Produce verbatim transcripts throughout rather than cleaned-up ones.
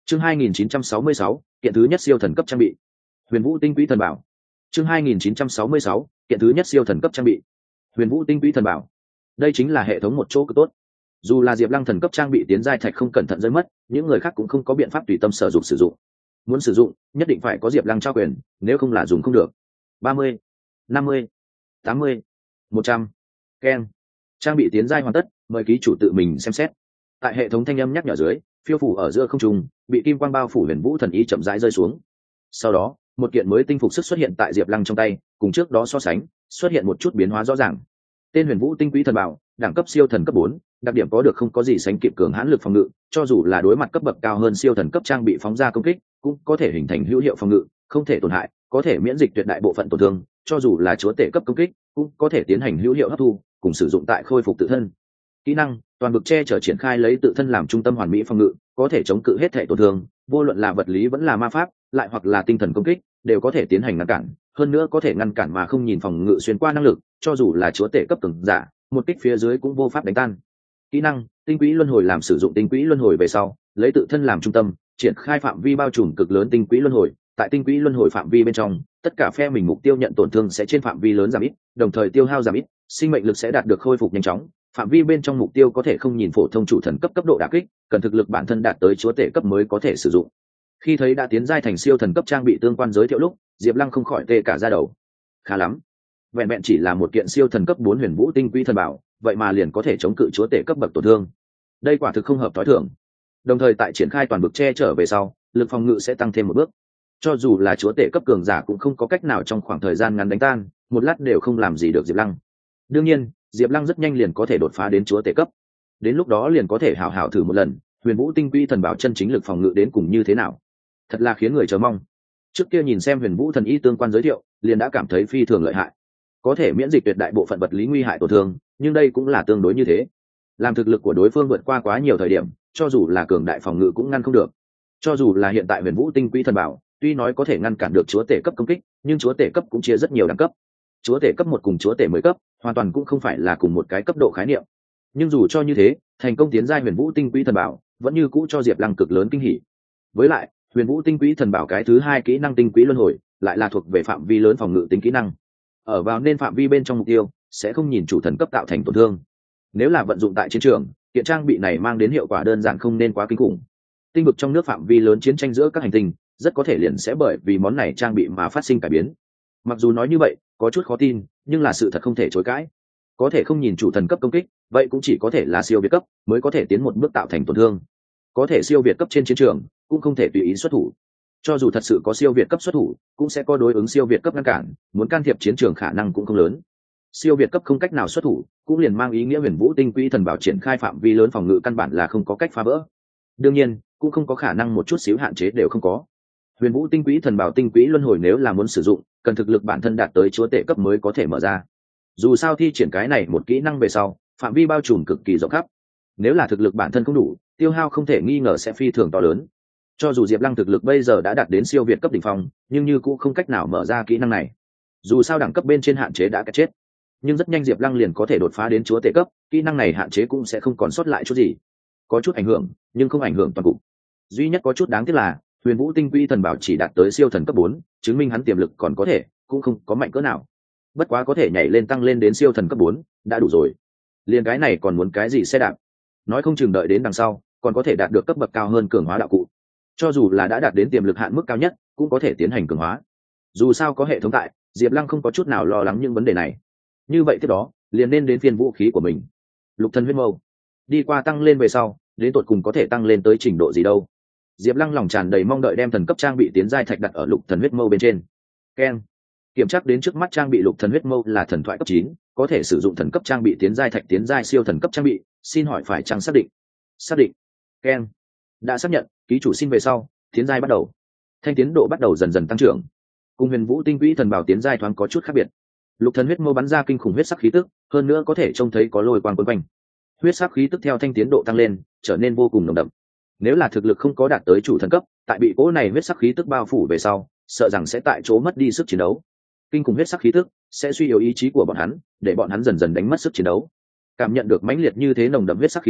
chương hai nghìn chín trăm sáu mươi sáu, kiện thứ nhất siêu thần cấp trang bị. Huyền Vũ tinh quỹ thần bảo. chương hai nghìn chín trăm sáu mươi sáu, kiện thứ nhất siêu thần cấp trang bị. Huyền Vũ tinh quỹ thần bảo. Đây chính là hệ thống một chỗ cực tốt. Dù là Diệp Lăng thần cấp trang bị tiến giai thạch không cẩn thận rơi mất, những người khác cũng không có biện pháp tùy tâm sở dụng sử dụng. Muốn sử dụng, nhất định phải có Diệp Lăng trao quyền, nếu không là dùng không được. ba mươi, năm mươi, tám mươi, một trăm. Keng. Trang bị tiến giai hoàn tất, mời ký chủ tự mình xem xét. Tại hệ thống thanh âm nhắc nhở dưới, phiêu phủ ở giữa không trung, bị kim quang bao phủ Huyền Vũ thần ý chậm rãi rơi xuống. Sau đó, một kiện mới tinh phục sức xuất hiện tại Diệp Lăng trong tay, cùng trước đó so sánh, xuất hiện một chút biến hóa rõ ràng. Tên Huyền Vũ tinh quỹ thần bảo, đẳng cấp siêu thần cấp bốn, đặc điểm có được không có gì sánh kịp cường hãn lực phòng ngự, cho dù là đối mặt cấp bậc cao hơn siêu thần cấp trang bị phóng ra công kích, cũng có thể hình thành hữu hiệu phòng ngự, không thể tổn hại, có thể miễn dịch tuyệt đại bộ phận tổn thương, cho dù là chúa tể cấp công kích, cũng có thể tiến hành hữu hiệu hấp thu, cùng sử dụng tại khôi phục tự thân. Kỹ năng, toàn vực che chở triển khai lấy tự thân làm trung tâm hoàn mỹ phòng ngự, có thể chống cự hết thể tổn thương, vô luận là vật lý vẫn là ma pháp, lại hoặc là tinh thần công kích, đều có thể tiến hành ngăn cản, hơn nữa có thể ngăn cản mà không nhìn phòng ngự xuyên qua năng lực, cho dù là chúa tể cấp cường giả, một kích phía dưới cũng vô pháp đánh tan. Kỹ năng, tinh quỹ luân hồi làm sử dụng tinh quỹ luân hồi về sau, lấy tự thân làm trung tâm, triển khai phạm vi bao trùm cực lớn tinh quỹ luân hồi, tại tinh quỹ luân hồi phạm vi bên trong, tất cả phe mình mục tiêu nhận tổn thương sẽ trên phạm vi lớn giảm ít, đồng thời tiêu hao giảm ít, sinh mệnh lực sẽ đạt được khôi phục nhanh chóng. Phạm vi bên trong mục tiêu có thể không nhìn phổ thông chủ thần cấp cấp độ đả kích, cần thực lực bản thân đạt tới chúa tể cấp mới có thể sử dụng. Khi thấy đã tiến giai thành siêu thần cấp trang bị tương quan giới thiệu lúc, Diệp Lăng không khỏi tê cả da đầu. Khá lắm, vẹn vẹn chỉ là một kiện siêu thần cấp bốn Huyền Vũ tinh quỹ thần bảo, vậy mà liền có thể chống cự chúa tể cấp bậc tổn thương. Đây quả thực không hợp thói thường. Đồng thời tại triển khai toàn vực che trở về sau, lực phòng ngự sẽ tăng thêm một bước. Cho dù là chúa tể cấp cường giả cũng không có cách nào trong khoảng thời gian ngắn đánh tan, một lát đều không làm gì được Diệp Lăng. Đương nhiên, Diệp Lăng rất nhanh liền có thể đột phá đến chúa tể cấp. Đến lúc đó liền có thể hảo hảo thử một lần, Huyền Vũ tinh quỹ thần bảo chân chính lực phòng ngự đến cùng như thế nào. Thật là khiến người chờ mong. Trước kia nhìn xem Huyền Vũ thần y tương quan giới thiệu, liền đã cảm thấy phi thường lợi hại. Có thể miễn dịch tuyệt đại bộ phận vật lý nguy hại tổn thương, nhưng đây cũng là tương đối như thế. Làm thực lực của đối phương vượt qua quá nhiều thời điểm, cho dù là cường đại phòng ngự cũng ngăn không được. Cho dù là hiện tại Huyền Vũ tinh quỹ thần bảo, tuy nói có thể ngăn cản được chúa tể cấp công kích, nhưng chúa tể cấp cũng chia rất nhiều đẳng cấp. Chúa tể cấp một cùng chúa tể mười cấp, hoàn toàn cũng không phải là cùng một cái cấp độ khái niệm. Nhưng dù cho như thế, thành công tiến giai Huyền Vũ tinh quỹ thần bảo, vẫn như cũ cho Diệp Lăng cực lớn kinh hỉ. Với lại, Huyền Vũ tinh quỹ thần bảo cái thứ hai kỹ năng tinh quỹ luân hồi, lại là thuộc về phạm vi lớn phòng ngự tính kỹ năng. Ở vào nên phạm vi bên trong mục tiêu, sẽ không nhìn chủ thần cấp tạo thành tổn thương. Nếu là vận dụng tại chiến trường, kiện trang bị này mang đến hiệu quả đơn giản không nên quá kinh khủng. Tinh vực trong nước phạm vi lớn chiến tranh giữa các hành tinh, rất có thể liền sẽ bởi vì món này trang bị mà phát sinh cải biến. Mặc dù nói như vậy, có chút khó tin, nhưng là sự thật không thể chối cãi. Có thể không nhìn chủ thần cấp công kích, vậy cũng chỉ có thể là siêu việt cấp mới có thể tiến một bước tạo thành tổn thương. Có thể siêu việt cấp trên chiến trường, cũng không thể tùy ý xuất thủ. Cho dù thật sự có siêu việt cấp xuất thủ, cũng sẽ có đối ứng siêu việt cấp ngăn cản, muốn can thiệp chiến trường khả năng cũng không lớn. Siêu việt cấp không cách nào xuất thủ, cũng liền mang ý nghĩa Huyền Vũ tinh quỹ thần bảo triển khai phạm vi lớn phòng ngự căn bản là không có cách phá vỡ. Đương nhiên, cũng không có khả năng một chút xíu hạn chế đều không có. Huyền Vũ tinh quỹ thần bảo tinh quỹ luân hồi nếu là muốn sử dụng, cần thực lực bản thân đạt tới chúa tể cấp mới có thể mở ra. Dù sao thi triển cái này một kỹ năng về sau, phạm vi bao trùm cực kỳ rộng khắp. Nếu là thực lực bản thân không đủ, tiêu hao không thể nghi ngờ sẽ phi thường to lớn. Cho dù Diệp Lăng thực lực bây giờ đã đạt đến siêu việt cấp đỉnh phong, nhưng như cũng không cách nào mở ra kỹ năng này. Dù sao đẳng cấp bên trên hạn chế đã cắt chết, nhưng rất nhanh Diệp Lăng liền có thể đột phá đến chúa tể cấp, kỹ năng này hạn chế cũng sẽ không còn sót lại chút gì. Có chút ảnh hưởng, nhưng không ảnh hưởng toàn cục. Duy nhất có chút đáng tiếc là, Huyền Vũ tinh quỹ thần bảo chỉ đạt tới siêu thần cấp bốn, chứng minh hắn tiềm lực còn có thể, cũng không có mạnh cỡ nào. Bất quá có thể nhảy lên tăng lên đến siêu thần cấp bốn, đã đủ rồi. Liền cái này còn muốn cái gì xe đạp? Nói không chừng đợi đến đằng sau, còn có thể đạt được cấp bậc cao hơn cường hóa đạo cụ. Cho dù là đã đạt đến tiềm lực hạn mức cao nhất, cũng có thể tiến hành cường hóa. Dù sao có hệ thống tại, Diệp Lăng không có chút nào lo lắng những vấn đề này. Như vậy tiếp đó, liền nên đến phiên vũ khí của mình. Lục Thần huyết mâu. Đi qua tăng lên về sau, đến tột cùng có thể tăng lên tới trình độ gì đâu? Diệp Lăng lòng tràn đầy mong đợi đem thần cấp trang bị tiến giai thạch đặt ở Lục Thần huyết mâu bên trên. Keng. Kiểm tra đến trước mắt trang bị Lục Thần huyết mâu là thần thoại cấp chín, có thể sử dụng thần cấp trang bị tiến giai thạch tiến giai siêu thần cấp trang bị, xin hỏi phải chăng xác định? Xác định. Keng. Đã xác nhận, ký chủ xin về sau, tiến giai bắt đầu. Thanh tiến độ bắt đầu dần dần tăng trưởng. Cùng Huyền Vũ tinh quỹ thần bảo tiến giai thoáng có chút khác biệt. Lục Thần huyết mâu bắn ra kinh khủng huyết sắc khí tức, hơn nữa có thể trông thấy có lôi quang quấn quanh. Huyết sắc khí tức theo thanh tiến độ tăng lên, trở nên vô cùng nồng đậm. Nếu là thực lực không có đạt tới chủ thần cấp, tại bị cỗ này huyết sắc khí tức bao phủ về sau, sợ rằng sẽ tại chỗ mất đi sức chiến đấu. Kinh khủng huyết sắc khí tức sẽ suy yếu ý chí của bọn hắn, để bọn hắn dần dần đánh mất sức chiến đấu. Cảm nhận được mãnh liệt như thế nồng đậm huyết sắc khí tức,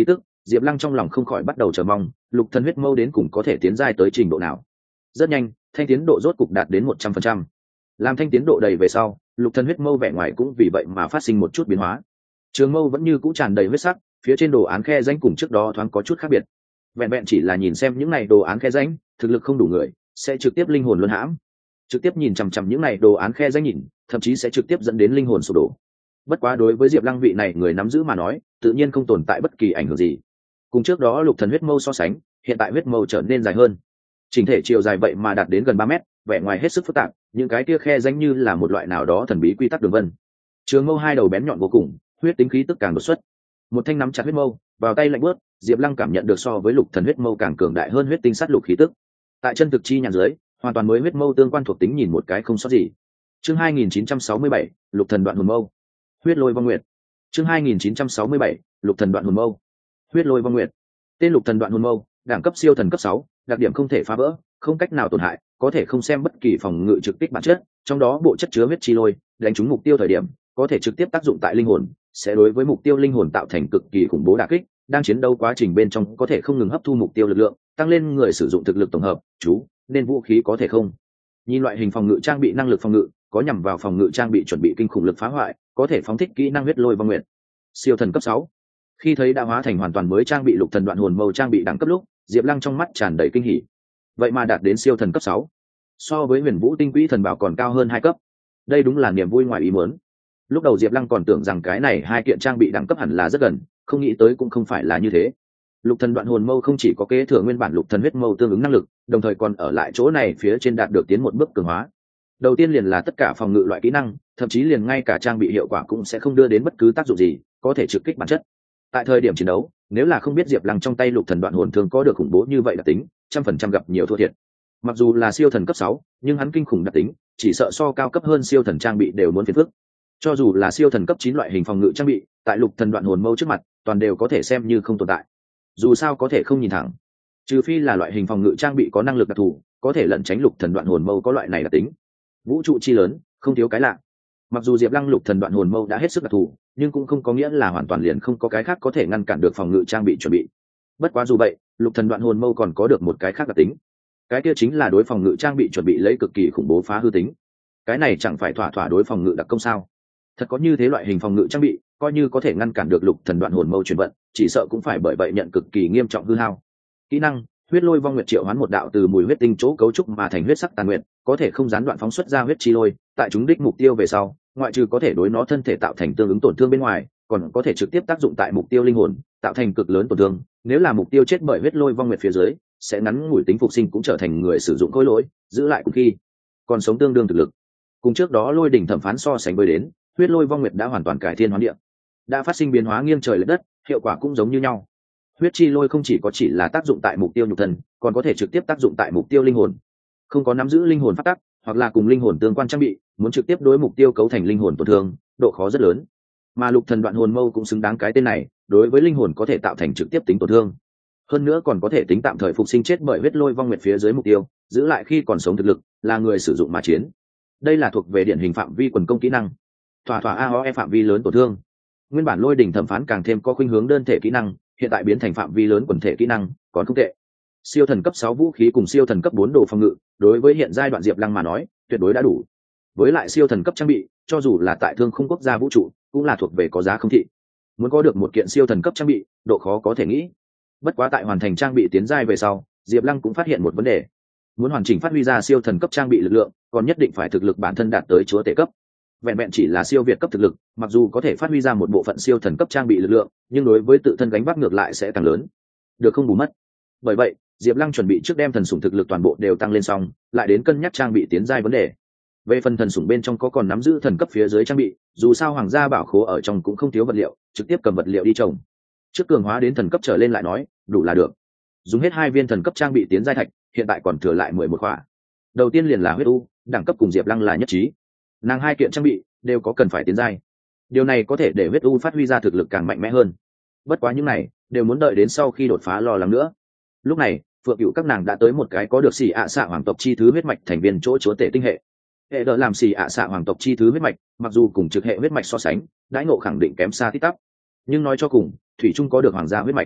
Diệp Lăng trong lòng không khỏi bắt đầu chờ mong lục thần huyết mâu đến cùng có thể tiến giai tới trình độ nào. Rất nhanh thanh tiến độ rốt cục đạt đến một trăm phần trăm. Làm thanh tiến độ đầy về sau, lục thần huyết mâu vẻ ngoài cũng vì vậy mà phát sinh một chút biến hóa. Trường mâu vẫn như cũ tràn đầy huyết sắc, phía trên đồ án khe danh cùng trước đó thoáng có chút khác biệt. Vẹn vẹn chỉ là nhìn xem những này đồ án khe danh, thực lực không đủ người sẽ trực tiếp linh hồn luân hãm. Trực tiếp nhìn chằm chằm những này đồ án khe danh nhìn, thậm chí sẽ trực tiếp dẫn đến linh hồn sụp đổ. Bất quá đối với Diệp Lăng vị này người nắm giữ mà nói, tự nhiên không tồn tại bất kỳ ảnh hưởng gì. Cùng trước đó lục thần huyết mâu so sánh, hiện tại huyết mâu trở nên dài hơn. Chỉnh thể chiều dài vậy mà đạt đến gần ba mét, vẻ ngoài hết sức phức tạp, những cái kia khe danh như là một loại nào đó thần bí quy tắc đường vân. Trường mâu hai đầu bén nhọn vô cùng, huyết tính khí tức càng đột xuất. Một thanh nắm chặt huyết mâu, vào tay lạnh bớt, Diệp Lăng cảm nhận được so với lục thần huyết mâu càng cường đại hơn huyết tinh sát lục khí tức. Tại chân thực chi nhãn dưới, hoàn toàn mới huyết mâu tương quan thuộc tính nhìn một cái không sót gì. Chương hai nghìn chín trăm sáu mươi bảy, lục thần đoạn hồn mâu. Huyết lôi vong nguyệt. Chương hai nghìn chín trăm sáu mươi bảy, lục thần đoạn hồn mâu. Huyết lôi vong nguyệt. Tên lục thần đoạn hồn mâu, đẳng cấp siêu thần cấp sáu, đặc điểm không thể phá vỡ, không cách nào tổn hại, có thể không xem bất kỳ phòng ngự trực tiếp bản chất, trong đó bộ chất chứa huyết chi lôi, đánh trúng mục tiêu thời điểm, có thể trực tiếp tác dụng tại linh hồn, sẽ đối với mục tiêu linh hồn tạo thành cực kỳ khủng bố đả kích, đang chiến đấu quá trình bên trong có thể không ngừng hấp thu mục tiêu lực lượng, tăng lên người sử dụng thực lực tổng hợp, chú, nên vũ khí có thể không. Nhìn loại hình phòng ngự trang bị năng lực phòng ngự, có nhằm vào phòng ngự trang bị chuẩn bị kinh khủng lực phá hoại, có thể phóng thích kỹ năng huyết lôi vong nguyệt. Siêu thần cấp sáu. Khi thấy đã hóa thành hoàn toàn mới trang bị lục thần đoạn hồn mâu trang bị đẳng cấp lúc, Diệp Lăng trong mắt tràn đầy kinh hỉ. Vậy mà đạt đến siêu thần cấp sáu, so với Huyền Vũ tinh quỹ thần bảo còn cao hơn hai cấp. Đây đúng là niềm vui ngoài ý muốn. Lúc đầu Diệp Lăng còn tưởng rằng cái này hai kiện trang bị đẳng cấp hẳn là rất gần, không nghĩ tới cũng không phải là như thế. Lục thần đoạn hồn mâu không chỉ có kế thừa nguyên bản lục thần huyết mâu tương ứng năng lực, đồng thời còn ở lại chỗ này phía trên đạt được tiến một bước cường hóa. Đầu tiên liền là tất cả phòng ngự loại kỹ năng, thậm chí liền ngay cả trang bị hiệu quả cũng sẽ không đưa đến bất cứ tác dụng gì, có thể trực kích bản chất. Tại thời điểm chiến đấu, nếu là không biết Diệp Lăng trong tay lục thần đoạn hồn thường có được khủng bố như vậy đặc tính, trăm phần trăm gặp nhiều thua thiệt. Mặc dù là siêu thần cấp sáu, nhưng hắn kinh khủng đặc tính, chỉ sợ so cao cấp hơn siêu thần trang bị đều muốn phiền phức. Cho dù là siêu thần cấp chín loại hình phòng ngự trang bị, tại lục thần đoạn hồn mâu trước mặt, toàn đều có thể xem như không tồn tại. Dù sao có thể không nhìn thẳng, trừ phi là loại hình phòng ngự trang bị có năng lực đặc thù, có thể lẩn tránh lục thần đoạn hồn mâu có loại này đặc tính. Vũ trụ chi lớn, không thiếu cái lạ. Mặc dù Diệp Lăng lục thần đoạn hồn mâu đã hết sức đặc thù, nhưng cũng không có nghĩa là hoàn toàn liền không có cái khác có thể ngăn cản được phòng ngự trang bị chuẩn bị. Bất quá dù vậy, lục thần đoạn hồn mâu còn có được một cái khác đặc tính. Cái kia chính là đối phòng ngự trang bị chuẩn bị lấy cực kỳ khủng bố phá hư tính. Cái này chẳng phải thỏa thỏa đối phòng ngự đặc công sao? Thật có như thế loại hình phòng ngự trang bị, coi như có thể ngăn cản được lục thần đoạn hồn mâu chuyển vận, chỉ sợ cũng phải bởi vậy nhận cực kỳ nghiêm trọng hư hao. Kỹ năng: huyết lôi vong nguyệt triệu hoán một đạo từ mùi huyết tinh chỗ cấu trúc mà thành huyết sắc tàn nguyệt, có thể không gián đoạn phóng xuất ra huyết chi lôi, tại chúng đích mục tiêu về sau, ngoại trừ có thể đối nó thân thể tạo thành tương ứng tổn thương bên ngoài, còn có thể trực tiếp tác dụng tại mục tiêu linh hồn, tạo thành cực lớn tổn thương. Nếu là mục tiêu chết bởi huyết lôi vong nguyệt phía dưới, sẽ ngắn ngủi tính phục sinh cũng trở thành người sử dụng khối lỗi, giữ lại cùng khi còn sống tương đương thực lực. Cùng trước đó lôi đỉnh thẩm phán so sánh với đến, huyết lôi vong nguyệt đã hoàn toàn cải thiên hóa địa, đã phát sinh biến hóa nghiêng trời lệch đất, hiệu quả cũng giống như nhau. Huyết chi lôi không chỉ có chỉ là tác dụng tại mục tiêu nhục thân, còn có thể trực tiếp tác dụng tại mục tiêu linh hồn. Không có nắm giữ linh hồn phát tắc, hoặc là cùng linh hồn tương quan trang bị, muốn trực tiếp đối mục tiêu cấu thành linh hồn tổn thương, độ khó rất lớn. Mà lục thần đoạn hồn mâu cũng xứng đáng cái tên này, đối với linh hồn có thể tạo thành trực tiếp tính tổn thương. Hơn nữa còn có thể tính tạm thời phục sinh chết bởi huyết lôi vong nguyệt phía dưới mục tiêu, giữ lại khi còn sống thực lực, là người sử dụng mà chiến. Đây là thuộc về điển hình phạm vi quần công kỹ năng. Thỏa thỏa a o e phạm vi lớn tổn thương. Nguyên bản lôi đỉnh thẩm phán càng thêm có khuynh hướng đơn thể kỹ năng, hiện tại biến thành phạm vi lớn quần thể kỹ năng, còn không tệ. Siêu thần cấp sáu vũ khí cùng siêu thần cấp bốn đồ phòng ngự, đối với hiện giai đoạn Diệp Lăng mà nói, tuyệt đối đã đủ. Với lại siêu thần cấp trang bị, cho dù là tại thương khung quốc gia vũ trụ, cũng là thuộc về có giá không thị. Muốn có được một kiện siêu thần cấp trang bị, độ khó có thể nghĩ. Bất quá tại hoàn thành trang bị tiến giai về sau, Diệp Lăng cũng phát hiện một vấn đề. Muốn hoàn chỉnh phát huy ra siêu thần cấp trang bị lực lượng, còn nhất định phải thực lực bản thân đạt tới chúa tể cấp. Vẹn vẹn chỉ là siêu việt cấp thực lực, mặc dù có thể phát huy ra một bộ phận siêu thần cấp trang bị lực lượng, nhưng đối với tự thân gánh vác ngược lại sẽ càng lớn, được không bù mất. Bởi vậy, Diệp Lăng chuẩn bị trước đem thần sủng thực lực toàn bộ đều tăng lên xong, lại đến cân nhắc trang bị tiến giai vấn đề. Về phần thần sủng bên trong có còn nắm giữ thần cấp phía dưới trang bị, dù sao hoàng gia bảo khố ở trong cũng không thiếu vật liệu, trực tiếp cầm vật liệu đi trồng. Trước cường hóa đến thần cấp trở lên lại nói, đủ là được. Dùng hết hai viên thần cấp trang bị tiến giai thạch, hiện tại còn thừa lại mười một khỏa. Đầu tiên liền là huyết u, đẳng cấp cùng Diệp Lăng là nhất trí. Nàng hai kiện trang bị đều có cần phải tiến giai. Điều này có thể để huyết u phát huy ra thực lực càng mạnh mẽ hơn. Bất quá những này đều muốn đợi đến sau khi đột phá lo lắng nữa. Lúc này, Phượng Cửu các nàng đã tới một cái có được xì ạ xạ hoàng tộc chi thứ huyết mạch thành viên chỗ chúa tể tinh hệ. Hệ đỡ làm xì ạ xạ hoàng tộc chi thứ huyết mạch, mặc dù cùng trực hệ huyết mạch so sánh, đãi ngộ khẳng định kém xa tít tắp, nhưng nói cho cùng, thủy chung có được hoàng gia huyết mạch.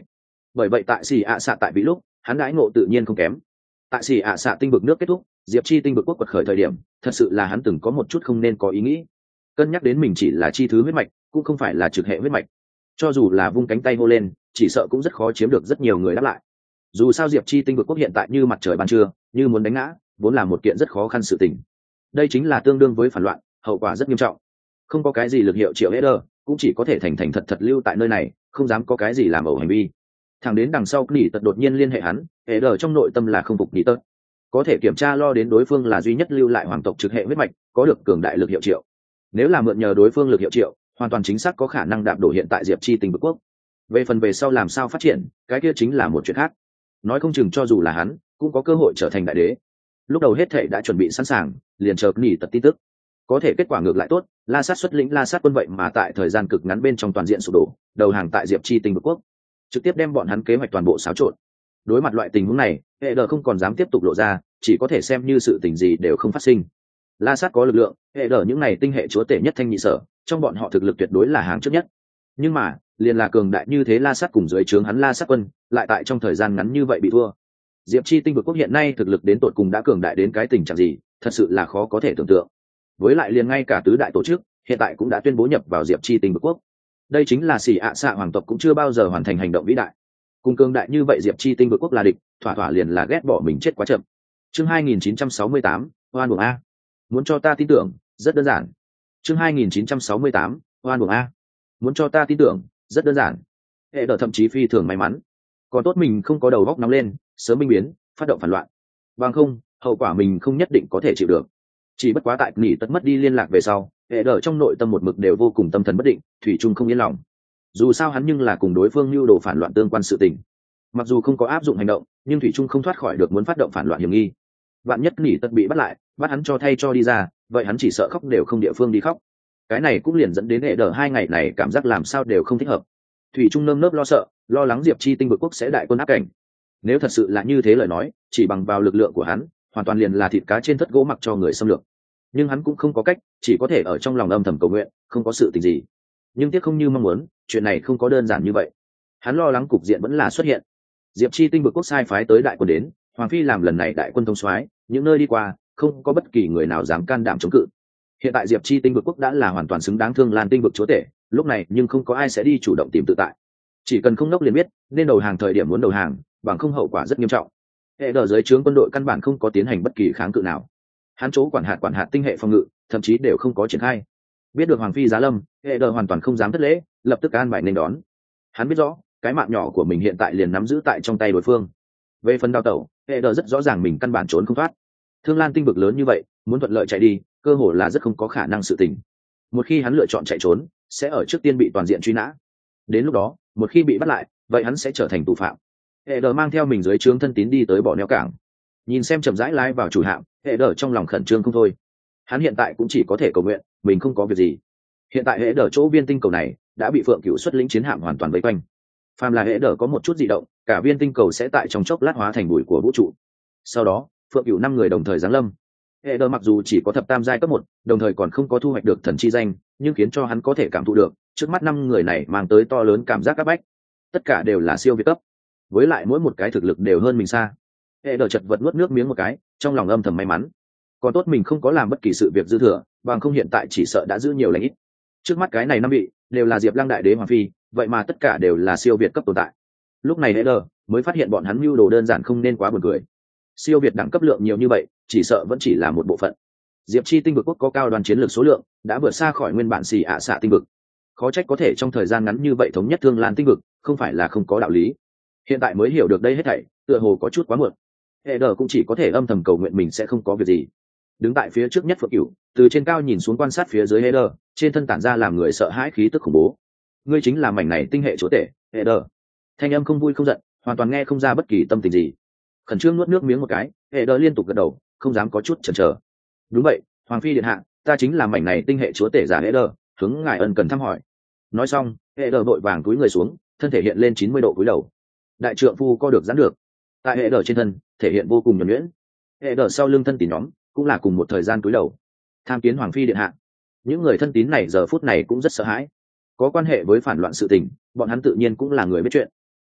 Bởi vậy tại xì ạ xạ tại vĩ lúc hắn đãi ngộ tự nhiên không kém. Tại xì ạ xạ tinh vực nước kết thúc, diệp chi tinh vực quốc quật khởi thời điểm, thật sự là hắn từng có một chút không nên có ý nghĩ. Cân nhắc đến mình chỉ là chi thứ huyết mạch, cũng không phải là trực hệ huyết mạch, cho dù là vung cánh tay hô lên, chỉ sợ cũng rất khó chiếm được rất nhiều người đáp lại. Dù sao diệp chi tinh vực quốc hiện tại như mặt trời ban trưa, như muốn đánh ngã vốn là một kiện rất khó khăn sự tình. Đây chính là tương đương với phản loạn, hậu quả rất nghiêm trọng. Không có cái gì lực hiệu triệu Eder, cũng chỉ có thể thành thành thật thật lưu tại nơi này, không dám có cái gì làm ẩu hành vi. Thẳng đến đằng sau Nỉ Tật đột nhiên liên hệ hắn, Eder trong nội tâm là không phục Nỉ Tật. Có thể kiểm tra lo đến đối phương là duy nhất lưu lại hoàng tộc trực hệ huyết mạch, có được cường đại lực hiệu triệu. Nếu là mượn nhờ đối phương lực hiệu triệu, hoàn toàn chính xác có khả năng đạp đổ hiện tại diệp chi tinh vực quốc. Về phần về sau làm sao phát triển, cái kia chính là một chuyện khác. Nói không chừng cho dù là hắn, cũng có cơ hội trở thành đại đế. Lúc đầu hết thảy đã chuẩn bị sẵn sàng, liền chờ Nỉ Tật tin tức. Có thể kết quả ngược lại tốt, La Sát xuất lĩnh La Sát quân vậy mà tại thời gian cực ngắn bên trong toàn diện sụp đổ, đầu hàng tại diệp chi tinh vực quốc, trực tiếp đem bọn hắn kế hoạch toàn bộ xáo trộn. Đối mặt loại tình huống này, hệ đờ không còn dám tiếp tục lộ ra, chỉ có thể xem như sự tình gì đều không phát sinh. La Sát có lực lượng, hệ đờ những này tinh hệ chúa tể nhất thanh nhị sở, trong bọn họ thực lực tuyệt đối là hàng trước nhất. Nhưng mà, liền là cường đại như thế La Sát cùng dưới trướng hắn La Sát quân, lại tại trong thời gian ngắn như vậy bị thua. Diệp chi tinh vực quốc hiện nay thực lực đến tột cùng đã cường đại đến cái tình trạng gì, thật sự là khó có thể tưởng tượng. Với lại liền ngay cả tứ đại tổ chức hiện tại cũng đã tuyên bố nhập vào diệp chi tinh vực quốc. Đây chính là xỉ ạ xạ hoàng tộc cũng chưa bao giờ hoàn thành hành động vĩ đại. Cùng cường đại như vậy diệp chi tinh vực quốc là địch, thỏa thỏa liền là ghét bỏ mình chết quá chậm. Chương hai nghìn chín trăm sáu mươi tám, oan uổng a. Muốn cho ta tin tưởng, rất đơn giản. Chương hai nghìn chín trăm sáu mươi tám, oan uổng a. Muốn cho ta tin tưởng, rất đơn giản. Hệ đờ thậm chí phi thường may mắn, còn tốt mình không có đầu góc nóng lên, sớm minh biến, phát động phản loạn. Bằng không, hậu quả mình không nhất định có thể chịu được. Chỉ bất quá tại Nỉ Tật mất đi liên lạc về sau, hệ đờ trong nội tâm một mực đều vô cùng tâm thần bất định, thủy chung không yên lòng. Dù sao hắn nhưng là cùng đối phương lưu đồ phản loạn tương quan sự tình, mặc dù không có áp dụng hành động, nhưng thủy chung không thoát khỏi được muốn phát động phản loạn hiểm nghi. Vạn nhất Nỉ Tật bị bắt lại, bắt hắn cho thay cho đi ra, vậy hắn chỉ sợ khóc đều không địa phương đi khóc. Cái này cũng liền dẫn đến hệ đờ hai ngày này cảm giác làm sao đều không thích hợp. Thủy trung nơm nớp lo sợ, lo lắng diệp chi tinh vực quốc sẽ đại quân áp cảnh. Nếu thật sự là như thế lời nói, chỉ bằng vào lực lượng của hắn, hoàn toàn liền là thịt cá trên thất gỗ mặc cho người xâm lược. Nhưng hắn cũng không có cách, chỉ có thể ở trong lòng âm thầm cầu nguyện, không có sự tình gì. Nhưng tiếc không như mong muốn, chuyện này không có đơn giản như vậy. Hắn lo lắng cục diện vẫn là xuất hiện. Diệp chi tinh vực quốc sai phái tới đại quân đến, hoàng phi làm lần này đại quân thông soái, những nơi đi qua, không có bất kỳ người nào dám can đảm chống cự. Hiện tại diệp chi tinh vực quốc đã là hoàn toàn xứng đáng thương lan tinh vực chúa tể, lúc này nhưng không có ai sẽ đi chủ động tìm tự tại. Chỉ cần không nốc liền biết, nên đầu hàng thời điểm muốn đầu hàng, bằng không hậu quả rất nghiêm trọng. Hệ đờ dưới trướng quân đội căn bản không có tiến hành bất kỳ kháng cự nào. Hắn chỗ quản hạt quản hạt tinh hệ phòng ngự, thậm chí đều không có triển khai. Biết được hoàng phi giá lâm, hệ đờ hoàn toàn không dám thất lễ, lập tức an bài nên đón. Hắn biết rõ, cái mạng nhỏ của mình hiện tại liền nắm giữ tại trong tay đối phương. Về phần đào tẩu, hệ đờ rất rõ ràng mình căn bản trốn không thoát. Thương Lan tinh vực lớn như vậy, muốn thuận lợi chạy đi, cơ hồ là rất không có khả năng sự tình. Một khi hắn lựa chọn chạy trốn, sẽ ở trước tiên bị toàn diện truy nã. Đến lúc đó, một khi bị bắt lại, vậy hắn sẽ trở thành tù phạm. Hệ đờ mang theo mình dưới trướng thân tín đi tới bỏ neo cảng, nhìn xem chậm rãi lái vào chủ hạm, hệ đờ trong lòng khẩn trương không thôi. Hắn hiện tại cũng chỉ có thể cầu nguyện mình không có việc gì. Hiện tại hệ đờ chỗ viên tinh cầu này đã bị phượng cửu xuất lĩnh chiến hạm hoàn toàn vây quanh. Phàm là hệ đờ có một chút dị động, cả viên tinh cầu sẽ tại trong chốc lát hóa thành bụi của vũ trụ. Sau đó, phượng cửu năm người đồng thời giáng lâm. Hệ đờ mặc dù chỉ có thập tam giai cấp một, đồng thời còn không có thu hoạch được thần chi danh, nhưng khiến cho hắn có thể cảm thụ được trước mắt năm người này mang tới to lớn cảm giác áp bách. Tất cả đều là siêu việt cấp, với lại mỗi một cái thực lực đều hơn mình xa. Hệ đờ chật vật nuốt nước miếng một cái, trong lòng âm thầm may mắn, còn tốt mình không có làm bất kỳ sự việc dư thừa, bằng không hiện tại chỉ sợ đã giữ nhiều lãnh ít. Trước mắt cái này năm vị đều là diệp lăng đại đế hoàng phi, vậy mà tất cả đều là siêu việt cấp tồn tại. Lúc này hệ đờ mới phát hiện bọn hắn mưu đồ đơn giản không nên quá buồn cười. Siêu việt đẳng cấp lượng nhiều như vậy, chỉ sợ vẫn chỉ là một bộ phận. Diệp chi tinh vực quốc có cao đoàn chiến lược số lượng, đã vượt xa khỏi nguyên bản xì ạ xạ tinh vực. Khó trách có thể trong thời gian ngắn như vậy thống nhất Thương Lan tinh vực, không phải là không có đạo lý. Hiện tại mới hiểu được đây hết thảy, tựa hồ có chút quá muộn. Hệ đờ cũng chỉ có thể âm thầm cầu nguyện mình sẽ không có việc gì. Đứng tại phía trước nhất Phượng Cửu, từ trên cao nhìn xuống quan sát phía dưới hệ đờ, trên thân tản ra làm người sợ hãi khí tức khủng bố. Ngươi chính là mảnh này tinh hệ chúa tể, hệ đờ. Thanh âm không vui không giận, hoàn toàn nghe không ra bất kỳ tâm tình gì. Khẩn trương nuốt nước miếng một cái, hệ đờ liên tục gật đầu, không dám có chút chần chờ. Đúng vậy, hoàng phi điện hạ, ta chính là mảnh này tinh hệ chúa tể giả hệ đờ, hướng ngài ân cần thăm hỏi. Nói xong, hệ đờ vội vàng cúi người xuống, thân thể hiện lên chín mươi độ cúi đầu. Đại trượng phu co được giãn được. Tại hệ đờ trên thân thể hiện vô cùng nhuần nhuyễn. Hệ đờ sau lưng thân tín nhóm cũng là cùng một thời gian cúi đầu tham kiến hoàng phi điện hạ. Những người thân tín này giờ phút này cũng rất sợ hãi, có quan hệ với phản loạn sự tình, bọn hắn tự nhiên cũng là người biết chuyện.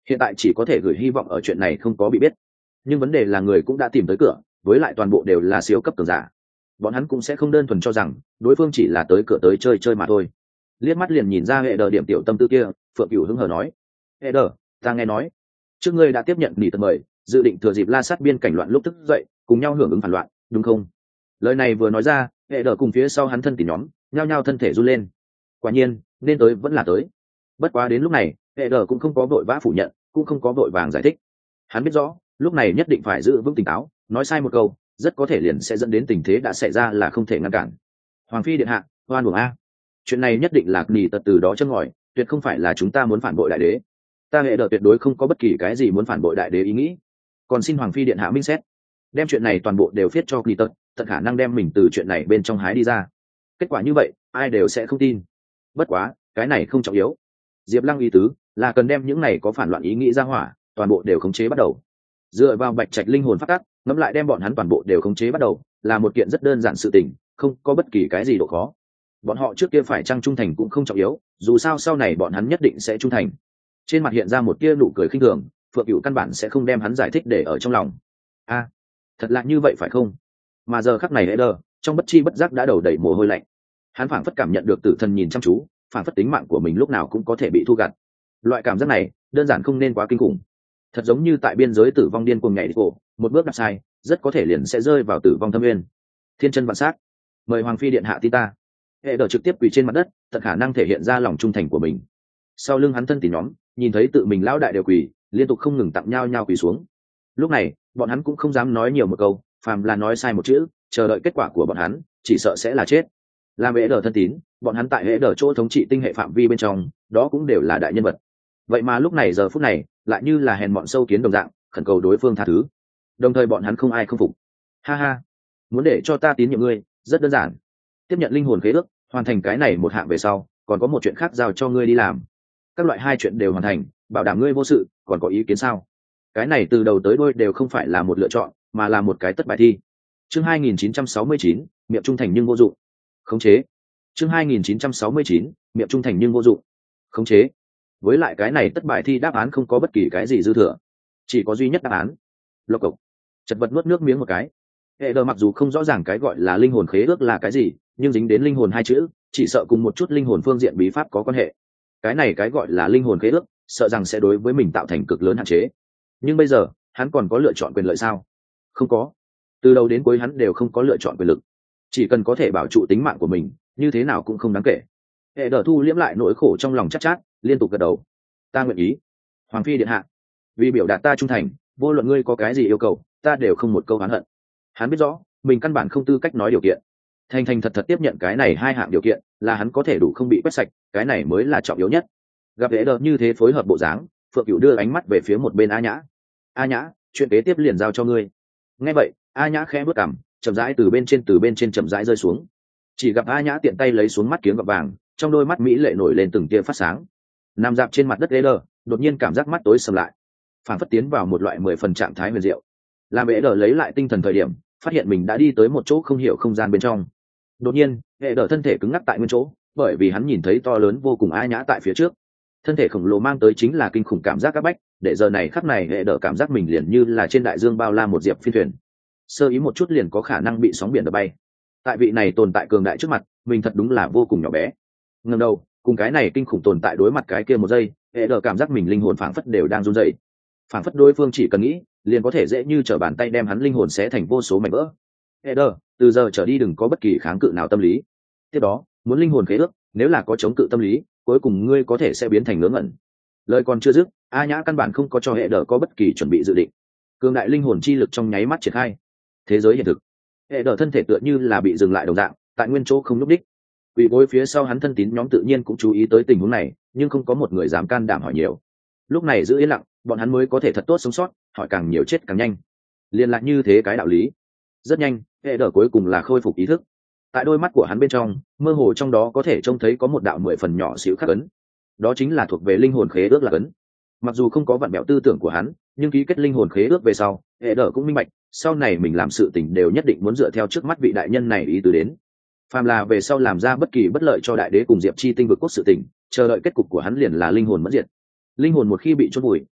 hiện tại chỉ có thể gửi hy vọng ở chuyện này không có bị biết. Nhưng vấn đề là người cũng đã tìm tới cửa, với lại toàn bộ đều là siêu cấp cường giả, bọn hắn cũng sẽ không đơn thuần cho rằng đối phương chỉ là tới cửa tới chơi chơi mà thôi. Liếc mắt liền nhìn ra hệ đờ điểm tiểu tâm tư kia, Phượng Cửu hứng hờ nói: hệ đờ, ta nghe nói trước ngươi đã tiếp nhận nỉ tật mời, dự định thừa dịp la sát biên cảnh loạn lúc thức dậy cùng nhau hưởng ứng phản loạn, đúng không? Lời này vừa nói ra, hệ đờ cùng phía sau hắn thân tỉ nhóm nhao nhao thân thể run lên. Quả nhiên nên tới vẫn là tới. Bất quá đến lúc này hệ đờ cũng không có vội vã phủ nhận, cũng không có vội vàng giải thích. Hắn biết rõ lúc này nhất định phải giữ vững tỉnh táo, nói sai một câu rất có thể liền sẽ dẫn đến tình thế đã xảy ra là không thể ngăn cản. Hoàng phi điện hạ, oan uổng a, chuyện này nhất định là nỉ tật từ đó chân ngòi, tuyệt không phải là chúng ta muốn phản bội đại đế. Ta hệ đờ tuyệt đối không có bất kỳ cái gì muốn phản bội đại đế ý nghĩ, còn xin hoàng phi điện hạ minh xét, đem chuyện này toàn bộ đều viết cho nỉ tật, tận khả năng đem mình từ chuyện này bên trong hái đi ra. Kết quả như vậy ai đều sẽ không tin. Bất quá cái này không trọng yếu. Diệp Lăng ý tứ là cần đem những này có phản loạn ý nghĩ ra hỏa toàn bộ đều khống chế bắt đầu. Dựa vào bạch trạch linh hồn phát tắc, ngẫm lại đem bọn hắn toàn bộ đều khống chế bắt đầu là một kiện rất đơn giản sự tình, không có bất kỳ cái gì độ khó. Bọn họ trước kia phải trang trung thành cũng không trọng yếu, dù sao sau này bọn hắn nhất định sẽ trung thành. Trên mặt hiện ra một tia nụ cười khinh thường, Phượng Cửu căn bản sẽ không đem hắn giải thích để ở trong lòng. A, à, thật là như vậy phải không? Mà giờ khắc này Eder trong bất chi bất giác đã đầu đầy mồ hôi lạnh. Hắn phảng phất cảm nhận được tử thần nhìn chăm chú, phảng phất tính mạng của mình lúc nào cũng có thể bị thu gặt. Loại cảm giác này đơn giản không nên quá kinh khủng, thật giống như tại biên giới tử vong điên cuồng nhảy cổ, một bước đạp sai rất có thể liền sẽ rơi vào tử vong thâm nguyên. Thiên chân vạn sát, mời hoàng phi điện hạ tin ta. Eder trực tiếp quỳ trên mặt đất, tận khả năng thể hiện ra lòng trung thành của mình. Sau lưng hắn thân tỉ nhóm nhìn thấy tự mình lão đại đều quỳ, liên tục không ngừng tặng nhau nhau quỳ xuống. Lúc này bọn hắn cũng không dám nói nhiều một câu, phàm là nói sai một chữ, chờ đợi kết quả của bọn hắn chỉ sợ sẽ là chết. Làm hệ đờ thân tín, bọn hắn tại hệ đờ chỗ thống trị tinh hệ phạm vi bên trong đó cũng đều là đại nhân vật. Vậy mà lúc này giờ phút này lại như là hèn bọn sâu kiến đồng dạng khẩn cầu đối phương tha thứ, đồng thời bọn hắn không ai không phục. Ha ha, muốn để cho ta tín nhiệm ngươi rất đơn giản, tiếp nhận linh hồn khế ước, hoàn thành cái này một hạng về sau còn có một chuyện khác giao cho ngươi đi làm. Các loại hai chuyện đều hoàn thành, bảo đảm ngươi vô sự, còn có ý kiến sao? Cái này từ đầu tới đuôi đều không phải là một lựa chọn, mà là một cái tất bài thi. Chương hai nghìn chín trăm sáu mươi chín, miệng trung thành nhưng vô dụng. Khống chế. Chương hai nghìn chín trăm sáu mươi chín, miệng trung thành nhưng vô dụng. Khống chế. Với lại cái này tất bài thi đáp án không có bất kỳ cái gì dư thừa, chỉ có duy nhất đáp án. Lộc cộc. Chật vật nuốt nước miếng một cái. Hệ đờ mặc dù không rõ ràng cái gọi là linh hồn khế ước là cái gì, nhưng dính đến linh hồn hai chữ, chỉ sợ cùng một chút linh hồn phương diện bí pháp có quan hệ. Cái này cái gọi là linh hồn khế ước, sợ rằng sẽ đối với mình tạo thành cực lớn hạn chế. Nhưng bây giờ hắn còn có lựa chọn quyền lợi sao? Không có. Từ đầu đến cuối hắn đều không có lựa chọn quyền lực, chỉ cần có thể bảo trụ tính mạng của mình như thế nào cũng không đáng kể. Hệ đờ thu liễm lại nỗi khổ trong lòng chát chát, liên tục gật đầu. Ta nguyện ý, hoàng phi điện hạ. Vì biểu đạt ta trung thành, vô luận ngươi có cái gì yêu cầu ta đều không một câu oán hận. Hắn biết rõ mình căn bản không tư cách nói điều kiện, thành thành thật thật tiếp nhận cái này hai hạng điều kiện là hắn có thể đủ không bị quét sạch, cái này mới là trọng yếu nhất. Gặp hệ đờ như thế phối hợp bộ dáng, Phượng Cửu đưa ánh mắt về phía một bên A Nhã. A Nhã, chuyện kế tiếp liền giao cho ngươi. Nghe vậy A Nhã khẽ bước cằm, chậm rãi từ bên trên từ bên trên chậm rãi rơi xuống. Chỉ gặp A Nhã tiện tay lấy xuống mắt kiếng gọt vàng, trong đôi mắt mỹ lệ nổi lên từng tia phát sáng. Nằm dạp trên mặt đất ế đờ, đột nhiên cảm giác mắt tối sầm lại, phản phất tiến vào một loại mười phần trạng thái huyền diệu. Làm ế đờ lấy lại tinh thần thời điểm, phát hiện mình đã đi tới một chỗ không hiểu không gian bên trong. Đột nhiên ế đờ thân thể cứng ngắc tại nguyên chỗ, bởi vì hắn nhìn thấy to lớn vô cùng A Nhã tại phía trước. Thân thể khổng lồ mang tới chính là kinh khủng cảm giác áp bách, để giờ này khắc này hệ đỡ cảm giác mình liền như là trên đại dương bao la một diệp phi thuyền, sơ ý một chút liền có khả năng bị sóng biển đập bay. Tại vị này tồn tại cường đại trước mặt, mình thật đúng là vô cùng nhỏ bé. Ngẩng đầu cùng cái này kinh khủng tồn tại đối mặt cái kia một giây, hệ đỡ cảm giác mình linh hồn phảng phất đều đang run rẩy, phảng phất đối phương chỉ cần nghĩ liền có thể dễ như trở bàn tay đem hắn linh hồn xé thành vô số mảnh vỡ. Hệ đỡ, từ giờ trở đi đừng có bất kỳ kháng cự nào tâm lý. Tiếp đó muốn linh hồn khế ước, nếu là có chống cự tâm lý, cuối cùng ngươi có thể sẽ biến thành ngớ ngẩn. Lời còn chưa dứt, A Nhã căn bản không có cho hệ đỡ có bất kỳ chuẩn bị dự định. Cường đại linh hồn chi lực trong nháy mắt triển khai. Thế giới hiện thực, hệ đỡ thân thể tựa như là bị dừng lại đồng dạng, tại nguyên chỗ không nhúc đích. Bị bối phía sau hắn thân tín nhóm tự nhiên cũng chú ý tới tình huống này, nhưng không có một người dám can đảm hỏi nhiều. Lúc này giữ yên lặng, bọn hắn mới có thể thật tốt sống sót, hỏi càng nhiều chết càng nhanh. Liên lạc như thế cái đạo lý. Rất nhanh, hệ đỡ cuối cùng là khôi phục ý thức. Tại đôi mắt của hắn bên trong, mơ hồ trong đó có thể trông thấy có một đạo mười phần nhỏ xíu khắc ấn, đó chính là thuộc về linh hồn khế ước là ấn. Mặc dù không có vặn bẹo tư tưởng của hắn, nhưng ký kết linh hồn khế ước về sau, hệ đỡ cũng minh bạch, sau này mình làm sự tình đều nhất định muốn dựa theo trước mắt vị đại nhân này ý tứ đến. Phàm là về sau làm ra bất kỳ bất lợi cho đại đế cùng Diệp Chi tinh vực quốc sự tình, chờ đợi kết cục của hắn liền là linh hồn mất diệt. Linh hồn một khi bị chôn vùi,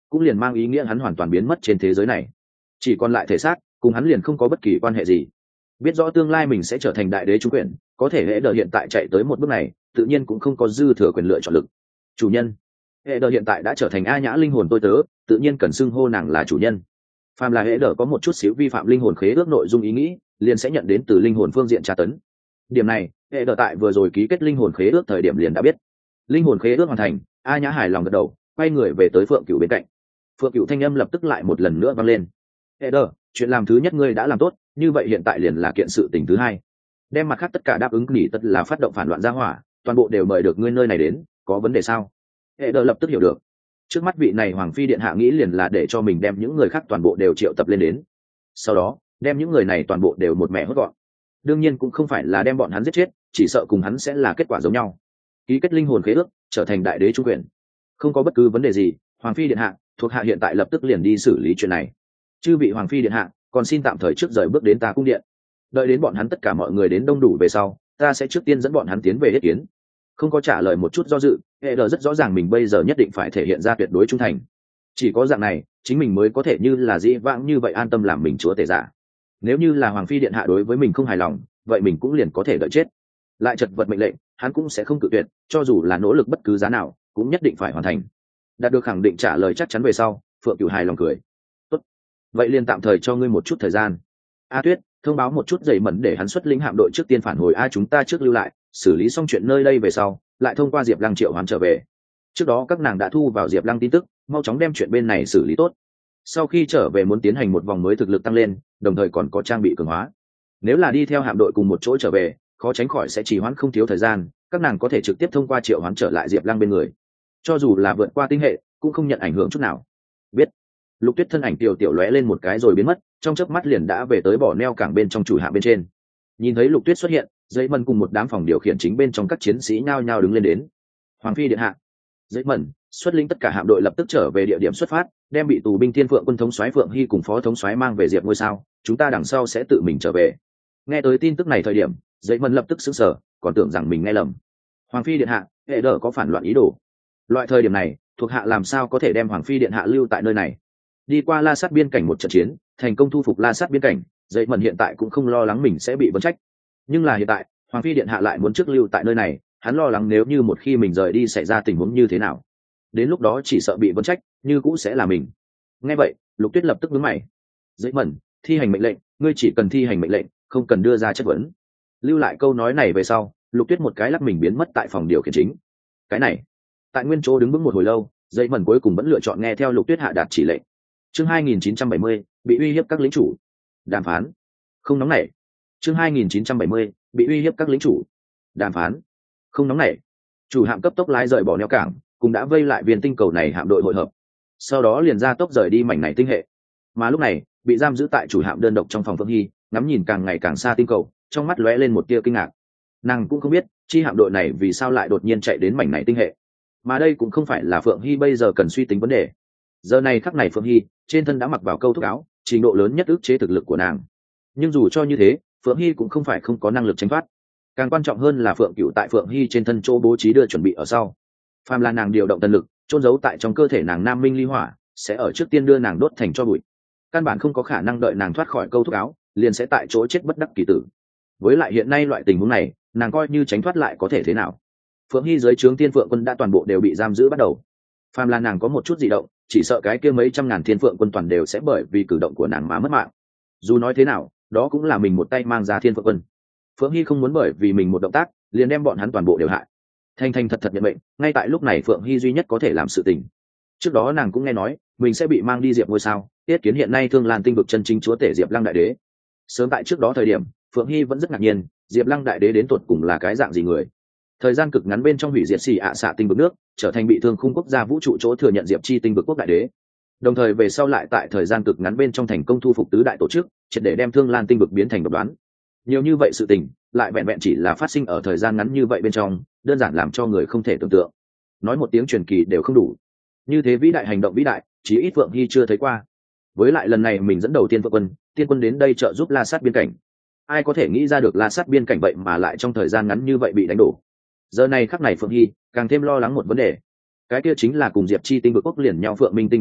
cũng liền mang ý nghĩa hắn hoàn toàn biến mất trên thế giới này, chỉ còn lại thể xác, cùng hắn liền không có bất kỳ quan hệ gì. Biết rõ tương lai mình sẽ trở thành đại đế trung quyền, có thể hệ đờ hiện tại chạy tới một bước này, tự nhiên cũng không có dư thừa quyền lựa chọn lực. Chủ nhân, hệ đờ hiện tại đã trở thành A Nhã linh hồn tôi tớ, tự nhiên cần xưng hô nàng là chủ nhân. Phàm là hệ đờ có một chút xíu vi phạm linh hồn khế ước nội dung ý nghĩ, liền sẽ nhận đến từ linh hồn phương diện tra tấn. Điểm này, hệ đờ tại vừa rồi ký kết linh hồn khế ước thời điểm liền đã biết. Linh hồn khế ước hoàn thành, A Nhã hài lòng gật đầu, quay người về tới Phượng Cửu bên cạnh. Phượng Cửu thanh âm lập tức lại một lần nữa vang lên. Hệ đờ, chuyện làm thứ nhất ngươi đã làm tốt, như vậy hiện tại liền là kiện sự tình thứ hai. Đem mặt khác tất cả đáp ứng nghỉ tất là phát động phản loạn ra hỏa, toàn bộ đều mời được ngươi nơi này đến, có vấn đề sao? Hệ đờ lập tức hiểu được. Trước mắt vị này hoàng phi điện hạ nghĩ liền là để cho mình đem những người khác toàn bộ đều triệu tập lên đến, sau đó đem những người này toàn bộ đều một mẹ hốt gọn. Đương nhiên cũng không phải là đem bọn hắn giết chết, chỉ sợ cùng hắn sẽ là kết quả giống nhau. Ký kết linh hồn khế ước, trở thành đại đế trung quyền, không có bất cứ vấn đề gì. Hoàng phi điện hạ, thuộc hạ hiện tại lập tức liền đi xử lý chuyện này. Chư vị hoàng phi điện hạ, còn xin tạm thời trước rời bước đến ta cung điện, đợi đến bọn hắn tất cả mọi người đến đông đủ về sau, ta sẽ trước tiên dẫn bọn hắn tiến về yết kiến. Không có trả lời một chút do dự, hệ đờ rất rõ ràng mình bây giờ nhất định phải thể hiện ra tuyệt đối trung thành. Chỉ có dạng này, chính mình mới có thể như là dĩ vãng như vậy an tâm làm mình chúa tể giả. Nếu như là hoàng phi điện hạ đối với mình không hài lòng, vậy mình cũng liền có thể đợi chết. Lại chật vật mệnh lệnh, hắn cũng sẽ không cự tuyệt, cho dù là nỗ lực bất cứ giá nào, cũng nhất định phải hoàn thành. Đạt được khẳng định trả lời chắc chắn về sau, Phượng Cửu hài lòng cười. Tốt, vậy liền tạm thời cho ngươi một chút thời gian. A Tuyết, thông báo một chút dày mẫn để hắn xuất lĩnh hạm đội trước tiên phản hồi. A chúng ta trước lưu lại, xử lý xong chuyện nơi đây về sau, lại thông qua Diệp Lăng triệu hoán trở về. Trước đó các nàng đã thu vào Diệp Lăng tin tức, mau chóng đem chuyện bên này xử lý tốt. Sau khi trở về muốn tiến hành một vòng mới thực lực tăng lên, đồng thời còn có trang bị cường hóa. Nếu là đi theo hạm đội cùng một chỗ trở về, khó tránh khỏi sẽ trì hoãn không thiếu thời gian, các nàng có thể trực tiếp thông qua triệu hoán trở lại Diệp Lăng bên người. Cho dù là vượt qua tinh hệ, cũng không nhận ảnh hưởng chút nào. Biết. Lục Tuyết thân ảnh tiểu tiểu lóe lên một cái rồi biến mất, trong chớp mắt liền đã về tới bỏ neo cảng bên trong chủ hạ bên trên. Nhìn thấy Lục Tuyết xuất hiện, Dây Mân cùng một đám phòng điều khiển chính bên trong các chiến sĩ nhao nhao đứng lên đến. Hoàng phi điện hạ. Dây Mân xuất lĩnh tất cả hạm đội lập tức trở về địa điểm xuất phát, đem bị tù binh Thiên Phượng quân thống soái Phượng Hy cùng phó thống soái mang về Diệp ngôi sao, chúng ta đằng sau sẽ tự mình trở về. Nghe tới tin tức này thời điểm, Dây Mân lập tức sững sờ, còn tưởng rằng mình nghe lầm. Hoàng phi điện hạ, hệ đỡ có phản loạn ý đồ. Loại thời điểm này, thuộc hạ làm sao có thể đem Hoàng phi điện hạ lưu tại nơi này? Đi qua La Sát biên cảnh một trận chiến, thành công thu phục La Sát biên cảnh, Dây Mân hiện tại cũng không lo lắng mình sẽ bị vấn trách. Nhưng là hiện tại, Hoàng phi điện hạ lại muốn trước lưu tại nơi này, hắn lo lắng nếu như một khi mình rời đi xảy ra tình huống như thế nào, đến lúc đó chỉ sợ bị vấn trách, như cũ sẽ là mình. Nghe vậy, Lục Tuyết lập tức nhướng mày. Dây Mân, thi hành mệnh lệnh, ngươi chỉ cần thi hành mệnh lệnh, không cần đưa ra chất vấn. Lưu lại câu nói này về sau, Lục Tuyết một cái lắc mình biến mất tại phòng điều khiển chính. Cái này, tại nguyên chỗ đứng vững một hồi lâu, Dây Mân cuối cùng vẫn lựa chọn nghe theo Lục Tuyết hạ đạt chỉ lệnh. Chương hai nghìn chín trăm bảy mươi, bị uy hiếp các lính chủ. Đàm phán. Không nóng nảy. Chương hai nghìn chín trăm bảy mươi, bị uy hiếp các lính chủ. Đàm phán. Không nóng nảy. Chủ hạm cấp tốc lái rời bỏ neo cảng, cũng đã vây lại viên tinh cầu này hạm đội hội hợp. Sau đó liền ra tốc rời đi mảnh này tinh hệ. Mà lúc này, bị giam giữ tại chủ hạm đơn độc trong phòng Phượng Hy, ngắm nhìn càng ngày càng xa tinh cầu, trong mắt lóe lên một tia kinh ngạc. Nàng cũng không biết, chi hạm đội này vì sao lại đột nhiên chạy đến mảnh này tinh hệ. Mà đây cũng không phải là Phượng Hy bây giờ cần suy tính vấn đề. Giờ này khắc này Phượng Hy trên thân đã mặc vào câu thúc áo, trình độ lớn nhất ức chế thực lực của nàng. Nhưng dù cho như thế, Phượng Hy cũng không phải không có năng lực tránh thoát. Càng quan trọng hơn là Phượng Cửu tại Phượng Hy trên thân chỗ bố trí đưa chuẩn bị ở sau. Phàm là nàng điều động tân lực, trôn giấu tại trong cơ thể nàng nam minh ly hỏa, sẽ ở trước tiên đưa nàng đốt thành tro bụi. Căn bản không có khả năng đợi nàng thoát khỏi câu thúc áo, liền sẽ tại chỗ chết bất đắc kỳ tử. Với lại hiện nay loại tình huống này, nàng coi như tránh thoát lại có thể thế nào? Phượng Hy dưới trướng Thiên Phượng quân đã toàn bộ đều bị giam giữ bắt đầu. Phàm là nàng có một chút dị động, chỉ sợ cái kia mấy trăm ngàn Thiên Phượng quân toàn đều sẽ bởi vì cử động của nàng mà mất mạng. Dù nói thế nào, đó cũng là mình một tay mang ra Thiên Phượng quân. Phượng Hy không muốn bởi vì mình một động tác, liền đem bọn hắn toàn bộ đều hại. Thanh Thanh thật thật nhận mệnh, ngay tại lúc này Phượng Hy duy nhất có thể làm sự tình. Trước đó nàng cũng nghe nói, mình sẽ bị mang đi Diệp ngôi sao, tiết kiến hiện nay Thương Lan tinh vực chân chính chúa tể Diệp Lăng đại đế. Sớm tại trước đó thời điểm, Phượng Hy vẫn rất ngạc nhiên, Diệp Lăng đại đế đến tuột cùng là cái dạng gì người. Thời gian cực ngắn bên trong hủy diệt xì ạ xạ tinh vực nước, trở thành bị thương khung quốc gia vũ trụ chỗ thừa nhận Diệp chi tinh vực quốc đại đế. Đồng thời về sau lại tại thời gian cực ngắn bên trong thành công thu phục tứ đại tổ chức, triệt để đem Thương Lan tinh vực biến thành độc đoán. Nhiều như vậy sự tình, lại vẹn vẹn chỉ là phát sinh ở thời gian ngắn như vậy bên trong, đơn giản làm cho người không thể tưởng tượng. Nói một tiếng truyền kỳ đều không đủ. Như thế vĩ đại hành động vĩ đại, chí ít Phượng Hy chưa thấy qua. Với lại lần này mình dẫn đầu Tiên Phượng quân, Tiên quân đến đây trợ giúp La Sát biên cảnh. Ai có thể nghĩ ra được La Sát biên cảnh vậy mà lại trong thời gian ngắn như vậy bị đánh đổ. Giờ này khắc này Phượng Hy càng thêm lo lắng một vấn đề. Cái kia chính là cùng Diệp chi tinh vực quốc liền nhau Phượng Minh tinh vực nước,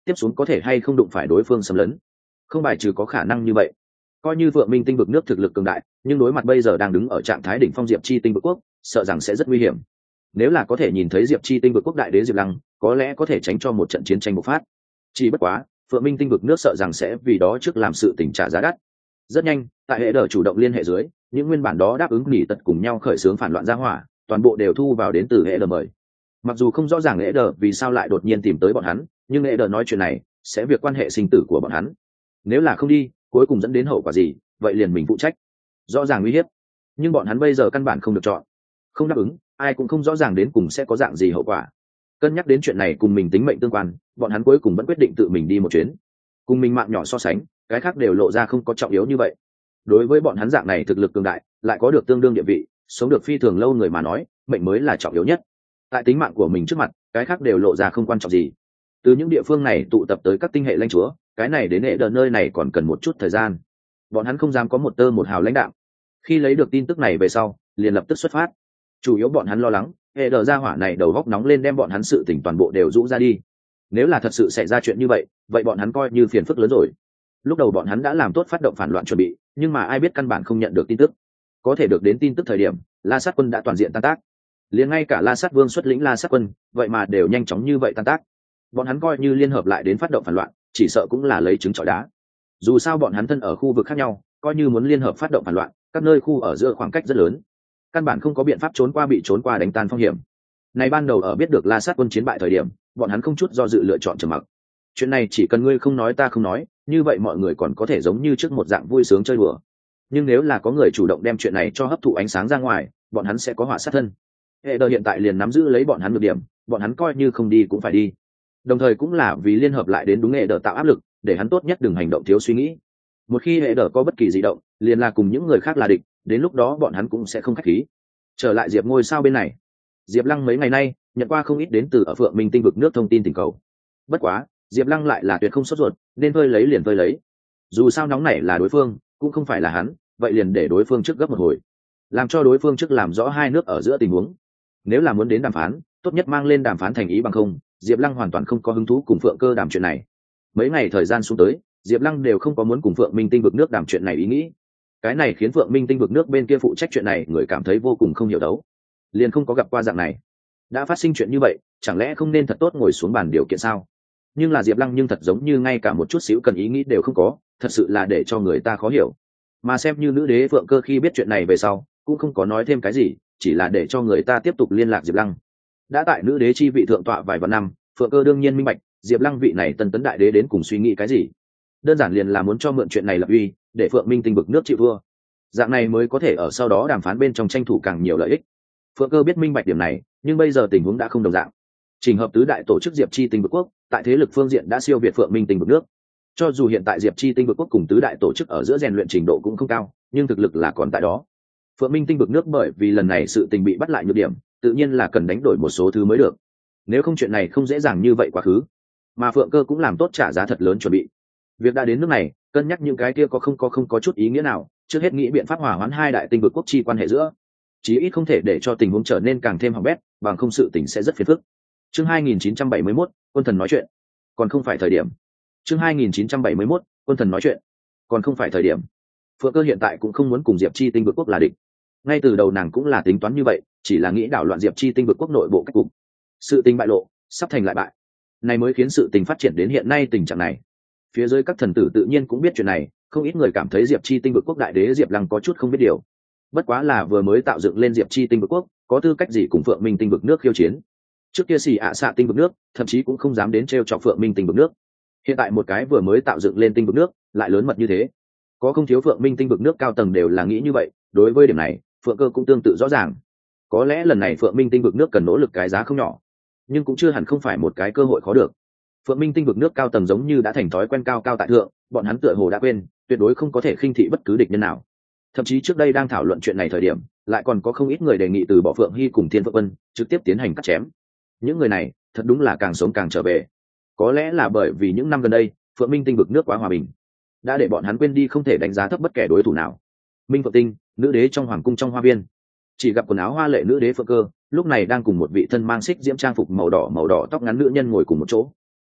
tiếp xuống có thể hay không đụng phải đối phương xâm lấn, không bài trừ có khả năng như vậy. Coi như Phượng Minh tinh vực nước thực lực cường đại, nhưng đối mặt bây giờ đang đứng ở trạng thái đỉnh phong Diệp Chi tinh vực quốc, sợ rằng sẽ rất nguy hiểm. Nếu là có thể nhìn thấy Diệp Chi tinh vực quốc đại đế Diệp Lăng, có lẽ có thể tránh cho một trận chiến tranh bộc phát. Chỉ bất quá, Phượng Minh tinh vực nước sợ rằng sẽ vì đó trước làm sự tình trả giá đắt. Rất nhanh, tại hệ đờ chủ động liên hệ dưới, những nguyên bản đó đáp ứng nghỉ tật cùng nhau khởi xướng phản loạn ra hỏa, toàn bộ đều thu vào đến từ hệ đờ mời. Mặc dù không rõ ràng hệ đờ vì sao lại đột nhiên tìm tới bọn hắn, nhưng hệ đờ nói chuyện này sẽ việc quan hệ sinh tử của bọn hắn. Nếu là không đi, cuối cùng dẫn đến hậu quả gì, vậy liền mình phụ trách. Rõ ràng uy hiếp, nhưng bọn hắn bây giờ căn bản không được chọn, không đáp ứng, ai cũng không rõ ràng đến cùng sẽ có dạng gì hậu quả. Cân nhắc đến chuyện này cùng mình tính mệnh tương quan, bọn hắn cuối cùng vẫn quyết định tự mình đi một chuyến. Cùng mình mạng nhỏ so sánh, cái khác đều lộ ra không có trọng yếu như vậy. Đối với bọn hắn dạng này thực lực cường đại, lại có được tương đương địa vị, sống được phi thường lâu người mà nói, mệnh mới là trọng yếu nhất. Tại tính mạng của mình trước mặt, cái khác đều lộ ra không quan trọng gì. Từ những địa phương này tụ tập tới các tinh hệ lãnh chúa, cái này đến hệ đờ nơi này còn cần một chút thời gian. Bọn hắn không dám có một tơ một hào lãnh đạo. Khi lấy được tin tức này về sau, liền lập tức xuất phát. Chủ yếu bọn hắn lo lắng, hệ đờ gia hỏa này đầu góc nóng lên đem bọn hắn sự tỉnh toàn bộ đều rũ ra đi. Nếu là thật sự xảy ra chuyện như vậy, vậy bọn hắn coi như phiền phức lớn rồi. Lúc đầu bọn hắn đã làm tốt phát động phản loạn chuẩn bị, nhưng mà ai biết căn bản không nhận được tin tức. Có thể được đến tin tức thời điểm, La Sát quân đã toàn diện tan tác. Liền ngay cả La Sát Vương xuất lĩnh La Sát quân, vậy mà đều nhanh chóng như vậy tan tác. Bọn hắn coi như liên hợp lại đến phát động phản loạn, chỉ sợ cũng là lấy trứng trọi đá. Dù sao bọn hắn thân ở khu vực khác nhau, coi như muốn liên hợp phát động phản loạn, các nơi khu ở giữa khoảng cách rất lớn, căn bản không có biện pháp trốn qua bị trốn qua đánh tan phong hiểm. Này ban đầu ở biết được La Sát quân chiến bại thời điểm, bọn hắn không chút do dự lựa chọn trầm mặc. Chuyện này chỉ cần ngươi không nói ta không nói, như vậy mọi người còn có thể giống như trước một dạng vui sướng chơi đùa. Nhưng nếu là có người chủ động đem chuyện này cho hấp thụ ánh sáng ra ngoài, bọn hắn sẽ có họa sát thân. Hệ đờ hiện tại liền nắm giữ lấy bọn hắn được điểm, bọn hắn coi như không đi cũng phải đi. Đồng thời cũng là vì liên hợp lại đến đúng hệ đờ tạo áp lực, để hắn tốt nhất đừng hành động thiếu suy nghĩ. Một khi hệ đờ có bất kỳ dị động, liền là cùng những người khác là địch, đến lúc đó bọn hắn cũng sẽ không khách khí. Trở lại Diệp ngôi sao bên này, Diệp Lăng mấy ngày nay nhận qua không ít đến từ ở Phượng Minh tinh vực nước thông tin tình cầu. Bất quá, Diệp Lăng lại là tuyệt không sốt ruột, nên vơi lấy liền vơi lấy. Dù sao nóng này là đối phương, cũng không phải là hắn, vậy liền để đối phương trước gấp một hồi, làm cho đối phương trước làm rõ hai nước ở giữa tình huống. Nếu là muốn đến đàm phán, tốt nhất mang lên đàm phán thành ý bằng không, Diệp Lăng hoàn toàn không có hứng thú cùng Phượng Cơ đàm chuyện này. Mấy ngày thời gian xuống tới, Diệp Lăng đều không có muốn cùng Phượng Minh tinh vực nước đàm chuyện này ý nghĩ. Cái này khiến Phượng Minh tinh vực nước bên kia phụ trách chuyện này người cảm thấy vô cùng không hiểu đấu. Liền không có gặp qua dạng này. Đã phát sinh chuyện như vậy, chẳng lẽ không nên thật tốt ngồi xuống bàn điều kiện sao? Nhưng là Diệp Lăng nhưng thật giống như ngay cả một chút xíu cần ý nghĩ đều không có, thật sự là để cho người ta khó hiểu. Mà xem như nữ đế Phượng Cơ khi biết chuyện này về sau, cũng không có nói thêm cái gì, chỉ là để cho người ta tiếp tục liên lạc Diệp Lăng. Đã tại nữ đế chi vị thượng tọa vài vạn năm, Phượng Cơ đương nhiên minh bạch, Diệp Lăng vị này tân tấn đại đế đến cùng suy nghĩ cái gì. Đơn giản liền là muốn cho mượn chuyện này lập uy, để Phượng Minh tinh vực nước chịu thua. Dạng này mới có thể ở sau đó đàm phán bên trong tranh thủ càng nhiều lợi ích. Phượng Cơ biết minh bạch điểm này, nhưng bây giờ tình huống đã không đồng dạng. Trình hợp tứ đại tổ chức Diệp Chi tinh vực quốc, tại thế lực phương diện đã siêu việt Phượng Minh tinh vực nước. Cho dù hiện tại Diệp Chi tinh vực quốc cùng tứ đại tổ chức ở giữa rèn luyện trình độ cũng không cao, nhưng thực lực là còn tại đó. Phượng Minh tinh vực nước bởi vì lần này sự tình bị bắt lại nhược điểm, tự nhiên là cần đánh đổi một số thứ mới được. Nếu không chuyện này không dễ dàng như vậy quá khứ. Mà Phượng Cơ cũng làm tốt trả giá thật lớn chuẩn bị. Việc đã đến nước này, cân nhắc những cái kia có không có không có chút ý nghĩa nào, trước hết nghĩ biện pháp hòa hoãn hai đại tinh vực quốc chi quan hệ giữa. Chí ít không thể để cho tình huống trở nên càng thêm hỏng bét, bằng không sự tình sẽ rất phiền phức. Chương hai nghìn chín trăm bảy mươi mốt, quân thần nói chuyện, còn không phải thời điểm. Chương hai nghìn chín trăm bảy mươi mốt, quân thần nói chuyện, còn không phải thời điểm. Phượng Cơ hiện tại cũng không muốn cùng Diệp Chi tinh vực quốc là địch. Ngay từ đầu nàng cũng là tính toán như vậy, chỉ là nghĩ đảo loạn Diệp Chi tinh vực quốc nội bộ cách cục. Sự tình bại lộ, sắp thành lại bại. Này mới khiến sự tình phát triển đến hiện nay tình trạng này. Phía dưới các thần tử tự nhiên cũng biết chuyện này, không ít người cảm thấy Diệp Chi tinh vực quốc đại đế Diệp Lăng có chút không biết điều. Bất quá là vừa mới tạo dựng lên Diệp Chi tinh vực quốc, có tư cách gì cùng Phượng Minh tinh vực nước khiêu chiến. Trước kia xì ạ xạ tinh vực nước, thậm chí cũng không dám đến trêu chọc Phượng Minh tinh vực nước. Hiện tại một cái vừa mới tạo dựng lên tinh vực nước, lại lớn mật như thế. Có không thiếu Phượng Minh tinh vực nước cao tầng đều là nghĩ như vậy, đối với điểm này, Phượng Cơ cũng tương tự rõ ràng. Có lẽ lần này Phượng Minh tinh vực nước cần nỗ lực cái giá không nhỏ, nhưng cũng chưa hẳn không phải một cái cơ hội khó được. Phượng Minh tinh vực nước cao tầng giống như đã thành thói quen cao cao tại thượng, bọn hắn tựa hồ đã quên, tuyệt đối không có thể khinh thị bất cứ địch nhân nào. Thậm chí trước đây đang thảo luận chuyện này thời điểm, lại còn có không ít người đề nghị từ bỏ Phượng Hy cùng Thiên Phượng Vân, trực tiếp tiến hành cắt chém. Những người này, thật đúng là càng sống càng trở về. Có lẽ là bởi vì những năm gần đây, Phượng Minh tinh vực nước quá hòa bình, đã để bọn hắn quên đi không thể đánh giá thấp bất kể đối thủ nào. Minh Phượng Tinh, nữ đế trong hoàng cung trong hoa viên, chỉ gặp quần áo hoa lệ nữ đế Phượng Cơ, lúc này đang cùng một vị thân mang xích diễm trang phục màu đỏ màu đỏ tóc ngắn nữ nhân ngồi cùng một chỗ.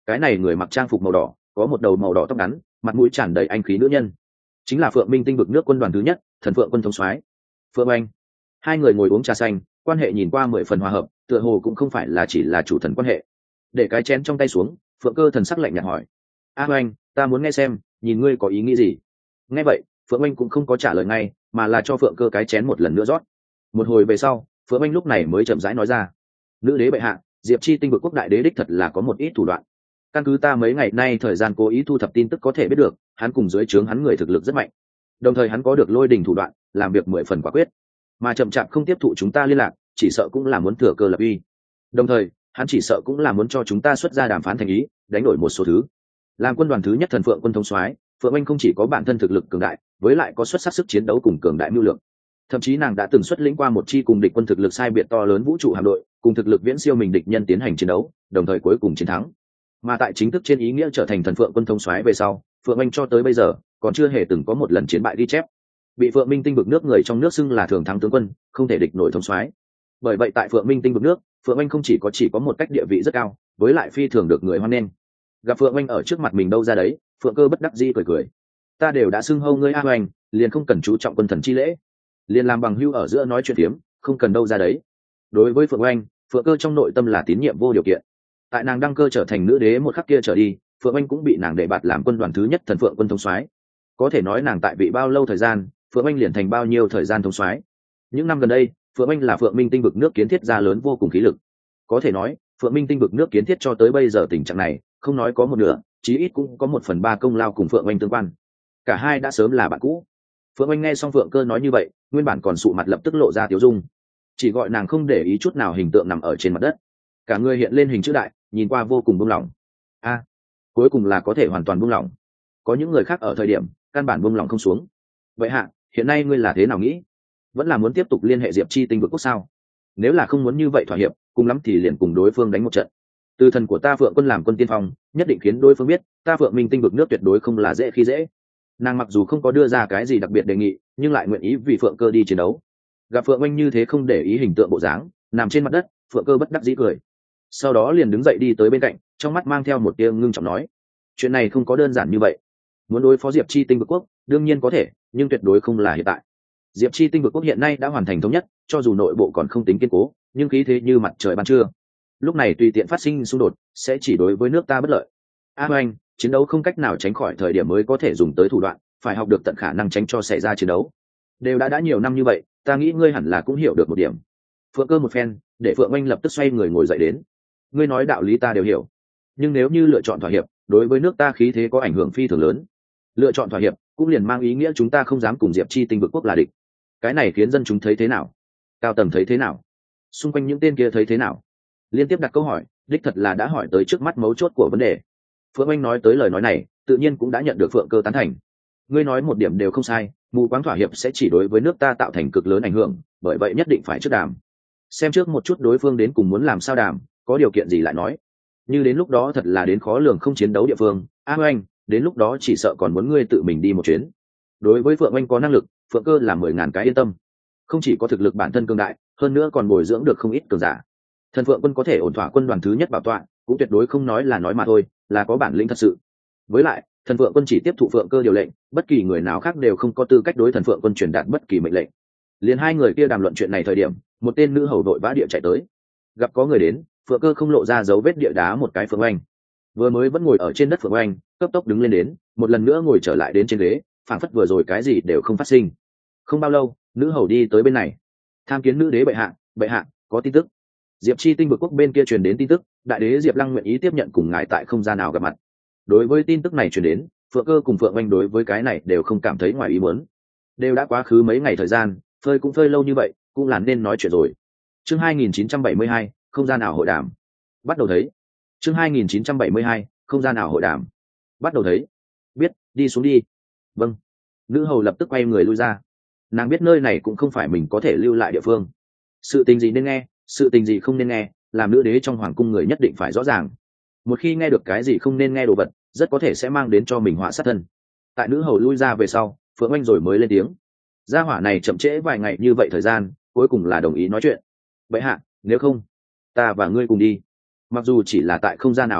cái này người mặc trang phục màu đỏ, có một đầu màu đỏ tóc ngắn, mặt mũi tràn đầy anh khí nữ nhân, chính là Phượng Minh Tinh vực nước quân đoàn thứ nhất, Thần Phượng Quân thống soái Phượng Anh. Hai người ngồi uống trà xanh, quan hệ nhìn qua mười phần hòa hợp, tựa hồ cũng không phải là chỉ là chủ thần quan hệ. Để cái chén trong tay xuống, Phượng Cơ thần sắc lạnh nhạt hỏi: a Anh, ta muốn nghe xem, nhìn ngươi có ý nghĩ gì? Nghe vậy, Phượng Anh cũng không có trả lời ngay, mà là cho Phượng Cơ cái chén một lần nữa rót. Một hồi về sau, Phượng Anh lúc này mới chậm rãi nói ra: nữ đế bệ hạ, Diệp Chi Tinh vực quốc đại đế đích thật là có một ít thủ đoạn. Căn cứ ta mấy ngày nay thời gian cố ý thu thập tin tức có thể biết được, hắn cùng dưới trướng hắn người thực lực rất mạnh, đồng thời hắn có được lôi đình thủ đoạn, làm việc mười phần quả quyết, mà chậm chạp không tiếp thụ chúng ta liên lạc, chỉ sợ cũng là muốn thừa cơ lập uy. Đồng thời hắn chỉ sợ cũng là muốn cho chúng ta xuất ra đàm phán thành ý, đánh đổi một số thứ. Làm quân đoàn thứ nhất Thần Phượng Quân thống soái, Phượng Anh không chỉ có bản thân thực lực cường đại, với lại có xuất sắc sức chiến đấu cùng cường đại mưu lược. Thậm chí nàng đã từng xuất lĩnh qua một chi cùng địch quân thực lực sai biệt to lớn vũ trụ hạm đội, cùng thực lực viễn siêu mình địch nhân tiến hành chiến đấu, đồng thời cuối cùng chiến thắng. Mà tại chính thức trên ý nghĩa trở thành Thần Phượng Quân thống soái về sau, Phượng Anh cho tới bây giờ còn chưa hề từng có một lần chiến bại ghi chép. Bị Phượng Minh Tinh vực nước người trong nước xưng là thường thắng tướng quân, không thể địch nổi thống soái. Bởi vậy tại Phượng Minh Tinh vực nước, Phượng Anh không chỉ có chỉ có một cách địa vị rất cao, với lại phi thường được người hoan nghênh. Gặp Phượng Anh ở trước mặt mình đâu ra đấy, Phượng Cơ bất đắc dĩ cười cười: ta đều đã xưng hâu ngươi a Anh, liền không cần chú trọng quân thần chi lễ, liền làm bằng hữu ở giữa nói chuyện tiếm, không cần đâu ra đấy. Đối với Phượng Anh, Phượng Cơ trong nội tâm là tín nhiệm vô điều kiện. Tại nàng đăng cơ trở thành nữ đế một khắc kia trở đi, Phượng Anh cũng bị nàng đề bạt làm quân đoàn thứ nhất Thần Phượng Quân thống soái. Có thể nói nàng tại vị bao lâu thời gian, Phượng Anh liền thành bao nhiêu thời gian thống soái. Những năm gần đây, Phượng Anh là Phượng Minh Tinh vực nước kiến thiết ra lớn vô cùng khí lực. Có thể nói, Phượng Minh Tinh vực nước kiến thiết cho tới bây giờ tình trạng này, không nói có một nửa, chí ít cũng có một phần ba công lao cùng Phượng Anh tương quan. Cả hai đã sớm là bạn cũ. Phượng Anh nghe xong Phượng Cơ nói như vậy, nguyên bản còn sụ mặt lập tức lộ ra tiếu dung, chỉ gọi nàng không để ý chút nào hình tượng nằm ở trên mặt đất, cả người hiện lên hình chữ đại, nhìn qua vô cùng buông lỏng. A, cuối cùng là có thể hoàn toàn buông lỏng. Có những người khác ở thời điểm căn bản buông lỏng không xuống. Vậy hạ, hiện nay ngươi là thế nào nghĩ? Vẫn là muốn tiếp tục liên hệ Diệp Chi Tinh vực quốc sao? Nếu là không muốn như vậy thỏa hiệp, cùng lắm thì liền cùng đối phương đánh một trận. Từ thần của ta Phượng Quân làm quân tiên phong, nhất định khiến đối phương biết ta Phượng Minh Tinh vực nước tuyệt đối không là dễ khi dễ. Nàng mặc dù không có đưa ra cái gì đặc biệt đề nghị, nhưng lại nguyện ý vì Phượng Cơ đi chiến đấu. Gặp Phượng Anh như thế không để ý hình tượng bộ dáng, nằm trên mặt đất, Phượng Cơ bất đắc dĩ cười. Sau đó liền đứng dậy đi tới bên cạnh, trong mắt mang theo một tia ngưng trọng nói: chuyện này không có đơn giản như vậy. Muốn đối phó Diệp Chi Tinh vực quốc, đương nhiên có thể, nhưng tuyệt đối không là hiện tại. Diệp Chi Tinh vực quốc hiện nay đã hoàn thành thống nhất, cho dù nội bộ còn không tính kiên cố, nhưng khí thế như mặt trời ban trưa. Lúc này tùy tiện phát sinh xung đột, sẽ chỉ đối với nước ta bất lợi. A Anh, chiến đấu không cách nào tránh khỏi thời điểm mới có thể dùng tới thủ đoạn, phải học được tận khả năng tránh cho xảy ra chiến đấu. Đều đã đã nhiều năm như vậy, ta nghĩ ngươi hẳn là cũng hiểu được một điểm. Phượng Cơ một phen, để Phượng Anh lập tức xoay người ngồi dậy đến. Ngươi nói đạo lý ta đều hiểu, nhưng nếu như lựa chọn thỏa hiệp, đối với nước ta khí thế có ảnh hưởng phi thường lớn. Lựa chọn thỏa hiệp cũng liền mang ý nghĩa chúng ta không dám cùng Diệp Chi Tinh vực quốc là địch. Cái này khiến dân chúng thấy thế nào? Cao tầng thấy thế nào? Xung quanh những tên kia thấy thế nào? Liên tiếp đặt câu hỏi, đích thật là đã hỏi tới trước mắt mấu chốt của vấn đề. Phượng Anh nói tới lời nói này, tự nhiên cũng đã nhận được Phượng Cơ tán thành. Ngươi nói một điểm đều không sai, mù quáng thỏa hiệp sẽ chỉ đối với nước ta tạo thành cực lớn ảnh hưởng, bởi vậy nhất định phải trước đàm. Xem trước một chút đối phương đến cùng muốn làm sao đàm, có điều kiện gì lại nói. Như đến lúc đó thật là đến khó lường không chiến đấu địa phương, A Anh, đến lúc đó chỉ sợ còn muốn ngươi tự mình đi một chuyến. Đối với Phượng Anh có năng lực, Phượng Cơ là mười ngàn cái yên tâm. Không chỉ có thực lực bản thân cường đại, hơn nữa còn bồi dưỡng được không ít cường giả. Thần Phượng Quân có thể ổn thỏa quân đoàn thứ nhất bảo tọa, cũng tuyệt đối không nói là nói mà thôi, là có bản lĩnh thật sự. Với lại, Thần Phượng Quân chỉ tiếp thụ Phượng Cơ điều lệnh, bất kỳ người nào khác đều không có tư cách đối Thần Phượng Quân truyền đạt bất kỳ mệnh lệnh. Liền hai người kia đàm luận chuyện này thời điểm, một tên nữ hầu đội vã địa chạy tới. Gặp có người đến, Phượng Cơ không lộ ra dấu vết địa đá một cái Phượng Anh. Vừa mới vẫn ngồi ở trên đất Phượng Anh, cấp tốc đứng lên đến, một lần nữa ngồi trở lại đến trên ghế, phảng phất vừa rồi cái gì đều không phát sinh. Không bao lâu, nữ hầu đi tới bên này. Tham kiến nữ đế bệ hạ, bệ hạ, có tin tức. Diệp Chi Tinh vực quốc bên kia truyền đến tin tức, đại đế Diệp Lăng nguyện ý tiếp nhận cùng ngài tại không gian nào gặp mặt. Đối với tin tức này truyền đến, Phượng Cơ cùng Phượng Anh đối với cái này đều không cảm thấy ngoài ý muốn. Đều đã quá khứ mấy ngày thời gian, phơi cũng phơi lâu như vậy, cũng là nên nói chuyện rồi. Chương hai nghìn chín trăm bảy mươi hai, không gian nào hội đàm. Bắt đầu thấy. Chương hai nghìn chín trăm bảy mươi hai, không gian nào hội đàm. Bắt đầu thấy. Biết, đi xuống đi. Vâng. Nữ hầu lập tức quay người lui ra. Nàng biết nơi này cũng không phải mình có thể lưu lại địa phương. Sự tình gì nên nghe, sự tình gì không nên nghe, làm nữ đế trong hoàng cung người nhất định phải rõ ràng. Một khi nghe được cái gì không nên nghe đồ vật, rất có thể sẽ mang đến cho mình họa sát thân. Tại nữ hầu lui ra về sau, Phượng Anh rồi mới lên tiếng. Gia hỏa này chậm trễ vài ngày như vậy thời gian, cuối cùng là đồng ý nói chuyện. Vậy hạ, nếu không, ta và ngươi cùng đi. Mặc dù chỉ là tại không gian nào gặp mặt,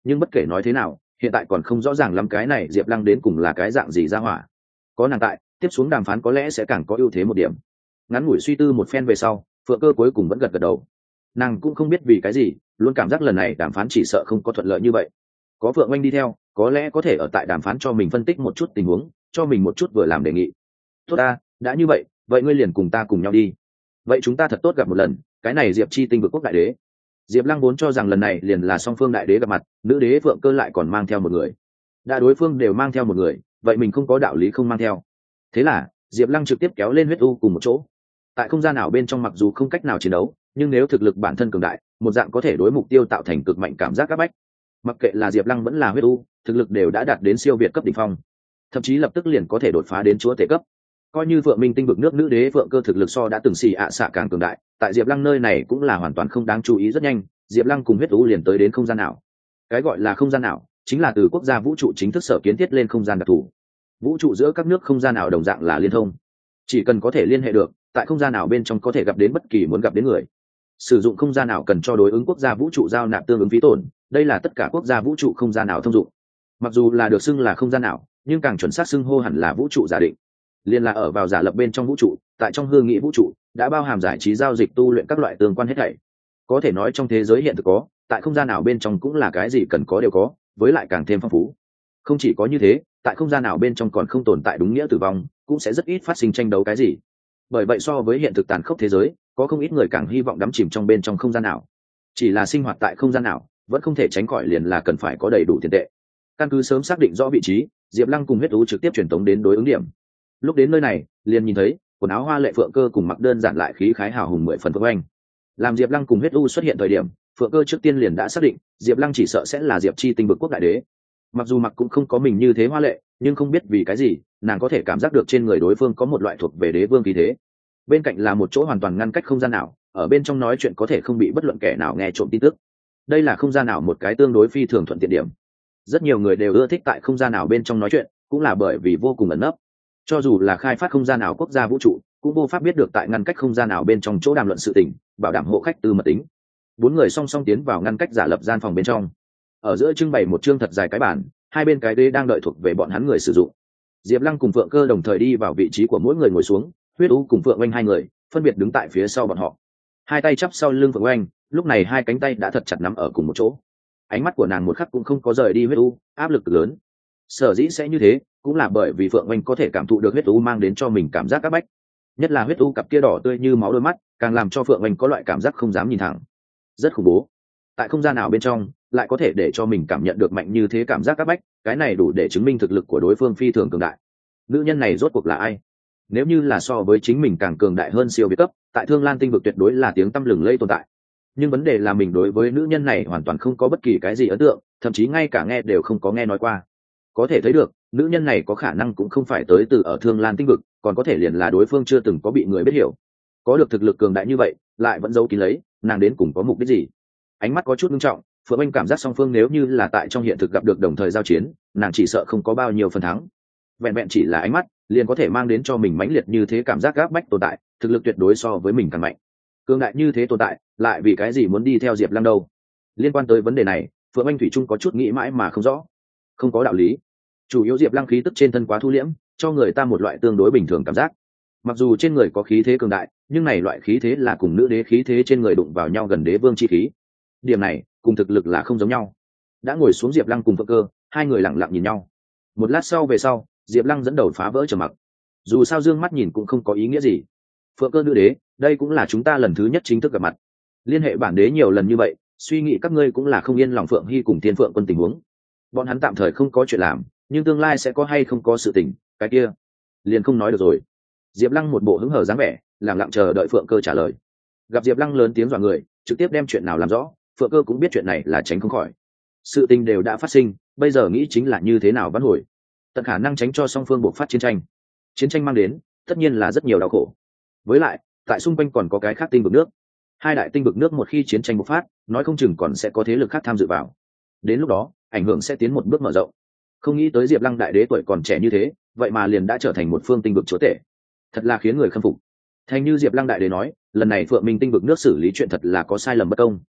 nhưng bất kể nói thế nào hiện tại còn không rõ ràng lắm cái này Diệp Lăng đến cùng là cái dạng gì ra hỏa. Có nàng tại, tiếp xuống đàm phán có lẽ sẽ càng có ưu thế một điểm. Ngắn ngủi suy tư một phen về sau, Phượng Cơ cuối cùng vẫn gật gật đầu. Nàng cũng không biết vì cái gì, luôn cảm giác lần này đàm phán chỉ sợ không có thuận lợi như vậy. Có Phượng Oanh đi theo, có lẽ có thể ở tại đàm phán cho mình phân tích một chút tình huống, cho mình một chút vừa làm đề nghị. Tốt ta, đã như vậy, vậy ngươi liền cùng ta cùng nhau đi. Vậy chúng ta thật tốt gặp một lần, cái này Diệp Chi Tinh vực quốc đại đế. Diệp Lăng vốn cho rằng lần này liền là song phương đại đế gặp mặt, nữ đế Phượng Cơ lại còn mang theo một người. Đã đối phương đều mang theo một người, vậy mình không có đạo lý không mang theo. Thế là, Diệp Lăng trực tiếp kéo lên huyết u cùng một chỗ. Tại không gian nào bên trong mặc dù không cách nào chiến đấu, nhưng nếu thực lực bản thân cường đại, một dạng có thể đối mục tiêu tạo thành cực mạnh cảm giác áp bách. Mặc kệ là Diệp Lăng vẫn là huyết u, thực lực đều đã đạt đến siêu việt cấp đỉnh phong, thậm chí lập tức liền có thể đột phá đến chúa tể cấp. Coi như Phượng Minh Tinh vực nước nữ đế Phượng Cơ thực lực so đã từng xì ạ xạ càng cường đại, tại Diệp Lăng nơi này cũng là hoàn toàn không đáng chú ý. Rất nhanh, Diệp Lăng cùng huyết u liền tới đến không gian nào. Cái gọi là không gian nào, chính là từ quốc gia vũ trụ chính thức sở kiến thiết lên không gian đặc thù. Vũ trụ giữa các nước không gian nào đồng dạng là liên thông, chỉ cần có thể liên hệ được, tại không gian nào bên trong có thể gặp đến bất kỳ muốn gặp đến người. Sử dụng không gian nào cần cho đối ứng quốc gia vũ trụ giao nạp tương ứng phí tổn, đây là tất cả quốc gia vũ trụ không gian nào thông dụng. Mặc dù là được xưng là không gian nào, nhưng càng chuẩn xác xưng hô hẳn là vũ trụ giả định. Liên là ở vào giả lập bên trong vũ trụ, tại trong hư nghị vũ trụ đã bao hàm giải trí giao dịch tu luyện các loại tương quan hết thảy. Có thể nói trong thế giới hiện thực có, tại không gian nào bên trong cũng là cái gì cần có đều có, với lại càng thêm phong phú. Không chỉ có như thế, tại không gian nào bên trong còn không tồn tại đúng nghĩa tử vong, cũng sẽ rất ít phát sinh tranh đấu cái gì. Bởi vậy so với hiện thực tàn khốc thế giới, có không ít người càng hy vọng đắm chìm trong bên trong không gian nào. Chỉ là sinh hoạt tại không gian nào, vẫn không thể tránh khỏi liền là cần phải có đầy đủ tiền tệ. Căn cứ sớm xác định rõ vị trí, Diệp Lăng cùng huyết thú trực tiếp truyền tống đến đối ứng điểm. Lúc đến nơi này, liền nhìn thấy quần áo hoa lệ Phượng Cơ cùng mặc đơn giản lại khí khái hào hùng mười phần Phượng Oanh. Làm Diệp Lăng cùng huyết u xuất hiện thời điểm, Phượng Cơ trước tiên liền đã xác định, Diệp Lăng chỉ sợ sẽ là Diệp Chi Tinh vực quốc đại đế. Mặc dù mặc cũng không có mình như thế hoa lệ, nhưng không biết vì cái gì, nàng có thể cảm giác được trên người đối phương có một loại thuộc về đế vương khí thế. Bên cạnh là một chỗ hoàn toàn ngăn cách không gian nào, ở bên trong nói chuyện có thể không bị bất luận kẻ nào nghe trộm tin tức. Đây là không gian nào một cái tương đối phi thường thuận tiện điểm. Rất nhiều người đều ưa thích tại không gian nào bên trong nói chuyện, cũng là bởi vì vô cùng ẩn nấp. Cho dù là khai phát không gian nào quốc gia vũ trụ, cũng vô pháp biết được tại ngăn cách không gian nào bên trong chỗ đàm luận sự tình, bảo đảm hộ khách tư mật tính. Bốn người song song tiến vào ngăn cách giả lập gian phòng bên trong. Ở giữa trưng bày một chương thật dài cái bàn, hai bên cái ghế đang đợi thuộc về bọn hắn người sử dụng. Diệp Lăng cùng Phượng Cơ đồng thời đi vào vị trí của mỗi người ngồi xuống, huyết u cùng Phượng Oanh hai người phân biệt đứng tại phía sau bọn họ, hai tay chắp sau lưng Phượng Oanh, lúc này hai cánh tay đã thật chặt nắm ở cùng một chỗ. Ánh mắt của nàng một khắc cũng không có rời đi huyết u, áp lực lớn. Sở dĩ sẽ như thế, cũng là bởi vì Phượng Oanh có thể cảm thụ được huyết u mang đến cho mình cảm giác áp bách. Nhất là huyết u cặp kia đỏ tươi như máu đôi mắt, càng làm cho Phượng Oanh có loại cảm giác không dám nhìn thẳng. Rất khủng bố. Tại không gian nào bên trong, lại có thể để cho mình cảm nhận được mạnh như thế cảm giác áp bách, cái này đủ để chứng minh thực lực của đối phương phi thường cường đại. Nữ nhân này rốt cuộc là ai? Nếu như là so với chính mình càng cường đại hơn siêu việt cấp, tại Thương Lan tinh vực tuyệt đối là tiếng tăm lừng lẫy tồn tại. Nhưng vấn đề là mình đối với nữ nhân này hoàn toàn không có bất kỳ cái gì ấn tượng, thậm chí ngay cả nghe đều không có nghe nói qua. Có thể thấy được, nữ nhân này có khả năng cũng không phải tới từ ở Thương Lan tinh vực, còn có thể liền là đối phương chưa từng có bị người biết hiểu. Có được thực lực cường đại như vậy, lại vẫn giấu kín lấy, nàng đến cùng có mục đích gì? Ánh mắt có chút nghiêm trọng, Phượng Oanh cảm giác song phương nếu như là tại trong hiện thực gặp được đồng thời giao chiến, nàng chỉ sợ không có bao nhiêu phần thắng. Vẹn vẹn chỉ là ánh mắt, liền có thể mang đến cho mình mãnh liệt như thế cảm giác gáp bách tồn tại, thực lực tuyệt đối so với mình càng mạnh. Cường đại như thế tồn tại, lại vì cái gì muốn đi theo Diệp Lăng đâu? Liên quan tới vấn đề này, Phượng Oanh thủy chung có chút nghĩ mãi mà không rõ. Không có đạo lý. Chủ yếu Diệp Lăng khí tức trên thân quá thu liễm, cho người ta một loại tương đối bình thường cảm giác. Mặc dù trên người có khí thế cường đại, nhưng này loại khí thế là cùng nữ đế khí thế trên người đụng vào nhau gần đế vương chi khí. Điểm này, cùng thực lực là không giống nhau. Đã ngồi xuống Diệp Lăng cùng Phượng Cơ, hai người lặng lặng nhìn nhau. Một lát sau về sau, Diệp Lăng dẫn đầu phá vỡ trầm mặc. Dù sao dương mắt nhìn cũng không có ý nghĩa gì. Phượng Cơ nữ đế, đây cũng là chúng ta lần thứ nhất chính thức gặp mặt. Liên hệ bản đế nhiều lần như vậy, suy nghĩ các ngươi cũng là không yên lòng Phượng Hy cùng Thiên Phượng quân tình huống. Bọn hắn tạm thời không có chuyện làm, nhưng tương lai sẽ có hay không có sự tình, cái kia liền không nói được rồi. Diệp Lăng một bộ hứng hờ dáng vẻ, lặng lặng chờ đợi Phượng Cơ trả lời. Gặp Diệp Lăng lớn tiếng dọa người, trực tiếp đem chuyện nào làm rõ, Phượng Cơ cũng biết chuyện này là tránh không khỏi. Sự tình đều đã phát sinh, bây giờ nghĩ chính là như thế nào vãn hồi, tận khả năng tránh cho song phương bộc phát chiến tranh. Chiến tranh mang đến, tất nhiên là rất nhiều đau khổ. Với lại, tại xung quanh còn có cái khác tinh vực nước. Hai đại tinh vực nước một khi chiến tranh bộc phát, nói không chừng còn sẽ có thế lực khác tham dự vào. Đến lúc đó, ảnh hưởng sẽ tiến một bước mở rộng. Không nghĩ tới Diệp Lăng đại đế tuổi còn trẻ như thế, vậy mà liền đã trở thành một phương tinh vực chúa tể. Thật là khiến người khâm phục. Thành như Diệp Lăng đại đế nói, lần này Phượng Minh tinh vực nước xử lý chuyện thật là có sai lầm bất công.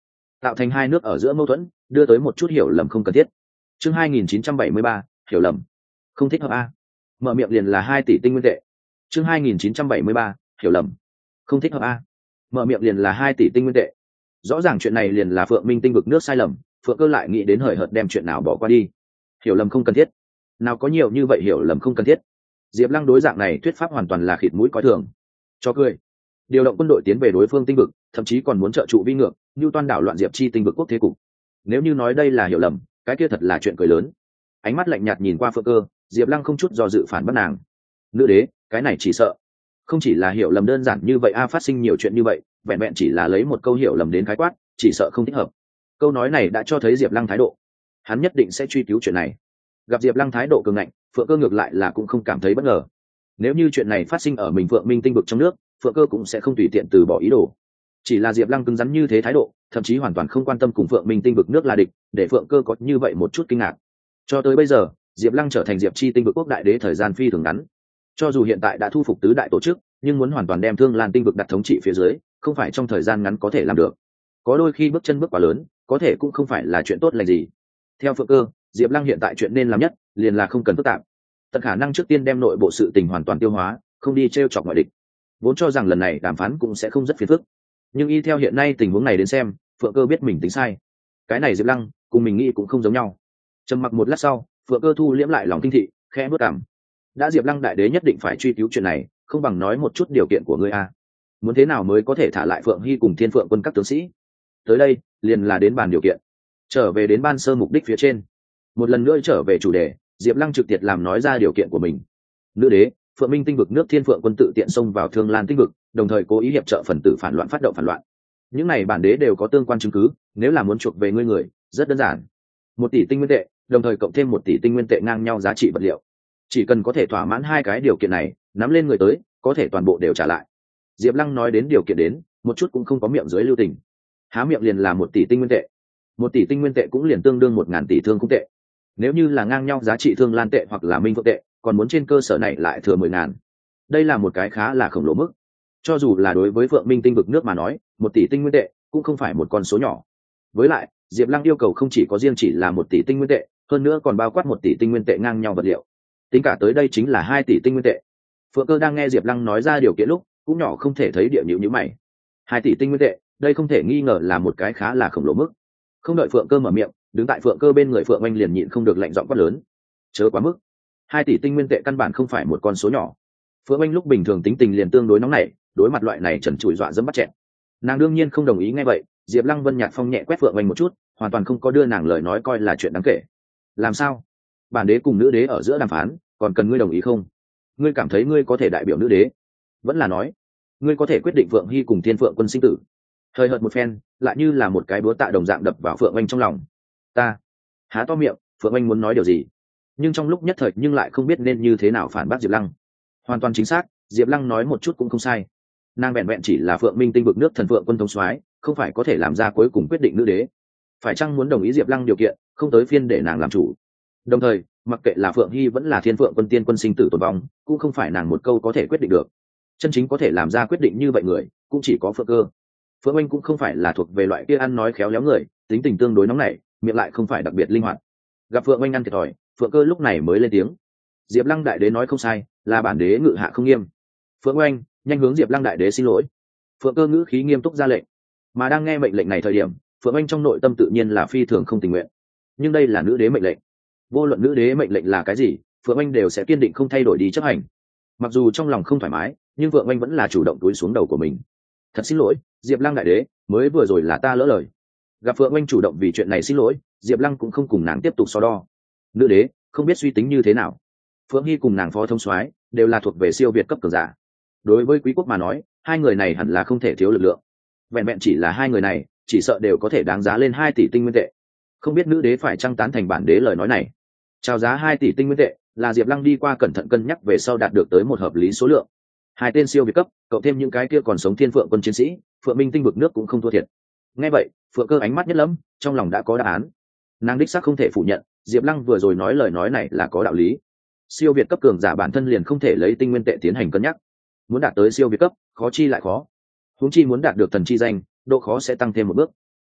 tạo thành hai nước ở giữa mâu thuẫn, đưa tới một chút hiểu lầm không cần thiết. Chương hai nghìn chín trăm bảy mươi ba, hiểu lầm không thích hợp a. Mở miệng liền là hai tỷ tinh nguyên tệ. Chương hai nghìn chín trăm bảy mươi ba, hiểu lầm không thích hợp a. Mở miệng liền là hai tỷ tinh nguyên tệ. Rõ ràng chuyện này liền là Phượng Minh Tinh vực nước sai lầm, Phượng Cơ lại nghĩ đến hời hợt đem chuyện nào bỏ qua đi. Hiểu lầm không cần thiết, nào có nhiều như vậy hiểu lầm không cần thiết. Diệp Lăng đối dạng này thuyết pháp hoàn toàn là khịt mũi coi thường. Cho cười. Điều động quân đội tiến về đối phương tinh vực, thậm chí còn muốn trợ trụ vi ngược, như toan đảo loạn Diệp chi tinh vực quốc thế cục. Nếu như nói đây là hiểu lầm, cái kia thật là chuyện cười lớn. Ánh mắt lạnh nhạt nhìn qua Phượng Cơ, Diệp Lăng không chút do dự phản bác nàng. Nữ đế, cái này chỉ sợ không chỉ là hiểu lầm đơn giản như vậy a, phát sinh nhiều chuyện như vậy, vẹn vẹn chỉ là lấy một câu hiểu lầm đến khái quát, chỉ sợ không thích hợp. Câu nói này đã cho thấy Diệp Lăng thái độ, hắn nhất định sẽ truy cứu chuyện này. Gặp Diệp Lăng thái độ cường ngạnh, Phượng Cơ ngược lại là cũng không cảm thấy bất ngờ. Nếu như chuyện này phát sinh ở mình Phượng Minh tinh vực trong nước, Phượng Cơ cũng sẽ không tùy tiện từ bỏ ý đồ. Chỉ là Diệp Lăng cứng rắn như thế thái độ, thậm chí hoàn toàn không quan tâm cùng Phượng Minh tinh vực nước là địch, để Phượng Cơ có như vậy một chút kinh ngạc. Cho tới bây giờ, Diệp Lăng trở thành Diệp chi tinh vực quốc đại đế thời gian phi thường ngắn. Cho dù hiện tại đã thu phục tứ đại tổ chức, nhưng muốn hoàn toàn đem Thương Lan tinh vực đặt thống trị phía dưới, không phải trong thời gian ngắn có thể làm được. Có đôi khi bước chân bước quá lớn, có thể cũng không phải là chuyện tốt lành gì. Theo Phượng Cơ, Diệp Lăng hiện tại chuyện nên làm nhất, liền là không cần phức tạp. Tận khả năng trước tiên đem nội bộ sự tình hoàn toàn tiêu hóa, không đi trêu chọc ngoại địch. Vốn cho rằng lần này đàm phán cũng sẽ không rất phiền phức, nhưng y theo hiện nay tình huống này đến xem, Phượng Cơ biết mình tính sai. Cái này Diệp Lăng cùng mình nghĩ cũng không giống nhau. Trầm mặc một lát sau, Phượng Cơ thu liễm lại lòng kinh thị, khẽ bước cằm. Đã Diệp Lăng đại đế nhất định phải truy cứu chuyện này, không bằng nói một chút điều kiện của ngươi a. Muốn thế nào mới có thể thả lại Phượng Hy cùng Thiên Phượng quân các tướng sĩ? Tới đây, liền là đến bàn điều kiện. Trở về đến ban sơ mục đích phía trên. Một lần nữa trở về chủ đề, Diệp Lăng trực tiếp làm nói ra điều kiện của mình. Nữ đế, Phượng Minh tinh vực nước Thiên Phượng quân tự tiện xông vào Thương Lan tinh vực, đồng thời cố ý hiệp trợ phần tử phản loạn phát động phản loạn. Những này bản đế đều có tương quan chứng cứ, nếu là muốn chuộc về ngươi người, rất đơn giản. Một tỷ tinh nguyên tệ, đồng thời cộng thêm một tỷ tinh nguyên tệ ngang nhau giá trị vật liệu. Chỉ cần có thể thỏa mãn hai cái điều kiện này, nắm lên người tới, có thể toàn bộ đều trả lại. Diệp Lăng nói đến điều kiện đến, một chút cũng không có miệng dưới lưu tình. Há miệng liền là một tỷ tinh nguyên tệ. Một tỷ tinh nguyên tệ cũng liền tương đương một ngàn tỷ thương khung tệ. Nếu như là ngang nhau giá trị Thương Lan tệ hoặc là Minh Phượng tệ, còn muốn trên cơ sở này lại thừa mười ngàn. Đây là một cái khá là khổng lồ mức. Cho dù là đối với Phượng Minh tinh vực nước mà nói, một tỷ tinh nguyên tệ cũng không phải một con số nhỏ. Với lại, Diệp Lăng yêu cầu không chỉ có riêng chỉ là một tỷ tinh nguyên tệ, hơn nữa còn bao quát một tỷ tinh nguyên tệ ngang nhau vật liệu. Tính cả tới đây chính là hai tỷ tinh nguyên tệ. Phượng Cơ đang nghe Diệp Lăng nói ra điều kiện lúc, cũng nhỏ không thể thấy địa nhíu nhíu mày. Hai tỷ tinh nguyên tệ, đây không thể nghi ngờ là một cái khá là khổng lồ mức. Không đợi Phượng Cơ mở miệng, đứng tại Phượng Cơ bên người Phượng Oanh liền nhịn không được lạnh giọng quát lớn. Chớ quá mức. Hai tỷ tinh nguyên tệ căn bản không phải một con số nhỏ. Phượng Oanh lúc bình thường tính tình liền tương đối nóng nảy, đối mặt loại này trần trụi dọa dẫm bắt chẹn. Nàng đương nhiên không đồng ý nghe vậy, Diệp Lăng Vân nhạt phong nhẹ quét Phượng Oanh một chút, hoàn toàn không có đưa nàng lời nói coi là chuyện đáng kể. Làm sao? Bản đế cùng nữ đế ở giữa đàm phán, còn cần ngươi đồng ý không? Ngươi cảm thấy ngươi có thể đại biểu nữ đế? Vẫn là nói, ngươi có thể quyết định Phượng Hy cùng Thiên Phượng quân sinh tử? Hơi hợt một phen, lại như là một cái búa tạ đồng dạng đập vào Phượng Oanh trong lòng. Ta há to miệng, Phượng Oanh muốn nói điều gì, nhưng trong lúc nhất thời nhưng lại không biết nên như thế nào phản bác Diệp Lăng. Hoàn toàn chính xác, Diệp Lăng nói một chút cũng không sai. Nàng vẹn vẹn chỉ là Phượng Minh tinh vực nước thần Phượng quân thống soái, không phải có thể làm ra cuối cùng quyết định nữ đế. Phải chăng muốn đồng ý Diệp Lăng điều kiện, không tới phiên để nàng làm chủ. Đồng thời, mặc kệ là Phượng Hy vẫn là Thiên Phượng quân tiên quân sinh tử tồn vong, cũng không phải nàng một câu có thể quyết định được. Chân chính có thể làm ra quyết định như vậy người, cũng chỉ có Phượng Cơ. Phượng Oanh cũng không phải là thuộc về loại kia ăn nói khéo léo người, tính tình tương đối nóng nảy, miệng lại không phải đặc biệt linh hoạt. Gặp Phượng Oanh ăn thiệt thòi, Phượng Cơ lúc này mới lên tiếng. Diệp Lăng đại đế nói không sai, là bản đế ngự hạ không nghiêm. Phượng Oanh, nhanh hướng Diệp Lăng đại đế xin lỗi. Phượng Cơ ngữ khí nghiêm túc ra lệnh. Mà đang nghe mệnh lệnh này thời điểm, Phượng Oanh trong nội tâm tự nhiên là phi thường không tình nguyện. Nhưng đây là nữ đế mệnh lệnh, vô luận nữ đế mệnh lệnh là cái gì, Phượng Oanh đều sẽ kiên định không thay đổi đi chấp hành. Mặc dù trong lòng không thoải mái, nhưng Phượng Oanh vẫn là chủ động túi xuống đầu của mình. Thật xin lỗi, Diệp Lăng đại đế, mới vừa rồi là ta lỡ lời. Gặp Phượng Oanh chủ động vì chuyện này xin lỗi, Diệp Lăng cũng không cùng nàng tiếp tục so đo. Nữ đế không biết suy tính như thế nào. Phượng Hy cùng nàng phó thông soái đều là thuộc về siêu việt cấp cường giả. Đối với quý quốc mà nói, hai người này hẳn là không thể thiếu lực lượng. Vẹn vẹn chỉ là hai người này, chỉ sợ đều có thể đáng giá lên hai tỷ tinh nguyên tệ. Không biết nữ đế phải chăng tán thành bản đế lời nói này. Chào giá hai tỷ tinh nguyên tệ là Diệp Lăng đi qua cẩn thận cân nhắc về sau đạt được tới một hợp lý số lượng. Hai tên siêu việt cấp, cậu thêm những cái kia còn sống Thiên Phượng quân chiến sĩ, Phượng Minh tinh vực nước cũng không thua thiệt. Nghe vậy, Phượng Cơ ánh mắt nhất lẫm, trong lòng đã có đáp án. Nàng đích xác không thể phủ nhận, Diệp Lăng vừa rồi nói lời nói này là có đạo lý. Siêu việt cấp cường giả bản thân liền không thể lấy tinh nguyên tệ tiến hành cân nhắc. Muốn đạt tới siêu việt cấp, khó chi lại khó. Huống chi muốn đạt được thần chi danh, độ khó sẽ tăng thêm một bước.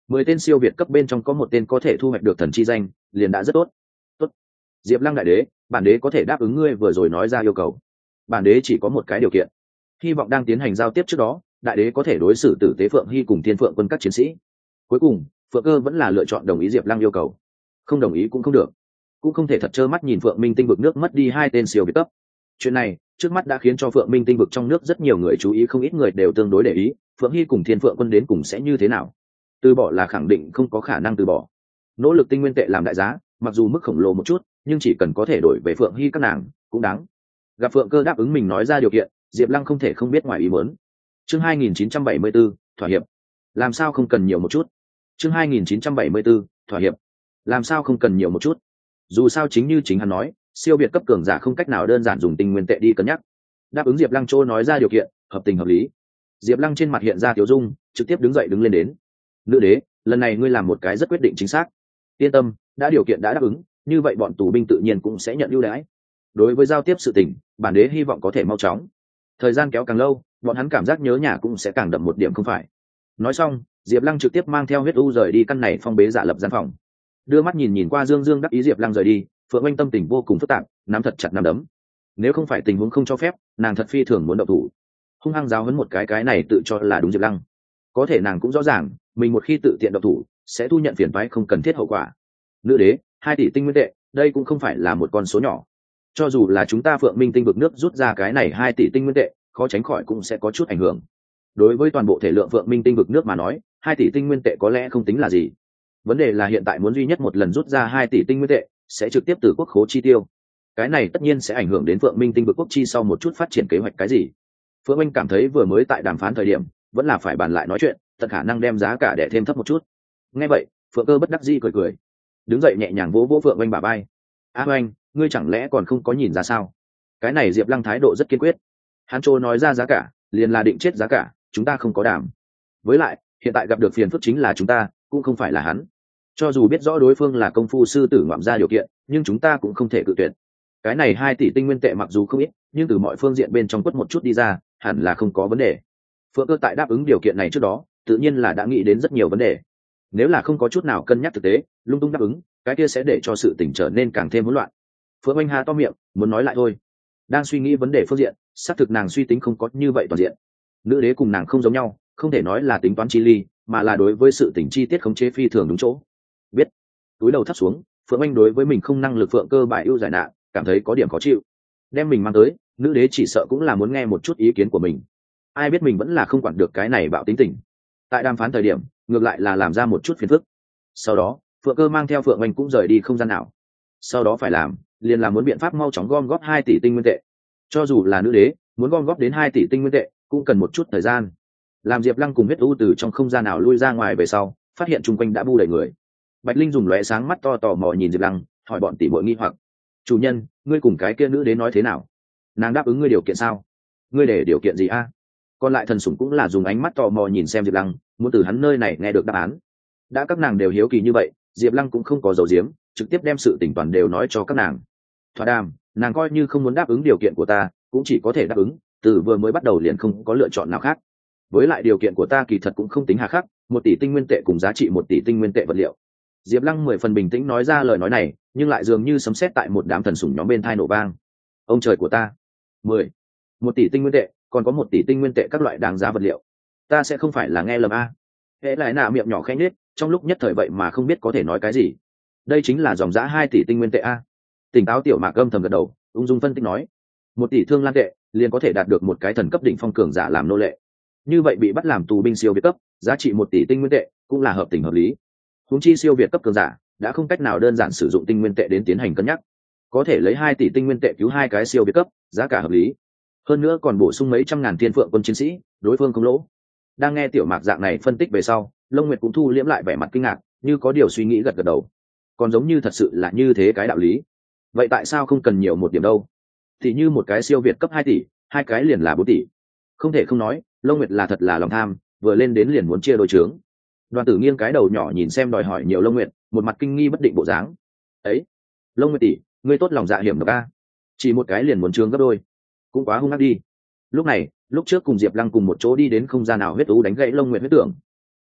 mười tên siêu việt cấp bên trong có một tên có thể thu hoạch được thần chi danh, liền đã rất tốt. Tốt. Diệp Lăng đại đế, bản đế có thể đáp ứng ngươi vừa rồi nói ra yêu cầu. Bản đế chỉ có một cái điều kiện, hy vọng đang tiến hành giao tiếp trước đó, đại đế có thể đối xử tử tế Phượng Hy cùng Thiên Phượng quân các chiến sĩ. Cuối cùng, Phượng Cơ vẫn là lựa chọn đồng ý Diệp Lăng yêu cầu. Không đồng ý cũng không được, cũng không thể thật trơ mắt nhìn Phượng Minh tinh vực nước mất đi hai tên siêu việt cấp. Chuyện này trước mắt đã khiến cho Phượng Minh tinh vực trong nước rất nhiều người chú ý, không ít người đều tương đối để ý Phượng Hy cùng Thiên Phượng quân đến cùng sẽ như thế nào. Từ bỏ là khẳng định không có khả năng từ bỏ, nỗ lực tinh nguyên tệ làm đại giá, mặc dù mức khổng lồ một chút, nhưng chỉ cần có thể đổi về Phượng Hy các nàng cũng đáng. Gặp Phượng Cơ đáp ứng mình nói ra điều kiện, Diệp Lăng không thể không biết ngoài ý muốn. Chương hai nghìn chín trăm bảy mươi 4, thỏa hiệp. Làm sao không cần nhiều một chút? Chương hai nghìn chín trăm bảy mươi 4, thỏa hiệp. Làm sao không cần nhiều một chút? Dù sao chính như chính hắn nói, siêu việt cấp cường giả không cách nào đơn giản dùng tinh nguyên tệ đi cân nhắc. Đáp ứng Diệp Lăng Trô nói ra điều kiện, hợp tình hợp lý. Diệp Lăng trên mặt hiện ra tiểu dung, trực tiếp đứng dậy đứng lên đến. Nữ đế, lần này ngươi làm một cái rất quyết định chính xác. Yên tâm, đã điều kiện đã đáp ứng, như vậy bọn tù binh tự nhiên cũng sẽ nhận ưu đãi. Đối với giao tiếp sự tình, bản đế hy vọng có thể mau chóng. Thời gian kéo càng lâu, bọn hắn cảm giác nhớ nhà cũng sẽ càng đậm một điểm không phải. Nói xong, Diệp Lăng trực tiếp mang theo huyết u rời đi căn này phong bế giả lập gian phòng. Đưa mắt nhìn nhìn qua Dương Dương đắc ý Diệp Lăng rời đi, Phượng Oanh tâm tình vô cùng phức tạp, nắm thật chặt nắm đấm. Nếu không phải tình huống không cho phép, nàng thật phi thường muốn động thủ, hung hăng giáo huấn một cái cái này tự cho là đúng Diệp Lăng. Có thể nàng cũng rõ ràng, mình một khi tự tiện động thủ, sẽ thu nhận phiền toái không cần thiết hậu quả. Nữ đế, hai tỷ tinh nguyên tệ, đây cũng không phải là một con số nhỏ. Cho dù là chúng ta Phượng Minh tinh vực nước rút ra cái này hai tỷ tinh nguyên tệ, khó tránh khỏi cũng sẽ có chút ảnh hưởng. Đối với toàn bộ thể lượng Phượng Minh tinh vực nước mà nói, hai tỷ tinh nguyên tệ có lẽ không tính là gì. Vấn đề là hiện tại muốn duy nhất một lần rút ra hai tỷ tinh nguyên tệ, sẽ trực tiếp từ quốc khố chi tiêu. Cái này tất nhiên sẽ ảnh hưởng đến Phượng Minh tinh vực quốc chi sau một chút phát triển kế hoạch cái gì. Phượng Anh cảm thấy vừa mới tại đàm phán thời điểm, vẫn là phải bàn lại nói chuyện, tận khả năng đem giá cả để thêm thấp một chút. Nghe vậy, Phượng Cơ bất đắc dĩ cười cười, đứng dậy nhẹ nhàng vỗ vỗ Phượng Anh bả vai. "A Anh, ngươi chẳng lẽ còn không có nhìn ra sao?" Cái này Diệp Lăng thái độ rất kiên quyết. Hắn trô nói ra giá cả, liền là định chết giá cả, chúng ta không có đàm. Với lại, hiện tại gặp được phiền phức chính là chúng ta, cũng không phải là hắn. Cho dù biết rõ đối phương là công phu sư tử ngoạm ra điều kiện, nhưng chúng ta cũng không thể cự tuyệt. Cái này hai tỷ tinh nguyên tệ mặc dù không ít, nhưng từ mọi phương diện bên trong quất một chút đi ra, hẳn là không có vấn đề. Phượng Cơ tại đáp ứng điều kiện này trước đó, tự nhiên là đã nghĩ đến rất nhiều vấn đề. Nếu là không có chút nào cân nhắc thực tế, lung tung đáp ứng, cái kia sẽ để cho sự tình trở nên càng thêm hỗn loạn. Phượng Anh há to miệng, muốn nói lại thôi. Đang suy nghĩ vấn đề phương diện, xác thực nàng suy tính không có như vậy toàn diện. Nữ đế cùng nàng không giống nhau, không thể nói là tính toán chi ly, mà là đối với sự tình chi tiết khống chế phi thường đúng chỗ. Biết. Túi đầu thấp xuống, Phượng Anh đối với mình không năng lực Phượng Cơ bại ưu giải nạn, cảm thấy có điểm khó chịu. Đem mình mang tới, nữ đế chỉ sợ cũng là muốn nghe một chút ý kiến của mình. Ai biết mình vẫn là không quản được cái này bạo tính tình. Tại đàm phán thời điểm, ngược lại là làm ra một chút phiền phức. Sau đó, Phượng Cơ mang theo Phượng Anh cũng rời đi không gian nào. Sau đó phải làm, liền là muốn biện pháp mau chóng gom góp hai tỷ tinh nguyên tệ. Cho dù là nữ đế, muốn gom góp đến hai tỷ tinh nguyên tệ, cũng cần một chút thời gian. Làm Diệp Lăng cùng huyết u từ trong không gian nào lui ra ngoài về sau, phát hiện chung quanh đã bu đầy người. Bạch Linh dùng lóe sáng mắt to tò mò nhìn Diệp Lăng, hỏi bọn tỷ muội nghi hoặc: "Chủ nhân, ngươi cùng cái kia nữ đế nói thế nào? Nàng đáp ứng ngươi điều kiện sao? Ngươi để điều kiện gì a?" Còn lại thần sủng cũng là dùng ánh mắt tò mò nhìn xem Diệp Lăng, muốn từ hắn nơi này nghe được đáp án. Đã các nàng đều hiếu kỳ như vậy, Diệp Lăng cũng không có giấu giếm, trực tiếp đem sự tình toàn đều nói cho các nàng. Thỏa đàm, nàng coi như không muốn đáp ứng điều kiện của ta, cũng chỉ có thể đáp ứng, từ vừa mới bắt đầu liền không có lựa chọn nào khác. Với lại điều kiện của ta kỳ thật cũng không tính hà khắc, một tỷ tinh nguyên tệ cùng giá trị một tỷ tinh nguyên tệ vật liệu. Diệp Lăng mười phần bình tĩnh nói ra lời nói này, nhưng lại dường như sấm sét tại một đám thần sủng nhóm bên tai nổ vang. Ông trời của ta, mười, một tỷ tinh nguyên tệ, còn có một tỷ tinh nguyên tệ các loại đáng giá vật liệu. Ta sẽ không phải là nghe lầm a? Hễ lại nạ miệng nhỏ khẽ nhếch, trong lúc nhất thời vậy mà không biết có thể nói cái gì. Đây chính là dòng giá hai tỷ tinh nguyên tệ a. Tỉnh táo tiểu Mạc âm thầm gật đầu, ung dung phân tích nói, một tỷ thương lan tệ liền có thể đạt được một cái thần cấp đỉnh phong cường giả làm nô lệ. Như vậy bị bắt làm tù binh siêu việt cấp, giá trị một tỷ tinh nguyên tệ cũng là hợp tình hợp lý. Huống chi siêu việt cấp cường giả đã không cách nào đơn giản sử dụng tinh nguyên tệ đến tiến hành cân nhắc, có thể lấy hai tỷ tinh nguyên tệ cứu hai cái siêu việt cấp, giá cả hợp lý. Hơn nữa còn bổ sung mấy trăm ngàn thiên phượng quân chiến sĩ, đối phương không lỗ. Đang nghe tiểu Mạc dạng này phân tích về sau, Long Nguyệt cũng thu liễm lại vẻ mặt kinh ngạc, như có điều suy nghĩ gật gật đầu. Còn giống như thật sự là như thế cái đạo lý. Vậy tại sao không cần nhiều một điểm đâu? Thì như một cái siêu việt cấp hai tỷ, hai cái liền là bốn tỷ. Không thể không nói, Long Nguyệt là thật là lòng tham, vừa lên đến liền muốn chia đôi trướng. Đoàn Tử nghiêng cái đầu nhỏ nhìn xem đòi hỏi nhiều Long Nguyệt, một mặt kinh nghi bất định bộ dáng. Ấy, Long Nguyệt tỷ, ngươi tốt lòng dạ hiểm độc a, chỉ một cái liền muốn trướng gấp đôi, cũng quá hung ác đi. Lúc này, lúc trước cùng Diệp Lăng cùng một chỗ đi đến không gian nào huyết u đánh gãy Long Nguyệt huyết tưởng.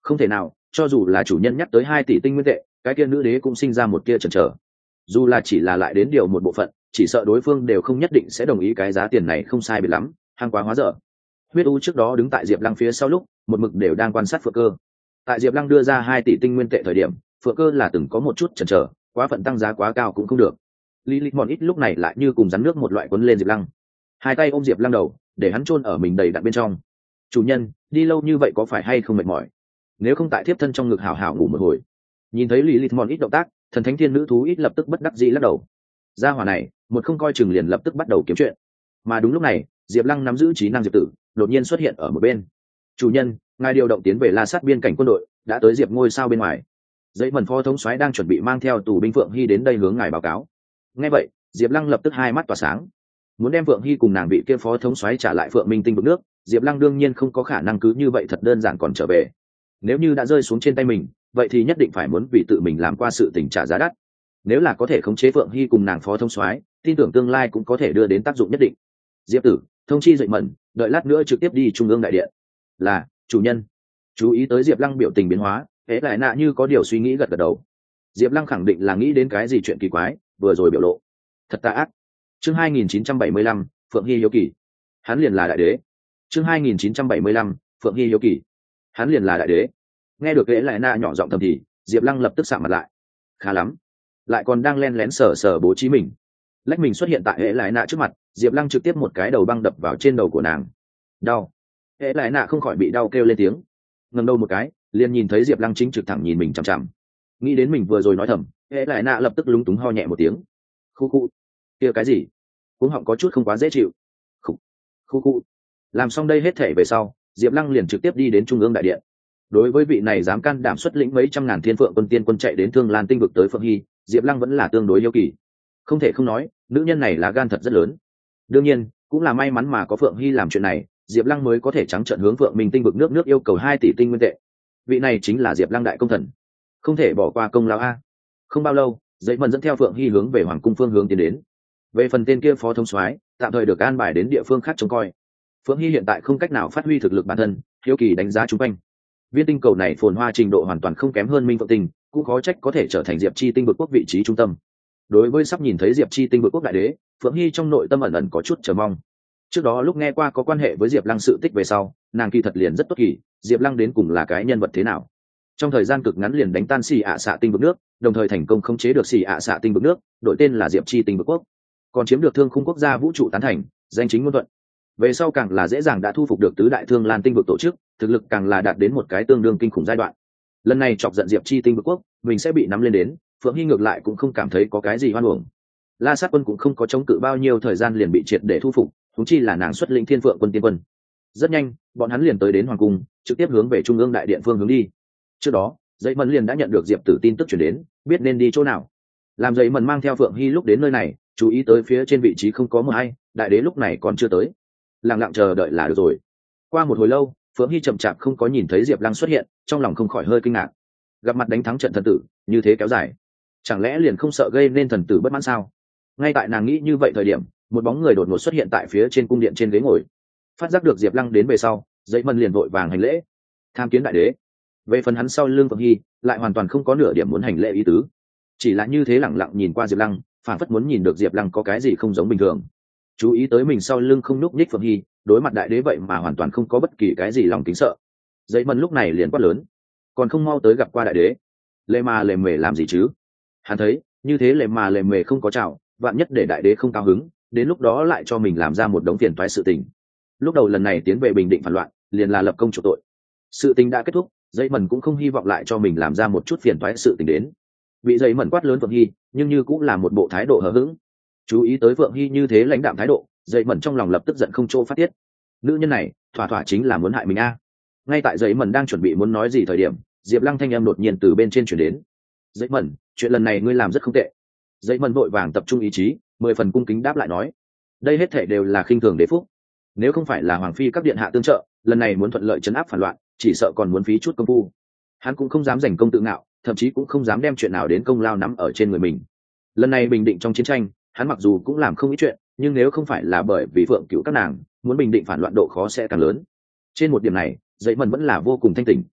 Không thể nào, cho dù là chủ nhân nhắc tới hai tỷ tinh nguyên tệ, cái kia nữ đế cũng sinh ra một tia chần chờ. Dù là chỉ là lại đến điều một bộ phận, chỉ sợ đối phương đều không nhất định sẽ đồng ý cái giá tiền này không sai biệt lắm, hàng quá hóa dở. Huyết U trước đó đứng tại Diệp Lăng phía sau lúc, một mực đều đang quan sát Phượng Cơ. Tại Diệp Lăng đưa ra hai tỷ tinh nguyên tệ thời điểm, Phượng Cơ là từng có một chút chần chờ, quá phận tăng giá quá cao cũng không được. Lý Lịch Mòn ít lúc này lại như cùng rắn nước một loại cuốn lên Diệp Lăng, hai tay ôm Diệp Lăng đầu, để hắn chôn ở mình đầy đặn bên trong. Chủ nhân, đi lâu như vậy có phải hay không mệt mỏi? Nếu không tại thiếp thân trong ngực hảo hảo ngủ một hồi. Nhìn thấy Lý Lịch Mòn ít động tác, thần thánh thiên nữ thú ít lập tức bất đắc dĩ lắc đầu. Gia hỏa này, một không coi chừng liền lập tức bắt đầu kiếm chuyện. Mà đúng lúc này, Diệp Lăng nắm giữ trí năng Diệp Tử, đột nhiên xuất hiện ở một bên. Chủ nhân, ngài điều động tiến về La Sát biên cảnh quân đội, đã tới Diệp ngôi sao bên ngoài. Giấy mần phó thống soái đang chuẩn bị mang theo tù binh Phượng Hy đến đây hướng ngài báo cáo. Nghe vậy, Diệp Lăng lập tức hai mắt tỏa sáng. Muốn đem Phượng Hy cùng nàng vị kia phó thống soái trả lại Phượng Minh tinh vực nước, Diệp Lăng đương nhiên không có khả năng cứ như vậy thật đơn giản còn trở về. Nếu như đã rơi xuống trên tay mình, vậy thì nhất định phải muốn vì tự mình làm qua sự tình trả giá đắt. Nếu là có thể khống chế Phượng Hy cùng nàng phó thống soái, tin tưởng tương lai cũng có thể đưa đến tác dụng nhất định. Diệp Tử, thông chi dậy mẩn, đợi lát nữa trực tiếp đi trung ương đại điện. Là, chủ nhân. Chú ý tới Diệp Lăng biểu tình biến hóa, hễ lại nạ như có điều suy nghĩ gật gật đầu. Diệp Lăng khẳng định là nghĩ đến cái gì chuyện kỳ quái, vừa rồi biểu lộ thật tà ác. Chương hai nghìn chín trăm bảy mươi lăm, Phượng Hy hiếu kỳ. Hắn liền là đại đế. Chương hai nghìn chín trăm bảy mươi lăm, Phượng Hy hiếu kỳ. Hắn liền là đại đế. Nghe được hễ lại nạ nhỏ giọng thầm thì, Diệp Lăng lập tức sạm mặt lại. Khá lắm, lại còn đang len lén sờ sờ bố trí mình. Lách mình xuất hiện tại hễ lại nạ trước mặt, Diệp Lăng trực tiếp một cái đầu băng đập vào trên đầu của nàng. Đau. Hễ lại nạ không khỏi bị đau kêu lên tiếng. Ngẩng đầu một cái, liền nhìn thấy Diệp Lăng chính trực thẳng nhìn mình chằm chằm. Nghĩ đến mình vừa rồi nói thầm, hễ lại nạ lập tức lúng túng ho nhẹ một tiếng. Khu khu. Kia cái gì? Cuống họng có chút không quá dễ chịu. Khu khu khu. Làm xong đây hết thể về sau, Diệp Lăng liền trực tiếp đi đến trung ương đại điện. Đối với vị này dám can đảm xuất lĩnh mấy trăm ngàn thiên phượng quân tiên quân chạy đến Thương Lan tinh vực tới Phượng Hy, Diệp Lăng vẫn là tương đối yêu kỳ. Không thể không nói, nữ nhân này là gan thật rất lớn. Đương nhiên, cũng là may mắn mà có Phượng Hy làm chuyện này, Diệp Lăng mới có thể trắng trợn hướng Phượng Minh tinh vực nước nước yêu cầu hai tỷ tinh nguyên tệ. Vị này chính là Diệp Lăng đại công thần, không thể bỏ qua công lao a. Không bao lâu, dãy mần dẫn theo Phượng Hy hướng về hoàng cung phương hướng tiến đến. Về phần tên kia phó thống soái, tạm thời được an bài đến địa phương khác trông coi. Phượng Hy hiện tại không cách nào phát huy thực lực bản thân, hiếu kỳ đánh giá chúng quanh. Viên tinh cầu này phồn hoa trình độ hoàn toàn không kém hơn Minh Phượng tinh, cũng khó trách có thể trở thành Diệp Chi tinh vực quốc vị trí trung tâm. Đối với sắp nhìn thấy Diệp Chi tinh vực quốc đại đế, Phượng Hy trong nội tâm ẩn ẩn có chút chờ mong. Trước đó lúc nghe qua có quan hệ với Diệp Lăng sự tích về sau, nàng kỳ thật liền rất tốt kỳ, Diệp Lăng đến cùng là cái nhân vật thế nào. Trong thời gian cực ngắn liền đánh tan xì ạ xạ tinh vực nước, đồng thời thành công khống chế được xì ạ xạ tinh vực nước, đổi tên là Diệp Chi tinh vực quốc, còn chiếm được Thương Khung quốc gia vũ trụ tán thành, danh chính ngôn thuận. Về sau càng là dễ dàng đã thu phục được tứ đại Thương Lan tinh vực tổ chức, thực lực càng là đạt đến một cái tương đương kinh khủng giai đoạn. Lần này chọc giận Diệp Chi tinh vực quốc, mình sẽ bị nắm lên đến, Phượng Hy ngược lại cũng không cảm thấy có cái gì hoan uổng. La Sát quân cũng không có chống cự bao nhiêu thời gian liền bị triệt để thu phục, huống chi là nàng xuất lĩnh Thiên Phượng quân tiên quân. Rất nhanh, bọn hắn liền tới đến hoàng cung, trực tiếp hướng về trung ương đại điện phương hướng đi. Trước đó, Dãy Mẫn liền đã nhận được Diệp Tử tin tức truyền đến, biết nên đi chỗ nào. Làm Dãy Mẫn mang theo Phượng Hy lúc đến nơi này, chú ý tới phía trên vị trí không có một ai, đại đế lúc này còn chưa tới. Lặng lặng chờ đợi là được rồi. Qua một hồi lâu, Phượng Hy chậm chạp không có nhìn thấy Diệp Lăng xuất hiện, trong lòng không khỏi hơi kinh ngạc. Gặp mặt đánh thắng trận thần tử, như thế kéo dài, chẳng lẽ liền không sợ gây nên thần tử bất mãn sao? Ngay tại nàng nghĩ như vậy thời điểm, một bóng người đột ngột xuất hiện tại phía trên cung điện trên ghế ngồi. Phát giác được Diệp Lăng đến về sau, Dãy Mẫn liền vội vàng hành lễ, tham kiến đại đế. Về phần hắn sau lưng Phượng Hy, lại hoàn toàn không có nửa điểm muốn hành lễ ý tứ, chỉ là như thế lẳng lặng nhìn qua Diệp Lăng, phản phất muốn nhìn được Diệp Lăng có cái gì không giống bình thường. Chú ý tới mình sau lưng không núp nhích Phượng Hy, đối mặt đại đế vậy mà hoàn toàn không có bất kỳ cái gì lòng kính sợ. Dãy Mẫn lúc này liền quát lớn, còn không mau tới gặp qua đại đế. Lề mà lề mề làm gì chứ? Hắn thấy như thế lề mà lề mề không có chào, vạn nhất để đại đế không cao hứng, đến lúc đó lại cho mình làm ra một đống phiền toái sự tình. Lúc đầu lần này tiến về bình định phản loạn, liền là lập công chủ tội. Sự tình đã kết thúc, Dãy Mẫn cũng không hy vọng lại cho mình làm ra một chút phiền toái sự tình đến. Bị Dãy Mẫn quát lớn Phượng Hy, nhưng như cũng là một bộ thái độ hờ hững. Chú ý tới Phượng Hy như thế lãnh đạm thái độ, Dãy Mẫn trong lòng lập tức giận không chỗ phát tiết. Nữ nhân này, thỏa thỏa chính là muốn hại mình a. Ngay tại Dãy Mẫn đang chuẩn bị muốn nói gì thời điểm, Diệp Lăng thanh em đột nhiên từ bên trên chuyển đến. Dãy Mẫn, chuyện lần này ngươi làm rất không tệ. Dãy Mẫn vội vàng tập trung ý chí, mười phần cung kính đáp lại nói, đây hết thảy đều là khinh thường đế phúc. Nếu không phải là hoàng phi các điện hạ tương trợ, lần này muốn thuận lợi trấn áp phản loạn, chỉ sợ còn muốn phí chút công phu. Hắn cũng không dám giành công tự ngạo, thậm chí cũng không dám đem chuyện nào đến công lao nắm ở trên người mình. Lần này bình định trong chiến tranh, hắn mặc dù cũng làm không ít chuyện, nhưng nếu không phải là bởi vì Phượng Cửu các nàng, muốn bình định phản loạn độ khó sẽ càng lớn. Trên một điểm này, Dãy Mẫn vẫn là vô cùng thanh tỉnh.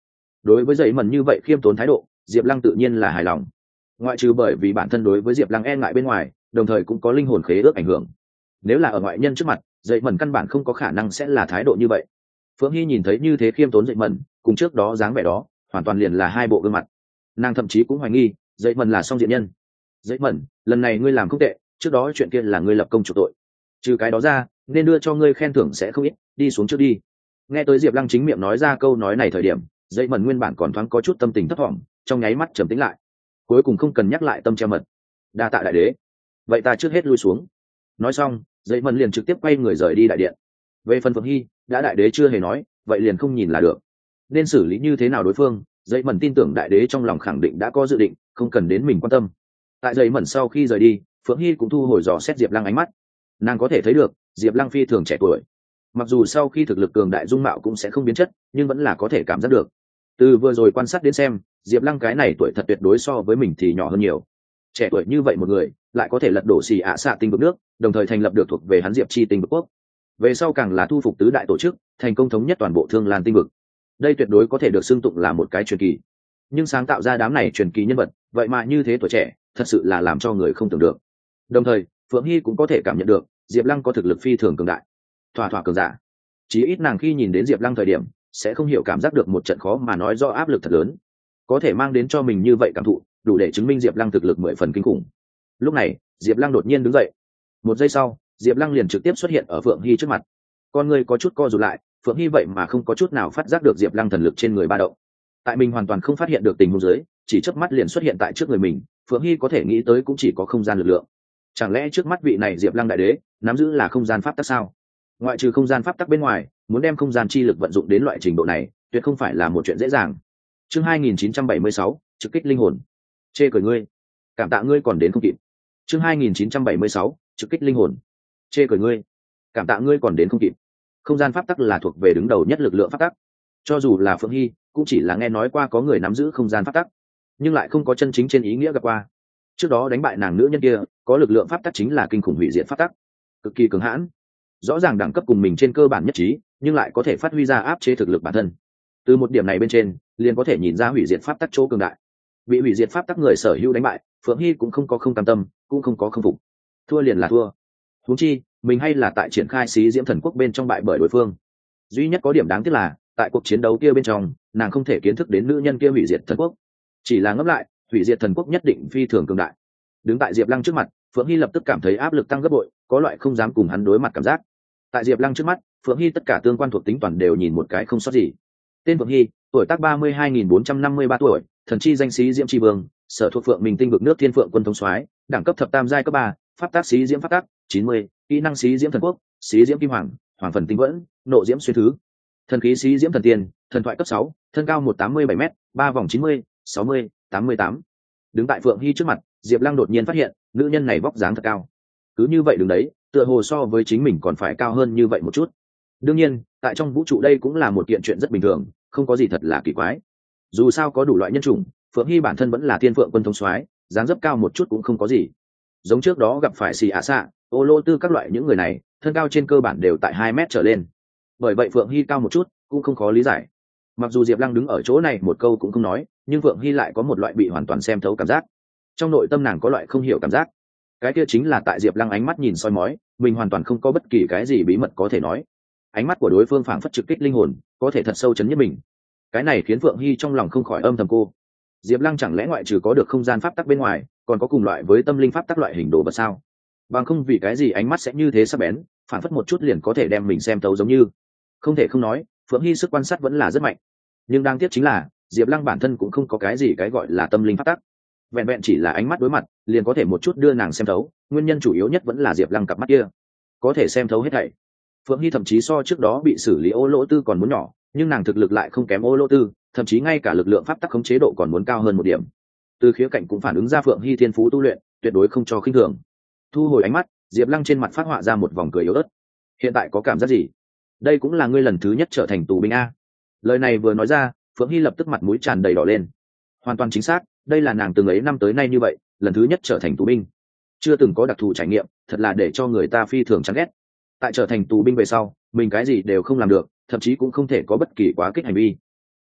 đối với dậy mần như vậy khiêm tốn thái độ, Diệp Lăng tự nhiên là hài lòng. Ngoại trừ bởi vì bản thân đối với Diệp Lăng e ngại bên ngoài, đồng thời cũng có linh hồn khế ước ảnh hưởng. Nếu là ở ngoại nhân trước mặt, dậy mần căn bản không có khả năng sẽ là thái độ như vậy. Phượng Hy nhìn thấy như thế khiêm tốn dậy mần, cùng trước đó dáng vẻ đó, hoàn toàn liền là hai bộ gương mặt. Nàng thậm chí cũng hoài nghi, dậy mần là song diện nhân. Dậy mần, lần này ngươi làm không tệ, trước đó chuyện kia là ngươi lập công chuộc tội. Trừ cái đó ra, nên đưa cho ngươi khen thưởng sẽ không ít, đi xuống trước đi. Nghe tới Diệp Lăng chính miệng nói ra câu nói này thời điểm, dậy mần nguyên bản còn thoáng có chút tâm tình thấp thỏm, trong nháy mắt trầm tĩnh lại. Cuối cùng không cần nhắc lại tâm treo mật. Đa tạ đại đế. Vậy ta trước hết lui xuống. Nói xong, dậy mần liền trực tiếp quay người rời đi đại điện. Về phần Phượng Hy, đã đại đế chưa hề nói, vậy liền không nhìn là được. Nên xử lý như thế nào đối phương, dậy mần tin tưởng đại đế trong lòng khẳng định đã có dự định, không cần đến mình quan tâm. Tại dậy mần sau khi rời đi, Phượng Hy cũng thu hồi dò xét Diệp Lăng ánh mắt. Nàng có thể thấy được, Diệp Lăng phi thường trẻ tuổi. Mặc dù sau khi thực lực cường đại dung mạo cũng sẽ không biến chất, nhưng vẫn là có thể cảm giác được. Từ vừa rồi quan sát đến xem, Diệp Lăng cái này tuổi thật tuyệt đối so với mình thì nhỏ hơn nhiều. Trẻ tuổi như vậy một người, lại có thể lật đổ xì ạ xạ tinh vực nước, đồng thời thành lập được thuộc về hắn Diệp chi tinh vực quốc. Về sau càng là thu phục tứ đại tổ chức, thành công thống nhất toàn bộ Thương Lan tinh vực. Đây tuyệt đối có thể được xưng tụng là một cái truyền kỳ. Nhưng sáng tạo ra đám này truyền kỳ nhân vật, vậy mà như thế tuổi trẻ, thật sự là làm cho người không tưởng được. Đồng thời, Phượng Hy cũng có thể cảm nhận được, Diệp Lăng có thực lực phi thường cường đại, thỏa thỏa cường giả. Chí ít nàng khi nhìn đến Diệp Lăng thời điểm, sẽ không hiểu cảm giác được một trận khó mà nói do áp lực thật lớn, có thể mang đến cho mình như vậy cảm thụ, đủ để chứng minh Diệp Lăng thực lực mười phần kinh khủng. Lúc này, Diệp Lăng đột nhiên đứng dậy. Một giây sau, Diệp Lăng liền trực tiếp xuất hiện ở Phượng Hy trước mặt. Con người có chút co rụt lại, Phượng Hy vậy mà không có chút nào phát giác được Diệp Lăng thần lực trên người ba động. Tại mình hoàn toàn không phát hiện được tình huống dưới, chỉ chớp mắt liền xuất hiện tại trước người mình, Phượng Hy có thể nghĩ tới cũng chỉ có không gian lực lượng. Chẳng lẽ trước mắt vị này Diệp Lăng đại đế nắm giữ là không gian pháp tắc sao? Ngoại trừ không gian pháp tắc bên ngoài, muốn đem không gian chi lực vận dụng đến loại trình độ này, tuyệt không phải là một chuyện dễ dàng. Chương hai nghìn chín trăm bảy mươi sáu, trực kích linh hồn. Chê cười ngươi, cảm tạ ngươi còn đến không kịp. Chương hai nghìn chín trăm bảy mươi sáu, trực kích linh hồn. Chê cười ngươi, cảm tạ ngươi còn đến không kịp. Không gian pháp tắc là thuộc về đứng đầu nhất lực lượng pháp tắc. Cho dù là Phượng Hy, cũng chỉ là nghe nói qua có người nắm giữ không gian pháp tắc, nhưng lại không có chân chính trên ý nghĩa gặp qua. Trước đó đánh bại nàng nữ nhân kia, có lực lượng pháp tắc chính là kinh khủng hủy diệt pháp tắc, cực kỳ cường hãn. Rõ ràng đẳng cấp cùng mình trên cơ bản nhất trí, nhưng lại có thể phát huy ra áp chế thực lực bản thân. Từ một điểm này bên trên, liền có thể nhìn ra hủy diệt pháp tắc chỗ cường đại. Bị hủy diệt pháp tắc người sở hữu đánh bại, Phượng Hy cũng không có không cam tâm, cũng không có không phục. Thua liền là thua. Huống chi, mình hay là tại triển khai xí diễm thần quốc bên trong bại bởi đối phương. Duy nhất có điểm đáng tiếc là, tại cuộc chiến đấu kia bên trong, nàng không thể kiến thức đến nữ nhân kia hủy diệt thần quốc. Chỉ là ngẫm lại, hủy diệt thần quốc nhất định phi thường cường đại. Đứng tại Diệp Lăng trước mặt, Phượng Hy lập tức cảm thấy áp lực tăng gấp bội, có loại không dám cùng hắn đối mặt cảm giác. Tại Diệp Lăng trước mắt, Phượng Hy tất cả tương quan thuộc tính toàn đều nhìn một cái không sót gì. Tên Phượng Hy, tuổi tác ba mươi hai nghìn bốn trăm năm mươi ba tuổi, thần chi danh xí diễm chi vương, sở thuộc Phượng Minh tinh vực nước Thiên Phượng quân thống soái, đẳng cấp thập tam giai cấp ba, pháp tác xí diễm pháp tác chín mươi, kỹ năng xí diễm thần quốc, xí diễm kim hoàng, hoàng phần tinh vẫn, nộ diễm xuyên thứ. Thần khí xí diễm thần tiên, thần thoại cấp sáu, thân cao một trăm tám mươi bảy m, ba vòng chín mươi, sáu mươi, tám mươi tám. Đứng tại Phượng Hy trước mặt, Diệp Lăng đột nhiên phát hiện, nữ nhân này vóc dáng thật cao. Cứ như vậy đứng đấy, tựa hồ so với chính mình còn phải cao hơn như vậy một chút. Đương nhiên, tại trong vũ trụ đây cũng là một kiện chuyện rất bình thường, không có gì thật là kỳ quái. Dù sao có đủ loại nhân chủng, Phượng Hy bản thân vẫn là Thiên Phượng quân thống soái, dáng dấp cao một chút cũng không có gì. Giống trước đó gặp phải Xì Ạ Xạ, Ô Lô Tư các loại những người này, thân cao trên cơ bản đều tại hai mét trở lên. Bởi vậy Phượng Hy cao một chút, cũng không khó lý giải. Mặc dù Diệp Lăng đứng ở chỗ này một câu cũng không nói, nhưng Phượng Hy lại có một loại bị hoàn toàn xem thấu cảm giác. Trong nội tâm nàng có loại không hiểu cảm giác. Cái kia chính là tại Diệp Lăng ánh mắt nhìn soi mói, mình hoàn toàn không có bất kỳ cái gì bí mật có thể nói. Ánh mắt của đối phương phảng phất trực kích linh hồn, có thể thật sâu chấn nhất mình. Cái này khiến Phượng Hy trong lòng không khỏi âm thầm cô. Diệp Lăng chẳng lẽ ngoại trừ có được không gian pháp tắc bên ngoài, còn có cùng loại với tâm linh pháp tắc loại hình đồ vật sao? Bằng không vì cái gì ánh mắt sẽ như thế sắc bén, phảng phất một chút liền có thể đem mình xem thấu giống như. Không thể không nói, Phượng Hy sức quan sát vẫn là rất mạnh. Nhưng đáng tiếc chính là, Diệp Lăng bản thân cũng không có cái gì cái gọi là tâm linh pháp tắc. Vẹn vẹn chỉ là ánh mắt đối mặt, liền có thể một chút đưa nàng xem thấu, nguyên nhân chủ yếu nhất vẫn là Diệp Lăng cặp mắt kia, có thể xem thấu hết thảy. Phượng Hy thậm chí so trước đó bị xử lý Ô Lỗ Tư còn muốn nhỏ, nhưng nàng thực lực lại không kém Ô Lỗ Tư, thậm chí ngay cả lực lượng pháp tắc khống chế độ còn muốn cao hơn một điểm. Từ khía cạnh cũng phản ứng ra Phượng Hy thiên phú tu luyện, tuyệt đối không cho khinh thường. Thu hồi ánh mắt, Diệp Lăng trên mặt phát họa ra một vòng cười yếu ớt. Hiện tại có cảm giác gì? Đây cũng là ngươi lần thứ nhất trở thành tù binh a. Lời này vừa nói ra, Phượng Hy lập tức mặt mũi tràn đầy đỏ lên. Hoàn toàn chính xác, đây là nàng từng ấy năm tới nay như vậy, lần thứ nhất trở thành tù binh. Chưa từng có đặc thù trải nghiệm, thật là để cho người ta phi thường chán ghét. Tại trở thành tù binh về sau, mình cái gì đều không làm được, thậm chí cũng không thể có bất kỳ quá kích hành vi.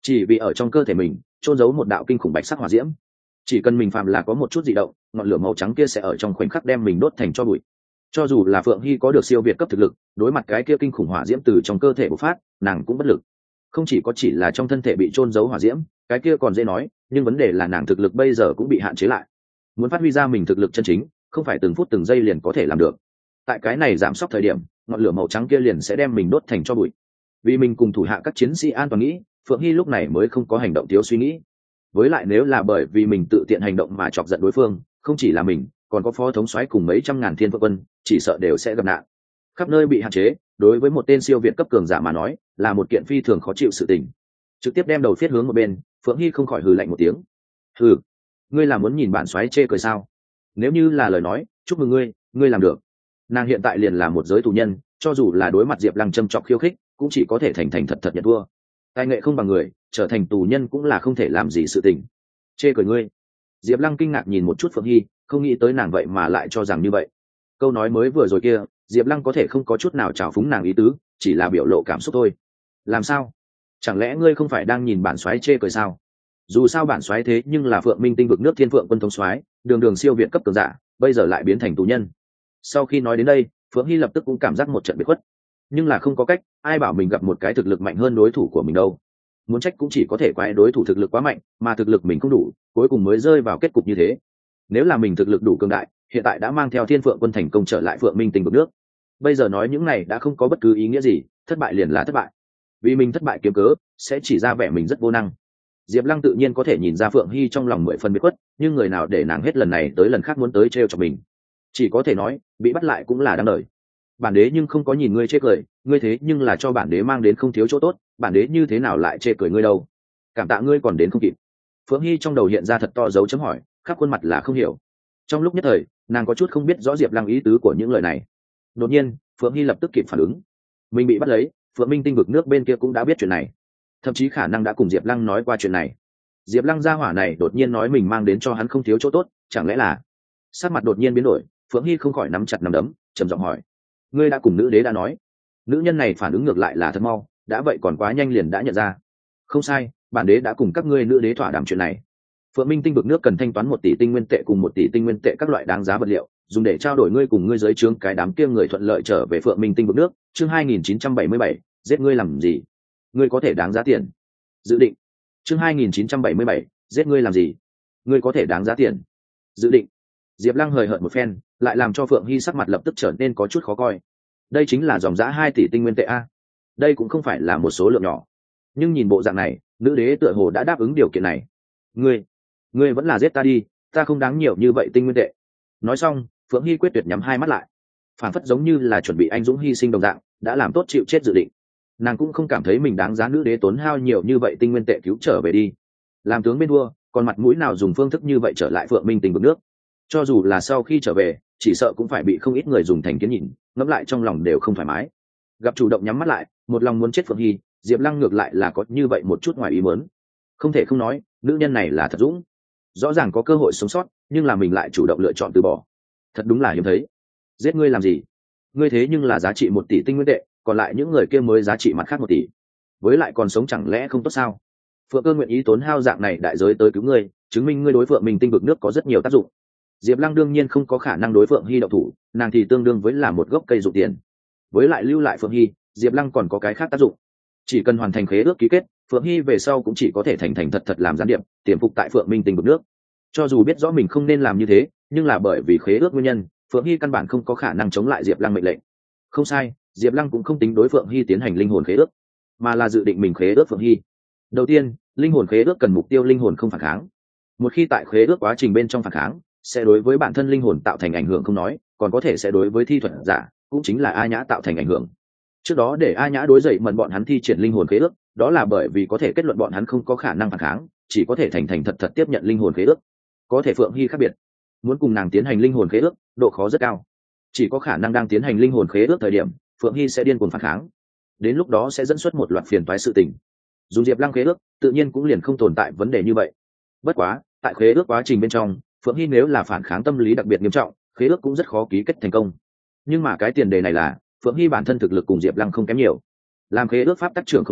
chỉ vì ở trong cơ thể mình trôn giấu một đạo kinh khủng bạch sắc hỏa diễm. Chỉ cần mình phạm là có một chút dị động, ngọn lửa màu trắng kia sẽ ở trong khoảnh khắc đem mình đốt thành tro bụi. Cho dù là Phượng Hy có được siêu việt cấp thực lực, đối mặt cái kia kinh khủng hỏa diễm từ trong cơ thể bộc phát, nàng cũng bất lực. Không chỉ có chỉ là trong thân thể bị trôn giấu hỏa diễm, cái kia còn dễ nói, nhưng vấn đề là nàng thực lực bây giờ cũng bị hạn chế lại. Muốn phát huy ra mình thực lực chân chính, không phải từng phút từng giây liền có thể làm được. Tại cái này giảm sốc thời điểm, ngọn lửa màu trắng kia liền sẽ đem mình đốt thành tro bụi. Vì mình cùng thủ hạ các chiến sĩ an toàn nghĩ, Phượng Hy lúc này mới không có hành động thiếu suy nghĩ. Với lại nếu là bởi vì mình tự tiện hành động mà chọc giận đối phương, không chỉ là mình, còn có phó thống soái cùng mấy trăm ngàn thiên phượng quân, chỉ sợ đều sẽ gặp nạn. Khắp nơi bị hạn chế, đối với một tên siêu việt cấp cường giả mà nói, là một kiện phi thường khó chịu sự tình. Trực tiếp đem đầu phiết hướng một bên, Phượng Hy không khỏi hừ lạnh một tiếng. Hừ, ngươi là muốn nhìn bản soái chê cười sao? Nếu như là lời nói, chúc mừng ngươi, ngươi làm được. Nàng hiện tại liền là một giới tù nhân, cho dù là đối mặt Diệp Lăng châm chọc khiêu khích, cũng chỉ có thể thành thành thật thật nhận thua. Tài nghệ không bằng người, trở thành tù nhân cũng là không thể làm gì sự tình. Chê cười ngươi? Diệp Lăng kinh ngạc nhìn một chút Phượng Hy, không nghĩ tới nàng vậy mà lại cho rằng như vậy. Câu nói mới vừa rồi kia, Diệp Lăng có thể không có chút nào trào phúng nàng ý tứ, chỉ là biểu lộ cảm xúc thôi. Làm sao? Chẳng lẽ ngươi không phải đang nhìn bản soái chê cười sao? Dù sao bản soái thế nhưng là Phượng Minh tinh vực nước Thiên Phượng quân thống soái, đường đường siêu việt cấp cường giả, bây giờ lại biến thành tù nhân. Sau khi nói đến đây, Phượng Hy lập tức cũng cảm giác một trận bị khuất. Nhưng là không có cách, ai bảo mình gặp một cái thực lực mạnh hơn đối thủ của mình đâu. Muốn trách cũng chỉ có thể quái đối thủ thực lực quá mạnh, mà thực lực mình không đủ, cuối cùng mới rơi vào kết cục như thế. Nếu là mình thực lực đủ cường đại, hiện tại đã mang theo Thiên Phượng quân thành công trở lại Phượng Minh tinh vực nước. Bây giờ nói những này đã không có bất cứ ý nghĩa gì, thất bại liền là thất bại. Vì mình thất bại kiếm cớ, sẽ chỉ ra vẻ mình rất vô năng. Diệp Lăng tự nhiên có thể nhìn ra Phượng Hy trong lòng mười phần biệt khuất, nhưng người nào để nàng hết lần này tới lần khác muốn tới trêu chọc mình. Chỉ có thể nói, bị bắt lại cũng là đáng đời. Bản đế nhưng không có nhìn ngươi chê cười, ngươi thế nhưng là cho bản đế mang đến không thiếu chỗ tốt, bản đế như thế nào lại chê cười ngươi đâu? Cảm tạ ngươi còn đến không kịp. Phượng Hy trong đầu hiện ra thật to dấu chấm hỏi, khắp khuôn mặt là không hiểu. Trong lúc nhất thời, nàng có chút không biết rõ Diệp Lăng ý tứ của những lời này. Đột nhiên, Phượng Hy lập tức kịp phản ứng. Mình bị bắt lấy, Phượng Minh tinh vực nước bên kia cũng đã biết chuyện này, thậm chí khả năng đã cùng Diệp Lăng nói qua chuyện này. Diệp Lăng gia hỏa này đột nhiên nói mình mang đến cho hắn không thiếu chỗ tốt, chẳng lẽ là... Sắc mặt đột nhiên biến đổi, Phượng Hy không khỏi nắm chặt nắm đấm, trầm giọng hỏi, ngươi đã cùng nữ đế đã nói? Nữ nhân này phản ứng ngược lại là thật mau, đã vậy còn quá nhanh liền đã nhận ra. Không sai, bản đế đã cùng các ngươi nữ đế thỏa đàm chuyện này. Phượng Minh tinh vực nước cần thanh toán một tỷ tinh nguyên tệ cùng một tỷ tinh nguyên tệ các loại đáng giá vật liệu, dùng để trao đổi ngươi cùng ngươi dưới trướng cái đám kia người thuận lợi trở về Phượng Minh tinh vực nước. Chương hai nghìn chín trăm bảy mươi bảy, giết ngươi làm gì? Ngươi có thể đáng giá tiền. Dự định. Chương hai nghìn chín trăm bảy mươi bảy, giết ngươi làm gì? Ngươi có thể đáng giá tiền. Dự định. Diệp Lăng hời hợt một phen, lại làm cho Phượng Hy sắc mặt lập tức trở nên có chút khó coi. Đây chính là dòng giá hai tỷ tinh nguyên tệ a. Đây cũng không phải là một số lượng nhỏ. Nhưng nhìn bộ dạng này, nữ đế tựa hồ đã đáp ứng điều kiện này. Ngươi, ngươi vẫn là giết ta đi, ta không đáng nhiều như vậy tinh nguyên tệ. Nói xong, Phượng Hy quyết tuyệt nhắm hai mắt lại, phản phất giống như là chuẩn bị anh dũng hy sinh đồng dạng, đã làm tốt chịu chết dự định. Nàng cũng không cảm thấy mình đáng giá nữ đế tốn hao nhiều như vậy tinh nguyên tệ cứu trở về đi. Làm tướng bên vua, còn mặt mũi nào dùng phương thức như vậy trở lại Phượng Minh tinh vực nước? Cho dù là sau khi trở về, chỉ sợ cũng phải bị không ít người dùng thành kiến nhìn, ngẫm lại trong lòng đều không thoải mái. Gặp chủ động nhắm mắt lại, một lòng muốn chết Phượng Hy, Diệp Lăng ngược lại là có như vậy một chút ngoài ý muốn. Không thể không nói, nữ nhân này là thật dũng. Rõ ràng có cơ hội sống sót, nhưng là mình lại chủ động lựa chọn từ bỏ. Thật đúng là hiếm thấy. Giết ngươi làm gì? Ngươi thế nhưng là giá trị một tỷ tinh nguyên tệ, còn lại những người kia mới giá trị mặt khác một tỷ. Với lại còn sống chẳng lẽ không tốt sao? Phượng Cơ nguyện ý tốn hao dạng này đại giới tới cứu ngươi, chứng minh ngươi đối Phượng mình tinh vực nước có rất nhiều tác dụng. Diệp Lăng đương nhiên không có khả năng đối Phượng Hy động thủ, nàng thì tương đương với là một gốc cây dụng tiền. Với lại lưu lại Phượng Hy, Diệp Lăng còn có cái khác tác dụng. Chỉ cần hoàn thành khế ước ký kết, Phượng Hy về sau cũng chỉ có thể thành thành thật thật làm gián điệp, tiềm phục tại Phượng Minh tinh vực nước. Cho dù biết rõ mình không nên làm như thế, nhưng là bởi vì khế ước nguyên nhân, Phượng Hy căn bản không có khả năng chống lại Diệp Lăng mệnh lệnh. Không sai, Diệp Lăng cũng không tính đối Phượng Hy tiến hành linh hồn khế ước, mà là dự định mình khế ước Phượng Hy. Đầu tiên, linh hồn khế ước cần mục tiêu linh hồn không phản kháng. Một khi tại khế ước quá trình bên trong phản kháng, sẽ đối với bản thân linh hồn tạo thành ảnh hưởng không nói, còn có thể sẽ đối với thi thuật giả, cũng chính là A Nhã tạo thành ảnh hưởng. Trước đó để A Nhã đối dậy mần bọn hắn thi triển linh hồn khế ước, đó là bởi vì có thể kết luận bọn hắn không có khả năng phản kháng, chỉ có thể thành thành thật thật tiếp nhận linh hồn khế ước. Có thể Phượng Hy khác biệt, muốn cùng nàng tiến hành linh hồn khế ước, độ khó rất cao. Chỉ có khả năng đang tiến hành linh hồn khế ước thời điểm, Phượng Hy sẽ điên cuồng phản kháng. Đến lúc đó sẽ dẫn xuất một loạt phiền toái sự tình. Dùng Diệp Lăng khế ước, tự nhiên cũng liền không tồn tại vấn đề như vậy. Bất quá, tại khế ước quá trình bên trong, Phượng Hy nếu là phản kháng tâm lý đặc biệt nghiêm trọng, khế ước cũng rất khó ký kết thành công. Nhưng mà cái tiền đề này là Phượng Hy bản thân thực lực cùng Diệp Lăng không kém nhiều. Làm khế ước pháp tác trưởng không giả,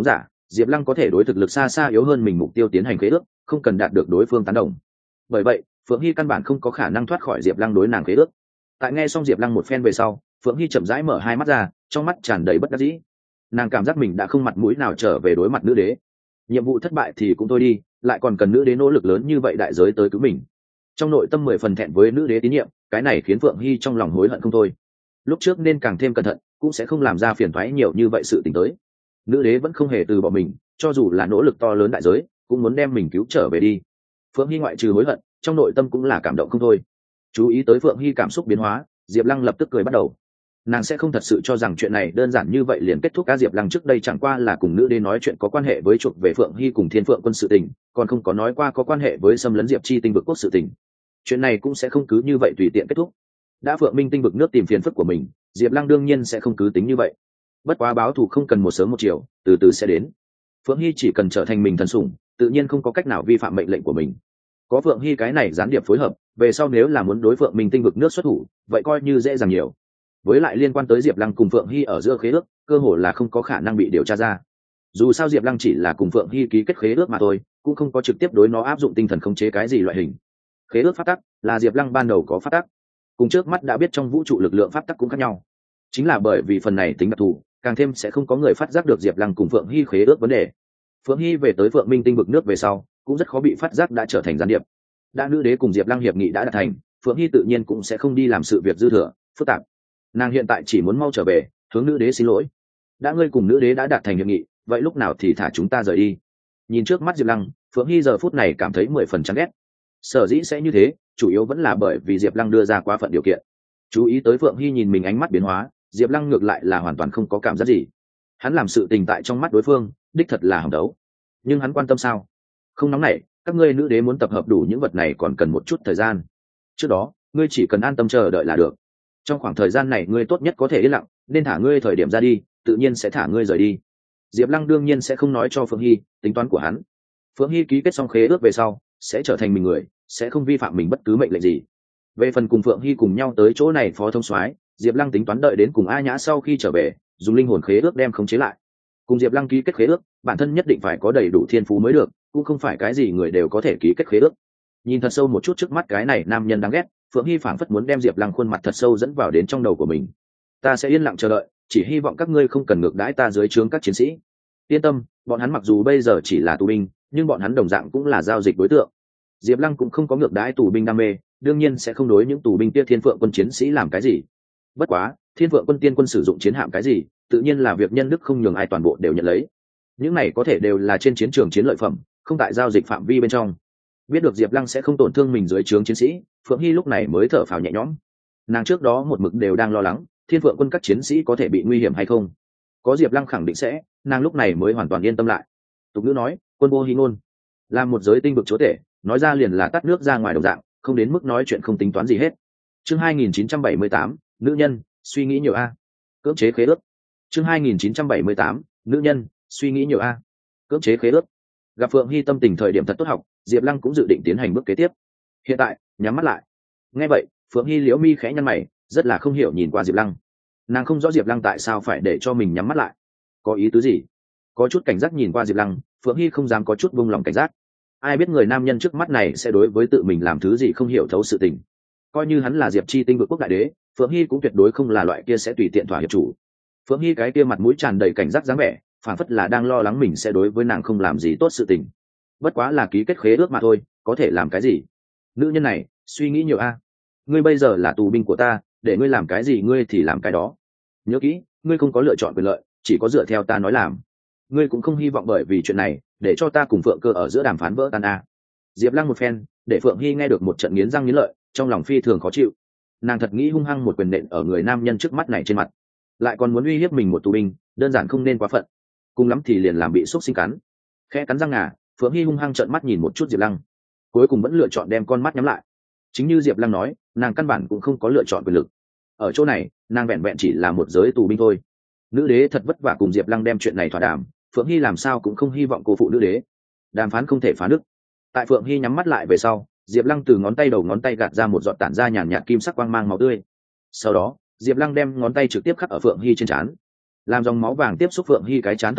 Diệp Lăng có thể đối thực lực xa xa yếu hơn mình mục tiêu tiến hành khế ước, không cần đạt được đối phương tán đồng. Bởi vậy, Phượng Hy căn bản không có khả năng thoát khỏi Diệp Lăng đối nàng khế ước. Tại nghe xong Diệp Lăng một phen về sau, Phượng Hy chậm rãi mở hai mắt ra, trong mắt tràn đầy bất đắc dĩ. Nàng cảm giác mình đã không mặt mũi nào trở về đối mặt nữ đế. Nhiệm vụ thất bại thì cũng thôi đi, lại còn cần nữ đế nỗ lực lớn như vậy đại giới tới cứu mình. Trong nội tâm mười phần thẹn với nữ đế tín nhiệm, cái này khiến Phượng Hy trong lòng hối hận không thôi. Lúc trước nên càng thêm cẩn thận, cũng sẽ không làm ra phiền toái nhiều như vậy sự tình tới. Nữ đế vẫn không hề từ bỏ mình, cho dù là nỗ lực to lớn đại giới, cũng muốn đem mình cứu trở về đi. Phượng Hy ngoại trừ hối hận, trong nội tâm cũng là cảm động không thôi. Chú ý tới Phượng Hy cảm xúc biến hóa, Diệp Lăng lập tức cười bắt đầu. Nàng sẽ không thật sự cho rằng chuyện này đơn giản như vậy liền kết thúc. Cả Diệp Lăng trước đây chẳng qua là cùng nữ đế nói chuyện có quan hệ với chuộc về Phượng Hy cùng Thiên Phượng quân sự tình, còn không có nói qua có quan hệ với xâm lấn Diệp Chi tinh vực quốc sự tình. Chuyện này cũng sẽ không cứ như vậy tùy tiện kết thúc. Đã Phượng Minh tinh vực nước tìm phiền phức của mình, Diệp Lăng đương nhiên sẽ không cứ tính như vậy. Bất quá báo thù không cần một sớm một chiều, từ từ sẽ đến. Phượng Hy chỉ cần trở thành mình thần sủng, tự nhiên không có cách nào vi phạm mệnh lệnh của mình. Có Phượng Hy cái này gián điệp phối hợp, về sau nếu là muốn đối Phượng Minh tinh vực nước xuất thủ, vậy coi như dễ dàng nhiều. Với lại liên quan tới Diệp Lăng cùng Phượng Hy ở giữa khế ước, cơ hội là không có khả năng bị điều tra ra. Dù sao Diệp Lăng chỉ là cùng Phượng Hy ký kết khế ước mà thôi, cũng không có trực tiếp đối nó áp dụng tinh thần khống chế cái gì loại hình. Khế ước pháp tắc là Diệp Lăng ban đầu có pháp tắc, cùng trước mắt đã biết trong vũ trụ lực lượng pháp tắc cũng khác nhau. Chính là bởi vì phần này tính đặc thù, càng thêm sẽ không có người phát giác được Diệp Lăng cùng Phượng Hy khế ước vấn đề. Phượng Hy về tới Phượng Minh tinh vực nước về sau, cũng rất khó bị phát giác đã trở thành gián điệp. Đã nữ đế cùng Diệp Lăng hiệp nghị đã đạt thành, Phượng Hy tự nhiên cũng sẽ không đi làm sự việc dư thừa phức tạp. Nàng hiện tại chỉ muốn mau trở về, hướng nữ đế xin lỗi. Đã ngươi cùng nữ đế đã đạt thành hiệp nghị, vậy lúc nào thì thả chúng ta rời đi. Nhìn trước mắt Diệp Lăng, Phượng Hy giờ phút này cảm thấy mười phần chán ghét. Sở dĩ sẽ như thế, chủ yếu vẫn là bởi vì Diệp Lăng đưa ra quá phận điều kiện. Chú ý tới Phượng Hy nhìn mình ánh mắt biến hóa, Diệp Lăng ngược lại là hoàn toàn không có cảm giác gì. Hắn làm sự tình tại trong mắt đối phương, đích thật là hỏng đấu. Nhưng hắn quan tâm sao? Không nóng nảy, các ngươi nữ đế muốn tập hợp đủ những vật này còn cần một chút thời gian. Trước đó, ngươi chỉ cần an tâm chờ đợi là được. Trong khoảng thời gian này ngươi tốt nhất có thể yên lặng, nên thả ngươi thời điểm ra đi, tự nhiên sẽ thả ngươi rời đi. Diệp Lăng đương nhiên sẽ không nói cho Phượng Hy tính toán của hắn. Phượng Hy ký kết xong khế ước về sau, sẽ trở thành mình người, sẽ không vi phạm mình bất cứ mệnh lệnh gì. Về phần cùng Phượng Hy cùng nhau tới chỗ này phó thông soái, Diệp Lăng tính toán đợi đến cùng A Nhã sau khi trở về, dùng linh hồn khế ước đem khống chế lại. Cùng Diệp Lăng ký kết khế ước, bản thân nhất định phải có đầy đủ thiên phú mới được, cũng không phải cái gì người đều có thể ký kết khế ước. Nhìn thật sâu một chút trước mắt cái này nam nhân đáng ghét, Phượng Hy phảng phất muốn đem Diệp Lăng khuôn mặt thật sâu dẫn vào đến trong đầu của mình. Ta sẽ yên lặng chờ đợi, chỉ hy vọng các ngươi không cần ngược đãi ta dưới trướng các chiến sĩ. Yên tâm, bọn hắn mặc dù bây giờ chỉ là tù binh, nhưng bọn hắn đồng dạng cũng là giao dịch đối tượng. Diệp Lăng cũng không có ngược đãi tù binh đam mê, đương nhiên sẽ không đối những tù binh kia Thiên Phượng quân chiến sĩ làm cái gì. Bất quá, Thiên Phượng quân tiên quân sử dụng chiến hạm cái gì, tự nhiên là việc nhân đức không nhường ai toàn bộ đều nhận lấy. Những này có thể đều là trên chiến trường chiến lợi phẩm, không tại giao dịch phạm vi bên trong. Biết được Diệp Lăng sẽ không tổn thương mình dưới trướng chiến sĩ, Phượng Hy lúc này mới thở phào nhẹ nhõm. Nàng trước đó một mực đều đang lo lắng, Thiên Phượng quân các chiến sĩ có thể bị nguy hiểm hay không. Có Diệp Lăng khẳng định sẽ, nàng lúc này mới hoàn toàn yên tâm lại. Tục ngữ nói, quân vô hí ngôn. Làm một giới tinh vực chúa tể, nói ra liền là tắt nước ra ngoài đồng dạng, không đến mức nói chuyện không tính toán gì hết. Chương hai nghìn chín trăm bảy mươi tám, nữ nhân, suy nghĩ nhiều a. Cưỡng chế khế ước. Chương hai nghìn chín trăm bảy mươi tám, nữ nhân, suy nghĩ nhiều a. Cưỡng chế khế ước. Gặp Phượng Hy tâm tình thời điểm thật tốt học, Diệp Lăng cũng dự định tiến hành bước kế tiếp. Hiện tại, nhắm mắt lại. Nghe vậy, Phượng Hy liễu mi khẽ nhăn mày, rất là không hiểu nhìn qua Diệp Lăng. Nàng không rõ Diệp Lăng tại sao phải để cho mình nhắm mắt lại, có ý tứ gì? Có chút cảnh giác nhìn qua Diệp Lăng, Phượng Hy không dám có chút buông lòng cảnh giác. Ai biết người nam nhân trước mắt này sẽ đối với tự mình làm thứ gì không hiểu thấu sự tình. Coi như hắn là Diệp Chi tinh vực quốc đại đế, Phượng Hy cũng tuyệt đối không là loại kia sẽ tùy tiện thỏa hiệp chủ. Phượng Hy cái kia mặt mũi tràn đầy cảnh giác dáng vẻ, phản phất là đang lo lắng mình sẽ đối với nàng không làm gì tốt sự tình. Bất quá là ký kết khế ước mà thôi, có thể làm cái gì? Nữ nhân này, suy nghĩ nhiều a. Ngươi bây giờ là tù binh của ta, để ngươi làm cái gì ngươi thì làm cái đó. Nhớ kỹ, ngươi không có lựa chọn quyền lợi, chỉ có dựa theo ta nói làm. Ngươi cũng không hy vọng bởi vì chuyện này, để cho ta cùng Phượng Cơ ở giữa đàm phán vỡ tan a. Diệp Lăng một phen, để Phượng Hy nghe được một trận nghiến răng nghiến lợi, trong lòng phi thường khó chịu. Nàng thật nghĩ hung hăng một quyền nện ở người nam nhân trước mắt này trên mặt, lại còn muốn uy hiếp mình một tù binh, đơn giản không nên quá phận. Cùng lắm thì liền làm bị xúc sinh cắn. Khẽ cắn răng ngà, Phượng Hy hung hăng trợn mắt nhìn một chút Diệp Lăng, cuối cùng vẫn lựa chọn đem con mắt nhắm lại. Chính như Diệp Lăng nói, nàng căn bản cũng không có lựa chọn quyền lực. Ở chỗ này, nàng vẹn vẹn chỉ là một giới tù binh thôi. Nữ đế thật vất vả cùng Diệp Lăng đem chuyện này thỏa đàm, Phượng Hy làm sao cũng không hy vọng cô phụ nữ đế. Đàm phán không thể phá nứt. Tại Phượng Hy nhắm mắt lại về sau, Diệp Lăng từ ngón tay đầu ngón tay gạt ra một giọt tản ra nhàn nhạt kim sắc quang mang máu tươi. Sau đó, Diệp Lăng đem ngón tay trực tiếp khắc ở Phượng Hy trên trán. Làm dòng máu vàng tiếp xúc Phượng Hy cái trán thời điểm,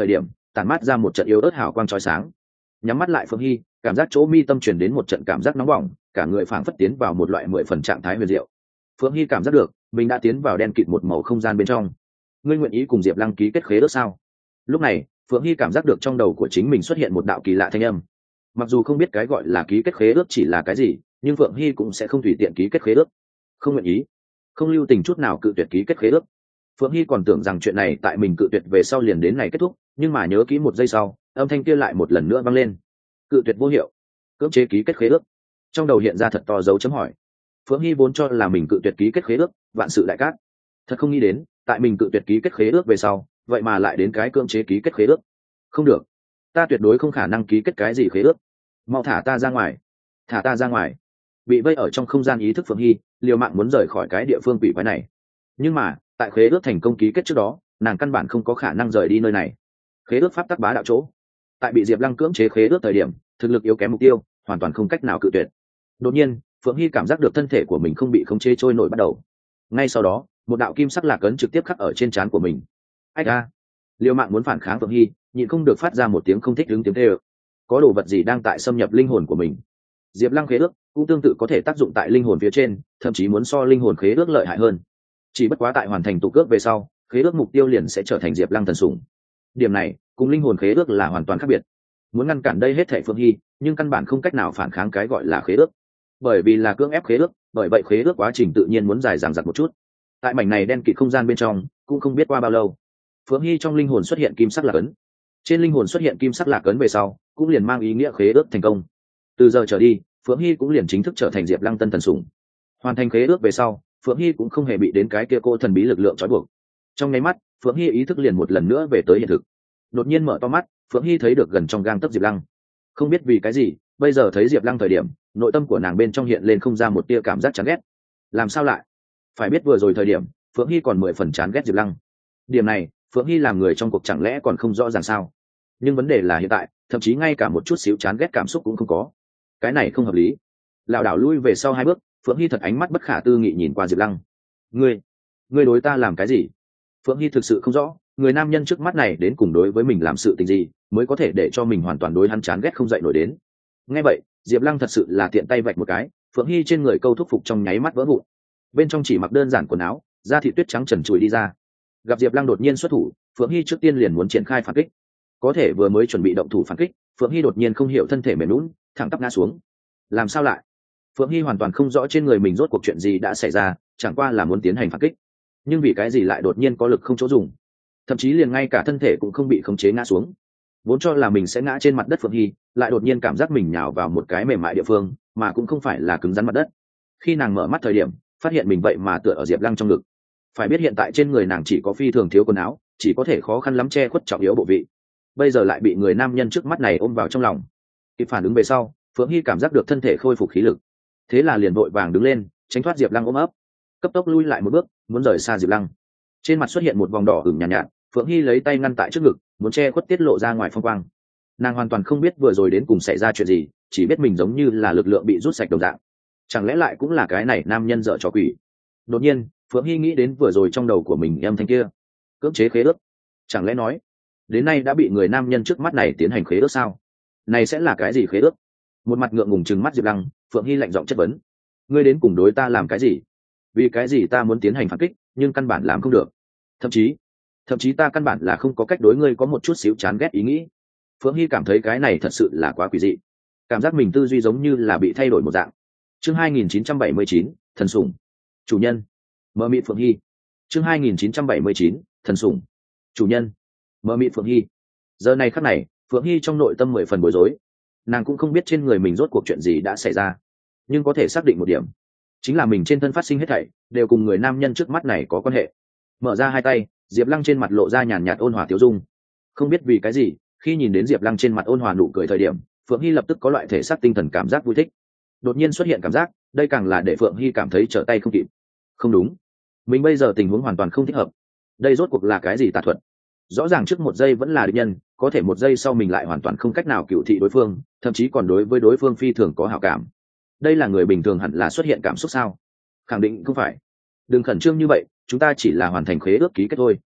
tản mát ra một trận yếu ớt hào quang chói sáng. Nhắm mắt lại Phượng Hy, cảm giác chỗ mi tâm truyền đến một trận cảm giác nóng bỏng, cả người phảng phất tiến vào một loại mười phần trạng thái huyền diệu. Phượng Hy cảm giác được mình đã tiến vào đen kịt một màu không gian bên trong. Ngươi nguyện ý cùng Diệp Lăng ký kết khế ước sao? Lúc này Phượng Hy cảm giác được trong đầu của chính mình xuất hiện một đạo kỳ lạ thanh âm. Mặc dù không biết cái gọi là ký kết khế ước chỉ là cái gì, nhưng Phượng Hy cũng sẽ không tùy tiện ký kết khế ước. Không nguyện ý, không lưu tình chút nào cự tuyệt ký kết khế ước. Phượng Hy còn tưởng rằng chuyện này tại mình cự tuyệt về sau liền đến này kết thúc, nhưng mà nhớ kỹ một giây sau, âm thanh kia lại một lần nữa vang lên. Cự tuyệt vô hiệu, cưỡng chế ký kết khế ước. Trong đầu hiện ra thật to dấu chấm hỏi. Phượng Hy vốn cho là mình cự tuyệt ký kết khế ước, vạn sự đại cát. Thật không nghĩ đến, tại mình cự tuyệt ký kết khế ước về sau, vậy mà lại đến cái cưỡng chế ký kết khế ước. Không được, ta tuyệt đối không khả năng ký kết cái gì khế ước. Mau thả ta ra ngoài, thả ta ra ngoài. Bị vây ở trong không gian ý thức Phượng Hy, liều mạng muốn rời khỏi cái địa phương quỷ quái này. Nhưng mà, tại khế ước thành công ký kết trước đó, nàng căn bản không có khả năng rời đi nơi này. Khế ước pháp tắc bá đạo chỗ. Tại bị Diệp Lăng cưỡng chế khế ước thời điểm, thực lực yếu kém mục tiêu, hoàn toàn không cách nào cự tuyệt. Đột nhiên, Phượng Hy cảm giác được thân thể của mình không bị khống chế trôi nổi bắt đầu. Ngay sau đó, một đạo kim sắc lạc ấn trực tiếp khắc ở trên trán của mình. Ách a! Liều mạng muốn phản kháng Phượng Hy, nhịn không được phát ra một tiếng không thích ứng tiếng kêu. Có đồ vật gì đang tại xâm nhập linh hồn của mình. Diệp Lăng khế ước cũng tương tự có thể tác dụng tại linh hồn phía trên, thậm chí muốn so linh hồn khế ước lợi hại hơn. Chỉ bất quá tại hoàn thành tụ cước về sau, khế ước mục tiêu liền sẽ trở thành Diệp Lăng thần sủng. Điểm này cùng linh hồn khế ước là hoàn toàn khác biệt. Muốn ngăn cản đây hết thảy Phượng Hy, nhưng căn bản không cách nào phản kháng cái gọi là khế ước. Bởi vì là cưỡng ép khế ước, bởi vậy khế ước quá trình tự nhiên muốn dài dằng dặc một chút. Tại mảnh này đen kịt không gian bên trong, cũng không biết qua bao lâu, Phượng Hy trong linh hồn xuất hiện kim sắc lạc ấn. Trên linh hồn xuất hiện kim sắc lạc ấn về sau, cũng liền mang ý nghĩa khế ước thành công. Từ giờ trở đi, Phượng Hy cũng liền chính thức trở thành Diệp Lăng tân thần sủng. Hoàn thành khế ước về sau, Phượng Hy cũng không hề bị đến cái kia cô thần bí lực lượng trói buộc. Trong nháy mắt, Phượng Hy ý thức liền một lần nữa về tới hiện thực. Đột nhiên mở to mắt, Phượng Hy thấy được gần trong gang tấc Diệp Lăng. Không biết vì cái gì, bây giờ thấy Diệp Lăng thời điểm, nội tâm của nàng bên trong hiện lên không ra một tia cảm giác chán ghét. Làm sao lại? Phải biết vừa rồi thời điểm, Phượng Hy còn mười phần chán ghét Diệp Lăng. Điểm này, Phượng Hy làm người trong cuộc chẳng lẽ còn không rõ ràng sao? Nhưng vấn đề là hiện tại, thậm chí ngay cả một chút xíu chán ghét cảm xúc cũng không có. Cái này không hợp lý. Lảo đảo lui về sau hai bước, Phượng Hy thật ánh mắt bất khả tư nghị nhìn qua Diệp Lăng. Ngươi, ngươi đối ta làm cái gì? Phượng Hy thực sự không rõ, người nam nhân trước mắt này đến cùng đối với mình làm sự tình gì, mới có thể để cho mình hoàn toàn đối hắn chán ghét không dậy nổi đến. Nghe vậy, Diệp Lăng thật sự là tiện tay vạch một cái, Phượng Hy trên người câu thúc phục trong nháy mắt vỡ vụn. Bên trong chỉ mặc đơn giản quần áo, da thịt tuyết trắng trần trụi đi ra. Gặp Diệp Lăng đột nhiên xuất thủ, Phượng Hy trước tiên liền muốn triển khai phản kích. Có thể vừa mới chuẩn bị động thủ phản kích, Phượng Hy đột nhiên không hiểu thân thể mềm nhũn, thẳng tắp ngã xuống. Làm sao lại? Phượng Hy hoàn toàn không rõ trên người mình rốt cuộc chuyện gì đã xảy ra, chẳng qua là muốn tiến hành phản kích. Nhưng vì cái gì lại đột nhiên có lực không chỗ dùng? Thậm chí liền ngay cả thân thể cũng không bị khống chế ngã xuống. Vốn cho là mình sẽ ngã trên mặt đất Phượng Hy, lại đột nhiên cảm giác mình nhào vào một cái mềm mại địa phương, mà cũng không phải là cứng rắn mặt đất. Khi nàng mở mắt thời điểm, phát hiện mình vậy mà tựa ở Diệp Lăng trong ngực. Phải biết hiện tại trên người nàng chỉ có phi thường thiếu quần áo, chỉ có thể khó khăn lắm che khuất trọng yếu bộ vị. Bây giờ lại bị người nam nhân trước mắt này ôm vào trong lòng. Kịp phản ứng về sau, Phượng Hy cảm giác được thân thể khôi phục khí lực. Thế là liền vội vàng đứng lên, tránh thoát Diệp Lăng ôm ấp, cấp tốc lui lại một bước, muốn rời xa Diệp Lăng. Trên mặt xuất hiện một vòng đỏ ửng nhàn nhạt, nhạt, Phượng Hy lấy tay ngăn tại trước ngực, muốn che khuất tiết lộ ra ngoài phong quang. Nàng hoàn toàn không biết vừa rồi đến cùng xảy ra chuyện gì, chỉ biết mình giống như là lực lượng bị rút sạch đồng dạng. Chẳng lẽ lại cũng là cái này nam nhân dở trò quỷ? Đột nhiên, Phượng Hy nghĩ đến vừa rồi trong đầu của mình âm thanh kia, cưỡng chế khế ước. Chẳng lẽ nói, đến nay đã bị người nam nhân trước mắt này tiến hành khế ước sao? Này sẽ là cái gì khế ước? Một mặt ngượng ngùng trừng mắt Diệp Lăng, Phượng Hy lạnh giọng chất vấn: ngươi đến cùng đối ta làm cái gì? Vì cái gì ta muốn tiến hành phản kích, nhưng căn bản làm không được? Thậm chí, thậm chí ta căn bản là không có cách đối ngươi có một chút xíu chán ghét ý nghĩ. Phượng Hy cảm thấy cái này thật sự là quá quỷ dị, cảm giác mình tư duy giống như là bị thay đổi một dạng. Chương hai nghìn chín trăm bảy mươi chín, thần sủng. Chủ nhân. Mơ mịt Phượng Hy. Chương hai nghìn chín trăm bảy mươi chín, thần sủng. Chủ nhân. Mơ mịt Phượng Hy. Giờ này khắc này, Phượng Hy trong nội tâm mười phần bối rối. Nàng cũng không biết trên người mình rốt cuộc chuyện gì đã xảy ra, nhưng có thể xác định một điểm, chính là mình trên thân phát sinh hết thảy đều cùng người nam nhân trước mắt này có quan hệ. Mở ra hai tay, Diệp Lăng trên mặt lộ ra nhàn nhạt ôn hòa tiêu dung. Không biết vì cái gì, khi nhìn đến Diệp Lăng trên mặt ôn hòa nụ cười thời điểm, Phượng Hy lập tức có loại thể xác tinh thần cảm giác vui thích. Đột nhiên xuất hiện cảm giác, đây càng là để Phượng Hy cảm thấy trở tay không kịp. Không đúng, mình bây giờ tình huống hoàn toàn không thích hợp. Đây rốt cuộc là cái gì tà thuật? Rõ ràng trước một giây vẫn là địch nhân, có thể một giây sau mình lại hoàn toàn không cách nào cựu thị đối phương, thậm chí còn đối với đối phương phi thường có hảo cảm. Đây là người bình thường hẳn là xuất hiện cảm xúc sao? Khẳng định không phải. Đừng khẩn trương như vậy, chúng ta chỉ là hoàn thành khế ước ký kết thôi.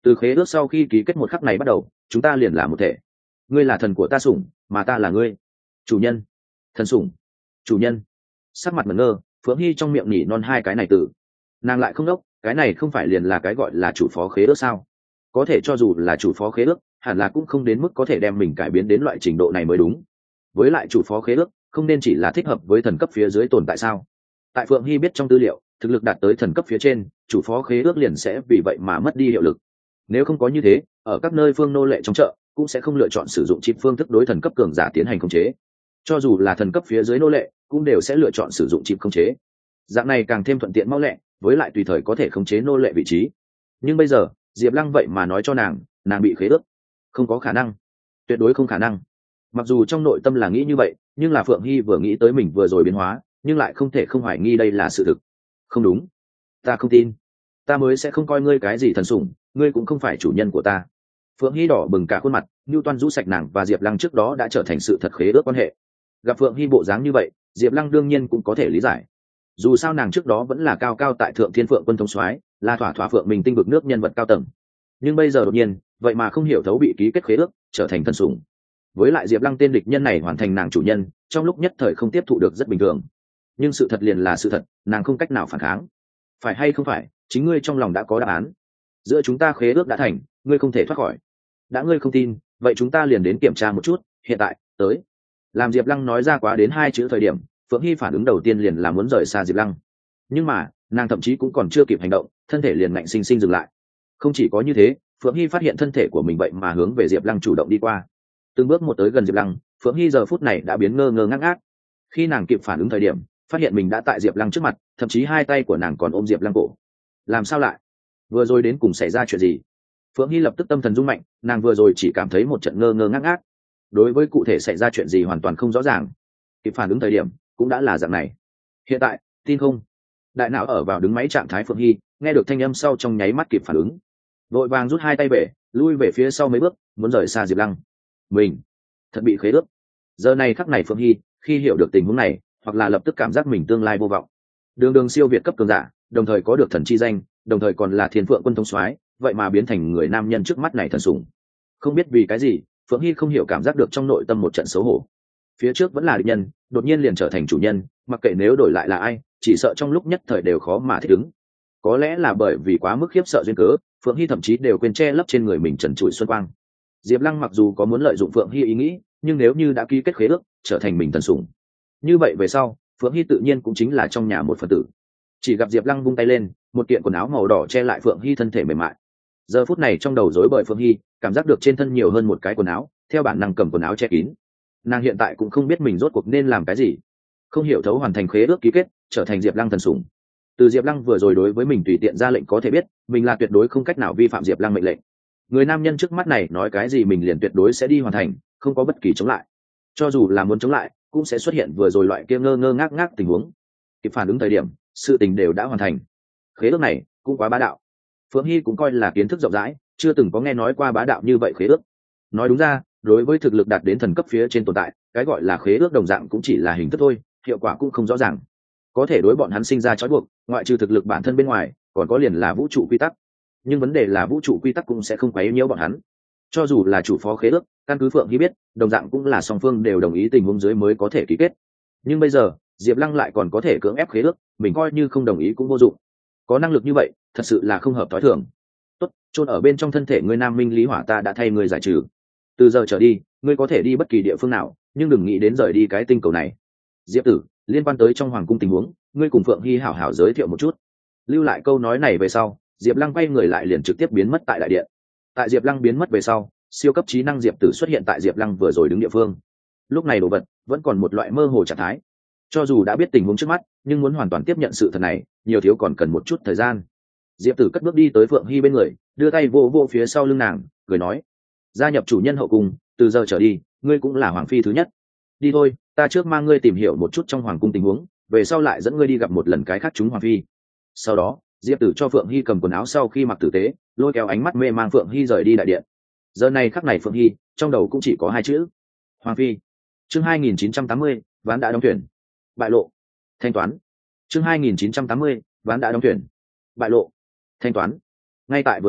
Từ khế ước sau khi ký kết một khắc này bắt đầu, chúng ta liền là một thể. Ngươi là thần của ta sủng, mà ta là ngươi chủ nhân. Thần sủng, chủ nhân. Sắc mặt ngẩn ngơ, Phượng Hy trong miệng nhỉ non hai cái này từ. Nàng lại không đốc, cái này không phải liền là cái gọi là chủ phó khế ước sao? Có thể cho dù là chủ phó khế ước, hẳn là cũng không đến mức có thể đem mình cải biến đến loại trình độ này mới đúng. Với lại chủ phó khế ước không nên chỉ là thích hợp với thần cấp phía dưới tồn tại sao? Tại Phượng Hy biết trong tư liệu, thực lực đạt tới thần cấp phía trên, chủ phó khế ước liền sẽ vì vậy mà mất đi hiệu lực. Nếu không có như thế, ở các nơi phương nô lệ trong chợ cũng sẽ không lựa chọn sử dụng chip phương thức đối thần cấp cường giả tiến hành khống chế. Cho dù là thần cấp phía dưới nô lệ, cũng đều sẽ lựa chọn sử dụng chip khống chế. Dạng này càng thêm thuận tiện mau lẹ, với lại tùy thời có thể khống chế nô lệ vị trí. Nhưng bây giờ, Diệp Lăng vậy mà nói cho nàng, nàng bị khế ước. Không có khả năng, tuyệt đối không khả năng. Mặc dù trong nội tâm là nghĩ như vậy, nhưng là Phượng Hy vừa nghĩ tới mình vừa rồi biến hóa, nhưng lại không thể không hoài nghi đây là sự thực. Không đúng, ta không tin, ta mới sẽ không coi ngươi cái gì thần sủng, ngươi cũng không phải chủ nhân của ta. Phượng Hy đỏ bừng cả khuôn mặt, như toan rũ sạch nàng và Diệp Lăng trước đó đã trở thành sự thật khế ước quan hệ. Gặp Phượng Hy bộ dáng như vậy, Diệp Lăng đương nhiên cũng có thể lý giải. Dù sao nàng trước đó vẫn là cao cao tại thượng thiên phượng quân thống soái, là thỏa thỏa phượng mình tinh vực nước nhân vật cao tầng. Nhưng bây giờ đột nhiên, vậy mà không hiểu thấu bị ký kết khế ước, trở thành thần sủng. Với lại Diệp Lăng tên địch nhân này hoàn thành nàng chủ nhân, trong lúc nhất thời không tiếp thụ được rất bình thường. Nhưng sự thật liền là sự thật, nàng không cách nào phản kháng. Phải hay không phải, chính ngươi trong lòng đã có đáp án. Giữa chúng ta khế ước đã thành, ngươi không thể thoát khỏi. Đã ngươi không tin, vậy chúng ta liền đến kiểm tra một chút, hiện tại, tới. Làm Diệp Lăng nói ra quá đến hai chữ thời điểm, Phượng Hy phản ứng đầu tiên liền là muốn rời xa Diệp Lăng. Nhưng mà, nàng thậm chí cũng còn chưa kịp hành động, thân thể liền ngạnh sinh sinh dừng lại. Không chỉ có như thế, Phượng Hy phát hiện thân thể của mình vậy mà hướng về Diệp Lăng chủ động đi qua. Từng bước một tới gần Diệp Lăng, Phượng Hy giờ phút này đã biến ngơ ngơ ngác ngác. Khi nàng kịp phản ứng thời điểm, phát hiện mình đã tại Diệp Lăng trước mặt, thậm chí hai tay của nàng còn ôm Diệp Lăng cổ. Làm sao lại? Vừa rồi đến cùng xảy ra chuyện gì? Phượng Hy lập tức tâm thần rung mạnh, nàng vừa rồi chỉ cảm thấy một trận ngơ ngơ ngác ngác. Đối với cụ thể xảy ra chuyện gì hoàn toàn không rõ ràng. Kịp phản ứng thời điểm, cũng đã là dạng này. Hiện tại, tin không? Đại não ở vào đứng máy trạng thái Phượng Hy, nghe được thanh âm sau trong nháy mắt kịp phản ứng. Vội vàng rút hai tay về, lui về phía sau mấy bước, muốn rời xa Diệp Lăng. Mình thật bị khế ước. Giờ này khắc này Phượng Hy, khi hiểu được tình huống này, hoặc là lập tức cảm giác mình tương lai vô vọng. Đường đường siêu việt cấp cường giả, đồng thời có được thần chi danh, đồng thời còn là thiên phượng quân thống soái, vậy mà biến thành người nam nhân trước mắt này thần sủng. Không biết vì cái gì, Phượng Hy không hiểu cảm giác được trong nội tâm một trận xấu hổ. Phía trước vẫn là địch nhân, đột nhiên liền trở thành chủ nhân, mặc kệ nếu đổi lại là ai, chỉ sợ trong lúc nhất thời đều khó mà thích ứng. Có lẽ là bởi vì quá mức khiếp sợ duyên cớ, Phượng Hy thậm chí đều quên che lấp trên người mình trần trụi xuân quang. Diệp Lăng mặc dù có muốn lợi dụng Phượng Hy ý nghĩ, nhưng nếu như đã ký kết khế ước, trở thành mình thần sủng, như vậy về sau, Phượng Hy tự nhiên cũng chính là trong nhà một phần tử. Chỉ gặp Diệp Lăng vung tay lên, một kiện quần áo màu đỏ che lại Phượng Hy thân thể mềm mại. Giờ phút này trong đầu rối bời Phượng Hy, cảm giác được trên thân nhiều hơn một cái quần áo, theo bản năng cầm quần áo che kín. Nàng hiện tại cũng không biết mình rốt cuộc nên làm cái gì, không hiểu thấu hoàn thành khế ước ký kết, trở thành Diệp Lăng thần sủng. Từ Diệp Lăng vừa rồi đối với mình tùy tiện ra lệnh có thể biết, mình là tuyệt đối không cách nào vi phạm Diệp Lăng mệnh lệnh. Người nam nhân trước mắt này nói cái gì mình liền tuyệt đối sẽ đi hoàn thành, không có bất kỳ chống lại. Cho dù là muốn chống lại, cũng sẽ xuất hiện vừa rồi loại kia ngơ ngơ ngác ngác tình huống. Kịp phản ứng thời điểm, sự tình đều đã hoàn thành. Khế ước này cũng quá bá đạo. Phượng Hy cũng coi là kiến thức rộng rãi, chưa từng có nghe nói qua bá đạo như vậy khế ước. Nói đúng ra, đối với thực lực đạt đến thần cấp phía trên tồn tại, cái gọi là khế ước đồng dạng cũng chỉ là hình thức thôi, hiệu quả cũng không rõ ràng. Có thể đối bọn hắn sinh ra trói buộc, ngoại trừ thực lực bản thân bên ngoài, còn có liền là vũ trụ quy tắc. Nhưng vấn đề là vũ trụ quy tắc cũng sẽ không quấy nhiễu bọn hắn. Cho dù là chủ phó khế ước, căn cứ Phượng Hy biết, đồng dạng cũng là song phương đều đồng ý tình huống dưới mới có thể ký kết. Nhưng bây giờ, Diệp Lăng lại còn có thể cưỡng ép khế ước, mình coi như không đồng ý cũng vô dụng. Có năng lực như vậy, thật sự là không hợp thói thường. Tốt, chôn ở bên trong thân thể ngươi Nam Minh Lý Hỏa ta đã thay ngươi giải trừ. Từ giờ trở đi, ngươi có thể đi bất kỳ địa phương nào, nhưng đừng nghĩ đến rời đi cái tinh cầu này. Diệp Tử, liên quan tới trong hoàng cung tình huống, ngươi cùng Phượng Hy hảo hảo giới thiệu một chút. Lưu lại câu nói này về sau, Diệp Lăng quay người lại liền trực tiếp biến mất tại đại điện. Tại Diệp Lăng biến mất về sau, siêu cấp trí năng Diệp Tử xuất hiện tại Diệp Lăng vừa rồi đứng địa phương. Lúc này đồ vật vẫn còn một loại mơ hồ trạng thái. Cho dù đã biết tình huống trước mắt, nhưng muốn hoàn toàn tiếp nhận sự thật này, nhiều thiếu còn cần một chút thời gian. Diệp Tử cất bước đi tới Phượng Hy bên người, đưa tay vô vô phía sau lưng nàng, cười nói: "Gia nhập chủ nhân hậu cung, từ giờ trở đi, ngươi cũng là hoàng phi thứ nhất. Đi thôi, ta trước mang ngươi tìm hiểu một chút trong hoàng cung tình huống, về sau lại dẫn ngươi đi gặp một lần cái khác chúng hoàng phi." Sau đó, Diệp Tử cho Phượng Hy cầm quần áo sau khi mặc tử tế, lôi kéo ánh mắt mê mang Phượng Hy rời đi đại điện. Giờ này khắc này Phượng Hy, trong đầu cũng chỉ có hai chữ: hoàng phi. Chương hai nghìn chín trăm tám mươi, ván đã đóng thuyền. Bại lộ. Thanh toán. Chương hai nghìn chín trăm tám mươi, ván đã đóng thuyền. Bại lộ. Thanh toán. Ngay tại vừa rồi,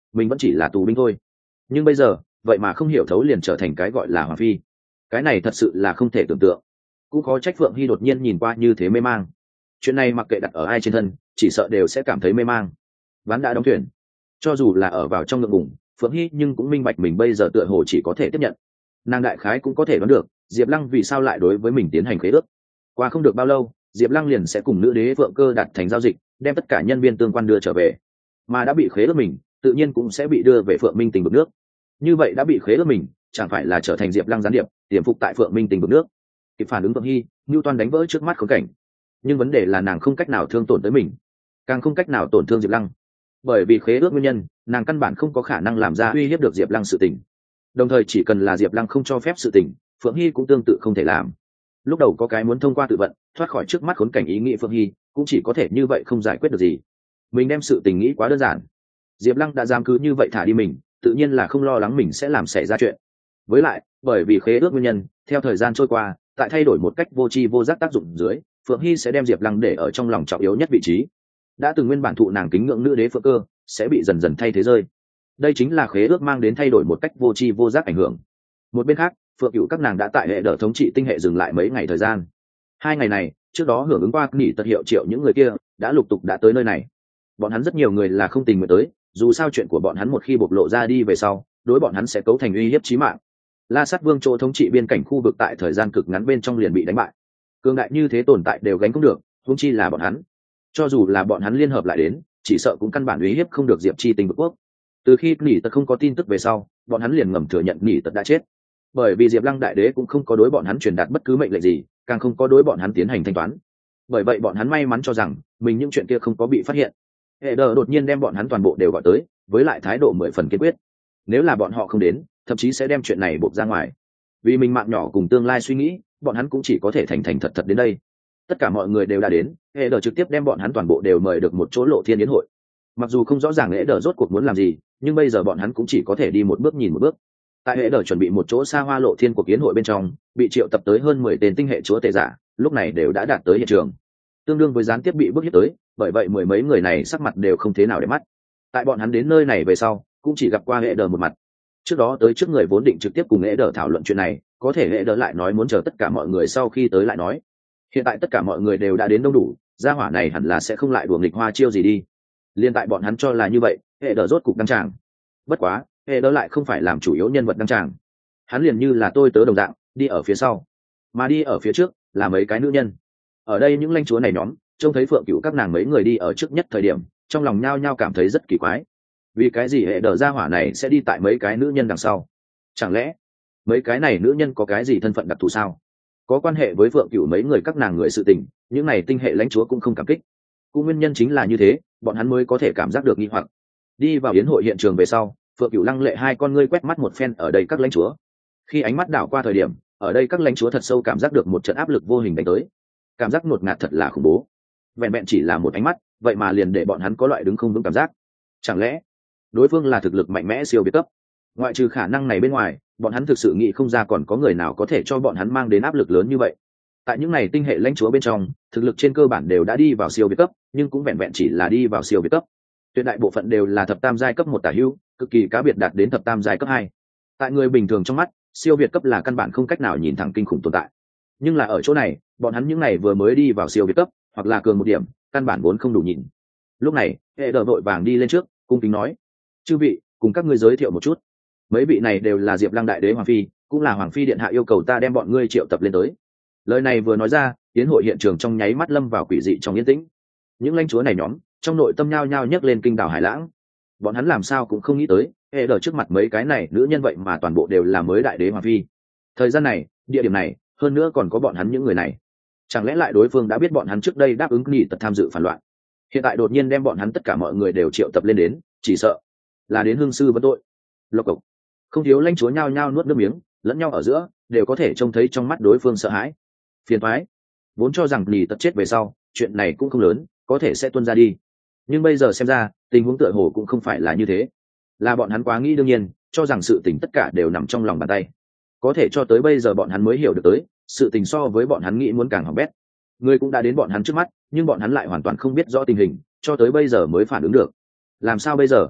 mình vẫn chỉ là tù binh thôi. Nhưng bây giờ vậy mà không hiểu thấu liền trở thành cái gọi là hoàng phi, cái này thật sự là không thể tưởng tượng. Cũng khó trách Phượng Hy đột nhiên nhìn qua như thế mê mang. Chuyện này mặc kệ đặt ở ai trên thân, chỉ sợ đều sẽ cảm thấy mê mang. Ván đã đóng thuyền, cho dù là ở vào trong ngượng ngùng, Phượng Hy nhưng cũng minh bạch mình bây giờ tựa hồ chỉ có thể tiếp nhận. Nàng đại khái cũng có thể đoán được Diệp Lăng vì sao lại đối với mình tiến hành khế ước. Qua không được bao lâu, Diệp Lăng liền sẽ cùng nữ đế Phượng Cơ đạt thành giao dịch, đem tất cả nhân viên tương quan đưa trở về. Mà đã bị khế ước mình, tự nhiên cũng sẽ bị đưa về Phượng Minh Tình vực nước. Như vậy đã bị khế ước mình, chẳng phải là trở thành Diệp Lăng gián điệp, tiềm phục tại Phượng Minh Tình vực nước. Kịp phản ứng Phượng Hy, Newton đánh vỡ trước mắt khốn cảnh. Nhưng vấn đề là nàng không cách nào thương tổn tới mình, càng không cách nào tổn thương Diệp Lăng. Bởi vì khế ước nguyên nhân, nàng căn bản không có khả năng làm ra uy hiếp được Diệp Lăng sự tình. Đồng thời chỉ cần là Diệp Lăng không cho phép sự tình, Phượng Hy cũng tương tự không thể làm. Lúc đầu có cái muốn thông qua tự vận thoát khỏi trước mắt khốn cảnh ý nghĩ Phượng Hy, cũng chỉ có thể như vậy không giải quyết được gì. Mình đem sự tình nghĩ quá đơn giản. Diệp Lăng đã dám cứ như vậy thả đi mình, tự nhiên là không lo lắng mình sẽ làm xảy ra chuyện. Với lại, bởi vì khế ước nguyên nhân, theo thời gian trôi qua, tại thay đổi một cách vô tri vô giác tác dụng dưới, Phượng Hy sẽ đem Diệp Lăng để ở trong lòng trọng yếu nhất vị trí. Đã từng nguyên bản thụ nàng kính ngưỡng nữ đế Phượng Cơ sẽ bị dần dần thay thế rơi. Đây chính là khế ước mang đến thay đổi một cách vô tri vô giác ảnh hưởng. Một bên khác, Phượng Cửu các nàng đã tại hệ đỡ thống trị tinh hệ dừng lại mấy ngày thời gian. Hai ngày này, trước đó hưởng ứng qua nghỉ tật hiệu triệu những người kia đã lục tục đã tới nơi này. Bọn hắn rất nhiều người là không tình nguyện tới, dù sao chuyện của bọn hắn một khi bộc lộ ra đi về sau, đối bọn hắn sẽ cấu thành uy hiếp chí mạng. La Sát Vương chỗ thống trị biên cảnh khu vực tại thời gian cực ngắn bên trong liền bị đánh bại. Cường đại như thế tồn tại đều gánh không được, huống chi là bọn hắn. Cho dù là bọn hắn liên hợp lại đến, chỉ sợ cũng căn bản uy hiếp không được Diệp Chi Tinh vực quốc. Từ khi nghỉ tật không có tin tức về sau, bọn hắn liền ngầm thừa nhận nghỉ tật đã chết. Bởi vì Diệp Lăng đại đế cũng không có đối bọn hắn truyền đạt bất cứ mệnh lệnh gì, càng không có đối bọn hắn tiến hành thanh toán. Bởi vậy bọn hắn may mắn cho rằng mình những chuyện kia không có bị phát hiện. Hệ đờ đột nhiên đem bọn hắn toàn bộ đều gọi tới, với lại thái độ mười phần kiên quyết. Nếu là bọn họ không đến, thậm chí sẽ đem chuyện này buộc ra ngoài. Vì mình mạng nhỏ cùng tương lai suy nghĩ, bọn hắn cũng chỉ có thể thành thành thật thật đến đây. Tất cả mọi người đều đã đến, hệ đờ trực tiếp đem bọn hắn toàn bộ đều mời được một chỗ lộ thiên yến hội. Mặc dù không rõ ràng hệ đờ rốt cuộc muốn làm gì, nhưng bây giờ bọn hắn cũng chỉ có thể đi một bước nhìn một bước. Tại hệ đờ chuẩn bị một chỗ xa hoa lộ thiên của yến hội bên trong, bị triệu tập tới hơn mười tên tinh hệ chúa tể giả, lúc này đều đã đạt tới hiện trường. Tương đương với gián tiếp bị bước hiếp tới, bởi vậy mười mấy người này sắc mặt đều không thế nào để mắt. Tại bọn hắn đến nơi này về sau, cũng chỉ gặp qua hệ đờ một mặt. Trước đó tới trước người vốn định trực tiếp cùng hệ đờ thảo luận chuyện này, có thể hệ đờ lại nói muốn chờ tất cả mọi người sau khi tới lại nói. Hiện tại tất cả mọi người đều đã đến đông đủ, gia hỏa này hẳn là sẽ không lại đùa nghịch hoa chiêu gì đi. Liên tại bọn hắn cho là như vậy, hệ đờ rốt cục đăng tràng. Bất quá, hệ đờ lại không phải làm chủ yếu nhân vật đăng tràng. Hắn liền như là tôi tớ đồng dạng, đi ở phía sau, mà đi ở phía trước là mấy cái nữ nhân. Ở đây những lãnh chúa này nhóm trông thấy Phượng Cửu các nàng mấy người đi ở trước nhất thời điểm, trong lòng nhao nhao cảm thấy rất kỳ quái. Vì cái gì hệ đờ gia hỏa này sẽ đi tại mấy cái nữ nhân đằng sau? Chẳng lẽ mấy cái này nữ nhân có cái gì thân phận đặc thù sao? Có quan hệ với Phượng Cửu mấy người các nàng người sự tình, những này tinh hệ lãnh chúa cũng không cảm kích. Cũng nguyên nhân chính là như thế, bọn hắn mới có thể cảm giác được nghi hoặc. Đi vào yến hội hiện trường về sau, Phượng Cửu lăng lệ hai con ngươi quét mắt một phen ở đây các lãnh chúa. Khi ánh mắt đảo qua thời điểm, ở đây các lãnh chúa thật sâu cảm giác được một trận áp lực vô hình đánh tới. Cảm giác ngột ngạt thật là khủng bố. Vẹn vẹn chỉ là một ánh mắt, vậy mà liền để bọn hắn có loại đứng không vững cảm giác. Chẳng lẽ đối phương là thực lực mạnh mẽ siêu việt cấp? Ngoại trừ khả năng này bên ngoài, bọn hắn thực sự nghĩ không ra còn có người nào có thể cho bọn hắn mang đến áp lực lớn như vậy. Tại những này tinh hệ lãnh chúa bên trong, thực lực trên cơ bản đều đã đi vào siêu việt cấp, nhưng cũng vẹn vẹn chỉ là đi vào siêu việt cấp. Tuyệt đại bộ phận đều là thập tam giai cấp một tả hữu, cực kỳ cá biệt đạt đến thập tam giai cấp hai. Tại người bình thường trong mắt, siêu việt cấp là căn bản không cách nào nhìn thẳng kinh khủng tồn tại. Nhưng là ở chỗ này, bọn hắn những này vừa mới đi vào siêu việt cấp, hoặc là cường một điểm, căn bản vốn không đủ nhìn. Lúc này, hệ đờ vội vàng đi lên trước, cung kính nói: "Chư vị, cùng các ngươi giới thiệu một chút. Mấy vị này đều là Diệp Lăng đại đế hoàng phi, cũng là hoàng phi điện hạ yêu cầu ta đem bọn ngươi triệu tập lên tới." Lời này vừa nói ra, tiến hội hiện trường trong nháy mắt lâm vào quỷ dị trong yên tĩnh. Những lãnh chúa này nhóm, trong nội tâm nhao nhao nhấc lên kinh đảo hải lãng. Bọn hắn làm sao cũng không nghĩ tới, hệ đờ trước mặt mấy cái này nữ nhân vậy mà toàn bộ đều là mới đại đế hoàng phi. Thời gian này, địa điểm này, hơn nữa còn có bọn hắn những người này. Chẳng lẽ lại đối phương đã biết bọn hắn trước đây đáp ứng nghỉ tật tham dự phản loạn, hiện tại đột nhiên đem bọn hắn tất cả mọi người đều triệu tập lên đến, chỉ sợ là đến hương sư vấn tội. Lộc cộc, không thiếu lãnh chúa nhao nhao nuốt nước miếng, lẫn nhau ở giữa đều có thể trông thấy trong mắt đối phương sợ hãi. Phiền toái, vốn cho rằng nghỉ tật chết về sau chuyện này cũng không lớn, có thể sẽ tuôn ra đi, nhưng bây giờ xem ra tình huống tựa hồ cũng không phải là như thế. Là bọn hắn quá nghĩ đương nhiên, cho rằng sự tình tất cả đều nằm trong lòng bàn tay. Có thể cho tới bây giờ bọn hắn mới hiểu được tới, sự tình so với bọn hắn nghĩ muốn càng hỏng bét. Người cũng đã đến bọn hắn trước mắt, nhưng bọn hắn lại hoàn toàn không biết rõ tình hình, cho tới bây giờ mới phản ứng được. Làm sao bây giờ?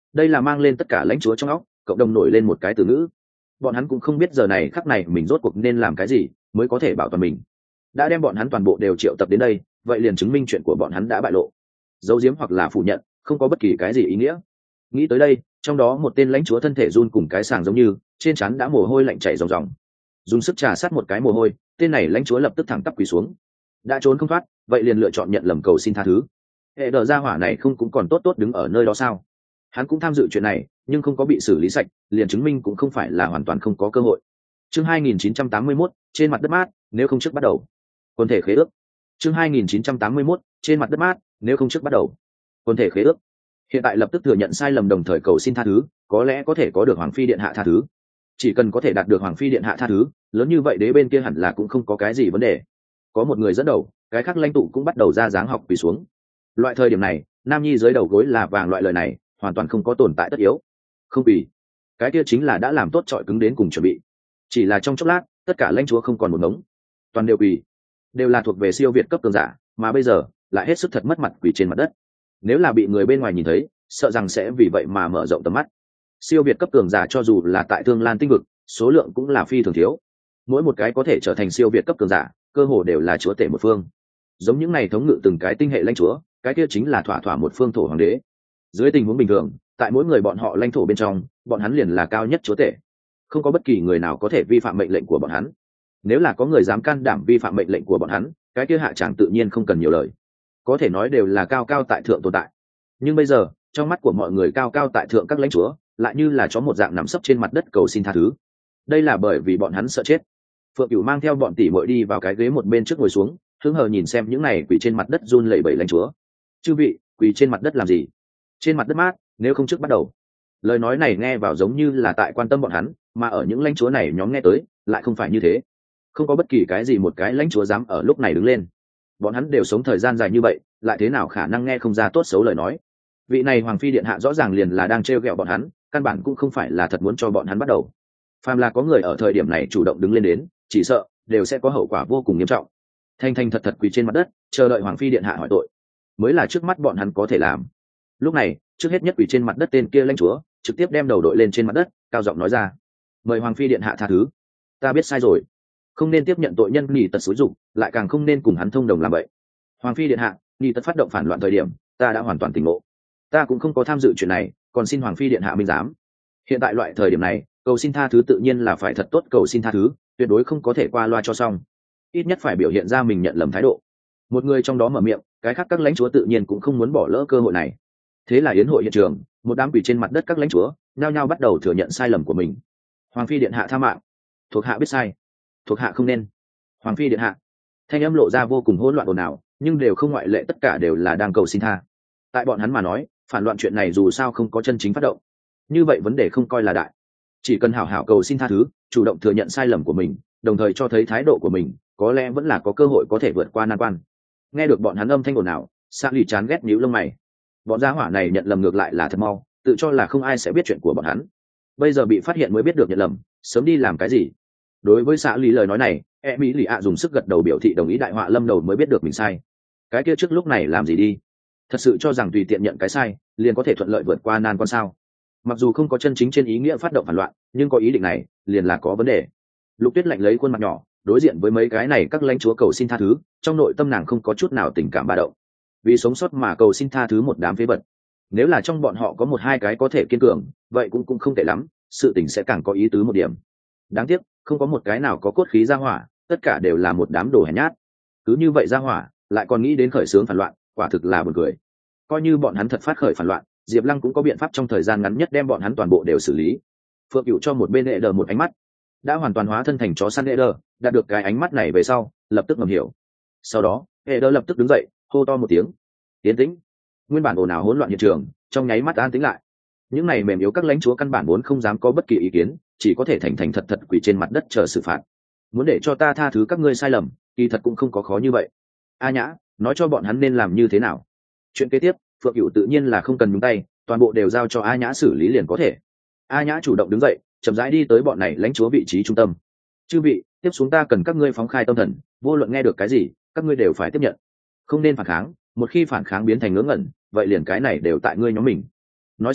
đây là mang lên tất cả lãnh chúa trong óc cộng đồng nổi lên một cái từ ngữ. Bọn hắn cũng không biết giờ này khắc này mình rốt cuộc nên làm cái gì mới có thể bảo toàn mình. Đã đem bọn hắn toàn bộ đều triệu tập đến đây, vậy liền chứng minh chuyện của bọn hắn đã bại lộ. Giấu giếm hoặc là phủ nhận không có bất kỳ cái gì ý nghĩa. Nghĩ tới đây, trong đó một tên lãnh chúa thân thể run cùng cái sàng giống như, trên trán đã mồ hôi lạnh chảy ròng ròng. Dùng sức trà sát một cái mồ hôi, tên này lãnh chúa lập tức thẳng tắp quỳ xuống. Đã trốn không thoát, vậy liền lựa chọn nhận lầm cầu xin tha thứ. Hệ đờ gia hỏa này không cũng còn tốt tốt đứng ở nơi đó sao? Hắn cũng tham dự chuyện này, nhưng không có bị xử lý sạch, liền chứng minh cũng không phải là hoàn toàn không có cơ hội. Chương hai nghìn chín trăm tám mươi mốt, trên mặt đất mát, nếu không trước bắt đầu. Quân thể khế ước. Chương hai nghìn chín trăm tám mươi mốt, trên mặt đất mát, nếu không trước bắt đầu. Quân thể khế ước. Hiện tại lập tức thừa nhận sai lầm đồng thời cầu xin tha thứ, có lẽ có thể có được hoàng phi điện hạ tha thứ. Chỉ cần có thể đạt được hoàng phi điện hạ tha thứ, lớn như vậy đế bên kia hẳn là cũng không có cái gì vấn đề. Có một người dẫn đầu, cái khác lãnh tụ cũng bắt đầu ra dáng học quỳ xuống. Loại thời điểm này, nam nhi dưới đầu gối là vàng loại lời này, hoàn toàn không có tồn tại tất yếu. Không quỳ, cái kia chính là đã làm tốt trọi cứng đến cùng chuẩn bị. Chỉ là trong chốc lát, tất cả lãnh chúa không còn một ngống, toàn đều quỳ, đều là thuộc về siêu việt cấp cường giả, mà bây giờ lại hết sức thật mất mặt quỳ trên mặt đất. Nếu là bị người bên ngoài nhìn thấy, sợ rằng sẽ vì vậy mà mở rộng tầm mắt. Siêu việt cấp cường giả cho dù là tại Thương Lan tinh vực, số lượng cũng là phi thường thiếu. Mỗi một cái có thể trở thành siêu việt cấp cường giả, cơ hồ đều là chúa tể một phương. Giống những này thống ngự từng cái tinh hệ lãnh chúa, cái kia chính là thỏa thỏa một phương thổ hoàng đế. Dưới tình huống bình thường, tại mỗi người bọn họ lãnh thổ bên trong, bọn hắn liền là cao nhất chúa tể. Không có bất kỳ người nào có thể vi phạm mệnh lệnh của bọn hắn. Nếu là có người dám can đảm vi phạm mệnh lệnh của bọn hắn, cái kia hạ tràng tự nhiên không cần nhiều lời. Có thể nói đều là cao cao tại thượng tồn tại. Nhưng bây giờ, trong mắt của mọi người cao cao tại thượng các lãnh chúa, lại như là chó một dạng nằm sấp trên mặt đất cầu xin tha thứ. Đây là bởi vì bọn hắn sợ chết. Phượng Cửu mang theo bọn tỷ muội đi vào cái ghế một bên trước ngồi xuống, hứng hờ nhìn xem những này quỳ trên mặt đất run lẩy bẩy lãnh chúa. Chư vị, quỳ trên mặt đất làm gì? Trên mặt đất mát, nếu không trước bắt đầu. Lời nói này nghe vào giống như là tại quan tâm bọn hắn, mà ở những lãnh chúa này nhóm nghe tới, lại không phải như thế. Không có bất kỳ cái gì một cái lãnh chúa dám ở lúc này đứng lên. Bọn hắn đều sống thời gian dài như vậy, lại thế nào khả năng nghe không ra tốt xấu lời nói. Vị này hoàng phi điện hạ rõ ràng liền là đang trêu ghẹo bọn hắn, căn bản cũng không phải là thật muốn cho bọn hắn bắt đầu. Phàm là có người ở thời điểm này chủ động đứng lên đến, chỉ sợ đều sẽ có hậu quả vô cùng nghiêm trọng. Thanh thanh thật thật quỳ trên mặt đất, chờ đợi hoàng phi điện hạ hỏi tội, mới là trước mắt bọn hắn có thể làm. Lúc này, trước hết nhất quỳ trên mặt đất tên kia lãnh chúa, trực tiếp đem đầu đội lên trên mặt đất, cao giọng nói ra: "Mời hoàng phi điện hạ tha thứ, ta biết sai rồi, không nên tiếp nhận tội nhân nghỉ tật xúi dục, lại càng không nên cùng hắn thông đồng làm vậy. Hoàng phi điện hạ, nghỉ tật phát động phản loạn thời điểm, ta đã hoàn toàn tỉnh ngộ, ta cũng không có tham dự chuyện này, còn xin hoàng phi điện hạ minh giám. Hiện tại loại thời điểm này, cầu xin tha thứ tự nhiên là phải thật tốt cầu xin tha thứ, tuyệt đối không có thể qua loa cho xong, ít nhất phải biểu hiện ra mình nhận lầm thái độ." Một người trong đó mở miệng, cái khác các lãnh chúa tự nhiên cũng không muốn bỏ lỡ cơ hội này. Thế là yến hội hiện trường, một đám quỳ trên mặt đất các lãnh chúa nhao nhao bắt đầu thừa nhận sai lầm của mình. Hoàng phi điện hạ tha mạng, thuộc hạ biết sai, thuộc hạ không nên. Hoàng phi điện hạ. Thanh âm lộ ra vô cùng hỗn loạn ồn ào, nhưng đều không ngoại lệ, tất cả đều là đang cầu xin tha. Tại bọn hắn mà nói, phản loạn chuyện này dù sao không có chân chính phát động, như vậy vấn đề không coi là đại. Chỉ cần hảo hảo cầu xin tha thứ, chủ động thừa nhận sai lầm của mình, đồng thời cho thấy thái độ của mình, có lẽ vẫn là có cơ hội có thể vượt qua nan quan. Nghe được bọn hắn âm thanh ồn ào, Sa Lì chán ghét nhíu lông mày. Bọn gia hỏa này nhận lầm ngược lại là thật mau, tự cho là không ai sẽ biết chuyện của bọn hắn. Bây giờ bị phát hiện mới biết được nhận lầm, sớm đi làm cái gì? Đối với Sa Lì lời nói này, e mỹ lì ạ dùng sức gật đầu biểu thị đồng ý, đại họa lâm đầu mới biết được mình sai. Cái kia trước lúc này làm gì đi? Thật sự cho rằng tùy tiện nhận cái sai liền có thể thuận lợi vượt qua nan quan sao? Mặc dù không có chân chính trên ý nghĩa phát động phản loạn, nhưng có ý định này liền là có vấn đề. Lục Tuyết lạnh lấy khuôn mặt nhỏ đối diện với mấy cái này các lãnh chúa cầu xin tha thứ, trong nội tâm nàng không có chút nào tình cảm ba động. Vì sống sót mà cầu xin tha thứ một đám phế vật, nếu là trong bọn họ có một hai cái có thể kiên cường, vậy cũng cũng không tệ lắm, sự tình sẽ càng có ý tứ một điểm. Đáng tiếc không có một cái nào có cốt khí ra hỏa, tất cả đều là một đám đồ hèn nhát. Cứ như vậy ra hỏa lại còn nghĩ đến khởi xướng phản loạn, quả thực là buồn cười. Coi như bọn hắn thật phát khởi phản loạn, Diệp Lăng cũng có biện pháp trong thời gian ngắn nhất đem bọn hắn toàn bộ đều xử lý. Phượng Cửu cho một bên đệ đờ một ánh mắt, đã hoàn toàn hóa thân thành chó săn đệ đờ, đạt được cái ánh mắt này về sau, lập tức ngầm hiểu. Sau đó, đệ đờ lập tức đứng dậy, hô to một tiếng: "Tiến tĩnh!" Nguyên bản ồn ào hỗn loạn hiện trường, trong nháy mắt an tĩnh lại. Những này mềm yếu các lãnh chúa căn bản vốn không dám có bất kỳ ý kiến, chỉ có thể thành thành thật thật quỳ trên mặt đất chờ xử phạt. Muốn để cho ta tha thứ các ngươi sai lầm, kỳ thật cũng không có khó như vậy. A Nhã, nói cho bọn hắn nên làm như thế nào. Chuyện kế tiếp, Phượng Cửu tự nhiên là không cần nhúng tay, toàn bộ đều giao cho A Nhã xử lý liền có thể. A Nhã chủ động đứng dậy, chậm rãi đi tới bọn này lãnh chúa vị trí trung tâm. "Chư vị, tiếp xuống ta cần các ngươi phóng khai tâm thần, vô luận nghe được cái gì, các ngươi đều phải tiếp nhận, không nên phản kháng, một khi phản kháng biến thành ngớ ngẩn, vậy liền cái này đều tại ngươi nhóm mình." Nói xong,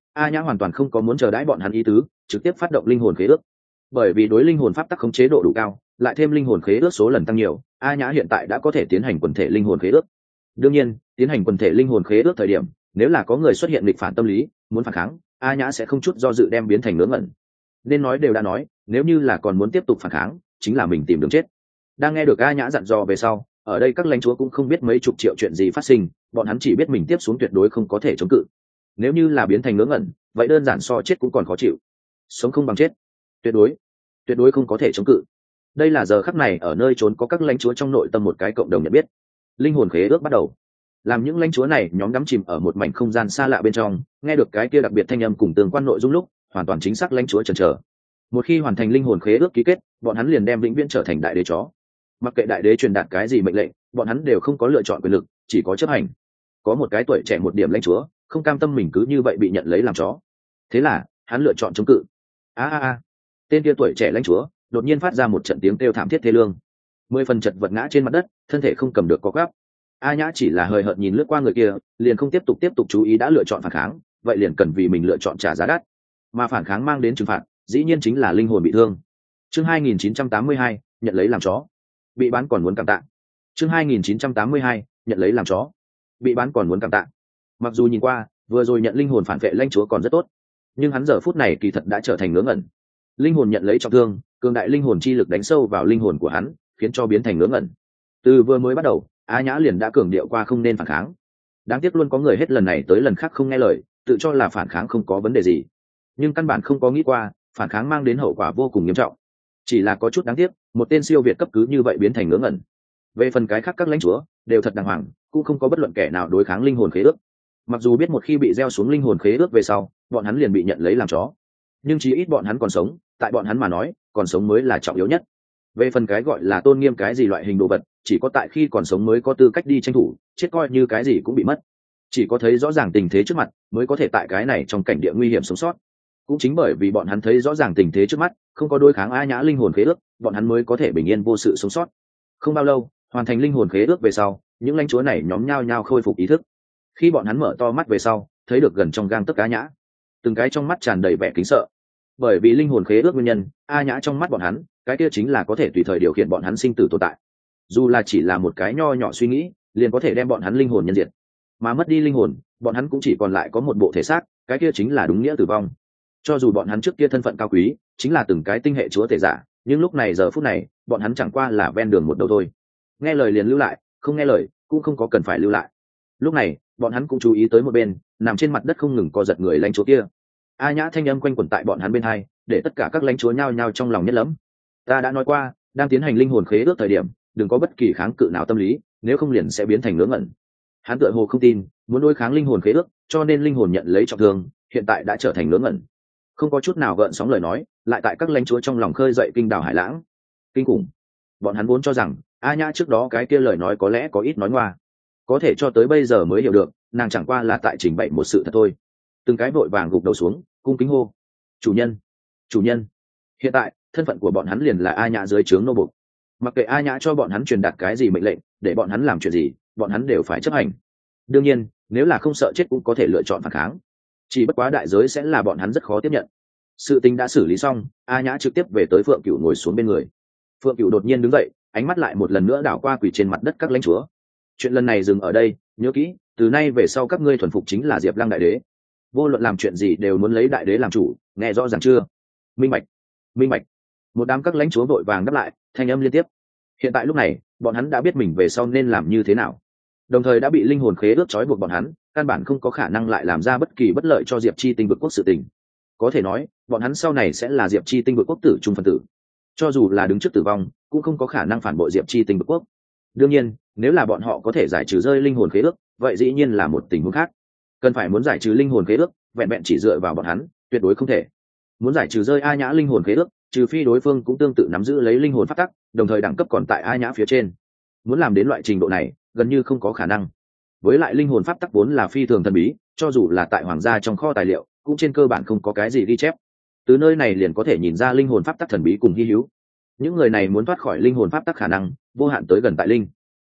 A nhã hoàn toàn không có muốn chờ đãi bọn hắn ý tứ, trực tiếp phát động linh hồn khế ước. Bởi vì đối linh hồn pháp tắc khống chế độ đủ cao, lại thêm linh hồn khế ước số lần tăng nhiều, A nhã hiện tại đã có thể tiến hành quần thể linh hồn khế ước. Đương nhiên, tiến hành quần thể linh hồn khế ước thời điểm, nếu là có người xuất hiện nghịch phản tâm lý, muốn phản kháng, A nhã sẽ không chút do dự đem biến thành ngớ ngẩn. Nên nói đều đã nói, nếu như là còn muốn tiếp tục phản kháng, chính là mình tìm đường chết. Đang nghe được A nhã dặn dò về sau, ở đây các lãnh chúa cũng không biết mấy chục triệu chuyện gì phát sinh, bọn hắn chỉ biết mình tiếp xuống tuyệt đối không có thể chống cự. Nếu như là biến thành ngớ ngẩn, vậy đơn giản so chết cũng còn khó chịu. Sống không bằng chết, tuyệt đối tuyệt đối không có thể chống cự. Đây là giờ khắc này ở nơi trốn có các lãnh chúa trong nội tâm một cái cộng đồng nhận biết. Linh hồn khế ước bắt đầu. Làm những lãnh chúa này nhóm đắm chìm ở một mảnh không gian xa lạ bên trong, nghe được cái kia đặc biệt thanh âm cùng tương quan nội dung lúc, hoàn toàn chính xác lãnh chúa chần chờ. Một khi hoàn thành linh hồn khế ước ký kết, bọn hắn liền đem vĩnh viễn trở thành đại đế chó. Mặc kệ đại đế truyền đạt cái gì mệnh lệnh, bọn hắn đều không có lựa chọn quyền lực, chỉ có chấp hành. Có một cái tuổi trẻ một điểm lãnh chúa, không cam tâm mình cứ như vậy bị nhận lấy làm chó. Thế là, hắn lựa chọn chống cự. A a a. Tên kia tuổi trẻ lãnh chúa đột nhiên phát ra một trận tiếng kêu thảm thiết thê lương. Mười phần chật vật ngã trên mặt đất, thân thể không cầm được có gáp. A nhã chỉ là hời hợt nhìn lướt qua người kia, liền không tiếp tục tiếp tục chú ý đã lựa chọn phản kháng, vậy liền cần vì mình lựa chọn trả giá đắt. Mà phản kháng mang đến trừng phạt, dĩ nhiên chính là linh hồn bị thương. Chương hai nghìn chín trăm tám mươi hai, nhận lấy làm chó. Bị bán còn muốn cảm tạ. Chương hai nghìn chín trăm tám mươi hai, nhận lấy làm chó. Bị bán còn muốn cảm tạ. Mặc dù nhìn qua, vừa rồi nhận linh hồn phản vệ lãnh chúa còn rất tốt, nhưng hắn giờ phút này kỳ thật đã trở thành ngớ ngẩn. Linh hồn nhận lấy trọng thương, cường đại linh hồn chi lực đánh sâu vào linh hồn của hắn, khiến cho biến thành ngớ ngẩn. Từ vừa mới bắt đầu, A nhã liền đã cường điệu qua không nên phản kháng. Đáng tiếc luôn có người hết lần này tới lần khác không nghe lời, tự cho là phản kháng không có vấn đề gì, nhưng căn bản không có nghĩ qua phản kháng mang đến hậu quả vô cùng nghiêm trọng. Chỉ là có chút đáng tiếc, một tên siêu việt cấp cứ như vậy biến thành ngớ ngẩn. Về phần cái khác các lãnh chúa đều thật đàng hoàng, cũng không có bất luận kẻ nào đối kháng linh hồn khế ước. Mặc dù biết một khi bị gieo xuống linh hồn khế ước về sau, bọn hắn liền bị nhận lấy làm chó, nhưng chí ít bọn hắn còn sống, tại bọn hắn mà nói, còn sống mới là trọng yếu nhất. Về phần cái gọi là tôn nghiêm cái gì loại hình đồ vật, chỉ có tại khi còn sống mới có tư cách đi tranh thủ, chết coi như cái gì cũng bị mất. Chỉ có thấy rõ ràng tình thế trước mặt, mới có thể tại cái này trong cảnh địa nguy hiểm sống sót. Cũng chính bởi vì bọn hắn thấy rõ ràng tình thế trước mắt, không có đối kháng A nhã linh hồn khế ước, bọn hắn mới có thể bình yên vô sự sống sót. Không bao lâu, hoàn thành linh hồn khế ước về sau, những lãnh chúa này nhóm nhao nhao khôi phục ý thức. Khi bọn hắn mở to mắt về sau, thấy được gần trong gang tấc A nhã, từng cái trong mắt tràn đầy vẻ kính sợ. Bởi vì linh hồn khế ước nguyên nhân, A nhã trong mắt bọn hắn, cái kia chính là có thể tùy thời điều khiển bọn hắn sinh tử tồn tại. Dù là chỉ là một cái nho nhỏ suy nghĩ, liền có thể đem bọn hắn linh hồn nhân diệt. Mà mất đi linh hồn, bọn hắn cũng chỉ còn lại có một bộ thể xác, cái kia chính là đúng nghĩa tử vong. Cho dù bọn hắn trước kia thân phận cao quý, chính là từng cái tinh hệ chúa tể giả, nhưng lúc này giờ phút này, bọn hắn chẳng qua là ven đường một đầu thôi. Nghe lời liền lưu lại, không nghe lời cũng không có cần phải lưu lại. Lúc này, bọn hắn cũng chú ý tới một bên, nằm trên mặt đất không ngừng co giật người lãnh chúa kia. A nhã thanh âm quanh quẩn tại bọn hắn bên hai, để tất cả các lãnh chúa nhao nhao trong lòng nhất lẫm. Ta đã nói qua, đang tiến hành linh hồn khế ước thời điểm, đừng có bất kỳ kháng cự nào tâm lý, nếu không liền sẽ biến thành ngớ ngẩn. Hắn tựa hồ không tin, muốn đối kháng linh hồn khế ước, cho nên linh hồn nhận lấy trọng thương, hiện tại đã trở thành ngớ ngẩn. Không có chút nào gợn sóng lời nói, lại tại các lãnh chúa trong lòng khơi dậy kinh đảo hải lãng. Kinh khủng. Bọn hắn vốn cho rằng, A nhã trước đó cái kia lời nói có lẽ có ít nói ngoa, có thể cho tới bây giờ mới hiểu được, nàng chẳng qua là tại trình bày một sự thật thôi. Từng cái vội vàng gục đầu xuống, cung kính hô: chủ nhân, chủ nhân. Hiện tại thân phận của bọn hắn liền là A nhã dưới trướng nô bộc. Mặc kệ A nhã cho bọn hắn truyền đạt cái gì mệnh lệnh, để bọn hắn làm chuyện gì, bọn hắn đều phải chấp hành. Đương nhiên, nếu là không sợ chết cũng có thể lựa chọn phản kháng, chỉ bất quá đại giới sẽ là bọn hắn rất khó tiếp nhận. Sự tình đã xử lý xong, A nhã trực tiếp về tới Phượng Cửu ngồi xuống bên người. Phượng Cửu đột nhiên đứng dậy, ánh mắt lại một lần nữa đảo qua quỳ trên mặt đất các lãnh chúa. Chuyện lần này dừng ở đây, nhớ kỹ, từ nay về sau các ngươi thuần phục chính là Diệp Lăng đại đế. Vô luận làm chuyện gì đều muốn lấy đại đế làm chủ, nghe rõ ràng chưa? Minh bạch, minh bạch. Một đám các lãnh chúa vội vàng đáp lại, thanh âm liên tiếp. Hiện tại lúc này, bọn hắn đã biết mình về sau nên làm như thế nào, đồng thời đã bị linh hồn khế ước trói buộc bọn hắn, căn bản không có khả năng lại làm ra bất kỳ bất lợi cho Diệp Chi Tinh vực quốc sự tình. Có thể nói, bọn hắn sau này sẽ là Diệp Chi Tinh vực quốc tử trung phân tử. Cho dù là đứng trước tử vong, cũng không có khả năng phản bội Diệp Chi Tinh vực quốc. Đương nhiên, nếu là bọn họ có thể giải trừ rơi linh hồn khế ước, vậy dĩ nhiên là một tình huống khác. Cần phải muốn giải trừ linh hồn khế ước, vẹn vẹn chỉ dựa vào bọn hắn, tuyệt đối không thể. Muốn giải trừ rơi A nhã linh hồn khế ước, trừ phi đối phương cũng tương tự nắm giữ lấy linh hồn pháp tắc, đồng thời đẳng cấp còn tại A nhã phía trên. Muốn làm đến loại trình độ này, gần như không có khả năng. Với lại linh hồn pháp tắc vốn là phi thường thần bí, cho dù là tại hoàng gia trong kho tài liệu, cũng trên cơ bản không có cái gì ghi chép. Từ nơi này liền có thể nhìn ra linh hồn pháp tắc thần bí cùng hi hữu. Những người này muốn thoát khỏi linh hồn pháp tắc khả năng vô hạn tới gần tại linh.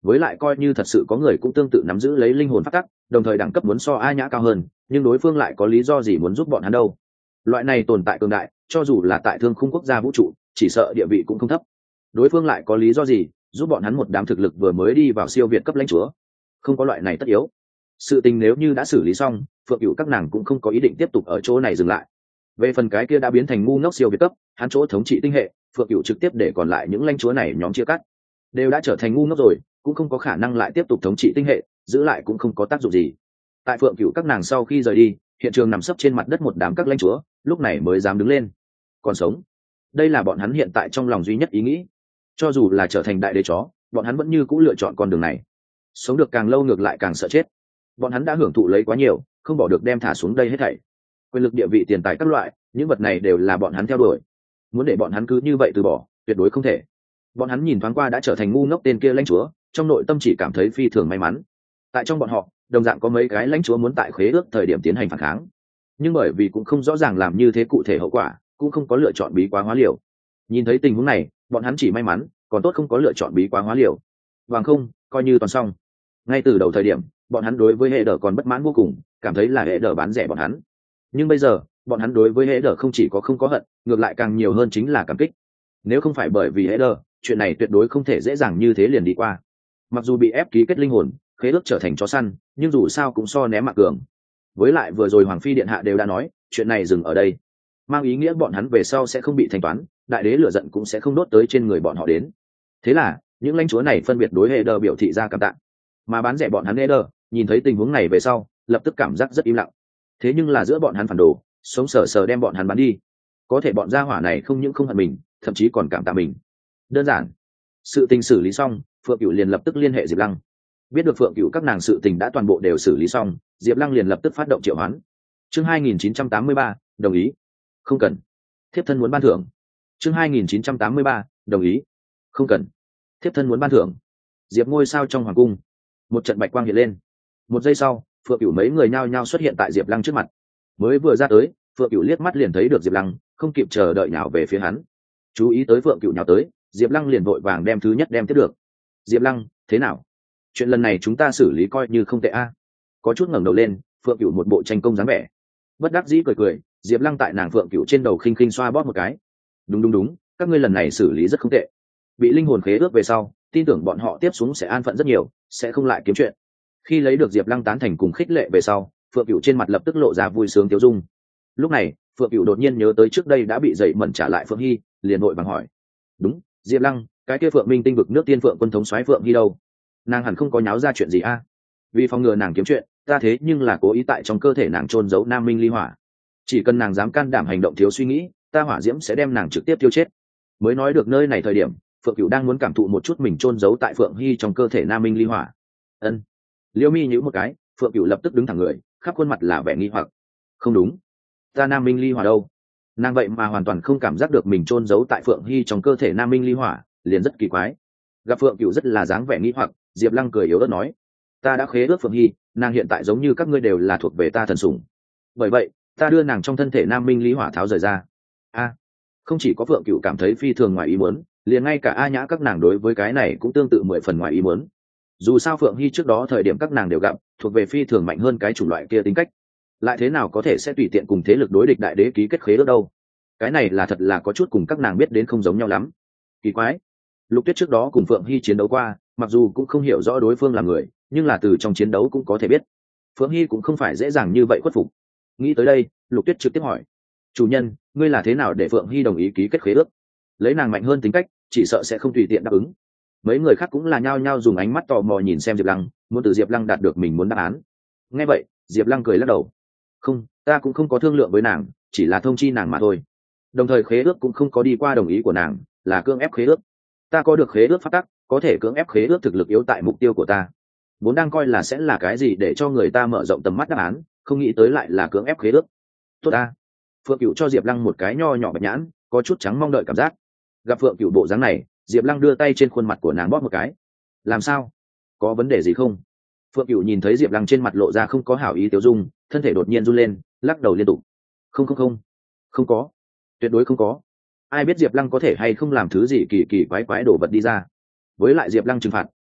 với lại coi như thật sự có người cũng tương tự nắm giữ lấy linh hồn phát tắc, đồng thời đẳng cấp muốn so a nhã cao hơn, nhưng đối phương lại có lý do gì muốn giúp bọn hắn đâu? Loại này tồn tại cường đại, cho dù là tại thương khung quốc gia vũ trụ, chỉ sợ địa vị cũng không thấp. Đối phương lại có lý do gì giúp bọn hắn một đám thực lực vừa mới đi vào siêu việt cấp lãnh chúa? Không có loại này tất yếu. Sự tình nếu như đã xử lý xong, Phượng Cửu các nàng cũng không có ý định tiếp tục ở chỗ này dừng lại. Về phần cái kia đã biến thành ngu ngốc siêu việt cấp, hắn chỗ thống trị tinh hệ, Phượng Cửu trực tiếp để còn lại những lãnh chúa này nhóm chia cắt. Đều đã trở thành ngu ngốc rồi, cũng không có khả năng lại tiếp tục thống trị tinh hệ, giữ lại cũng không có tác dụng gì. Tại Phượng Cửu các nàng sau khi rời đi, hiện trường nằm sấp trên mặt đất một đám các lãnh chúa, lúc này mới dám đứng lên. Còn sống. Đây là bọn hắn hiện tại trong lòng duy nhất ý nghĩ. Cho dù là trở thành đại đế chó, bọn hắn vẫn như cũ lựa chọn con đường này. Sống được càng lâu ngược lại càng sợ chết. Bọn hắn đã hưởng thụ lấy quá nhiều, không bỏ được đem thả xuống đây hết thảy. Quyền lực, địa vị, tiền tài các loại, những vật này đều là bọn hắn theo đuổi. Muốn để bọn hắn cứ như vậy từ bỏ, tuyệt đối không thể. Bọn hắn nhìn thoáng qua đã trở thành ngu ngốc tên kia lãnh chúa, trong nội tâm chỉ cảm thấy phi thường may mắn. Tại trong bọn họ, đồng dạng có mấy cái lãnh chúa muốn tại khế ước thời điểm tiến hành phản kháng, nhưng bởi vì cũng không rõ ràng làm như thế cụ thể hậu quả, cũng không có lựa chọn bí quá hóa liều. Nhìn thấy tình huống này, bọn hắn chỉ may mắn, còn tốt không có lựa chọn bí quá hóa liều. Bằng không, coi như toàn xong. Ngay từ đầu thời điểm, bọn hắn đối với hệ đờ còn bất mãn vô cùng, cảm thấy là hệ đờ bán rẻ bọn hắn. Nhưng bây giờ, bọn hắn đối với hệ đờ không chỉ có không có hận, ngược lại càng nhiều hơn chính là cảm kích. Nếu không phải bởi vì hệ đờ, chuyện này tuyệt đối không thể dễ dàng như thế liền đi qua. Mặc dù bị ép ký kết linh hồn, khế ước trở thành chó săn, nhưng dù sao cũng so ném mạng cường. Với lại vừa rồi hoàng phi điện hạ đều đã nói, chuyện này dừng ở đây, mang ý nghĩa bọn hắn về sau sẽ không bị thanh toán, đại đế lửa giận cũng sẽ không đốt tới trên người bọn họ đến. Thế là những lãnh chúa này phân biệt đối hệ đờ biểu thị ra cảm tạ, mà bán rẻ bọn hắn hệ đờ nhìn thấy tình huống này về sau, lập tức cảm giác rất im lặng. Thế nhưng là giữa bọn hắn phản đồ, sống sờ sờ đem bọn hắn bán đi, có thể bọn gia hỏa này không những không hận mình, thậm chí còn cảm tạ mình. Đơn giản. Sự tình xử lý xong, Phượng Cửu liền lập tức liên hệ Diệp Lăng. Biết được Phượng Cửu các nàng sự tình đã toàn bộ đều xử lý xong, Diệp Lăng liền lập tức phát động triệu hoán. Chương hai nghìn chín trăm tám mươi ba, đồng ý. Không cần. Thiếp thân muốn ban thưởng. Chương hai nghìn chín trăm tám mươi ba, đồng ý. Không cần. Thiếp thân muốn ban thưởng. Diệp ngôi sao trong hoàng cung, một trận bạch quang hiện lên. Một giây sau, Phượng Cửu mấy người nhao nhao xuất hiện tại Diệp Lăng trước mặt. Mới vừa ra tới, Phượng Cửu liếc mắt liền thấy được Diệp Lăng, không kịp chờ đợi nhào về phía hắn. Chú ý tới Phượng Cửu nhào tới, Diệp Lăng liền vội vàng đem thứ nhất đem tiếp được. Diệp Lăng, thế nào? Chuyện lần này chúng ta xử lý coi như không tệ a. Có chút ngẩng đầu lên, Phượng Cửu một bộ tranh công dáng vẻ. Bất đắc dĩ cười cười, Diệp Lăng tại nàng Phượng Cửu trên đầu khinh khinh xoa bóp một cái. Đúng đúng đúng, các ngươi lần này xử lý rất không tệ. Bị linh hồn khế ước về sau, tin tưởng bọn họ tiếp xuống sẽ an phận rất nhiều, sẽ không lại kiếm chuyện. Khi lấy được Diệp Lăng tán thành cùng khích lệ về sau, Phượng Cửu trên mặt lập tức lộ ra vui sướng tiêu dung. Lúc này, Phượng Cửu đột nhiên nhớ tới trước đây đã bị dậy mẩn trả lại Phượng Hy, liền vội vàng hỏi. Đúng, Diệp Lăng, cái kia Phượng Minh tinh vực nước tiên Phượng quân thống soái Phượng Hy đâu? Nàng hẳn không có nháo ra chuyện gì a? Vì phòng ngừa nàng kiếm chuyện, ta thế nhưng là cố ý tại trong cơ thể nàng trôn giấu Nam Minh ly hỏa. Chỉ cần nàng dám can đảm hành động thiếu suy nghĩ, ta hỏa diễm sẽ đem nàng trực tiếp tiêu chết. Mới nói được nơi này thời điểm, Phượng Cửu đang muốn cảm thụ một chút mình trôn giấu tại Phượng Hy trong cơ thể Nam Minh ly hỏa. Ân. Liêu Mi nhíu một cái, Phượng Cửu lập tức đứng thẳng người, khắp khuôn mặt là vẻ nghi hoặc. Không đúng, ta Nam Minh ly hỏa đâu? Nàng vậy mà hoàn toàn không cảm giác được mình trôn giấu tại Phượng Hy trong cơ thể Nam Minh ly hỏa, liền rất kỳ quái. Gặp Phượng Cửu rất là dáng vẻ nghi hoặc, Diệp Lăng cười yếu ớt nói, ta đã khế ước Phượng Hy, nàng hiện tại giống như các ngươi đều là thuộc về ta thần sủng. Bởi vậy, ta đưa nàng trong thân thể Nam Minh ly hỏa tháo rời ra. A, không chỉ có Phượng Cửu cảm thấy phi thường ngoài ý muốn, liền ngay cả A Nhã các nàng đối với cái này cũng tương tự mười phần ngoài ý muốn. Dù sao Phượng Hy trước đó thời điểm các nàng đều gặp, thuộc về phi thường mạnh hơn cái chủng loại kia tính cách, lại thế nào có thể sẽ tùy tiện cùng thế lực đối địch đại đế ký kết khế ước đâu? Cái này là thật là có chút cùng các nàng biết đến không giống nhau lắm. Kỳ quái. Lục Tuyết trước đó cùng Phượng Hy chiến đấu qua, mặc dù cũng không hiểu rõ đối phương là người, nhưng là từ trong chiến đấu cũng có thể biết Phượng Hy cũng không phải dễ dàng như vậy khuất phục. Nghĩ tới đây, Lục Tuyết trực tiếp hỏi, chủ nhân, ngươi là thế nào để Phượng Hy đồng ý ký kết khế ước? Lấy nàng mạnh hơn tính cách, chỉ sợ sẽ không tùy tiện đáp ứng. Mấy người khác cũng là nhao nhao dùng ánh mắt tò mò nhìn xem Diệp Lăng, muốn từ Diệp Lăng đạt được mình muốn đáp án. Nghe vậy, Diệp Lăng cười lắc đầu, không, ta cũng không có thương lượng với nàng, chỉ là thông chi nàng mà thôi. Đồng thời khế ước cũng không có đi qua đồng ý của nàng, là cưỡng ép khế ước. Ta có được khế ước phát tắc, có thể cưỡng ép khế ước thực lực yếu tại mục tiêu của ta. Vốn đang coi là sẽ là cái gì để cho người ta mở rộng tầm mắt đáp án, không nghĩ tới lại là cưỡng ép khế ước. Tốt ta. Phượng Cửu cho Diệp Lăng một cái nho nhỏ bạch nhãn, có chút trắng mong đợi cảm giác. Gặp Phượng Cửu bộ dáng này, Diệp Lăng đưa tay trên khuôn mặt của nàng bóp một cái. Làm sao? Có vấn đề gì không? Phượng Cửu nhìn thấy Diệp Lăng trên mặt lộ ra không có hảo ý tiêu dung, thân thể đột nhiên run lên, lắc đầu liên tục. Không không không, không có, tuyệt đối không có. Ai biết Diệp Lăng có thể hay không làm thứ gì kỳ kỳ quái quái đổ vật đi ra. Với lại Diệp Lăng trừng phạt,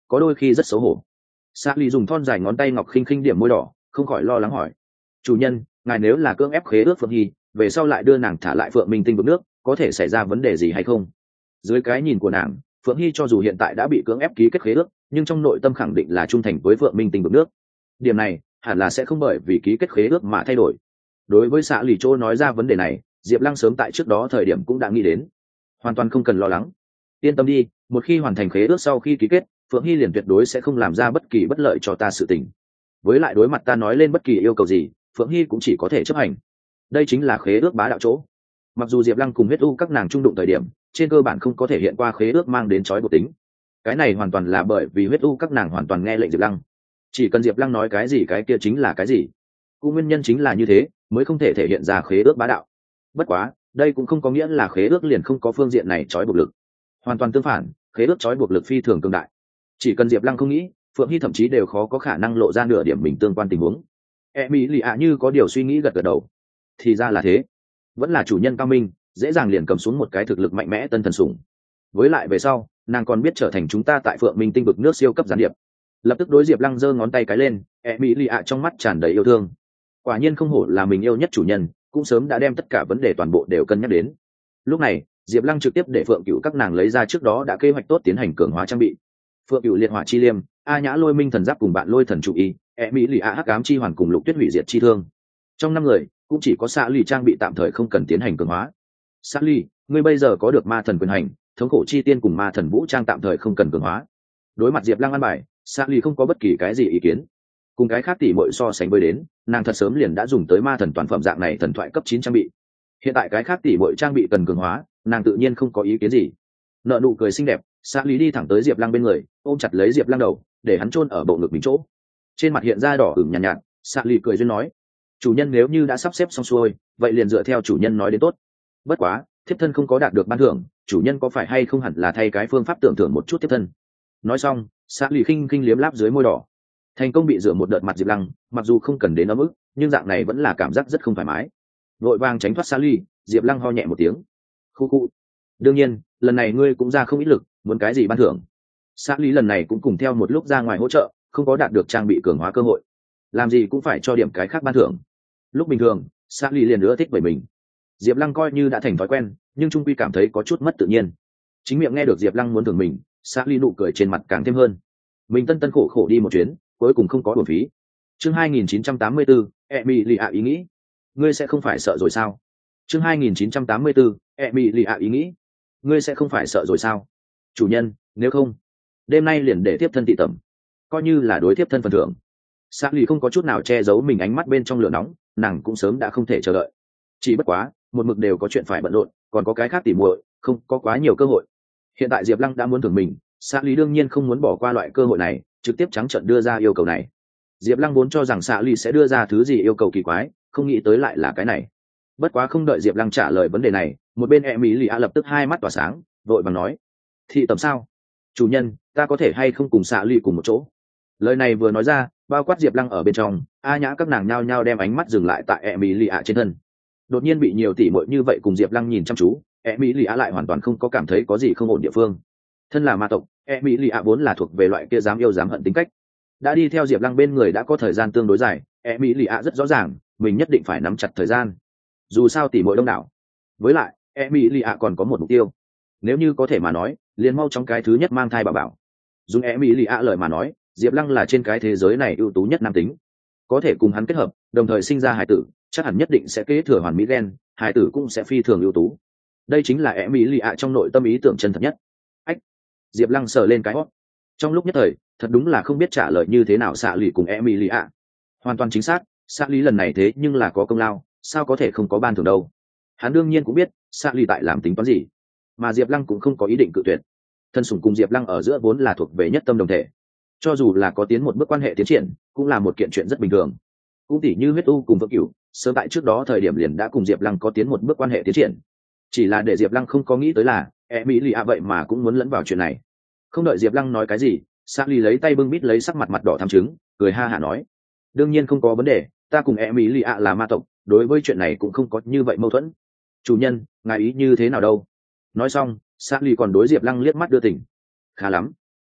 có đôi khi rất xấu hổ. Sa ly dùng thon dài ngón tay ngọc khinh khinh điểm môi đỏ, không khỏi lo lắng hỏi: chủ nhân, ngài nếu là cưỡng ép khế ước Phượng Hy, về sau lại đưa nàng thả lại Phượng Minh Tinh vực nước, có thể xảy ra vấn đề gì hay không? Dưới cái nhìn của nàng, Phượng Hy cho dù hiện tại đã bị cưỡng ép ký kết khế ước, nhưng trong nội tâm khẳng định là trung thành với Phượng Minh Tinh vực nước. Điểm này hẳn là sẽ không bởi vì ký kết khế ước mà thay đổi. Đối với Sa ly Chỗ nói ra vấn đề này, Diệp Lăng sớm tại trước đó thời điểm cũng đã nghĩ đến, hoàn toàn không cần lo lắng. Yên tâm đi, một khi hoàn thành khế ước sau khi ký kết, Phượng Hy liền tuyệt đối sẽ không làm ra bất kỳ bất lợi cho ta sự tình. Với lại đối mặt ta nói lên bất kỳ yêu cầu gì, Phượng Hy cũng chỉ có thể chấp hành. Đây chính là khế ước bá đạo chỗ. Mặc dù Diệp Lăng cùng huyết u các nàng trung đụng thời điểm, trên cơ bản không có thể hiện qua khế ước mang đến trói buộc tính. Cái này hoàn toàn là bởi vì huyết u các nàng hoàn toàn nghe lệnh Diệp Lăng. Chỉ cần Diệp Lăng nói cái gì cái kia chính là cái gì. Cũng nguyên nhân chính là như thế, mới không thể thể hiện ra khế ước bá đạo. Bất quá, đây cũng không có nghĩa là khế ước liền không có phương diện này trói buộc lực. Hoàn toàn tương phản, khế ước trói buộc lực phi thường cường đại. Chỉ cần Diệp Lăng không nghĩ, Phượng Hy thậm chí đều khó có khả năng lộ ra nửa điểm mình tương quan tình huống. E mỹ lì ạ như có điều suy nghĩ gật gật đầu. Thì ra là thế, vẫn là chủ nhân cao minh, dễ dàng liền cầm xuống một cái thực lực mạnh mẽ tân thần sủng. Với lại về sau, nàng còn biết trở thành chúng ta tại Phượng Minh Tinh vực nước siêu cấp gián điệp. Lập tức đối Diệp Lăng giơ ngón tay cái lên, E mỹ lì ạ trong mắt tràn đầy yêu thương. Quả nhiên không hổ là mình yêu nhất chủ nhân, cũng sớm đã đem tất cả vấn đề toàn bộ đều cân nhắc đến. Lúc này, Diệp Lăng trực tiếp để Phượng Cửu các nàng lấy ra trước đó đã kế hoạch tốt tiến hành cường hóa trang bị. Phượng Cửu liệt hỏa chi liêm, A Nhã lôi minh thần giáp cùng bạn lôi thần trụ y, E mỹ lì a hắc ám chi hoàn cùng lục tuyết hủy diệt chi thương. Trong năm người, cũng chỉ có Sa Ly trang bị tạm thời không cần tiến hành cường hóa. Sa Ly, ngươi bây giờ có được ma thần quyền hành, thống khổ chi tiên cùng ma thần vũ trang tạm thời không cần cường hóa. Đối mặt Diệp Lăng an bài, Sa Ly không có bất kỳ cái gì ý kiến. Cùng cái khác tỷ muội so sánh với đến, nàng thật sớm liền đã dùng tới ma thần toàn phẩm dạng này thần thoại cấp chín trang bị. Hiện tại cái khác tỷ muội trang bị cần cường hóa, nàng tự nhiên không có ý kiến gì. Nợ nụ cười xinh đẹp, Sa Ly đi thẳng tới Diệp Lăng bên người, ôm chặt lấy Diệp Lăng đầu, để hắn chôn ở bộ ngực mình chỗ. Trên mặt hiện ra đỏ ửng nhàn nhạt, nhạt, Sa Ly cười duyên nói: chủ nhân nếu như đã sắp xếp xong xuôi, vậy liền dựa theo chủ nhân nói đến tốt. Bất quá, thiếp thân không có đạt được ban thưởng, chủ nhân có phải hay không hẳn là thay cái phương pháp tưởng thưởng một chút thiếp thân. Nói xong, Sa Ly khinh khinh liếm láp dưới môi đỏ. Thành công bị rửa một đợt mặt Diệp Lăng, mặc dù không cần đến ấm ức, nhưng dạng này vẫn là cảm giác rất không thoải mái. Vội vàng tránh thoát Sa Ly, Diệp Lăng ho nhẹ một tiếng. Khu khu. Đương nhiên, lần này ngươi cũng ra không ít lực, muốn cái gì ban thưởng? Sa Ly lần này cũng cùng theo một lúc ra ngoài hỗ trợ, không có đạt được trang bị cường hóa cơ hội, làm gì cũng phải cho điểm cái khác ban thưởng. Lúc bình thường, Sa Ly liền nữa thích bởi mình. Diệp Lăng coi như đã thành thói quen, nhưng trung quy cảm thấy có chút mất tự nhiên. Chính miệng nghe được Diệp Lăng muốn thưởng mình, Sa Ly nụ cười trên mặt càng thêm hơn. Mình tân tân khổ khổ đi một chuyến, cuối cùng không có uổng phí. Chương hai nghìn chín trăm tám mươi tư, Emilia ý nghĩ. Ngươi sẽ không phải sợ rồi sao? Chương hai nghìn chín trăm tám mươi tư, Emilia ý nghĩ. Ngươi sẽ không phải sợ rồi sao? Chủ nhân, nếu không, đêm nay liền để tiếp thân thị tẩm, coi như là đối tiếp thân phần thưởng. Sa Ly không có chút nào che giấu mình ánh mắt bên trong lửa nóng, nàng cũng sớm đã không thể chờ đợi. Chỉ bất quá, một mực đều có chuyện phải bận rộn, còn có cái khác tỉ muội, không có quá nhiều cơ hội. Hiện tại Diệp Lăng đã muốn thưởng mình, Sa Ly đương nhiên không muốn bỏ qua loại cơ hội này, trực tiếp trắng trợn đưa ra yêu cầu này. Diệp Lăng vốn cho rằng Sa Ly sẽ đưa ra thứ gì yêu cầu kỳ quái, không nghĩ tới lại là cái này. Bất quá không đợi Diệp Lăng trả lời vấn đề này, một bên Emilia lập tức hai mắt tỏa sáng, vội vàng nói: thị tẩm sao? Chủ nhân, ta có thể hay không cùng Sa Ly cùng một chỗ? Lời này vừa nói ra, bao quát Diệp Lăng ở bên trong, A Nhã các nàng nhao nhao đem ánh mắt dừng lại tại Emilia trên thân. Đột nhiên bị nhiều tỷ muội như vậy cùng Diệp Lăng nhìn chăm chú, Emilia lại hoàn toàn không có cảm thấy có gì không ổn địa phương. Thân là ma tộc, Emilia vốn là thuộc về loại kia dám yêu dám hận tính cách. Đã đi theo Diệp Lăng bên người đã có thời gian tương đối dài, Emilia rất rõ ràng, mình nhất định phải nắm chặt thời gian. Dù sao tỷ muội đông đảo. Với lại, Emilia còn có một mục tiêu. Nếu như có thể mà nói, liền mau chóng cái thứ nhất mang thai bảo bảo. Dùng Emilia lời mà nói, Diệp Lăng là trên cái thế giới này ưu tú nhất nam tính. Có thể cùng hắn kết hợp, đồng thời sinh ra hải tử, chắc hẳn nhất định sẽ kế thừa hoàn mỹ gen, hải tử cũng sẽ phi thường ưu tú. Đây chính là Emilia trong nội tâm ý tưởng chân thật nhất. Ách. Diệp Lăng sờ lên cái hót. Trong lúc nhất thời, thật đúng là không biết trả lời như thế nào Sa Ly cùng Emilia. Hoàn toàn chính xác, Sa Ly lần này thế nhưng là có công lao, sao có thể không có ban thưởng đâu. Hắn đương nhiên cũng biết Sa Ly tại làm tính toán gì, mà Diệp Lăng cũng không có ý định cự tuyệt. Thân sủng cùng Diệp Lăng ở giữa vốn là thuộc về nhất tâm đồng thể, cho dù là có tiến một bước quan hệ tiến triển, cũng là một kiện chuyện rất bình thường. Cũng tỉ như huyết u cùng Vượng Cửu, sớm tại trước đó thời điểm liền đã cùng Diệp Lăng có tiến một bước quan hệ tiến triển. Chỉ là để Diệp Lăng không có nghĩ tới là, Emilia vậy mà cũng muốn lẫn vào chuyện này. Không đợi Diệp Lăng nói cái gì, Sa Ly lấy tay bưng bít lấy sắc mặt mặt đỏ thắm trứng, cười ha hả nói: đương nhiên không có vấn đề, ta cùng Emilia là ma tộc, đối với chuyện này cũng không có như vậy mâu thuẫn. Chủ nhân, ngài ý như thế nào đâu? Nói xong, Sa Ly còn đối Diệp Lăng liếc mắt đưa tình. Khá lắm,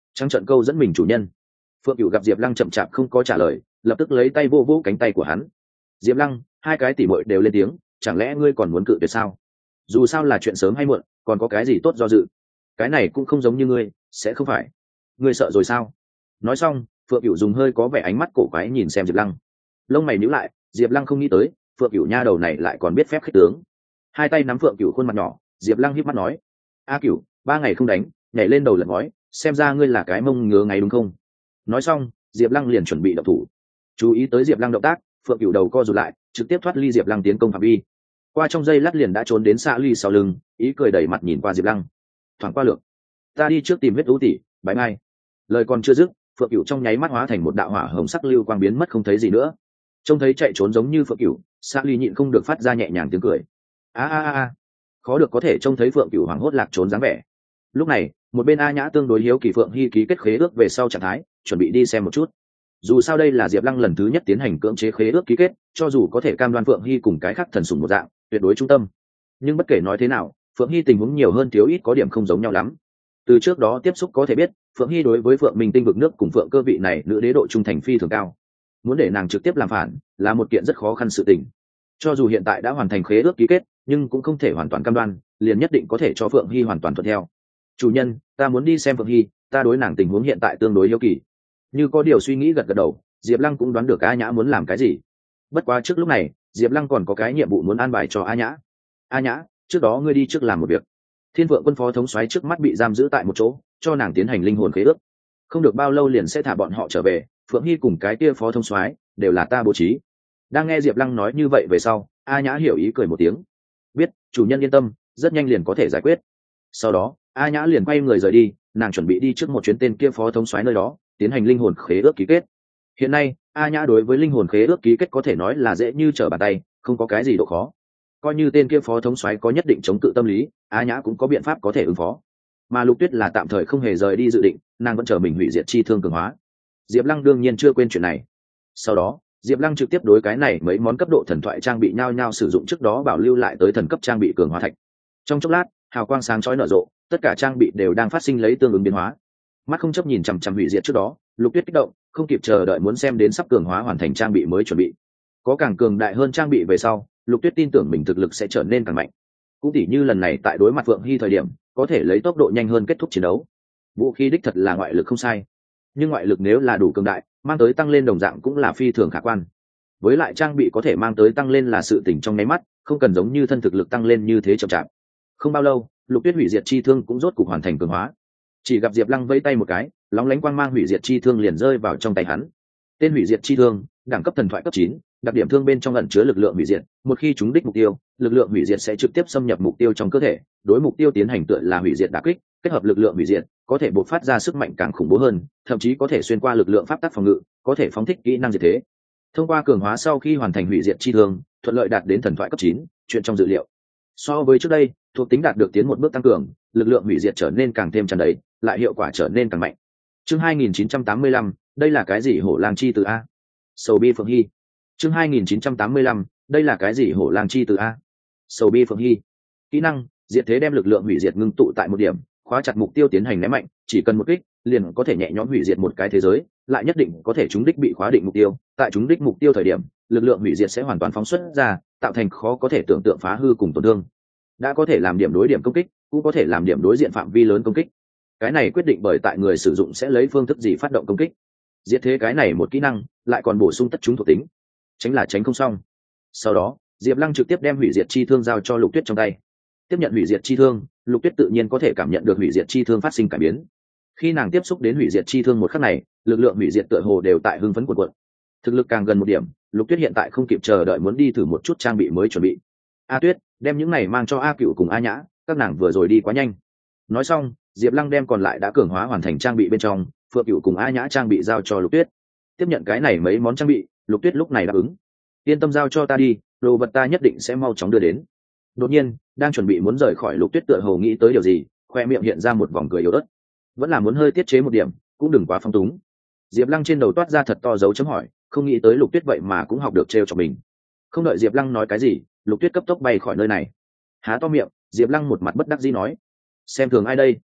trắng trợn câu dẫn mình chủ nhân. Phượng Cửu gặp Diệp Lăng chậm chạp không có trả lời, lập tức lấy tay vô vô cánh tay của hắn. Diệp Lăng, hai cái tỉ muội đều lên tiếng, chẳng lẽ ngươi còn muốn cự tuyệt sao? Dù sao là chuyện sớm hay muộn, còn có cái gì tốt do dự? Cái này cũng không giống như ngươi, sẽ không phải? Ngươi sợ rồi sao? Nói xong, Phượng Cửu dùng hơi có vẻ ánh mắt cổ quái nhìn xem Diệp Lăng. Lông mày nhíu lại, Diệp Lăng không nghĩ tới, Phượng Cửu nha đầu này lại còn biết phép khích tướng. Hai tay nắm Phượng Cửu khuôn mặt nhỏ, Diệp Lăng híp mắt nói: "A Cửu, ba ngày không đánh, nhảy lên đầu lật ngói, xem ra ngươi là cái mông ngứa ngáy đúng không?" Nói xong, Diệp Lăng liền chuẩn bị động thủ. Chú ý tới Diệp Lăng động tác, Phượng Cửu đầu co rụt lại, trực tiếp thoát ly Diệp Lăng tiến công phạm vi. Qua trong giây lát liền đã trốn đến xa ly sau lưng, ý cười đẩy mặt nhìn qua Diệp Lăng. Thoảng qua lược, ta đi trước tìm huyết thú tỷ, bái mai. Lời còn chưa dứt, Phượng Cửu trong nháy mắt hóa thành một đạo hỏa hồng sắc lưu quang biến mất không thấy gì nữa. Trông thấy chạy trốn giống như Phượng Cửu, xa ly nhịn không được phát ra nhẹ nhàng tiếng cười. A a a, khó được có thể trông thấy Phượng Cửu hoảng hốt lạc trốn dáng vẻ. Lúc này, một bên A Nhã tương đối hiếu kỳ Phượng Hy ký kết khế ước về sau trạng thái, chuẩn bị đi xem một chút. Dù sao đây là Diệp Lăng lần thứ nhất tiến hành cưỡng chế khế ước ký kết, cho dù có thể cam đoan Phượng Hy cùng cái khác thần sủng một dạng, tuyệt đối trung tâm. Nhưng bất kể nói thế nào, Phượng Hy tình huống nhiều hơn thiếu ít có điểm không giống nhau lắm. Từ trước đó tiếp xúc có thể biết, Phượng Hy đối với Phượng Minh Tinh vực nước cùng Phượng Cơ vị này nữ đế độ trung thành phi thường cao. Muốn để nàng trực tiếp làm phản, là một kiện rất khó khăn sự tình. Cho dù hiện tại đã hoàn thành khế ước ký kết, nhưng cũng không thể hoàn toàn cam đoan, liền nhất định có thể cho Phượng Hy hoàn toàn thuận theo. Chủ nhân, ta muốn đi xem Phượng Hy, ta đối nàng tình huống hiện tại tương đối hiếu kỳ. Như có điều suy nghĩ gật gật đầu, Diệp Lăng cũng đoán được A Nhã muốn làm cái gì. Bất quá trước lúc này, Diệp Lăng còn có cái nhiệm vụ muốn an bài cho A Nhã. A Nhã, trước đó ngươi đi trước làm một việc. Thiên Vượng quân phó thống soái trước mắt bị giam giữ tại một chỗ, cho nàng tiến hành linh hồn khế ước. Không được bao lâu liền sẽ thả bọn họ trở về, Phượng Hy cùng cái kia phó thống soái đều là ta bố trí. Đang nghe Diệp Lăng nói như vậy về sau, A Nhã hiểu ý cười một tiếng. Biết, chủ nhân yên tâm, rất nhanh liền có thể giải quyết. Sau đó, A Nhã liền quay người rời đi, nàng chuẩn bị đi trước một chuyến tên kia phó thống soái nơi đó, tiến hành linh hồn khế ước ký kết. Hiện nay, A Nhã đối với linh hồn khế ước ký kết có thể nói là dễ như trở bàn tay, không có cái gì độ khó. Coi như tên kia phó thống soái có nhất định chống cự tâm lý, A Nhã cũng có biện pháp có thể ứng phó. Mà Lục Tuyết là tạm thời không hề rời đi dự định, nàng vẫn chờ mình hủy diệt chi thương cường hóa. Diệp Lăng đương nhiên chưa quên chuyện này. Sau đó, Diệp Lăng trực tiếp đối cái này mấy món cấp độ thần thoại trang bị nhau nhau sử dụng trước đó bảo lưu lại tới thần cấp trang bị cường hóa thạch. Trong chốc lát, hào quang sáng chói nở rộ, tất cả trang bị đều đang phát sinh lấy tương ứng biến hóa. Mắt không chấp nhìn chằm chằm hủy diệt trước đó, Lục Tuyết kích động, không kịp chờ đợi muốn xem đến sắp cường hóa hoàn thành trang bị mới chuẩn bị. Có càng cường đại hơn trang bị về sau, Lục Tuyết tin tưởng mình thực lực sẽ trở nên càng mạnh. Cũng tỉ như lần này tại đối mặt Phượng Hy thời điểm, có thể lấy tốc độ nhanh hơn kết thúc chiến đấu. Vũ khí đích thật là ngoại lực không sai, nhưng ngoại lực nếu là đủ cường đại, mang tới tăng lên đồng dạng cũng là phi thường khả quan. Với lại trang bị có thể mang tới tăng lên là sự tỉnh trong nháy mắt, không cần giống như thân thực lực tăng lên như thế chậm chạp. Không bao lâu, Lục Tuyết hủy diệt chi thương cũng rốt cục hoàn thành cường hóa. Chỉ gặp Diệp Lăng vẫy tay một cái, lóng lánh quang mang hủy diệt chi thương liền rơi vào trong tay hắn. Tên hủy diệt chi thương, đẳng cấp thần thoại cấp chín, đặc điểm thương bên trong ẩn chứa lực lượng hủy diệt, một khi trúng đích mục tiêu, lực lượng hủy diệt sẽ trực tiếp xâm nhập mục tiêu trong cơ thể, đối mục tiêu tiến hành tựa là hủy diệt đả kích, kết hợp lực lượng hủy diệt, có thể bộc phát ra sức mạnh càng khủng bố hơn, thậm chí có thể xuyên qua lực lượng pháp tắc phòng ngự, có thể phóng thích kỹ năng diệt thế. Thông qua cường hóa sau khi hoàn thành hủy diệt chi thương, thuận lợi đạt đến thần thoại cấp chín, chuyện trong dự liệu. So với trước đây, thuộc tính đạt được tiến một bước tăng cường, lực lượng hủy diệt trở nên càng thêm tràn đầy, lại hiệu quả trở nên càng mạnh. Chương hai nghìn chín trăm tám mươi lăm, đây là cái gì hổ lang chi từ a? Sầu bi Phượng Hy. Chương hai nghìn chín trăm tám mươi lăm, đây là cái gì hổ lang chi từ a? Sầu bi Phượng Hy. Kỹ năng, diệt thế đem lực lượng hủy diệt ngưng tụ tại một điểm, khóa chặt mục tiêu tiến hành ném mạnh, chỉ cần một kích, liền có thể nhẹ nhõm hủy diệt một cái thế giới, lại nhất định có thể trúng đích bị khóa định mục tiêu, tại trúng đích mục tiêu thời điểm, lực lượng hủy diệt sẽ hoàn toàn phóng xuất ra, tạo thành khó có thể tưởng tượng phá hư cùng tổn thương. Đã có thể làm điểm đối điểm công kích, cũng có thể làm điểm đối diện phạm vi lớn công kích. Cái này quyết định bởi tại người sử dụng sẽ lấy phương thức gì phát động công kích. Diệt thế cái này một kỹ năng, lại còn bổ sung tất chúng thuộc tính, tránh là tránh không xong. Sau đó, Diệp Lăng trực tiếp đem hủy diệt chi thương giao cho Lục Tuyết trong tay. Tiếp nhận hủy diệt chi thương, Lục Tuyết tự nhiên có thể cảm nhận được hủy diệt chi thương phát sinh cải biến. Khi nàng tiếp xúc đến hủy diệt chi thương một khắc này, lực lượng hủy diệt tựa hồ đều tại hưng phấn cuộn cuộn. Thực lực càng gần một điểm, Lục Tuyết hiện tại không kịp chờ đợi muốn đi thử một chút trang bị mới chuẩn bị. A Tuyết, đem những này mang cho A Cựu cùng A Nhã, các nàng vừa rồi đi quá nhanh. Nói xong, Diệp Lăng đem còn lại đã cường hóa hoàn thành trang bị bên trong, Phượng Cựu cùng A Nhã trang bị giao cho Lục Tuyết. Tiếp nhận cái này mấy món trang bị, Lục Tuyết lúc này đáp ứng. Yên tâm giao cho ta đi, đồ vật ta nhất định sẽ mau chóng đưa đến. Đột nhiên, đang chuẩn bị muốn rời khỏi Lục Tuyết tựa hồ nghĩ tới điều gì, khoe miệng hiện ra một vòng cười yếu ớt. Vẫn là muốn hơi tiết chế một điểm, cũng đừng quá phong túng. Diệp Lăng trên đầu toát ra thật to dấu chấm hỏi, không nghĩ tới Lục Tuyết vậy mà cũng học được trêu chọc mình. Không đợi Diệp Lăng nói cái gì, Lục Tuyết cấp tốc bay khỏi nơi này. Há to miệng, Diệp Lăng một mặt bất đắc dĩ nói: "Xem thường ai đây?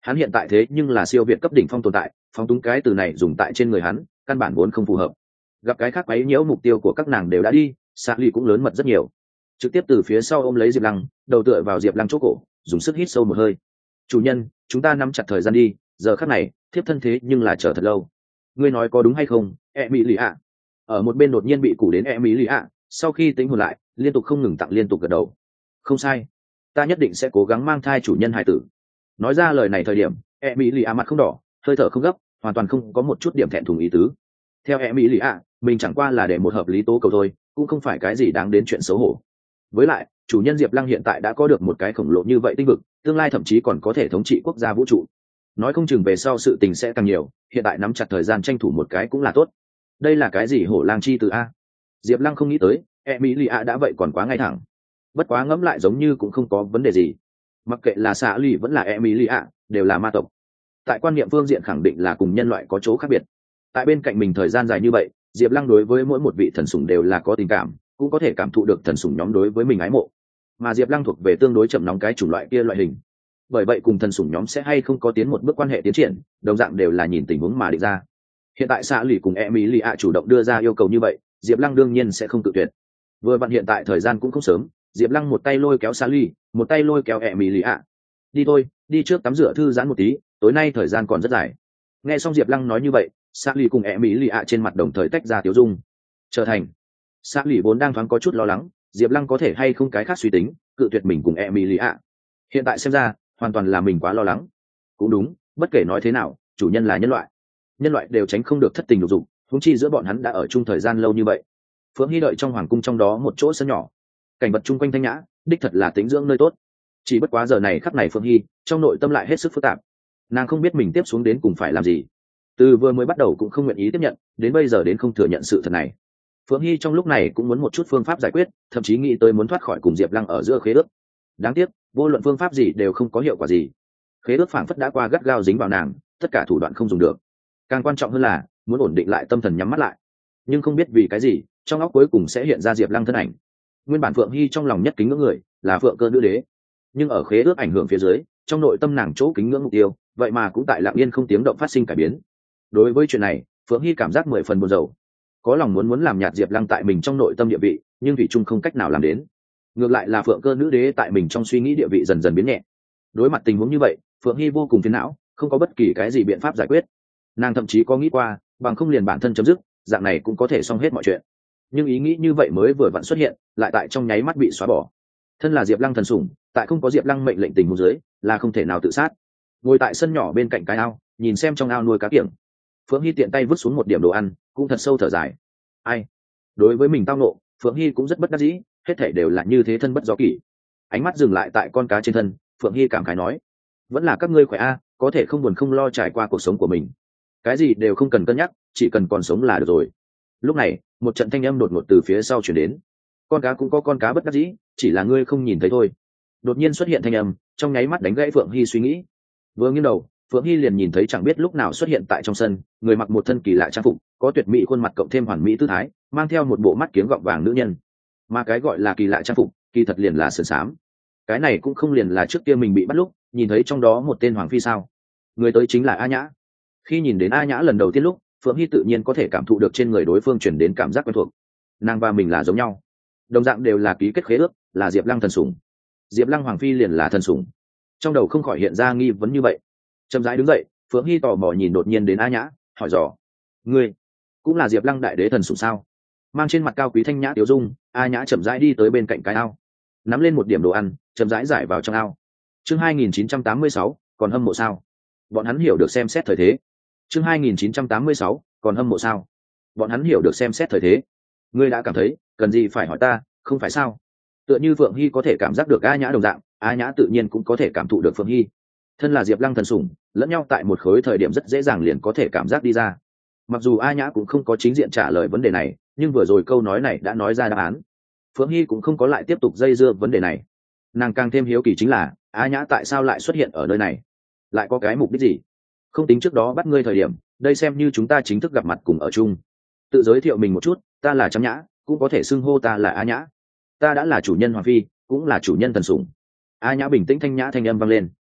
Hắn hiện tại thế nhưng là siêu việt cấp đỉnh phong tồn tại, phóng túng cái từ này dùng tại trên người hắn căn bản vốn không phù hợp. Gặp cái khác quấy nhiễu mục tiêu của các nàng đều đã đi, xạ lì cũng lớn mật rất nhiều, trực tiếp từ phía sau ôm lấy Diệp Lăng, đầu tựa vào Diệp Lăng chỗ cổ, dùng sức hít sâu một hơi. Chủ nhân, chúng ta nắm chặt thời gian đi, giờ khắc này thiếp thân thế nhưng là chờ thật lâu. Ngươi nói có đúng hay không, e mỹ lì ạ? Ở một bên đột nhiên bị củ đến e mỹ lì ạ, sau khi tính hồn lại liên tục không ngừng tặng liên tục gật đầu. Không sai, ta nhất định sẽ cố gắng mang thai chủ nhân hài tử. Nói ra lời này thời điểm, e mỹ lì ạ mặt không đỏ, hơi thở không gấp, hoàn toàn không có một chút điểm thẹn thùng ý tứ. Theo e mỹ lì ạ, mình chẳng qua là để một hợp lý tố cầu thôi, cũng không phải cái gì đáng đến chuyện xấu hổ. Với lại chủ nhân Diệp Lăng hiện tại đã có được một cái khổng lồ như vậy tinh vực, tương lai thậm chí còn có thể thống trị quốc gia vũ trụ. Nói không chừng về sau sự tình sẽ càng nhiều, hiện tại nắm chặt thời gian tranh thủ một cái cũng là tốt. Đây là cái gì hổ lang chi từ a? Diệp Lăng không nghĩ tới Emilia đã vậy còn quá ngay thẳng. Bất quá ngẫm lại giống như cũng không có vấn đề gì. Mặc kệ là xạ lì vẫn là Emilia, đều là ma tộc. Tại quan niệm phương diện khẳng định là cùng nhân loại có chỗ khác biệt. Tại bên cạnh mình thời gian dài như vậy, Diệp Lăng đối với mỗi một vị thần sủng đều là có tình cảm, cũng có thể cảm thụ được thần sủng nhóm đối với mình ái mộ. Mà Diệp Lăng thuộc về tương đối chậm nóng cái chủng loại kia loại hình. Bởi vậy cùng thần sủng nhóm sẽ hay không có tiến một bước quan hệ tiến triển, đồng dạng đều là nhìn tình huống mà định ra. Hiện tại xạ lì cùng Emilia chủ động đưa ra yêu cầu như vậy, Diệp Lăng đương nhiên sẽ không tự tuyệt. Vừa vặn hiện tại thời gian cũng không sớm, Diệp Lăng một tay lôi kéo xạ lì, một tay lôi kéo Emilia. Đi thôi, đi trước tắm rửa thư giãn một tí, tối nay thời gian còn rất dài. Nghe xong Diệp Lăng nói như vậy, xạ lì cùng Emilia trên mặt đồng thời tách ra tiểu dung. Trở thành xạ lì vốn đang thoáng có chút lo lắng, Diệp Lăng có thể hay không cái khác suy tính, cự tuyệt mình cùng Emilia. Hiện tại xem ra, hoàn toàn là mình quá lo lắng. Cũng đúng, bất kể nói thế nào, chủ nhân là nhân loại, nhân loại đều tránh không được thất tình lục dục, huống chi giữa bọn hắn đã ở chung thời gian lâu như vậy. Phượng Hy đợi trong hoàng cung trong đó một chỗ sân nhỏ, cảnh vật chung quanh thanh nhã, đích thật là tĩnh dưỡng nơi tốt. Chỉ bất quá giờ này khắc này Phượng Hy trong nội tâm lại hết sức phức tạp, nàng không biết mình tiếp xuống đến cùng phải làm gì. Từ vừa mới bắt đầu cũng không nguyện ý tiếp nhận, đến bây giờ đến không thừa nhận sự thật này. Phượng Hy trong lúc này cũng muốn một chút phương pháp giải quyết, thậm chí nghĩ tới muốn thoát khỏi cùng Diệp Lăng ở giữa khế ước. Đáng tiếc, vô luận phương pháp gì đều không có hiệu quả gì. Khế ước phảng phất đã qua gắt gao dính vào nàng, tất cả thủ đoạn không dùng được. Càng quan trọng hơn là muốn ổn định lại tâm thần, nhắm mắt lại. Nhưng không biết vì cái gì, trong óc cuối cùng sẽ hiện ra Diệp Lăng thân ảnh. Nguyên bản Phượng Hy trong lòng nhất kính ngưỡng người là Phượng Cơ nữ đế, nhưng ở khế ước ảnh hưởng phía dưới, trong nội tâm nàng chỗ kính ngưỡng mục tiêu, vậy mà cũng tại lặng yên không tiếng động phát sinh cải biến. Đối với chuyện này, Phượng Hy cảm giác mười phần buồn rầu. Có lòng muốn muốn làm nhạt Diệp Lăng tại mình trong nội tâm địa vị, nhưng thủy chung không cách nào làm đến. Ngược lại là Phượng Cơ nữ đế tại mình trong suy nghĩ địa vị dần dần biến nhẹ. Đối mặt tình huống như vậy, Phượng Hy vô cùng phiền não, không có bất kỳ cái gì biện pháp giải quyết. Nàng thậm chí có nghĩ qua, bằng không liền bản thân chấm dứt, dạng này cũng có thể xong hết mọi chuyện. Nhưng ý nghĩ như vậy mới vừa vặn xuất hiện, lại tại trong nháy mắt bị xóa bỏ. Thân là Diệp Lăng thần sủng, tại không có Diệp Lăng mệnh lệnh tình huống dưới, là không thể nào tự sát. Ngồi tại sân nhỏ bên cạnh cái ao, nhìn xem trong ao nuôi cá kiểng, Phượng Hy tiện tay vứt xuống một điểm đồ ăn, cũng thật sâu thở dài. Ai? Đối với mình tao nộ, Phượng Hy cũng rất bất đắc dĩ, hết thảy đều là như thế thân bất do kỷ. Ánh mắt dừng lại tại con cá trên thân, Phượng Hy cảm khái nói: vẫn là các ngươi khỏe a, có thể không buồn không lo trải qua cuộc sống của mình. Cái gì đều không cần cân nhắc, chỉ cần còn sống là được rồi. Lúc này, một trận thanh âm đột ngột từ phía sau chuyển đến. Con cá cũng có con cá bất đắc dĩ, chỉ là ngươi không nhìn thấy thôi. Đột nhiên xuất hiện thanh âm, trong nháy mắt đánh gãy Phượng Hy suy nghĩ. Vừa nghiêng đầu, Phượng Hy liền nhìn thấy chẳng biết lúc nào xuất hiện tại trong sân, người mặc một thân kỳ lạ trang phục, có tuyệt mỹ khuôn mặt cộng thêm hoàn mỹ tư thái, mang theo một bộ mắt kiếng gọng vàng nữ nhân. Mà cái gọi là kỳ lạ trang phục, kỳ thật liền là sườn xám. Cái này cũng không liền là trước kia mình bị bắt lúc, nhìn thấy trong đó một tên hoàng phi sao? Người tới chính là A Nhã. Khi nhìn đến A Nhã lần đầu tiên lúc, Phượng Hy tự nhiên có thể cảm thụ được trên người đối phương truyền đến cảm giác quen thuộc. Nàng và mình là giống nhau, đồng dạng đều là ký kết khế ước, là Diệp Lăng thần sủng. Diệp Lăng hoàng phi liền là thần sủng. Trong đầu không khỏi hiện ra nghi vấn như vậy. Chậm rãi đứng dậy, Phượng Hy tò mò nhìn đột nhiên đến A Nhã, hỏi dò: ngươi cũng là Diệp Lăng đại đế thần sủng sao? Mang trên mặt cao quý thanh nhã tiểu dung, A Nhã chậm rãi đi tới bên cạnh cái ao, nắm lên một điểm đồ ăn, chậm rãi giải vào trong ao. Chương hai nghìn chín trăm tám mươi sáu, còn hâm mộ sao? Bọn hắn hiểu được xem xét thời thế. Chương hai nghìn chín trăm tám mươi sáu, còn hâm mộ sao? Bọn hắn hiểu được xem xét thời thế. Ngươi đã cảm thấy, cần gì phải hỏi ta, không phải sao? Tựa như Phượng Hy có thể cảm giác được A Nhã đồng dạng, A Nhã tự nhiên cũng có thể cảm thụ được Phượng Hy. Thân là Diệp Lăng thần sủng, lẫn nhau tại một khối thời điểm rất dễ dàng liền có thể cảm giác đi ra. Mặc dù A Nhã cũng không có chính diện trả lời vấn đề này, nhưng vừa rồi câu nói này đã nói ra đáp án. Phượng Hy cũng không có lại tiếp tục dây dưa vấn đề này. Nàng càng thêm hiếu kỳ chính là, A Nhã tại sao lại xuất hiện ở nơi này, lại có cái mục đích gì? Không tính trước đó bắt ngươi thời điểm, đây xem như chúng ta chính thức gặp mặt cùng ở chung. Tự giới thiệu mình một chút, ta là Trắng Nhã, cũng có thể xưng hô ta là A Nhã. Ta đã là chủ nhân hoàng phi, cũng là chủ nhân thần sủng. A Nhã bình tĩnh thanh nhã thanh âm vang lên.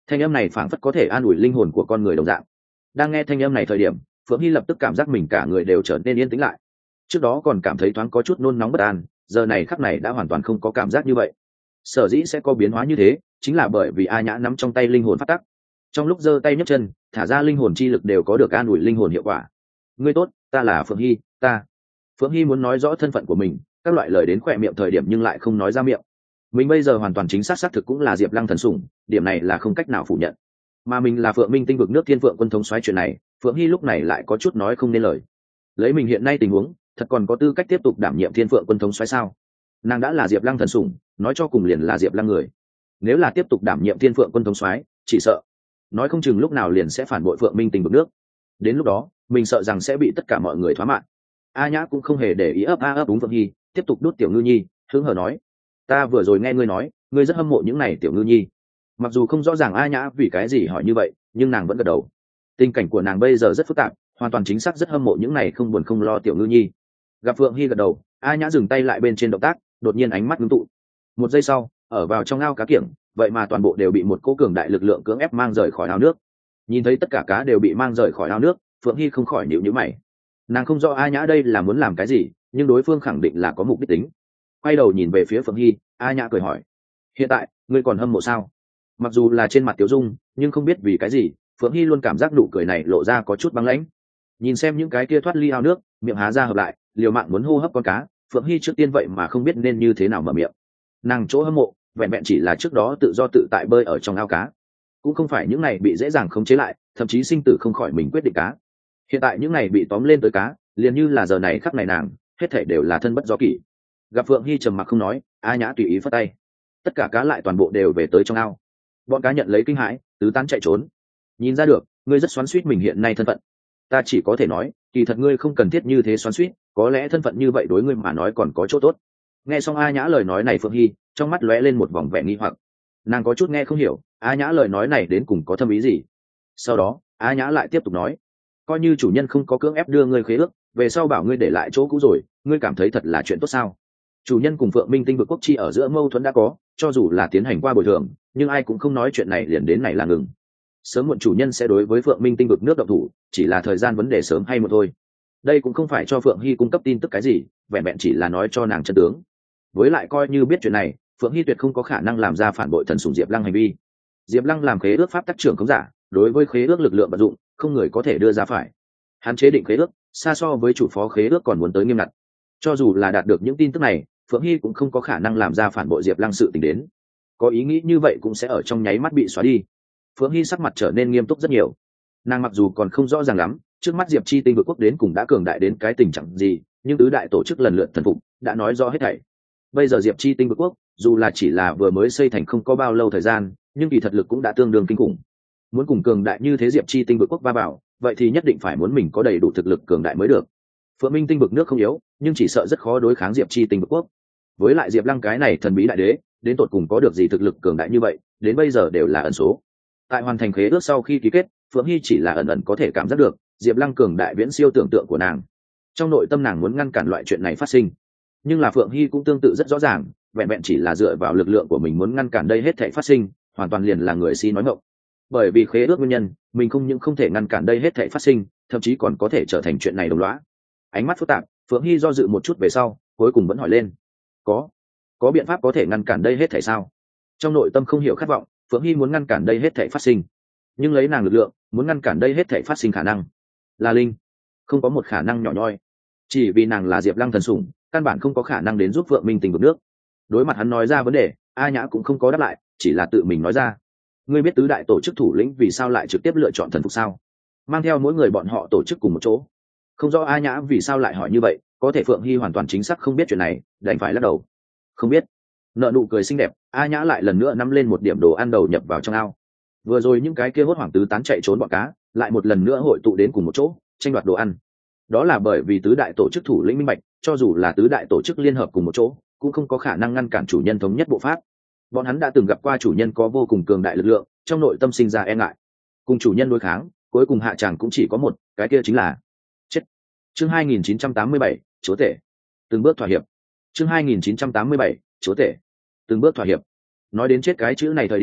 Thanh âm này phảng phất có thể an ủi linh hồn của con người đồng dạng. Đang nghe thanh âm này thời điểm, Phượng Hy lập tức cảm giác mình cả người đều trở nên yên tĩnh lại. Trước đó còn cảm thấy thoáng có chút nôn nóng bất an, giờ này khắc này đã hoàn toàn không có cảm giác như vậy. Sở dĩ sẽ có biến hóa như thế, chính là bởi vì A Nhã nắm trong tay linh hồn phát tắc. Trong lúc giơ tay nhấc chân, thả ra linh hồn chi lực đều có được an ủi linh hồn hiệu quả. Ngươi tốt, ta là Phượng Hy, ta. Phượng Hy muốn nói rõ thân phận của mình, các loại lời đến khỏe miệng thời điểm nhưng lại không nói ra miệng. Mình bây giờ hoàn toàn chính xác xác thực cũng là Diệp Lăng thần sủng, điểm này là không cách nào phủ nhận. Mà mình là Phượng Minh tinh vực nước Thiên Phượng quân thống soái chuyện này, Phượng Hy lúc này lại có chút nói không nên lời. Lấy mình hiện nay tình huống, thật còn có tư cách tiếp tục đảm nhiệm Thiên Phượng quân thống soái sao? Nàng đã là Diệp Lăng thần sủng, nói cho cùng liền là Diệp Lăng người. Nếu là tiếp tục đảm nhiệm Thiên Phượng quân thống soái, chỉ sợ nói không chừng lúc nào liền sẽ phản bội Phượng Minh tinh vực nước. Đến lúc đó, mình sợ rằng sẽ bị tất cả mọi người thoá mạn. A Nhã cũng không hề để ý ấp a ấp đúng Phượng Hy, tiếp tục đút tiểu ngư nhi, hứng hờ nói: ta vừa rồi nghe ngươi nói, ngươi rất hâm mộ những này tiểu ngư nhi. Mặc dù không rõ ràng A Nhã vì cái gì hỏi như vậy, nhưng nàng vẫn gật đầu. Tình cảnh của nàng bây giờ rất phức tạp, hoàn toàn chính xác rất hâm mộ những này không buồn không lo tiểu ngư nhi. Gặp Phượng Hy gật đầu, A Nhã dừng tay lại bên trên động tác, đột nhiên ánh mắt ngưng tụ. Một giây sau, ở vào trong ao cá kiểng, vậy mà toàn bộ đều bị một cỗ cường đại lực lượng cưỡng ép mang rời khỏi ao nước. Nhìn thấy tất cả cá đều bị mang rời khỏi ao nước, Phượng Hy không khỏi nhíu nhíu mày. Nàng không rõ A Nhã đây là muốn làm cái gì, nhưng đối phương khẳng định là có mục đích tính. Quay đầu nhìn về phía Phượng Hy, A Nhã cười hỏi: hiện tại ngươi còn hâm mộ sao? Mặc dù là trên mặt Tiểu Dung, nhưng không biết vì cái gì, Phượng Hy luôn cảm giác nụ cười này lộ ra có chút băng lãnh. Nhìn xem những cái kia thoát ly ao nước, miệng há ra hợp lại, liều mạng muốn hô hấp con cá, Phượng Hy trước tiên vậy mà không biết nên như thế nào mở miệng. Nàng chỗ hâm mộ vẹn vẹn chỉ là trước đó tự do tự tại bơi ở trong ao cá, cũng không phải những này bị dễ dàng khống chế lại, thậm chí sinh tử không khỏi mình quyết định cá. Hiện tại những này bị tóm lên tới cá, liền như là giờ này khắc này nàng, hết thảy đều là thân bất do kỷ. Gặp Phượng Hy trầm mặc không nói, A Nhã tùy ý phất tay, tất cả cá lại toàn bộ đều về tới trong ao. Bọn cá nhận lấy kinh hãi, tứ tán chạy trốn. Nhìn ra được, ngươi rất xoắn xuýt mình hiện nay thân phận. Ta chỉ có thể nói, kỳ thật ngươi không cần thiết như thế xoắn xuýt, có lẽ thân phận như vậy đối ngươi mà nói còn có chỗ tốt. Nghe xong A Nhã lời nói này, Phượng Hy trong mắt lóe lên một vòng vẻ nghi hoặc. Nàng có chút nghe không hiểu, A Nhã lời nói này đến cùng có thâm ý gì. Sau đó, A Nhã lại tiếp tục nói: coi như chủ nhân không có cưỡng ép đưa ngươi khế ước, về sau bảo ngươi để lại chỗ cũ rồi, ngươi cảm thấy thật là chuyện tốt sao? Chủ nhân cùng Phượng Minh tinh vực quốc chi ở giữa mâu thuẫn đã có, cho dù là tiến hành qua bồi thường, nhưng ai cũng không nói chuyện này liền đến này là ngừng. Sớm muộn chủ nhân sẽ đối với Phượng Minh tinh vực nước động thủ, chỉ là thời gian vấn đề sớm hay muộn thôi. Đây cũng không phải cho Phượng Hy cung cấp tin tức cái gì, vẹn vẹn chỉ là nói cho nàng chân tướng. Với lại coi như biết chuyện này, Phượng Hy tuyệt không có khả năng làm ra phản bội thần sủng Diệp Lăng hành vi. Diệp Lăng làm khế ước pháp tác trưởng không giả, đối với khế ước lực lượng vận dụng, không người có thể đưa ra phải. Hắn chế định khế ước, xa so với chủ phó khế ước còn muốn tới nghiêm ngặt. Cho dù là đạt được những tin tức này, Phượng Hy cũng không có khả năng làm ra phản bội Diệp Lăng sự tình đến. Có ý nghĩ như vậy cũng sẽ ở trong nháy mắt bị xóa đi. Phượng Hy sắc mặt trở nên nghiêm túc rất nhiều. Nàng mặc dù còn không rõ ràng lắm, trước mắt Diệp Chi tinh vực quốc đến cùng đã cường đại đến cái tình trạng gì, nhưng tứ đại tổ chức lần lượt thần phục, đã nói rõ hết thảy. Bây giờ Diệp Chi tinh vực quốc, dù là chỉ là vừa mới xây thành không có bao lâu thời gian, nhưng kỳ thật lực cũng đã tương đương kinh khủng. Muốn cùng cường đại như thế Diệp Chi tinh vực quốc va vào, vậy thì nhất định phải muốn mình có đầy đủ thực lực cường đại mới được. Phượng Minh tinh vực nước không yếu, nhưng chỉ sợ rất khó đối kháng Diệp Chi tinh vực quốc. Với lại Diệp Lăng cái này thần bí đại đế, đến tột cùng có được gì thực lực cường đại như vậy, đến bây giờ đều là ẩn số. Tại hoàn thành khế ước sau khi ký kết, Phượng Hy chỉ là ẩn ẩn có thể cảm giác được Diệp Lăng cường đại viễn siêu tưởng tượng của nàng. Trong nội tâm nàng muốn ngăn cản loại chuyện này phát sinh, nhưng là Phượng Hy cũng tương tự rất rõ ràng, vẹn vẹn chỉ là dựa vào lực lượng của mình muốn ngăn cản đây hết thảy phát sinh, hoàn toàn liền là người si nói ngọng. Bởi vì khế ước nguyên nhân, mình không những không thể ngăn cản đây hết thảy phát sinh, thậm chí còn có thể trở thành chuyện này đồng lõa. Ánh mắt phức tạp, Phượng Hy do dự một chút về sau, cuối cùng vẫn hỏi lên: có có biện pháp có thể ngăn cản đây hết thảy sao? Trong nội tâm không hiểu khát vọng, Phượng Hy muốn ngăn cản đây hết thảy phát sinh, nhưng lấy nàng lực lượng, muốn ngăn cản đây hết thảy phát sinh khả năng là linh, không có một khả năng nhỏ nhoi. Chỉ vì nàng là Diệp Lăng thần sủng, căn bản không có khả năng đến giúp Phượng Minh tình vực nước. Đối mặt hắn nói ra vấn đề, A Nhã cũng không có đáp lại, chỉ là tự mình nói ra: ngươi biết tứ đại tổ chức thủ lĩnh vì sao lại trực tiếp lựa chọn thần phục sao? Mang theo mỗi người bọn họ tổ chức cùng một chỗ. Không rõ A Nhã vì sao lại hỏi như vậy, có thể Phượng Hy hoàn toàn chính xác không biết chuyện này, đành phải lắc đầu. Không biết. Nợ nụ cười xinh đẹp, A Nhã lại lần nữa nắm lên một điểm đồ ăn đầu nhập vào trong ao. Vừa rồi những cái kia hốt hoảng tứ tán chạy trốn bọn cá, lại một lần nữa hội tụ đến cùng một chỗ, tranh đoạt đồ ăn. Đó là bởi vì tứ đại tổ chức thủ lĩnh minh bạch, cho dù là tứ đại tổ chức liên hợp cùng một chỗ, cũng không có khả năng ngăn cản chủ nhân thống nhất bộ pháp. Bọn hắn đã từng gặp qua chủ nhân có vô cùng cường đại lực lượng, trong nội tâm sinh ra e ngại. Cùng chủ nhân đối kháng, cuối cùng hạ tràng cũng chỉ có một, cái kia chính là chết. Chương hai nghìn chín trăm tám mươi bảy, chúa tể. Từng bước thỏa hiệp. Chương hai nghìn chín trăm tám mươi bảy, chúa tể. Từng bước thỏa hiệp. Nói đến chết cái chữ này thời điểm,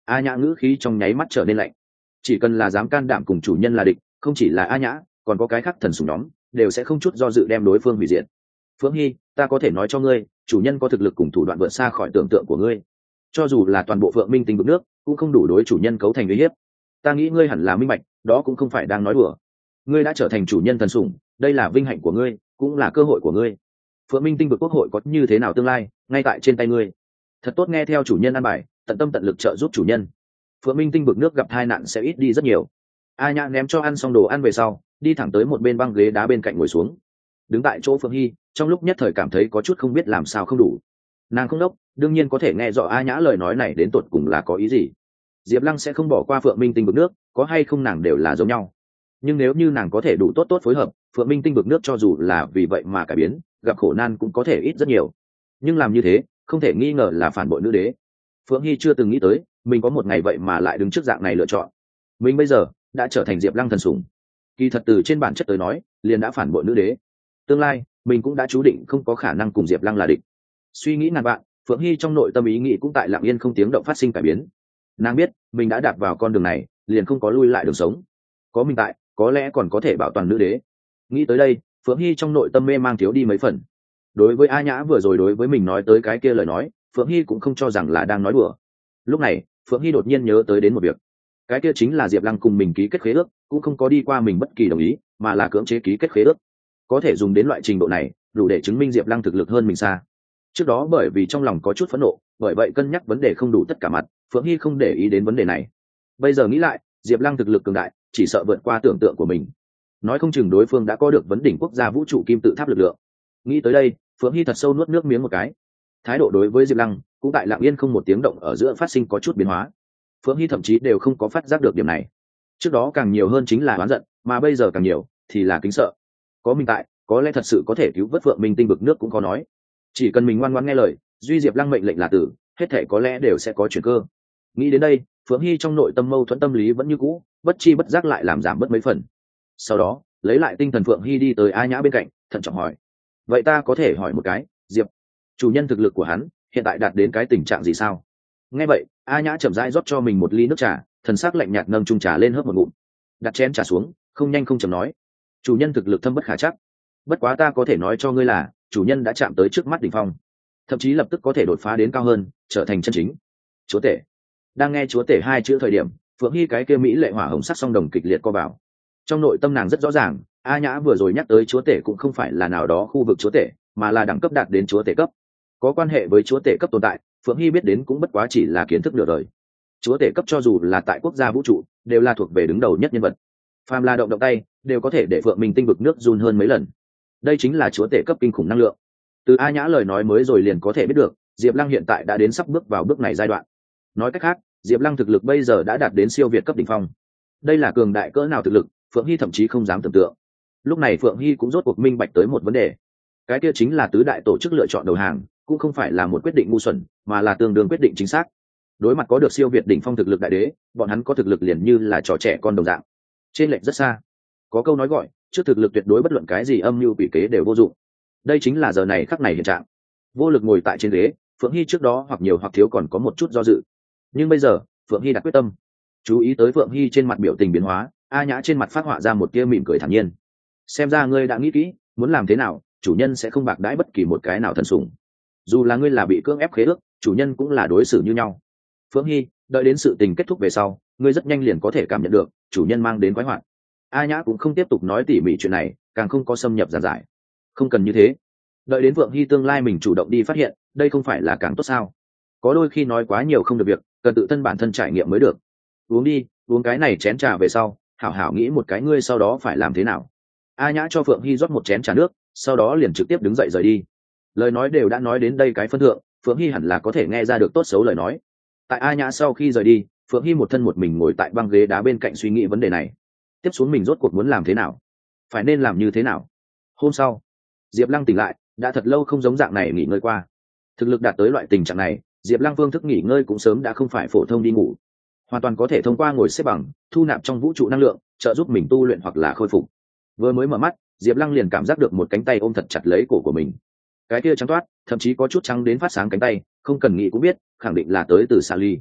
A Nhã ngữ khí trong nháy mắt trở nên lạnh. Chỉ cần là dám can đảm cùng chủ nhân là địch, không chỉ là A Nhã, còn có cái khác thần sủng nhóm, đều sẽ không chút do dự đem đối phương hủy diệt. Phượng Hy, ta có thể nói cho ngươi, chủ nhân có thực lực cùng thủ đoạn vượt xa khỏi tưởng tượng của ngươi. Cho dù là toàn bộ Phượng Minh tinh vực nước, cũng không đủ đối chủ nhân cấu thành uy hiếp. Ta nghĩ ngươi hẳn là minh bạch, đó cũng không phải đang nói đùa. Ngươi đã trở thành chủ nhân thần sủng, đây là vinh hạnh của ngươi, cũng là cơ hội của ngươi. Phượng Minh tinh vực quốc hội có như thế nào tương lai, ngay tại trên tay ngươi. Thật tốt nghe theo chủ nhân an bài, tận tâm tận lực trợ giúp chủ nhân. Phượng Minh tinh vực nước gặp tai nạn sẽ ít đi rất nhiều. A Nhã ném cho ăn xong đồ ăn về sau, đi thẳng tới một bên băng ghế đá bên cạnh ngồi xuống. Đứng tại chỗ Phượng Hy, trong lúc nhất thời cảm thấy có chút không biết làm sao không đủ. Nàng không đốc, đương nhiên có thể nghe rõ A Nhã lời nói này đến tột cùng là có ý gì. Diệp Lăng sẽ không bỏ qua Phượng Minh tinh vực nước, có hay không nàng đều là giống nhau. Nhưng nếu như nàng có thể đủ tốt tốt phối hợp, Phượng Minh tinh vực nước cho dù là vì vậy mà cải biến, gặp khổ nan cũng có thể ít rất nhiều. Nhưng làm như thế, không thể nghi ngờ là phản bội nữ đế. Phượng Hy chưa từng nghĩ tới, mình có một ngày vậy mà lại đứng trước dạng này lựa chọn. Mình bây giờ đã trở thành Diệp Lăng thần sủng. Kỳ thật từ trên bản chất tới nói, liền đã phản bội nữ đế. Tương lai, mình cũng đã chú định không có khả năng cùng Diệp Lăng là địch. Suy nghĩ ngàn vạn, Phượng Hy trong nội tâm ý nghĩ cũng tại lặng yên không tiếng động phát sinh cải biến. Nàng biết, mình đã đạp vào con đường này, liền không có lui lại đường sống. Có mình tại, có lẽ còn có thể bảo toàn nữ đế. Nghĩ tới đây, Phượng Hy trong nội tâm mê mang thiếu đi mấy phần. Đối với A Nhã vừa rồi đối với mình nói tới cái kia lời nói, Phượng Hy cũng không cho rằng là đang nói đùa. Lúc này, Phượng Hy đột nhiên nhớ tới đến một việc. Cái kia chính là Diệp Lăng cùng mình ký kết khế ước, cũng không có đi qua mình bất kỳ đồng ý, mà là cưỡng chế ký kết khế ước. Có thể dùng đến loại trình độ này, đủ để chứng minh Diệp Lăng thực lực hơn mình xa. Trước đó bởi vì trong lòng có chút phẫn nộ, bởi vậy cân nhắc vấn đề không đủ tất cả mặt, Phượng Hy không để ý đến vấn đề này. Bây giờ nghĩ lại, Diệp Lăng thực lực cường đại, chỉ sợ vượt qua tưởng tượng của mình. Nói không chừng đối phương đã có được vấn đỉnh quốc gia vũ trụ kim tự tháp lực lượng. Nghĩ tới đây, Phượng Hy thật sâu nuốt nước miếng một cái. Thái độ đối với Diệp Lăng cũng tại lặng yên không một tiếng động ở giữa phát sinh có chút biến hóa. Phượng Hy thậm chí đều không có phát giác được điểm này. Trước đó càng nhiều hơn chính là oán giận, mà bây giờ càng nhiều thì là kính sợ. Có mình tại, có lẽ thật sự có thể cứu vớt Phượng Minh tinh vực nước cũng có nói. Chỉ cần mình ngoan ngoãn nghe lời, duy Diệp Lăng mệnh lệnh là tử, hết thể có lẽ đều sẽ có chuyển cơ. Nghĩ đến đây, Phượng Hy trong nội tâm mâu thuẫn tâm lý vẫn như cũ, bất chi bất giác lại làm giảm bớt mấy phần. Sau đó, lấy lại tinh thần, Phượng Hy đi tới A Nhã bên cạnh, thận trọng hỏi: vậy ta có thể hỏi một cái, Diệp chủ nhân thực lực của hắn hiện tại đạt đến cái tình trạng gì sao? Nghe vậy, A Nhã chậm rãi rót cho mình một ly nước trà, thần sắc lạnh nhạt nâng chung trà lên hớp một ngụm, đặt chén trà xuống, không nhanh không chậm nói: chủ nhân thực lực thâm bất khả chắc, bất quá ta có thể nói cho ngươi là chủ nhân đã chạm tới trước mắt đỉnh phong, thậm chí lập tức có thể đột phá đến cao hơn, trở thành chân chính chúa tể. Đang nghe chúa tể hai chữ thời điểm, Phượng Hy cái kia mỹ lệ hỏa hồng sắc song đồng kịch liệt co vào. Trong nội tâm nàng rất rõ ràng, A Nhã vừa rồi nhắc tới chúa tể cũng không phải là nào đó khu vực chúa tể, mà là đẳng cấp đạt đến chúa tể cấp. Có quan hệ với chúa tể cấp tồn tại, Phượng Hy biết đến cũng bất quá chỉ là kiến thức nửa đời. Chúa tể cấp cho dù là tại quốc gia vũ trụ, đều là thuộc về đứng đầu nhất nhân vật. Phàm là động động tay, đều có thể để Phượng Minh tinh vực nước run hơn mấy lần. Đây chính là chúa tể cấp kinh khủng năng lượng. Từ A Nhã lời nói mới rồi liền có thể biết được, Diệp Lăng hiện tại đã đến sắp bước vào bước này giai đoạn. Nói cách khác, Diệp Lăng thực lực bây giờ đã đạt đến siêu việt cấp đỉnh phong. Đây là cường đại cỡ nào thực lực, Phượng Hy thậm chí không dám tưởng tượng. Lúc này Phượng Hy cũng rốt cuộc minh bạch tới một vấn đề. Cái kia chính là tứ đại tổ chức lựa chọn đầu hàng, cũng không phải là một quyết định ngu xuẩn, mà là tương đương quyết định chính xác. Đối mặt có được siêu việt đỉnh phong thực lực đại đế, bọn hắn có thực lực liền như là trò trẻ con đồng dạng. Trên lệch rất xa. Có câu nói gọi, trước thực lực tuyệt đối bất luận cái gì âm mưu quỷ kế đều vô dụng. Đây chính là giờ này khắc này hiện trạng. Vô lực ngồi tại trên ghế, Phượng Hy trước đó hoặc nhiều hoặc thiếu còn có một chút do dự. Nhưng bây giờ, Phượng Hy đã quyết tâm. Chú ý tới Phượng Hy trên mặt biểu tình biến hóa, A Nhã trên mặt phát họa ra một tia mỉm cười thản nhiên. Xem ra ngươi đã nghĩ kỹ, muốn làm thế nào, chủ nhân sẽ không bạc đãi bất kỳ một cái nào thần sủng. Dù là ngươi là bị cưỡng ép khế ước, chủ nhân cũng là đối xử như nhau. Phượng Hy, đợi đến sự tình kết thúc về sau, ngươi rất nhanh liền có thể cảm nhận được chủ nhân mang đến quái hoạt. A Nhã cũng không tiếp tục nói tỉ mỉ chuyện này, càng không có xâm nhập giản giải. Không cần như thế. Đợi đến Phượng Hy tương lai mình chủ động đi phát hiện, đây không phải là càng tốt sao? Có đôi khi nói quá nhiều không được việc, cần tự thân bản thân trải nghiệm mới được. Uống đi, uống cái này chén trà về sau, hảo hảo nghĩ một cái ngươi sau đó phải làm thế nào. A Nhã cho Phượng Hy rót một chén trà nước, sau đó liền trực tiếp đứng dậy rời đi. Lời nói đều đã nói đến đây cái phân thượng, Phượng Hy hẳn là có thể nghe ra được tốt xấu lời nói. Tại A Nhã sau khi rời đi, Phượng Hy một thân một mình ngồi tại băng ghế đá bên cạnh suy nghĩ vấn đề này. Tiếp xuống mình rốt cuộc muốn làm thế nào, phải nên làm như thế nào. Hôm sau, Diệp Lăng tỉnh lại, đã thật lâu không giống dạng này nghỉ ngơi qua. Thực lực đạt tới loại tình trạng này, Diệp Lăng phương thức nghỉ ngơi cũng sớm đã không phải phổ thông đi ngủ, hoàn toàn có thể thông qua ngồi xếp bằng, thu nạp trong vũ trụ năng lượng, trợ giúp mình tu luyện hoặc là khôi phục. Vừa mới mở mắt, Diệp Lăng liền cảm giác được một cánh tay ôm thật chặt lấy cổ của mình. Cái kia trắng toát, thậm chí có chút trắng đến phát sáng cánh tay, không cần nghĩ cũng biết, khẳng định là tới từ Sa Ly.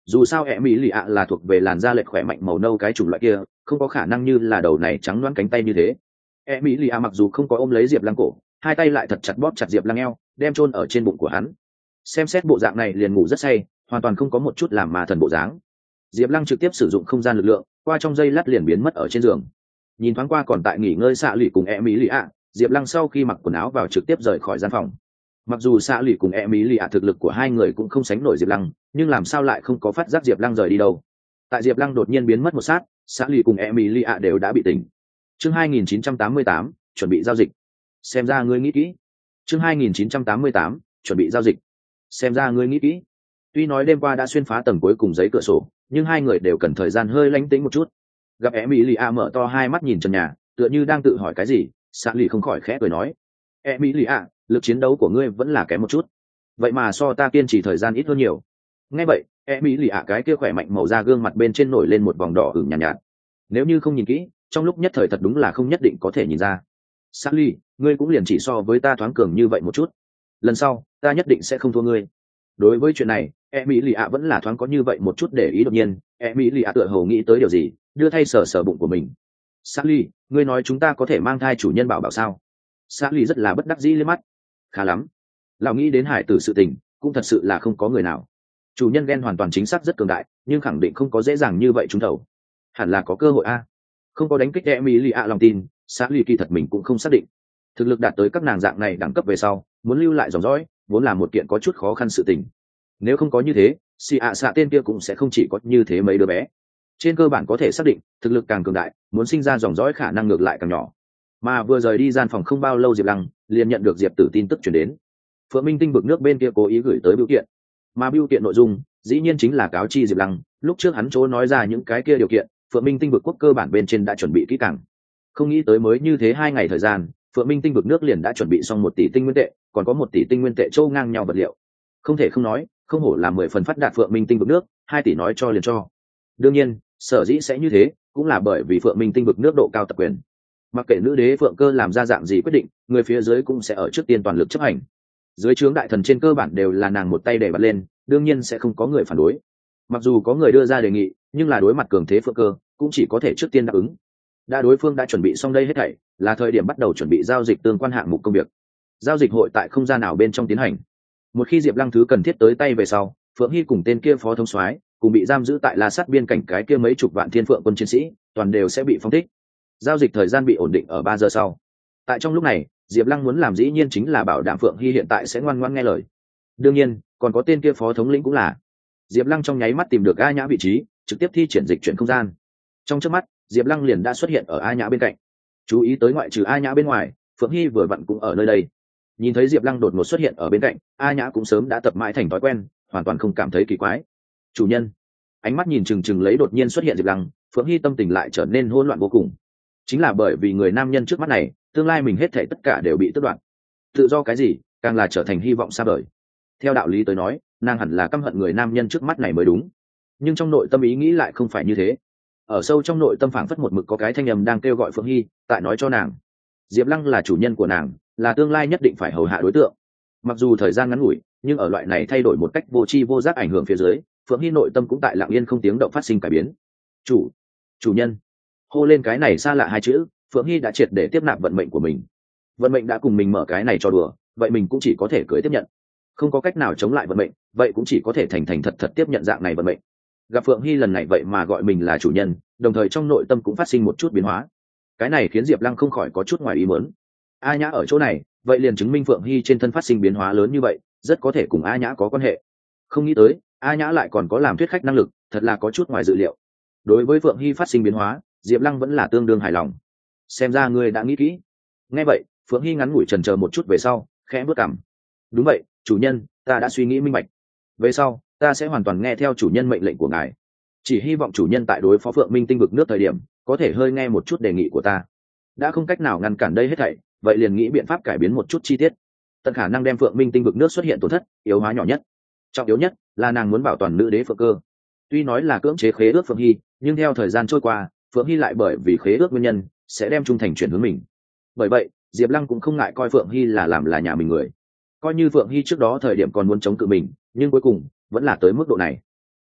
dù sao e mỹ lì ạ là thuộc về làn da lệch khỏe mạnh màu nâu cái chủng loại kia, không có khả năng như là đầu này trắng loáng cánh tay như thế. e mỹ lì ạ mặc dù không có ôm lấy diệp lăng cổ, hai tay lại thật chặt bóp chặt diệp lăng eo, đem chôn ở trên bụng của hắn. Xem xét bộ dạng này liền ngủ rất say, hoàn toàn không có một chút làm mà thần bộ dáng. Diệp lăng trực tiếp sử dụng không gian lực lượng, qua trong giây lát liền biến mất ở trên giường. Nhìn thoáng qua còn tại nghỉ ngơi xạ lì cùng e mỹ lì ạ, diệp lăng sau khi mặc quần áo vào trực tiếp rời khỏi gian phòng. Mặc dù xạ lì cùng e mỹ lì ạ thực lực của hai người cũng không sánh nổi diệp lăng, nhưng làm sao lại không có phát giác diệp lăng rời đi đâu. Tại diệp lăng đột nhiên biến mất một sát, xạ lì cùng e mỹ lì ạ đều đã bị tỉnh. Chương hai nghìn chín trăm tám mươi tám, chuẩn bị giao dịch. Xem ra ngươi nghĩ kỹ. Chương hai nghìn chín trăm tám mươi tám, chuẩn bị giao dịch. Xem ra ngươi nghĩ kỹ. Tuy nói đêm qua đã xuyên phá tầng cuối cùng giấy cửa sổ, nhưng hai người đều cần thời gian hơi lánh tĩnh một chút. Gặp Emily a mở to hai mắt nhìn trần nhà, tựa như đang tự hỏi cái gì, Sally không khỏi khẽ cười nói: "Emily a, lực chiến đấu của ngươi vẫn là kém một chút. Vậy mà so ta kiên trì thời gian ít hơn nhiều." Nghe vậy, Emily a cái kia khỏe mạnh màu da gương mặt bên trên nổi lên một vòng đỏ ửng nhàn nhạt, nhạt. Nếu như không nhìn kỹ, trong lúc nhất thời thật đúng là không nhất định có thể nhìn ra. "Sally, ngươi cũng liền chỉ so với ta thoáng cường như vậy một chút. Lần sau, ta nhất định sẽ không thua ngươi." Đối với chuyện này, Emily a vẫn là thoáng có như vậy một chút để ý. Đột nhiên, Emily a tựa hồ nghĩ tới điều gì, đưa thay sờ sờ bụng của mình. "Sally, ngươi nói chúng ta có thể mang thai chủ nhân bảo bảo sao?" Sally rất là bất đắc dĩ liếc mắt. "Khá lắm. Lão nghĩ đến hải tử sự tình, cũng thật sự là không có người nào. Chủ nhân gen hoàn toàn chính xác rất cường đại, nhưng khẳng định không có dễ dàng như vậy trúng thầu. Hẳn là có cơ hội a." Không có đánh kích Emily a lòng tin, Sally kỳ thật mình cũng không xác định. Thực lực đạt tới các nàng dạng này đẳng cấp về sau, muốn lưu lại dòng dõi, vốn là một kiện có chút khó khăn sự tình. Nếu không có như thế, si ạ xạ tên kia cũng sẽ không chỉ có như thế mấy đứa bé. Trên cơ bản có thể xác định, thực lực càng cường đại, muốn sinh ra dòng dõi khả năng ngược lại càng nhỏ. Mà vừa rời đi gian phòng không bao lâu, Diệp Lăng liền nhận được Diệp Tử tin tức truyền đến. Phượng Minh Tinh vực nước bên kia cố ý gửi tới bưu kiện, mà bưu kiện nội dung dĩ nhiên chính là cáo chi Diệp Lăng, lúc trước hắn chỗ nói ra những cái kia điều kiện, Phượng Minh Tinh vực quốc cơ bản bên trên đã chuẩn bị kỹ càng. Không nghĩ tới mới như thế hai ngày thời gian, Phượng Minh Tinh vực nước liền đã chuẩn bị xong một tỷ tinh nguyên tệ, còn có một tỷ tinh nguyên tệ châu ngang nhau vật liệu. Không thể không nói, không hổ là mười phần phát đạt Phượng Minh Tinh vực nước, hai tỷ nói cho liền cho. Đương nhiên, sở dĩ sẽ như thế, cũng là bởi vì Phượng Minh Tinh vực nước độ cao tập quyền. Mặc kệ nữ đế Phượng Cơ làm ra dạng gì quyết định, người phía dưới cũng sẽ ở trước tiên toàn lực chấp hành. Dưới trướng đại thần trên cơ bản đều là nàng một tay để bật lên, đương nhiên sẽ không có người phản đối. Mặc dù có người đưa ra đề nghị, nhưng là đối mặt cường thế Phượng Cơ, cũng chỉ có thể trước tiên đáp ứng. Đã đối phương đã chuẩn bị xong đây hết thảy, là thời điểm bắt đầu chuẩn bị giao dịch tương quan hạng mục công việc. Giao dịch hội tại không gian nào bên trong tiến hành. Một khi Diệp Lăng thứ cần thiết tới tay về sau, Phượng Hy cùng tên kia phó thống soái cùng bị giam giữ tại La Sát biên cảnh cái kia mấy chục vạn thiên phượng quân chiến sĩ, toàn đều sẽ bị phóng thích. Giao dịch thời gian bị ổn định ở ba giờ sau. Tại trong lúc này, Diệp Lăng muốn làm dĩ nhiên chính là bảo đảm Phượng Hy hiện tại sẽ ngoan ngoãn nghe lời. Đương nhiên, còn có tên kia phó thống lĩnh cũng là. Diệp Lăng trong nháy mắt tìm được A Nhã vị trí, trực tiếp thi triển dịch chuyển không gian. Trong chớp mắt, Diệp Lăng liền đã xuất hiện ở A Nhã bên cạnh. Chú ý tới ngoại trừ A Nhã bên ngoài, Phượng Hy vừa vặn cũng ở nơi đây. Nhìn thấy Diệp Lăng đột ngột xuất hiện ở bên cạnh, A Nhã cũng sớm đã tập mãi thành thói quen, hoàn toàn không cảm thấy kỳ quái. "Chủ nhân." Ánh mắt nhìn chừng chừng lấy đột nhiên xuất hiện Diệp Lăng, Phượng Hy tâm tình lại trở nên hỗn loạn vô cùng. Chính là bởi vì người nam nhân trước mắt này, tương lai mình hết thảy tất cả đều bị tước đoạt. Tự do cái gì, càng là trở thành hy vọng xa vời. Theo đạo lý tới nói, nàng hẳn là căm hận người nam nhân trước mắt này mới đúng. Nhưng trong nội tâm ý nghĩ lại không phải như thế. Ở sâu trong nội tâm phảng phất một mực có cái thanh âm đang kêu gọi Phượng Hy, tại nói cho nàng, Diệp Lăng là chủ nhân của nàng, là tương lai nhất định phải hầu hạ đối tượng. Mặc dù thời gian ngắn ngủi, nhưng ở loại này thay đổi một cách vô tri vô giác ảnh hưởng phía dưới, Phượng Hy nội tâm cũng tại lặng yên không tiếng động phát sinh cải biến. "Chủ, chủ nhân." Hô lên cái này xa lạ hai chữ, Phượng Hy đã triệt để tiếp nạp vận mệnh của mình. Vận mệnh đã cùng mình mở cái này cho đùa, vậy mình cũng chỉ có thể cưỡi tiếp nhận. Không có cách nào chống lại vận mệnh, vậy cũng chỉ có thể thành thành thật thật tiếp nhận dạng này vận mệnh. Gặp Phượng Hy lần này vậy mà gọi mình là chủ nhân, đồng thời trong nội tâm cũng phát sinh một chút biến hóa. Cái này khiến Diệp Lăng không khỏi có chút ngoài ý muốn. A Nhã ở chỗ này, vậy liền chứng minh Phượng Hy trên thân phát sinh biến hóa lớn như vậy, rất có thể cùng A Nhã có quan hệ. Không nghĩ tới, A Nhã lại còn có làm thuyết khách năng lực, thật là có chút ngoài dự liệu. Đối với Phượng Hy phát sinh biến hóa, Diệp Lăng vẫn là tương đương hài lòng. "Xem ra ngươi đã nghĩ kỹ." Nghe vậy, Phượng Hy ngắn ngủi chần chờ một chút về sau, khẽ bước cằm. "Đúng vậy, chủ nhân, ta đã suy nghĩ minh bạch. Về sau, ta sẽ hoàn toàn nghe theo chủ nhân mệnh lệnh của ngài. Chỉ hy vọng chủ nhân tại đối phó Phượng Minh Tinh vực nước thời điểm, có thể hơi nghe một chút đề nghị của ta. Đã không cách nào ngăn cản đây hết thảy, vậy liền nghĩ biện pháp cải biến một chút chi tiết, tận khả năng đem Phượng Minh Tinh vực nước xuất hiện tổn thất yếu hóa nhỏ nhất. Trọng yếu nhất là nàng muốn bảo toàn nữ đế Phượng Cơ. Tuy nói là cưỡng chế khế ước Phượng Hy, nhưng theo thời gian trôi qua, Phượng Hy lại bởi vì khế ước nguyên nhân sẽ đem trung thành chuyển hướng mình. Bởi vậy, Diệp Lăng cũng không ngại coi Phượng Hy là làm là nhà mình người. Coi như Phượng Hy trước đó thời điểm còn muốn chống cự mình, nhưng cuối cùng vẫn là tới mức độ này.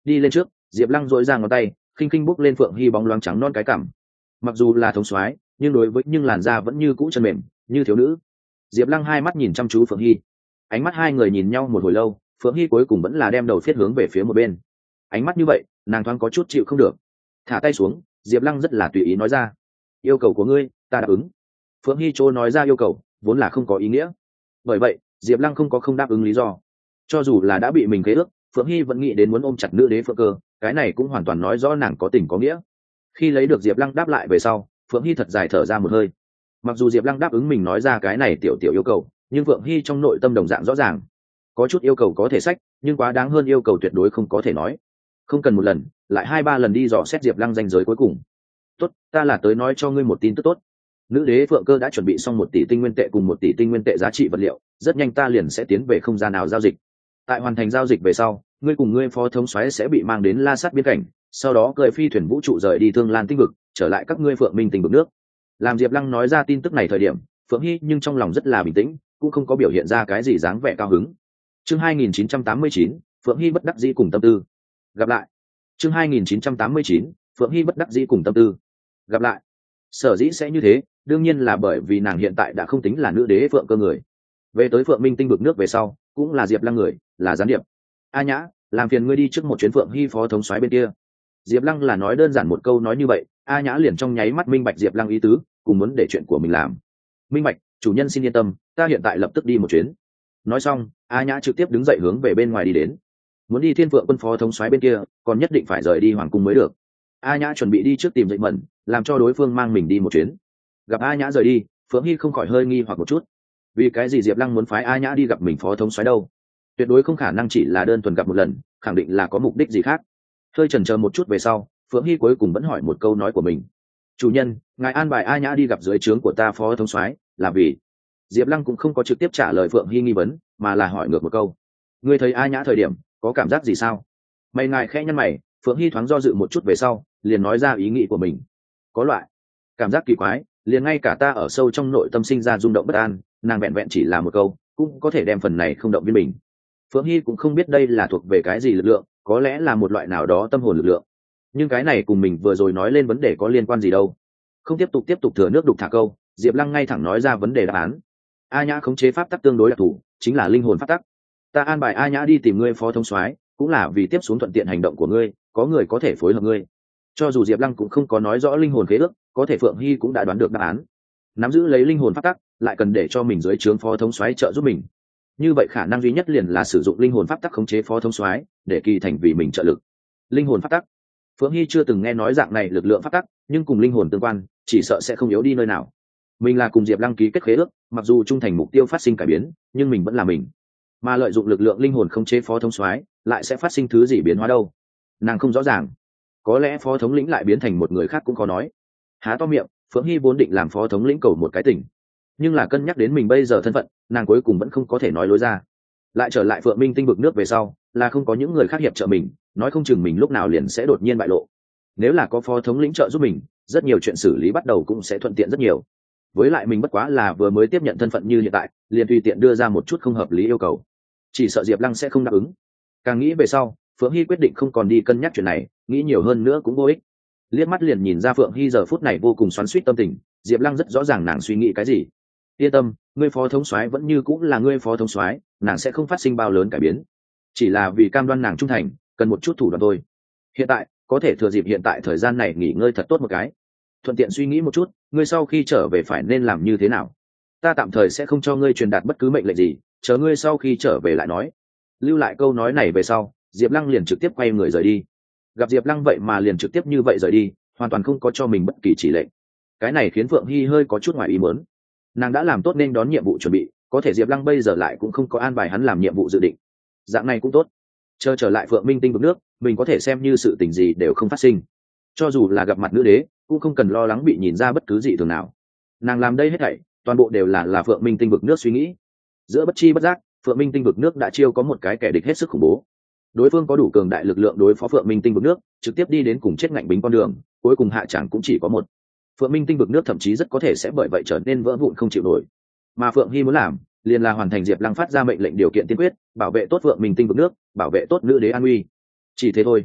đi lên trước, Diệp Lăng dội ra ngón tay khinh khinh bốc lên Phượng Hy bóng loáng trắng non cái cằm. Mặc dù là thống soái nhưng đối với nhưng làn da vẫn như cũ chân mềm như thiếu nữ. Diệp Lăng hai mắt nhìn chăm chú Phượng Hy, ánh mắt hai người nhìn nhau một hồi lâu, Phượng Hy cuối cùng vẫn là đem đầu phiết hướng về phía một bên. Ánh mắt như vậy nàng thoáng có chút chịu không được, thả tay xuống. Diệp Lăng rất là tùy ý nói ra, yêu cầu của ngươi ta đáp ứng. Phượng Hy chỗ nói ra yêu cầu vốn là không có ý nghĩa, bởi vậy Diệp Lăng không có không đáp ứng lý do. Cho dù là đã bị mình khế ước, Phượng Hy vẫn nghĩ đến muốn ôm chặt nữ đế Phượng Cơ, cái này cũng hoàn toàn nói rõ nàng có tình có nghĩa. Khi lấy được Diệp Lăng đáp lại về sau, Phượng Hy thật dài thở ra một hơi. Mặc dù Diệp Lăng đáp ứng mình nói ra cái này tiểu tiểu yêu cầu, nhưng Phượng Hy trong nội tâm đồng dạng rõ ràng, có chút yêu cầu có thể sách, nhưng quá đáng hơn yêu cầu tuyệt đối không có thể nói. Không cần một lần, lại hai ba lần đi dò xét Diệp Lăng danh giới cuối cùng. Tốt, ta là tới nói cho ngươi một tin tức tốt. Nữ đế Phượng Cơ đã chuẩn bị xong một tỷ tinh nguyên tệ cùng một tỷ tinh nguyên tệ giá trị vật liệu, rất nhanh ta liền sẽ tiến về không gian nào giao dịch. Tại hoàn thành giao dịch về sau, ngươi cùng ngươi phó thống soái sẽ bị mang đến La Sát biên cảnh, sau đó cởi phi thuyền vũ trụ rời đi Thương Lan tinh vực, trở lại các ngươi Phượng Minh tinh vực nước. Làm Diệp Lăng nói ra tin tức này thời điểm, Phượng Hy nhưng trong lòng rất là bình tĩnh, cũng không có biểu hiện ra cái gì dáng vẻ cao hứng. Chương hai nghìn chín trăm tám mươi chín, Phượng Hy bất đắc dĩ cùng tâm tư. Gặp lại. Chương hai nghìn chín trăm tám mươi chín, Phượng Hy bất đắc dĩ cùng tâm tư. Gặp lại. Sở dĩ sẽ như thế, đương nhiên là bởi vì nàng hiện tại đã không tính là nữ đế Phượng Cơ người. Về tới Phượng Minh tinh vực nước về sau, cũng là Diệp Lăng người, là gián điệp. A Nhã, làm phiền ngươi đi trước một chuyến Phượng Hy phó thống soái bên kia. Diệp Lăng là nói đơn giản một câu nói như vậy, A Nhã liền trong nháy mắt minh bạch Diệp Lăng ý tứ, cùng muốn để chuyện của mình làm. Minh bạch, chủ nhân xin yên tâm, ta hiện tại lập tức đi một chuyến. Nói xong, A Nhã trực tiếp đứng dậy hướng về bên ngoài đi đến. Muốn đi Thiên Phượng quân phó thống soái bên kia, còn nhất định phải rời đi hoàng cung mới được. A Nhã chuẩn bị đi trước tìm Dậy Mẫn, làm cho đối phương mang mình đi một chuyến. Gặp A Nhã rời đi, Phượng Hy không khỏi hơi nghi hoặc một chút. Vì cái gì Diệp Lăng muốn phái A Nhã đi gặp mình phó thống soái đâu? Tuyệt đối không khả năng chỉ là đơn thuần gặp một lần, khẳng định là có mục đích gì khác. Hơi chần chờ một chút về sau, Phượng Hy cuối cùng vẫn hỏi một câu nói của mình. Chủ nhân, ngài an bài A Nhã đi gặp dưới trướng của ta phó thống soái là vì... Diệp Lăng cũng không có trực tiếp trả lời Phượng Hy nghi vấn, mà là hỏi ngược một câu. Ngươi thấy A Nhã thời điểm có cảm giác gì sao? Mày ngài khẽ nhăn mày, Phượng Hy thoáng do dự một chút về sau, liền nói ra ý nghĩ của mình. Có loại cảm giác kỳ quái, liền ngay cả ta ở sâu trong nội tâm sinh ra rung động bất an, nàng vẹn vẹn chỉ là một câu cũng có thể đem phần này không động viên mình. Phượng Hy cũng không biết đây là thuộc về cái gì lực lượng, có lẽ là một loại nào đó tâm hồn lực lượng, nhưng cái này cùng mình vừa rồi nói lên vấn đề có liên quan gì đâu. Không tiếp tục tiếp tục thừa nước đục thả câu, Diệp Lăng ngay thẳng nói ra vấn đề đáp án. A Nhã khống chế pháp tắc tương đối đặc thù, chính là linh hồn pháp tắc. Ta an bài A Nhã đi tìm ngươi phó thống soái, cũng là vì tiếp xuống thuận tiện hành động của ngươi, có người có thể phối hợp ngươi. Cho dù Diệp Lăng cũng không có nói rõ linh hồn khế ước, có thể Phượng Hy cũng đã đoán được đáp án. Nắm giữ lấy linh hồn pháp tắc, lại cần để cho mình dưới trướng phó thống soái trợ giúp mình. Như vậy khả năng duy nhất liền là sử dụng linh hồn pháp tắc khống chế phó thống soái, để kỳ thành vì mình trợ lực. Linh hồn pháp tắc. Phượng Hy chưa từng nghe nói dạng này lực lượng pháp tắc, nhưng cùng linh hồn tương quan, chỉ sợ sẽ không yếu đi nơi nào. Mình là cùng Diệp Lăng ký kết khế ước, mặc dù trung thành mục tiêu phát sinh cải biến, nhưng mình vẫn là mình. Mà lợi dụng lực lượng linh hồn khống chế phó thống soái, lại sẽ phát sinh thứ gì biến hóa đâu? Nàng không rõ ràng. Có lẽ phó thống lĩnh lại biến thành một người khác cũng khó nói. Há to miệng, Phượng Hy vốn định làm phó thống lĩnh cầu một cái tỉnh, nhưng là cân nhắc đến mình bây giờ thân phận, nàng cuối cùng vẫn không có thể nói lối ra. Lại trở lại Phượng Minh tinh vực nước về sau, là không có những người khác hiệp trợ mình, nói không chừng mình lúc nào liền sẽ đột nhiên bại lộ. Nếu là có phó thống lĩnh trợ giúp mình, rất nhiều chuyện xử lý bắt đầu cũng sẽ thuận tiện rất nhiều. Với lại mình bất quá là vừa mới tiếp nhận thân phận như hiện tại, liền tùy tiện đưa ra một chút không hợp lý yêu cầu, chỉ sợ Diệp Lăng sẽ không đáp ứng. Càng nghĩ về sau, Phượng Hy quyết định không còn đi cân nhắc chuyện này, nghĩ nhiều hơn nữa cũng vô ích. Liếc mắt liền nhìn ra Phượng Hy giờ phút này vô cùng xoắn xuýt tâm tình, Diệp Lăng rất rõ ràng nàng suy nghĩ cái gì. Yên tâm, ngươi phó thống soái vẫn như cũng là ngươi phó thống soái, nàng sẽ không phát sinh bao lớn cải biến, chỉ là vì cam đoan nàng trung thành, cần một chút thủ đoạn thôi. Hiện tại có thể thừa dịp hiện tại thời gian này nghỉ ngơi thật tốt một cái, thuận tiện suy nghĩ một chút, ngươi sau khi trở về phải nên làm như thế nào. Ta tạm thời sẽ không cho ngươi truyền đạt bất cứ mệnh lệnh gì, chờ ngươi sau khi trở về lại nói. Lưu lại câu nói này về sau, Diệp Lăng liền trực tiếp quay người rời đi. Gặp Diệp Lăng vậy mà liền trực tiếp như vậy rời đi, hoàn toàn không có cho mình bất kỳ chỉ lệnh. Cái này khiến Phượng Hy hơi có chút ngoài ý muốn. Nàng đã làm tốt nên đón nhiệm vụ chuẩn bị, có thể Diệp Lăng bây giờ lại cũng không có an bài hắn làm nhiệm vụ dự định. Dạng này cũng tốt, chờ trở lại Phượng Minh tinh vực nước, mình có thể xem như sự tình gì đều không phát sinh. Cho dù là gặp mặt nữ đế, cũng không cần lo lắng bị nhìn ra bất cứ gì thường nào. Nàng làm đây hết thảy, toàn bộ đều là là Phượng Minh tinh vực nước suy nghĩ. Giữa bất chi bất giác, Phượng Minh tinh vực nước đã chiêu có một cái kẻ địch hết sức khủng bố. Đối phương có đủ cường đại lực lượng đối phó Phượng Minh tinh vực nước, trực tiếp đi đến cùng chết ngạnh bính con đường, cuối cùng hạ chẳng cũng chỉ có một. Phượng Minh tinh vực nước thậm chí rất có thể sẽ bởi vậy trở nên vỡ vụn không chịu nổi. Mà Phượng Hy muốn làm, liền là hoàn thành Diệp Lăng phát ra mệnh lệnh điều kiện tiên quyết, bảo vệ tốt Phượng Minh tinh vực nước, bảo vệ tốt nữ đế an nguy. Chỉ thế thôi,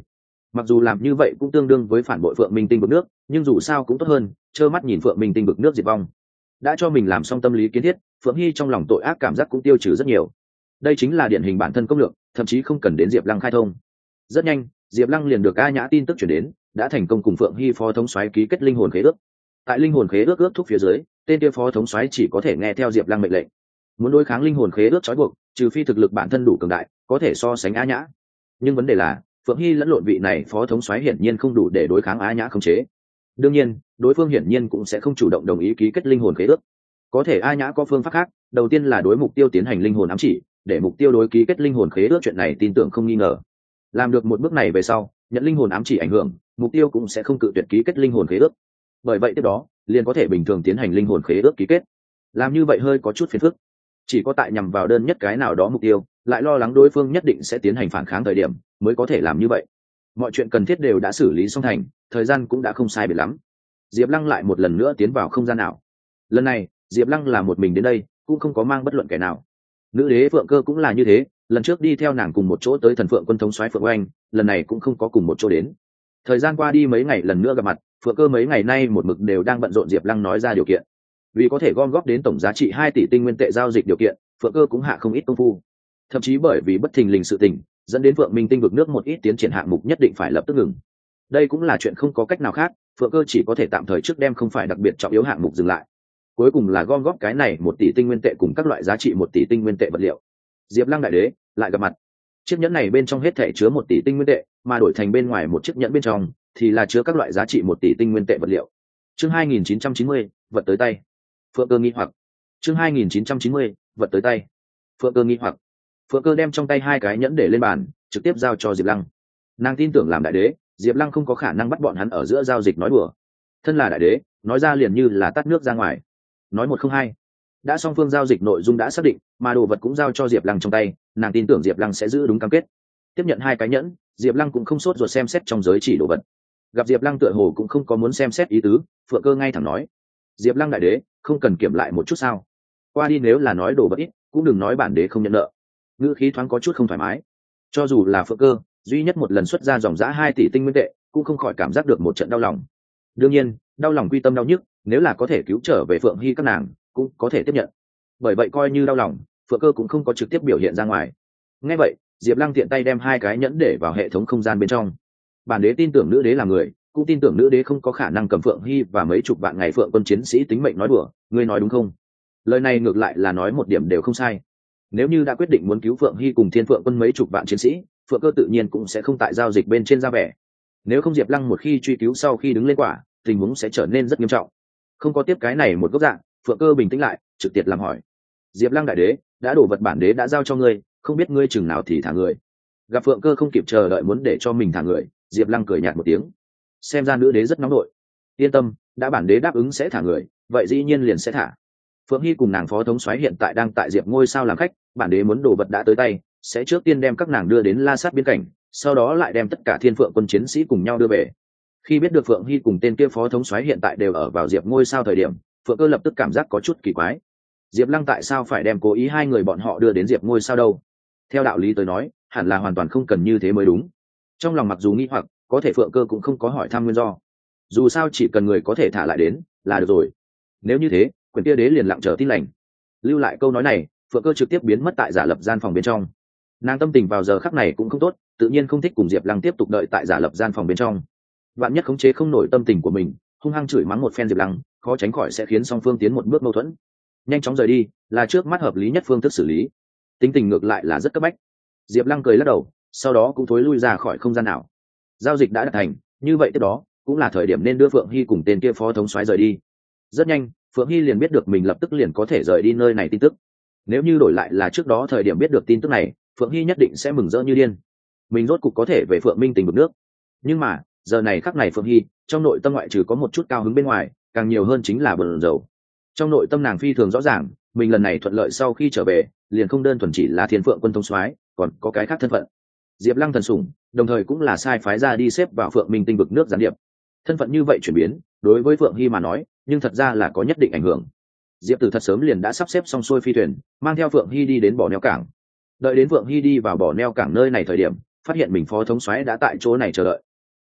mặc dù làm như vậy cũng tương đương với phản bội phượng minh tinh vực nước, nhưng dù sao cũng tốt hơn trơ mắt nhìn phượng minh tinh vực nước diệt vong. Đã cho mình làm xong tâm lý kiến thiết, phượng hy trong lòng tội ác cảm giác cũng tiêu trừ rất nhiều. Đây chính là điển hình bản thân công lược, thậm chí không cần đến Diệp Lăng khai thông. Rất nhanh Diệp Lăng liền được A Nhã tin tức chuyển đến, đã thành công cùng phượng hy phó thống soái ký kết linh hồn khế ước. Tại linh hồn khế ước ước thúc phía dưới, tên kia phó thống soái chỉ có thể nghe theo Diệp Lăng mệnh lệnh. Muốn đối kháng linh hồn khế ước trói buộc, trừ phi thực lực bản thân đủ cường đại, có thể so sánh A Nhã. Nhưng vấn đề là phượng hy lẫn lộn vị này phó thống soái hiển nhiên không đủ để đối kháng A Nhã khống chế. Đương nhiên đối phương hiển nhiên cũng sẽ không chủ động đồng ý ký kết linh hồn khế ước. Có thể A Nhã có phương pháp khác, đầu tiên là đối mục tiêu tiến hành linh hồn ám chỉ, để mục tiêu đối ký kết linh hồn khế ước chuyện này tin tưởng không nghi ngờ. Làm được một bước này về sau, nhận linh hồn ám chỉ ảnh hưởng, mục tiêu cũng sẽ không cự tuyệt ký kết linh hồn khế ước. Bởi vậy tiếp đó liền có thể bình thường tiến hành linh hồn khế ước ký kết. Làm như vậy hơi có chút phiền phức, chỉ có tại nhằm vào đơn nhất cái nào đó mục tiêu, lại lo lắng đối phương nhất định sẽ tiến hành phản kháng thời điểm mới có thể làm như vậy. Mọi chuyện cần thiết đều đã xử lý xong thành, thời gian cũng đã không sai biệt lắm. Diệp Lăng lại một lần nữa tiến vào không gian nào. Lần này Diệp Lăng là một mình đến đây, cũng không có mang bất luận kẻ nào. Nữ đế Phượng Cơ cũng là như thế, lần trước đi theo nàng cùng một chỗ tới thần Phượng quân thống soái Phượng Oanh, lần này cũng không có cùng một chỗ đến. Thời gian qua đi mấy ngày lần nữa gặp mặt, Phượng Cơ mấy ngày nay một mực đều đang bận rộn Diệp Lăng nói ra điều kiện. Vì có thể gom góp đến tổng giá trị hai tỷ tinh nguyên tệ giao dịch điều kiện, Phượng Cơ cũng hạ không ít công phu. Thậm chí bởi vì bất thình lình sự tình, dẫn đến Phượng Minh tinh vực nước một ít tiến triển hạng mục nhất định phải lập tức ngừng. Đây cũng là chuyện không có cách nào khác, Phượng Cơ chỉ có thể tạm thời trước đem không phải đặc biệt trọng yếu hạng mục dừng lại. Cuối cùng là gom góp cái này một tỷ tinh nguyên tệ cùng các loại giá trị một tỷ tinh nguyên tệ vật liệu. Diệp Lăng đại đế lại gặp mặt. Chiếc nhẫn này bên trong hết thảy chứa một tỷ tinh nguyên tệ, mà đổi thành bên ngoài một chiếc nhẫn bên trong thì là chứa các loại giá trị một tỷ tinh nguyên tệ vật liệu. Chương hai nghìn chín trăm chín mươi, vật tới tay. Phượng Cơ nghi hoặc. Chương hai nghìn chín trăm chín mươi, vật tới tay. Phượng Cơ nghi hoặc. Phượng Cơ đem trong tay hai cái nhẫn để lên bàn, trực tiếp giao cho Diệp Lăng. Nàng tin tưởng làm đại đế, Diệp Lăng không có khả năng bắt bọn hắn ở giữa giao dịch nói đùa. Thân là đại đế, nói ra liền như là tắt nước ra ngoài. Nói một không hai. Đã song phương giao dịch nội dung đã xác định, mà đồ vật cũng giao cho Diệp Lăng trong tay, nàng tin tưởng Diệp Lăng sẽ giữ đúng cam kết. Tiếp nhận hai cái nhẫn, Diệp Lăng cũng không sốt ruột xem xét trong giới chỉ đồ vật. Gặp Diệp Lăng tựa hồ cũng không có muốn xem xét ý tứ, Phượng Cơ ngay thẳng nói: "Diệp Lăng đại đế, không cần kiểm lại một chút sao? Qua đi nếu là nói đồ vật ít, cũng đừng nói bản đế không nhận nợ." Ngữ khí thoáng có chút không thoải mái. Cho dù là Phượng Cơ, duy nhất một lần xuất ra dòng giá hai tỷ tinh nguyên tệ, cũng không khỏi cảm giác được một trận đau lòng. Đương nhiên, đau lòng quy tâm đau nhức, nếu là có thể cứu trở về Phượng Hy các nàng, cũng có thể tiếp nhận. Bởi vậy coi như đau lòng, Phượng Cơ cũng không có trực tiếp biểu hiện ra ngoài. Nghe vậy, Diệp Lăng tiện tay đem hai cái nhẫn để vào hệ thống không gian bên trong. Bản đế tin tưởng nữ đế là người, cũng tin tưởng nữ đế không có khả năng cầm Phượng Hy và mấy chục vạn ngày Phượng quân chiến sĩ tính mệnh nói đùa, ngươi nói đúng không? Lời này ngược lại là nói một điểm đều không sai. Nếu như đã quyết định muốn cứu Phượng Hy cùng Thiên Phượng quân mấy chục vạn chiến sĩ, Phượng Cơ tự nhiên cũng sẽ không tại giao dịch bên trên ra vẻ. Nếu không Diệp Lăng một khi truy cứu sau khi đứng lên quả, tình huống sẽ trở nên rất nghiêm trọng. Không có tiếp cái này một góc dạng, Phượng Cơ bình tĩnh lại, trực tiếp làm hỏi: "Diệp Lăng đại đế, đã đổ vật bản đế đã giao cho ngươi, không biết ngươi chừng nào thì thả người?" Gặp Phượng Cơ không kịp chờ đợi muốn để cho mình thả người, Diệp Lăng cười nhạt một tiếng. Xem ra nữ đế rất nóng nội. Yên tâm, đã bản đế đáp ứng sẽ thả người, vậy dĩ nhiên liền sẽ thả. Phượng Hy cùng nàng phó thống soái hiện tại đang tại Diệp ngôi sao làm khách, bản đế muốn đồ vật đã tới tay, sẽ trước tiên đem các nàng đưa đến La Sát biên cảnh, sau đó lại đem tất cả Thiên Phượng quân chiến sĩ cùng nhau đưa về. Khi biết được Phượng Hy cùng tên kia phó thống soái hiện tại đều ở vào Diệp ngôi sao thời điểm, Phượng Cơ lập tức cảm giác có chút kỳ quái. Diệp Lăng tại sao phải đem cố ý hai người bọn họ đưa đến Diệp ngôi sao đâu? Theo đạo lý tới nói, hẳn là hoàn toàn không cần như thế mới đúng. Trong lòng mặc dù nghi hoặc, có thể Phượng Cơ cũng không có hỏi thăm nguyên do. Dù sao chỉ cần người có thể thả lại đến là được rồi. Nếu như thế, quyền kia đế liền lặng chờ tin lành. Lưu lại câu nói này, Phượng Cơ trực tiếp biến mất tại giả lập gian phòng bên trong. Nàng tâm tình vào giờ khắc này cũng không tốt, tự nhiên không thích cùng Diệp Lăng tiếp tục đợi tại giả lập gian phòng bên trong. Vạn nhất khống chế không nổi tâm tình của mình, hung hăng chửi mắng một phen Diệp Lăng, khó tránh khỏi sẽ khiến song phương tiến một bước mâu thuẫn. Nhanh chóng rời đi là trước mắt hợp lý nhất phương thức xử lý. Tính tình ngược lại là rất cấp bách. Diệp Lăng cười lắc đầu, sau đó cũng thối lui ra khỏi không gian nào. Giao dịch đã đạt thành, như vậy tiếp đó cũng là thời điểm nên đưa Phượng Hy cùng tên kia phó thống soái rời đi. Rất nhanh, Phượng Hy liền biết được mình lập tức liền có thể rời đi nơi này tin tức. Nếu như đổi lại là trước đó thời điểm biết được tin tức này, Phượng Hy nhất định sẽ mừng rỡ như điên. Mình rốt cục có thể về Phượng Minh tình vực nước. Nhưng mà, giờ này khắc này Phượng Hy, trong nội tâm ngoại trừ có một chút cao hứng bên ngoài, càng nhiều hơn chính là bờn dầu. Trong nội tâm nàng phi thường rõ ràng, mình lần này thuận lợi sau khi trở về, liền không đơn thuần chỉ là Thiên Phượng quân thống soái, còn có cái khác thân phận. Diệp Lăng thần sủng, đồng thời cũng là sai phái ra đi xếp vào Phượng Minh tinh vực nước gián điệp. Thân phận như vậy chuyển biến, đối với Phượng Hy mà nói, nhưng thật ra là có nhất định ảnh hưởng. Diệp Tử thật sớm liền đã sắp xếp xong xuôi phi thuyền, mang theo Phượng Hy đi đến bỏ neo cảng. Đợi đến Phượng Hy đi vào bỏ neo cảng nơi này thời điểm, phát hiện mình phó thống soái đã tại chỗ này chờ đợi.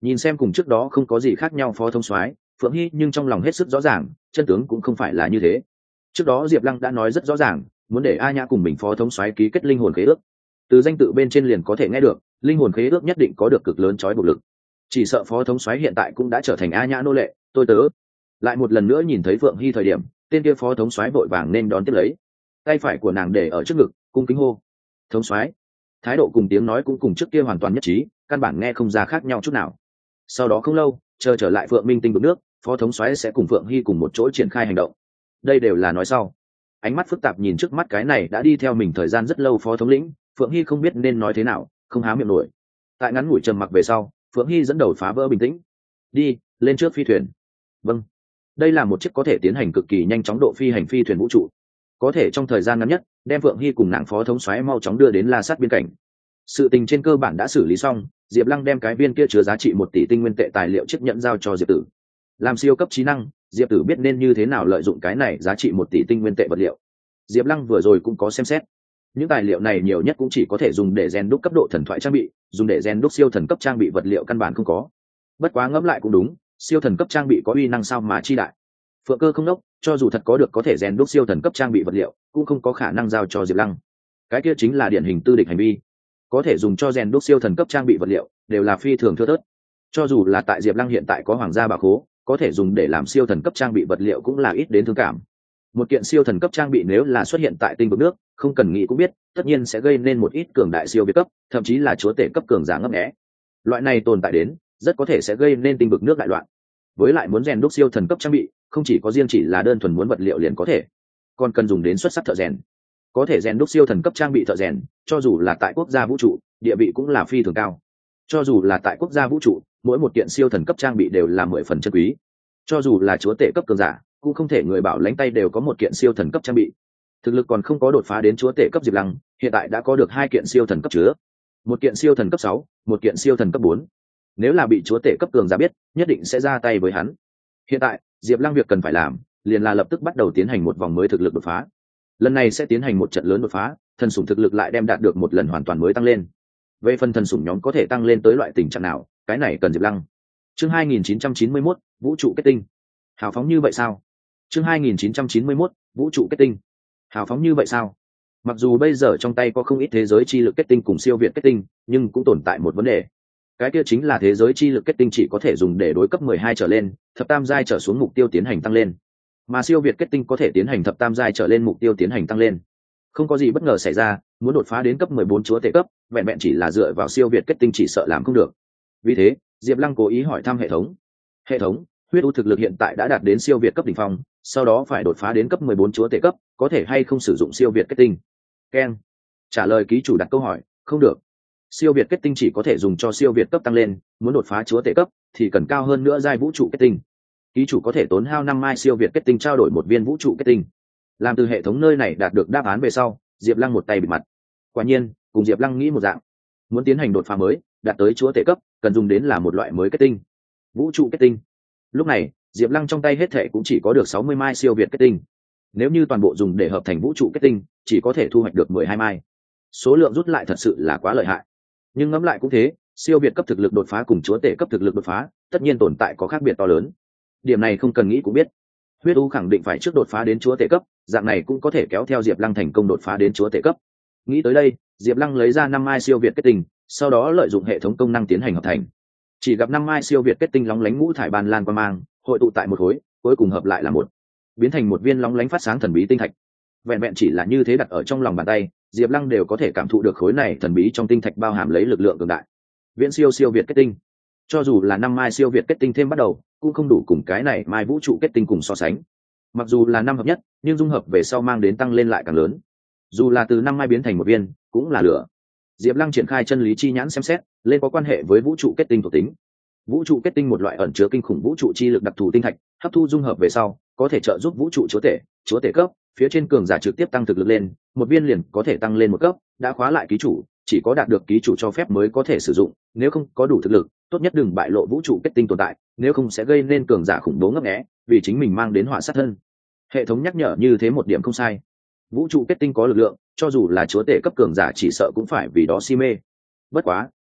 Nhìn xem cùng trước đó không có gì khác nhau phó thống soái Phượng Hy nhưng trong lòng hết sức rõ ràng chân tướng cũng không phải là như thế. Trước đó Diệp Lăng đã nói rất rõ ràng muốn để A Nhã cùng mình phó thống soái ký kết linh hồn khế ước. Từ danh tự bên trên liền có thể nghe được linh hồn khế ước nhất định có được cực lớn trói buộc lực. Chỉ sợ phó thống soái hiện tại cũng đã trở thành A Nhã nô lệ tôi tớ. Lại một lần nữa nhìn thấy Phượng Hy thời điểm tên kia phó thống soái vội vàng nên đón tiếp lấy, tay phải của nàng để ở trước ngực cung kính hô thống soái. Thái độ cùng tiếng nói cũng cùng trước kia hoàn toàn nhất trí, căn bản nghe không ra khác nhau chút nào. Sau đó không lâu chờ trở lại Phượng Minh Tinh vực nước, phó thống soái sẽ cùng Phượng Hy cùng một chỗ triển khai hành động. Đây đều là nói sau. Ánh mắt phức tạp nhìn trước mắt cái này đã đi theo mình thời gian rất lâu phó thống lĩnh, Phượng Hy không biết nên nói thế nào, không há miệng nổi. Tại ngắn ngủi trầm mặc về sau, Phượng Hy dẫn đầu phá vỡ bình tĩnh. Đi, lên trước phi thuyền. Vâng. Đây là một chiếc có thể tiến hành cực kỳ nhanh chóng độ phi hành phi thuyền vũ trụ, có thể trong thời gian ngắn nhất đem Phượng Hy cùng nàng phó thống soái mau chóng đưa đến La Sát biên cảnh. Sự tình trên cơ bản đã xử lý xong, Diệp Lăng đem cái viên kia chứa giá trị một tỷ tinh nguyên tệ tài liệu chiếc nhẫn giao cho Diệp Tử. Làm siêu cấp trí năng, Diệp Tử biết nên như thế nào lợi dụng cái này giá trị một tỷ tinh nguyên tệ vật liệu. Diệp Lăng vừa rồi cũng có xem xét, những tài liệu này nhiều nhất cũng chỉ có thể dùng để rèn đúc cấp độ thần thoại trang bị, dùng để rèn đúc siêu thần cấp trang bị vật liệu căn bản không có. Bất quá ngẫm lại cũng đúng, siêu thần cấp trang bị có uy năng sao mà chi đại. Phượng Cơ không đốc, cho dù thật có được có thể rèn đúc siêu thần cấp trang bị vật liệu, cũng không có khả năng giao cho Diệp Lăng. Cái kia chính là điển hình tư địch hành vi. Có thể dùng cho rèn đúc siêu thần cấp trang bị vật liệu, đều là phi thường thưa thớt. Cho dù là tại Diệp Lăng hiện tại có hoàng gia bảo khố, có thể dùng để làm siêu thần cấp trang bị vật liệu cũng là ít đến thương cảm. Một kiện siêu thần cấp trang bị nếu là xuất hiện tại tinh vực nước, không cần nghĩ cũng biết, tất nhiên sẽ gây nên một ít cường đại siêu việt cấp, thậm chí là chúa tể cấp cường giả ngấp nghé. Loại này tồn tại đến, rất có thể sẽ gây nên tinh vực nước đại loạn. Với lại muốn rèn đúc siêu thần cấp trang bị, không chỉ có riêng chỉ là đơn thuần muốn vật liệu liền có thể, còn cần dùng đến xuất sắc thợ rèn. Có thể rèn đúc siêu thần cấp trang bị thợ rèn, cho dù là tại quốc gia vũ trụ, địa vị cũng là phi thường cao. Cho dù là tại quốc gia vũ trụ, mỗi một kiện siêu thần cấp trang bị đều là mười phần chân quý. Cho dù là chúa tể cấp cường giả, cũng không thể người bảo lãnh tay đều có một kiện siêu thần cấp trang bị. Thực lực còn không có đột phá đến chúa tể cấp Diệp Lăng, hiện tại đã có được hai kiện siêu thần cấp chứa, một kiện siêu thần cấp sáu, một kiện siêu thần cấp bốn. Nếu là bị chúa tể cấp cường giả biết, nhất định sẽ ra tay với hắn. Hiện tại, Diệp Lăng việc cần phải làm, liền là lập tức bắt đầu tiến hành một vòng mới thực lực đột phá. Lần này sẽ tiến hành một trận lớn đột phá, thần sủng thực lực lại đem đạt được một lần hoàn toàn mới tăng lên. Về phần thần sủng nhóm có thể tăng lên tới loại tình trạng nào, cái này cần Diệp Lăng. Chương hai nghìn chín trăm chín mươi mốt, vũ trụ kết tinh. Hào phóng như vậy sao? Chương hai nghìn chín trăm chín mươi mốt, vũ trụ kết tinh. Hào phóng như vậy sao? Mặc dù bây giờ trong tay có không ít thế giới chi lực kết tinh cùng siêu việt kết tinh, nhưng cũng tồn tại một vấn đề. Cái kia chính là thế giới chi lực kết tinh chỉ có thể dùng để đối cấp mười hai trở lên, thập tam giai trở xuống mục tiêu tiến hành tăng lên. Mà siêu việt kết tinh có thể tiến hành thập tam giai trở lên mục tiêu tiến hành tăng lên. Không có gì bất ngờ xảy ra, muốn đột phá đến cấp mười bốn chúa tể cấp, vẹn vẹn chỉ là dựa vào siêu việt kết tinh chỉ sợ làm không được. Vì thế, Diệp Lăng cố ý hỏi thăm hệ thống. Hệ thống, huyết u thực lực hiện tại đã đạt đến siêu việt cấp đỉnh phong, sau đó phải đột phá đến cấp mười bốn chúa tể cấp, có thể hay không sử dụng siêu việt kết tinh? Ken. Trả lời ký chủ đặt câu hỏi, không được. Siêu việt kết tinh chỉ có thể dùng cho siêu việt cấp tăng lên, muốn đột phá chúa tể cấp thì cần cao hơn nữa giai vũ trụ kết tinh. Ký chủ có thể tốn hao năm mai siêu việt kết tinh trao đổi một viên vũ trụ kết tinh. Làm từ hệ thống nơi này đạt được đáp án về sau, Diệp Lăng một tay bịt mặt. Quả nhiên, cùng Diệp Lăng nghĩ một dạng, muốn tiến hành đột phá mới, đạt tới chúa tể cấp, cần dùng đến là một loại mới kết tinh, vũ trụ kết tinh. Lúc này, Diệp Lăng trong tay hết thảy cũng chỉ có được sáu mươi mai siêu việt kết tinh. Nếu như toàn bộ dùng để hợp thành vũ trụ kết tinh, chỉ có thể thu hoạch được mười hai mai. Số lượng rút lại thật sự là quá lợi hại. Nhưng ngẫm lại cũng thế, siêu việt cấp thực lực đột phá cùng chúa tể cấp thực lực đột phá, tất nhiên tồn tại có khác biệt to lớn. Điểm này không cần nghĩ cũng biết. Huyết u khẳng định phải trước đột phá đến chúa tể cấp, dạng này cũng có thể kéo theo Diệp Lăng thành công đột phá đến chúa tể cấp. Nghĩ tới đây, Diệp Lăng lấy ra năm mai siêu việt kết tinh, sau đó lợi dụng hệ thống công năng tiến hành hợp thành. Chỉ gặp năm mai siêu việt kết tinh lóng lánh ngũ thải ban lan quang mang, hội tụ tại một khối, cuối cùng hợp lại là một, biến thành một viên lóng lánh phát sáng thần bí tinh thạch. Vẹn vẹn chỉ là như thế đặt ở trong lòng bàn tay, Diệp Lăng đều có thể cảm thụ được khối này thần bí trong tinh thạch bao hàm lấy lực lượng cường đại. Viễn siêu siêu việt kết tinh, cho dù là năm mai siêu việt kết tinh thêm bắt đầu, cũng không đủ cùng cái này mai vũ trụ kết tinh cùng so sánh. Mặc dù là năm hợp nhất, nhưng dung hợp về sau mang đến tăng lên lại càng lớn. Dù là từ năm mai biến thành một viên, cũng là lửa. Diệp Lăng triển khai chân lý chi nhãn xem xét, lên có quan hệ với vũ trụ kết tinh thuộc tính. Vũ trụ kết tinh một loại ẩn chứa kinh khủng vũ trụ chi lực đặc thù tinh thạch, hấp thu dung hợp về sau, có thể trợ giúp vũ trụ chúa tể, chúa tể cấp, phía trên cường giả trực tiếp tăng thực lực lên, một viên liền có thể tăng lên một cấp, đã khóa lại ký chủ, chỉ có đạt được ký chủ cho phép mới có thể sử dụng, nếu không có đủ thực lực, tốt nhất đừng bại lộ vũ trụ kết tinh tồn tại, nếu không sẽ gây nên cường giả khủng bố ngấp nghé, vì chính mình mang đến họa sát thân. Hệ thống nhắc nhở như thế một điểm không sai. Vũ trụ kết tinh có lực lượng, cho dù là chúa tể cấp cường giả chỉ sợ cũng phải vì đó si mê. Bất quá,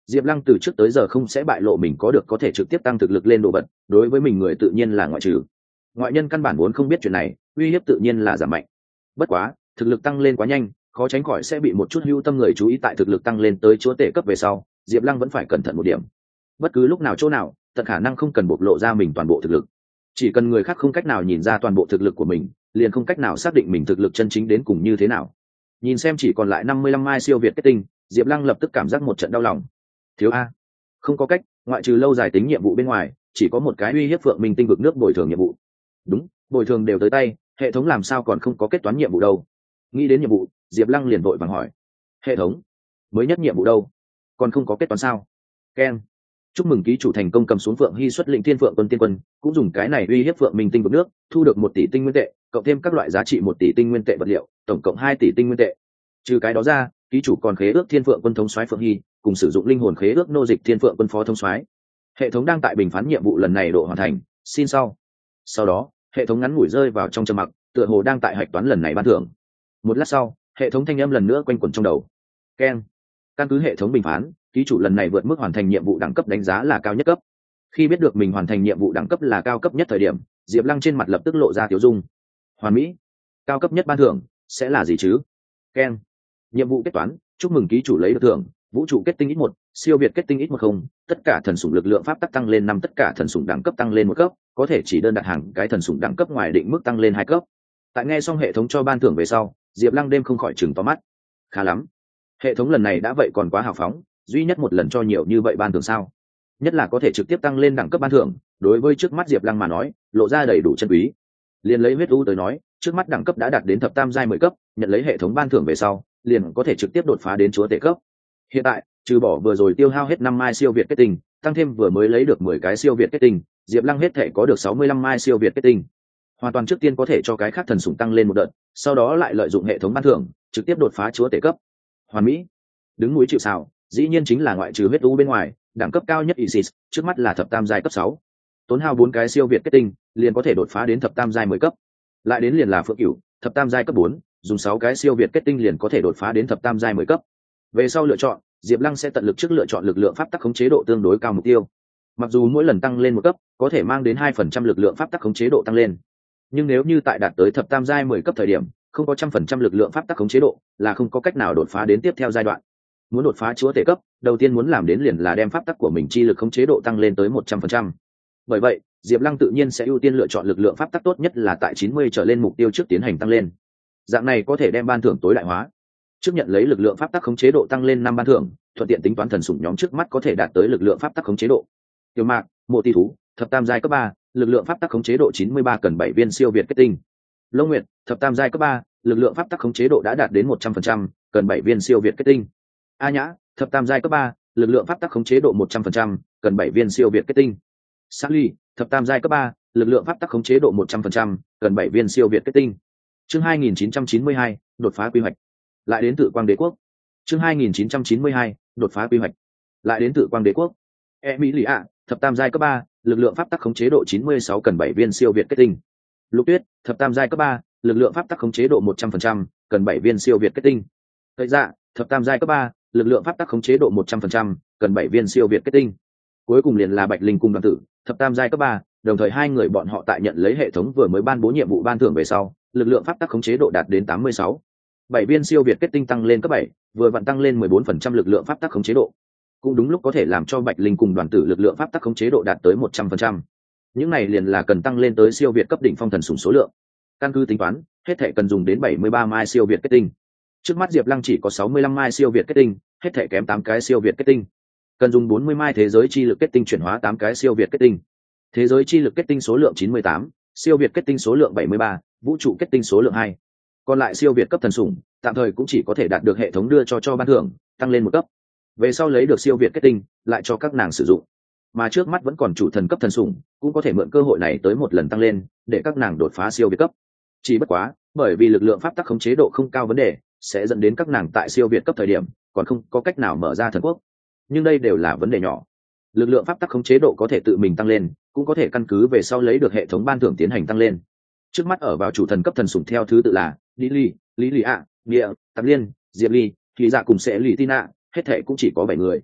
Diệp Lăng từ trước tới giờ không sẽ bại lộ mình có được có thể trực tiếp tăng thực lực lên đồ vật, đối với mình người tự nhiên là ngoại trừ. Ngoại nhân căn bản vốn không biết chuyện này, uy hiếp tự nhiên là giảm mạnh. Bất quá, thực lực tăng lên quá nhanh, khó tránh khỏi sẽ bị một chút hưu tâm người chú ý. Tại thực lực tăng lên tới chúa tể cấp về sau, Diệp Lăng vẫn phải cẩn thận một điểm. Bất cứ lúc nào chỗ nào, tận khả năng không cần bộc lộ ra mình toàn bộ thực lực. Chỉ cần người khác không cách nào nhìn ra toàn bộ thực lực của mình, liền không cách nào xác định mình thực lực chân chính đến cùng như thế nào. Nhìn xem chỉ còn lại năm mươi lăm mai siêu việt kết tinh, Diệp Lăng lập tức cảm giác một trận đau lòng. Thiếu a, không có cách, ngoại trừ lâu dài tính nhiệm vụ bên ngoài, chỉ có một cái uy hiếp Phượng Minh tinh vực nước bồi thường nhiệm vụ. Đúng, bồi thường đều tới tay, hệ thống làm sao còn không có kết toán nhiệm vụ đâu? Nghĩ đến nhiệm vụ, Diệp Lăng liền vội vàng hỏi: hệ thống, mới nhất nhiệm vụ đâu, còn không có kết toán sao? Keng, chúc mừng ký chủ thành công cầm xuống Phượng Hy xuất lĩnh Thiên Phượng Quân Tiên Quân, cũng dùng cái này uy hiếp Phượng Minh tinh vực nước, thu được một tỷ tinh nguyên tệ, cộng thêm các loại giá trị một tỷ tinh nguyên tệ vật liệu, tổng cộng hai tỷ tinh nguyên tệ. Trừ cái đó ra, ký chủ còn khế ước Thiên Phượng Quân thống soái Phượng Hy, cùng sử dụng linh hồn khế ước nô dịch Thiên Phượng Quân phó thống soái. Hệ thống đang tại bình phán nhiệm vụ lần này độ hoàn thành, xin sau. Sau đó, hệ thống ngắn ngủi rơi vào trong trầm mặc, tựa hồ đang tại hạch toán lần này ban thưởng. Một lát sau, hệ thống thanh âm lần nữa quanh quẩn trong đầu. Keng, căn cứ hệ thống bình phán, ký chủ lần này vượt mức hoàn thành nhiệm vụ đẳng cấp đánh giá là cao nhất cấp. Khi biết được mình hoàn thành nhiệm vụ đẳng cấp là cao cấp nhất thời điểm, Diệp Lăng trên mặt lập tức lộ ra tiếu dung. Hoàn mỹ, cao cấp nhất ban thưởng sẽ là gì chứ? Keng, nhiệm vụ kết toán, chúc mừng ký chủ lấy được thưởng vũ trụ kết tinh ít một, siêu việt kết tinh ít một không, tất cả thần sủng lực lượng pháp tắc tăng lên năm, tất cả thần sủng đẳng cấp tăng lên một cấp, có thể chỉ đơn đặt hàng cái thần sủng đẳng cấp ngoài định mức tăng lên hai cấp. Tại nghe xong hệ thống cho ban thưởng về sau, Diệp Lăng đêm không khỏi chừng to mắt. Khá lắm, hệ thống lần này đã vậy còn quá hào phóng, duy nhất một lần cho nhiều như vậy ban thưởng sao? Nhất là có thể trực tiếp tăng lên đẳng cấp ban thưởng, đối với trước mắt Diệp Lăng mà nói, lộ ra đầy đủ chân quý. Liền lấy huyết u tới nói, trước mắt đẳng cấp đã đạt đến thập tam giai mười cấp, nhận lấy hệ thống ban thưởng về sau, liền có thể trực tiếp đột phá đến chúa tể cấp. Hiện tại, trừ bỏ vừa rồi tiêu hao hết năm mai siêu việt kết tinh, tăng thêm vừa mới lấy được mười cái siêu việt kết tinh, Diệp Lăng hết thể có được sáu mươi lăm mai siêu việt kết tinh. Hoàn toàn trước tiên có thể cho cái khác thần sủng tăng lên một đợt, sau đó lại lợi dụng hệ thống ban thưởng, trực tiếp đột phá chúa tể cấp. Hoàn mỹ. Đứng núi chịu sào, dĩ nhiên chính là ngoại trừ huyết u bên ngoài, đẳng cấp cao nhất Isis, trước mắt là thập tam giai cấp sáu. Tốn hao bốn cái siêu việt kết tinh, liền có thể đột phá đến thập tam giai mười cấp. Lại đến liền là Phượng Cửu, thập tam giai cấp bốn, dùng sáu cái siêu việt kết tinh liền có thể đột phá đến thập tam giai mười cấp. Về sau lựa chọn, Diệp Lăng sẽ tận lực trước lựa chọn lực lượng pháp tắc khống chế độ tương đối cao mục tiêu. Mặc dù mỗi lần tăng lên một cấp, có thể mang đến hai phần trăm lực lượng pháp tắc khống chế độ tăng lên, nhưng nếu như tại đạt tới thập tam giai mười cấp thời điểm, không có trăm phần trăm lực lượng pháp tắc khống chế độ, là không có cách nào đột phá đến tiếp theo giai đoạn. Muốn đột phá chúa tể cấp, đầu tiên muốn làm đến liền là đem pháp tắc của mình chi lực khống chế độ tăng lên tới một trăm phần trăm. Bởi vậy, Diệp Lăng tự nhiên sẽ ưu tiên lựa chọn lực lượng pháp tắc tốt nhất là tại chín mươi trở lên mục tiêu trước tiến hành tăng lên. Dạng này có thể đem ban thưởng tối đại hóa. Trước nhận lấy lực lượng pháp tắc khống chế độ tăng lên năm ban thưởng, thuận tiện tính toán thần sủng nhóm trước mắt có thể đạt tới lực lượng pháp tắc khống chế độ. Tiểu Mạc, Mộ Tỷ Thú, thập tam giai cấp ba, lực lượng pháp tắc khống chế độ chín mươi ba cần bảy viên siêu việt kết tinh. Lông Nguyệt, thập tam giai cấp ba, lực lượng pháp tắc khống chế độ đã đạt đến một trăm phần trăm, cần bảy viên siêu việt kết tinh. A Nhã, thập tam giai cấp ba, lực lượng pháp tắc khống chế độ một trăm phần trăm, cần bảy viên siêu việt kết tinh. Sally, thập tam giai cấp ba, lực lượng pháp tắc khống chế độ một trăm phần trăm, cần bảy viên siêu việt kết tinh. Chương hai nghìn chín trăm chín mươi hai, đột phá quy hoạch. Lại đến Tự Quang Đế quốc. Chương hai nghìn chín trăm chín mươi hai, đột phá quy hoạch. Lại đến Tự Quang Đế quốc. Emilia, thập tam giai cấp ba, lực lượng pháp tắc khống chế độ chín mươi sáu cần bảy viên siêu việt kết tinh. Lục Tuyết, thập tam giai cấp ba, lực lượng pháp tắc khống chế độ một trăm phần trăm, cần bảy viên siêu việt kết tinh. Tây Dạ, thập tam giai cấp ba, lực lượng pháp tắc khống chế độ một trăm phần trăm, cần bảy viên siêu việt kết tinh. Cuối cùng liền là Bạch Linh cùng Đoàn Tử, thập tam giai cấp ba, đồng thời hai người bọn họ tại nhận lấy hệ thống vừa mới ban bố nhiệm vụ ban thưởng về sau, lực lượng pháp tắc khống chế độ đạt đến tám mươi sáu. bảy viên siêu việt kết tinh tăng lên cấp bảy, vừa vặn tăng lên mười bốn phần trăm lực lượng pháp tắc khống chế độ. Cũng đúng lúc có thể làm cho Bạch Linh cùng Đoàn Tử lực lượng pháp tắc khống chế độ đạt tới một trăm phần trăm. Những này liền là cần tăng lên tới siêu việt cấp đỉnh phong thần sủng số lượng. Căn cứ tính toán, hết thể cần dùng đến bảy mươi ba mai siêu việt kết tinh. Trước mắt Diệp Lăng chỉ có sáu mươi lăm mai siêu việt kết tinh, hết thể kém tám cái siêu việt kết tinh. Cần dùng bốn mươi mai thế giới chi lực kết tinh chuyển hóa tám cái siêu việt kết tinh. Thế giới chi lực kết tinh số lượng chín mươi tám, siêu việt kết tinh số lượng bảy mươi ba, vũ trụ kết tinh số lượng hai. Còn lại siêu việt cấp thần sủng, tạm thời cũng chỉ có thể đạt được hệ thống đưa cho cho ban thưởng, tăng lên một cấp. Về sau lấy được siêu việt kết tinh, lại cho các nàng sử dụng. Mà trước mắt vẫn còn chủ thần cấp thần sủng, cũng có thể mượn cơ hội này tới một lần tăng lên, để các nàng đột phá siêu việt cấp. Chỉ bất quá, bởi vì lực lượng pháp tắc khống chế độ không cao vấn đề, sẽ dẫn đến các nàng tại siêu việt cấp thời điểm, còn không có cách nào mở ra thần quốc. Nhưng đây đều là vấn đề nhỏ. Lực lượng pháp tắc khống chế độ có thể tự mình tăng lên, cũng có thể căn cứ về sau lấy được hệ thống ban thưởng tiến hành tăng lên. Trước mắt ở vào chủ thần cấp thần sủng theo thứ tự là Lily, Lý Lì ạ, Địa, Tạp Liên, Diệp Ly, Kỳ Dạ cùng sẽ Lì Tina, hết thể cũng chỉ có bảy người.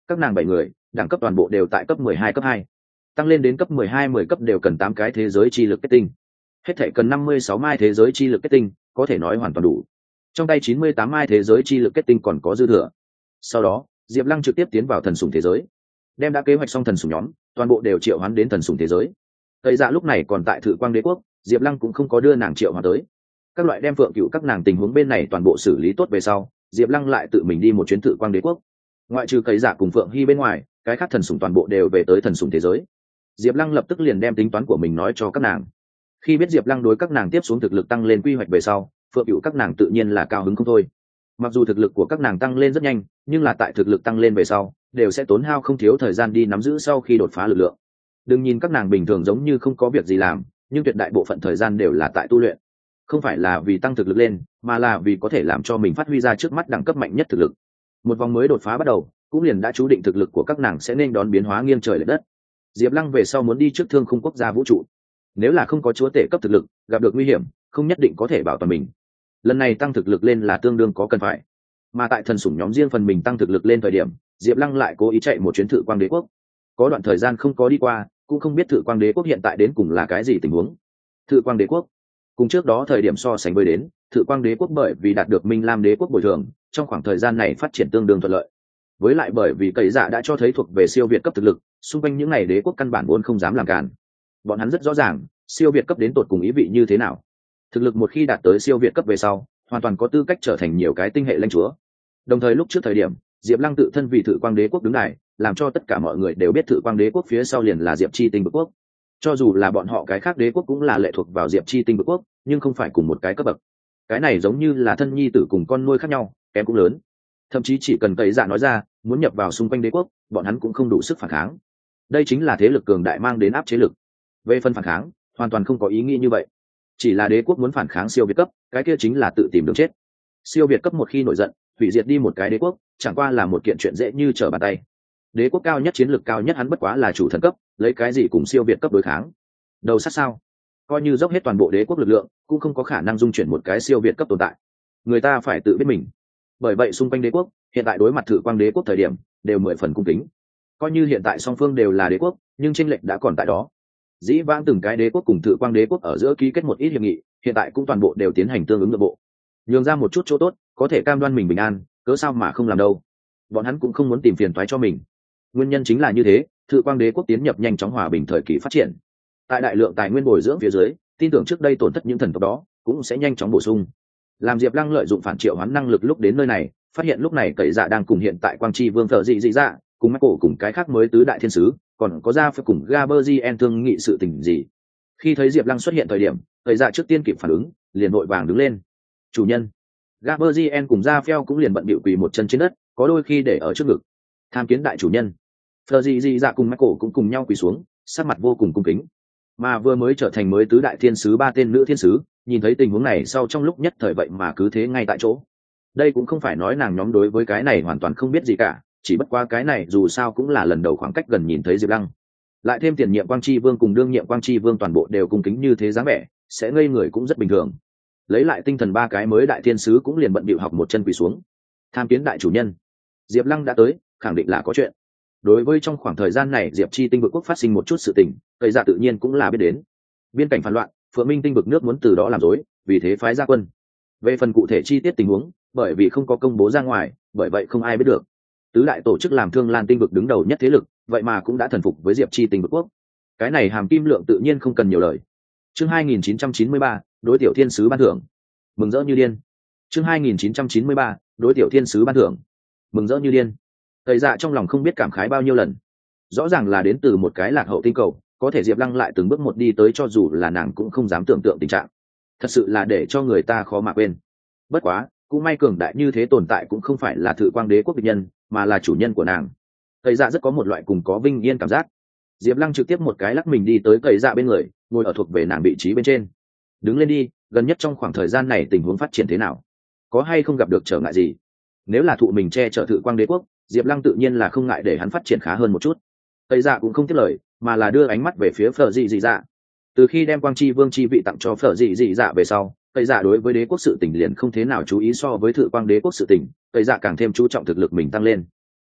các nàng bảy người đẳng cấp toàn bộ đều tại cấp mười hai cấp hai, tăng lên đến cấp mười hai mười cấp đều cần tám cái thế giới chi lực kết tinh, hết thể cần năm mươi sáu mai thế giới chi lực kết tinh, có thể nói hoàn toàn đủ. Trong tay chín mươi tám mai thế giới chi lực kết tinh còn có dư thừa. Sau đó Diệp Lăng trực tiếp tiến vào thần sủng thế giới, đem đã kế hoạch xong thần sủng nhóm toàn bộ đều triệu hoán đến thần sủng thế giới. Tây Dạ lúc này còn tại Thự Quang Đế quốc, Diệp Lăng cũng không có đưa nàng triệu hoán tới. Các loại đem Phượng Cựu các nàng tình huống bên này toàn bộ xử lý tốt về sau, Diệp Lăng lại tự mình đi một chuyến Thự Quang Đế quốc. Ngoại trừ Tây Dạ cùng Phượng Hy bên ngoài, cái khác thần sủng toàn bộ đều về tới thần sủng thế giới. Diệp Lăng lập tức liền đem tính toán của mình nói cho các nàng. Khi biết Diệp Lăng đối các nàng tiếp xuống thực lực tăng lên quy hoạch về sau, Phượng Cựu các nàng tự nhiên là cao hứng không thôi. Mặc dù thực lực của các nàng tăng lên rất nhanh, nhưng là tại thực lực tăng lên về sau, đều sẽ tốn hao không thiếu thời gian đi nắm giữ sau khi đột phá lực lượng. Đừng nhìn các nàng bình thường giống như không có việc gì làm, nhưng tuyệt đại bộ phận thời gian đều là tại tu luyện. Không phải là vì tăng thực lực lên, mà là vì có thể làm cho mình phát huy ra trước mắt đẳng cấp mạnh nhất thực lực. Một vòng mới đột phá bắt đầu, cũng liền đã chú định thực lực của các nàng sẽ nên đón biến hóa nghiêng trời lệch đất. Diệp Lăng về sau muốn đi trước Thương Khung quốc gia vũ trụ. Nếu là không có chúa tể cấp thực lực, gặp được nguy hiểm, không nhất định có thể bảo toàn mình. Lần này tăng thực lực lên là tương đương có cần phải. Mà tại thần sủng nhóm riêng phần mình tăng thực lực lên thời điểm, Diệp Lăng lại cố ý chạy một chuyến Thự Quang Đế quốc. Có đoạn thời gian không có đi qua, cũng không biết Thự Quang Đế quốc hiện tại đến cùng là cái gì tình huống. Thự Quang Đế quốc cùng trước đó thời điểm so sánh với đến, Thự Quang Đế quốc bởi vì đạt được Minh Lam Đế quốc bồi thường, trong khoảng thời gian này phát triển tương đương thuận lợi. Với lại bởi vì Cẩy Dạ đã cho thấy thuộc về siêu việt cấp thực lực, xung quanh những ngày đế quốc căn bản vốn không dám làm cản. Bọn hắn rất rõ ràng, siêu việt cấp đến tột cùng ý vị như thế nào. Thực lực một khi đạt tới siêu việt cấp về sau, hoàn toàn có tư cách trở thành nhiều cái tinh hệ lãnh chúa. Đồng thời lúc trước thời điểm, Diệp Lăng tự thân vì Thự Quang Đế quốc đứng đài, làm cho tất cả mọi người đều biết Thự Quang Đế quốc phía sau liền là Diệp Chi Tinh Bực quốc. Cho dù là bọn họ cái khác đế quốc cũng là lệ thuộc vào Diệp Chi Tinh Bực quốc, nhưng không phải cùng một cái cấp bậc. Cái này giống như là thân nhi tử cùng con nuôi khác nhau, kém cũng lớn. Thậm chí chỉ cần Cẩy Dạ nói ra, muốn nhập vào xung quanh đế quốc, bọn hắn cũng không đủ sức phản kháng. Đây chính là thế lực cường đại mang đến áp chế lực. Về phần phản kháng, hoàn toàn không có ý nghĩ như vậy. Chỉ là đế quốc muốn phản kháng siêu việt cấp, cái kia chính là tự tìm đường chết. Siêu việt cấp một khi nổi giận, hủy diệt đi một cái đế quốc, chẳng qua là một kiện chuyện dễ như trở bàn tay. Đế quốc cao nhất, chiến lược cao nhất hắn bất quá là chủ thần cấp, lấy cái gì cùng siêu việt cấp đối kháng? Đầu sát sao? Coi như dốc hết toàn bộ đế quốc lực lượng, cũng không có khả năng dung chuyển một cái siêu việt cấp tồn tại. Người ta phải tự biết mình. Bởi vậy xung quanh đế quốc, hiện tại đối mặt Thự Quang Đế quốc thời điểm, đều mười phần cung kính. Coi như hiện tại song phương đều là đế quốc, nhưng chênh lệch đã còn tại đó. Dĩ vãng từng cái đế quốc cùng Thự Quang Đế quốc ở giữa ký kết một ít hiệp nghị, hiện tại cũng toàn bộ đều tiến hành tương ứng nội bộ. Nhường ra một chút chỗ tốt, có thể cam đoan mình bình an, cớ sao mà không làm đâu. Bọn hắn cũng không muốn tìm phiền toái cho mình. Nguyên nhân chính là như thế, Thự Quang Đế quốc tiến nhập nhanh chóng hòa bình thời kỳ phát triển. Tại đại lượng tài nguyên bồi dưỡng phía dưới, tin tưởng trước đây tổn thất những thần tộc đó cũng sẽ nhanh chóng bổ sung. Làm Diệp Lăng lợi dụng phản triệu hoán năng lực lúc đến nơi này, phát hiện lúc này Cẩy Dạ đang cùng hiện tại Quang Chi Vương Thở Dị Dị Dạ, cùng Michael cùng cái khác mới tứ đại thiên sứ, còn có ra phải cùng Gaberzien thương nghị sự tình gì. Khi thấy Diệp Lăng xuất hiện thời điểm, Cẩy Dạ trước tiên kịp phản ứng, liền vội vàng đứng lên. "Chủ nhân." Gaberzien cùng Ra Phèo cũng liền bận bịu quỳ một chân trên đất, có đôi khi để ở trước ngực. "Tham kiến đại chủ nhân." Thở Dị Dị Dạ cùng Michael cũng cùng nhau quỳ xuống, sắc mặt vô cùng cung kính. Mà vừa mới trở thành mới tứ đại thiên sứ ba tên nữ thiên sứ, nhìn thấy tình huống này sau trong lúc nhất thời vậy mà cứ thế ngay tại chỗ. Đây cũng không phải nói nàng nhóm đối với cái này hoàn toàn không biết gì cả, chỉ bất qua cái này dù sao cũng là lần đầu khoảng cách gần nhìn thấy Diệp Lăng. Lại thêm tiền nhiệm Quang Chi Vương cùng đương nhiệm Quang Chi Vương toàn bộ đều cung kính như thế dáng vẻ, sẽ ngây người cũng rất bình thường. Lấy lại tinh thần ba cái mới đại thiên sứ cũng liền bận bịu học một chân quỳ xuống. "Tham kiến đại chủ nhân." Diệp Lăng đã tới, khẳng định là có chuyện. Đối với trong khoảng thời gian này Diệp Chi Tinh Vực quốc phát sinh một chút sự tình, Cẩy Dạ tự nhiên cũng là biết đến. Biên cảnh phản loạn, Phượng Minh Tinh Vực nước muốn từ đó làm rối, vì thế phái ra quân. Về phần cụ thể chi tiết tình huống, bởi vì không có công bố ra ngoài, bởi vậy không ai biết được. Tứ đại tổ chức làm Thương Lan Tinh Vực đứng đầu nhất thế lực, vậy mà cũng đã thần phục với Diệp Chi Tinh Vực quốc. Cái này hàm kim lượng tự nhiên không cần nhiều lời. Chương hai nghìn chín trăm chín mươi ba, đối tiểu thiên sứ ban thưởng. Mừng rỡ như điên. Chương hai nghìn chín trăm chín mươi ba, đối tiểu thiên sứ ban thưởng. Mừng rỡ như điên. Cẩy Dạ trong lòng không biết cảm khái bao nhiêu lần. Rõ ràng là đến từ một cái lạc hậu tinh cầu, có thể Diệp Lăng lại từng bước một đi tới cho dù là nàng cũng không dám tưởng tượng tình trạng. Thật sự là để cho người ta khó mà quên. Bất quá, cũng may cường đại như thế tồn tại cũng không phải là Thự Quang Đế quốc địch nhân, mà là chủ nhân của nàng. Cẩy Dạ rất có một loại cùng có vinh yên cảm giác. Diệp Lăng trực tiếp một cái lắc mình đi tới Cẩy Dạ bên người, ngồi ở thuộc về nàng vị trí bên trên. "Đứng lên đi, gần nhất trong khoảng thời gian này tình huống phát triển thế nào? Có hay không gặp được trở ngại gì?" Nếu là thụ mình che chở Thự Quang Đế quốc, Diệp Lăng tự nhiên là không ngại để hắn phát triển khá hơn một chút. Cẩy Dạ cũng không tiếc lời, mà là đưa ánh mắt về phía Phở Dị Dị Dạ. Từ khi đem Quang Chi Vương chi vị tặng cho Phở Dị Dị Dạ về sau, Cẩy Dạ đối với đế quốc sự tình liền không thế nào chú ý so với Thự Quang Đế quốc sự tình, Cẩy Dạ càng thêm chú trọng thực lực mình tăng lên.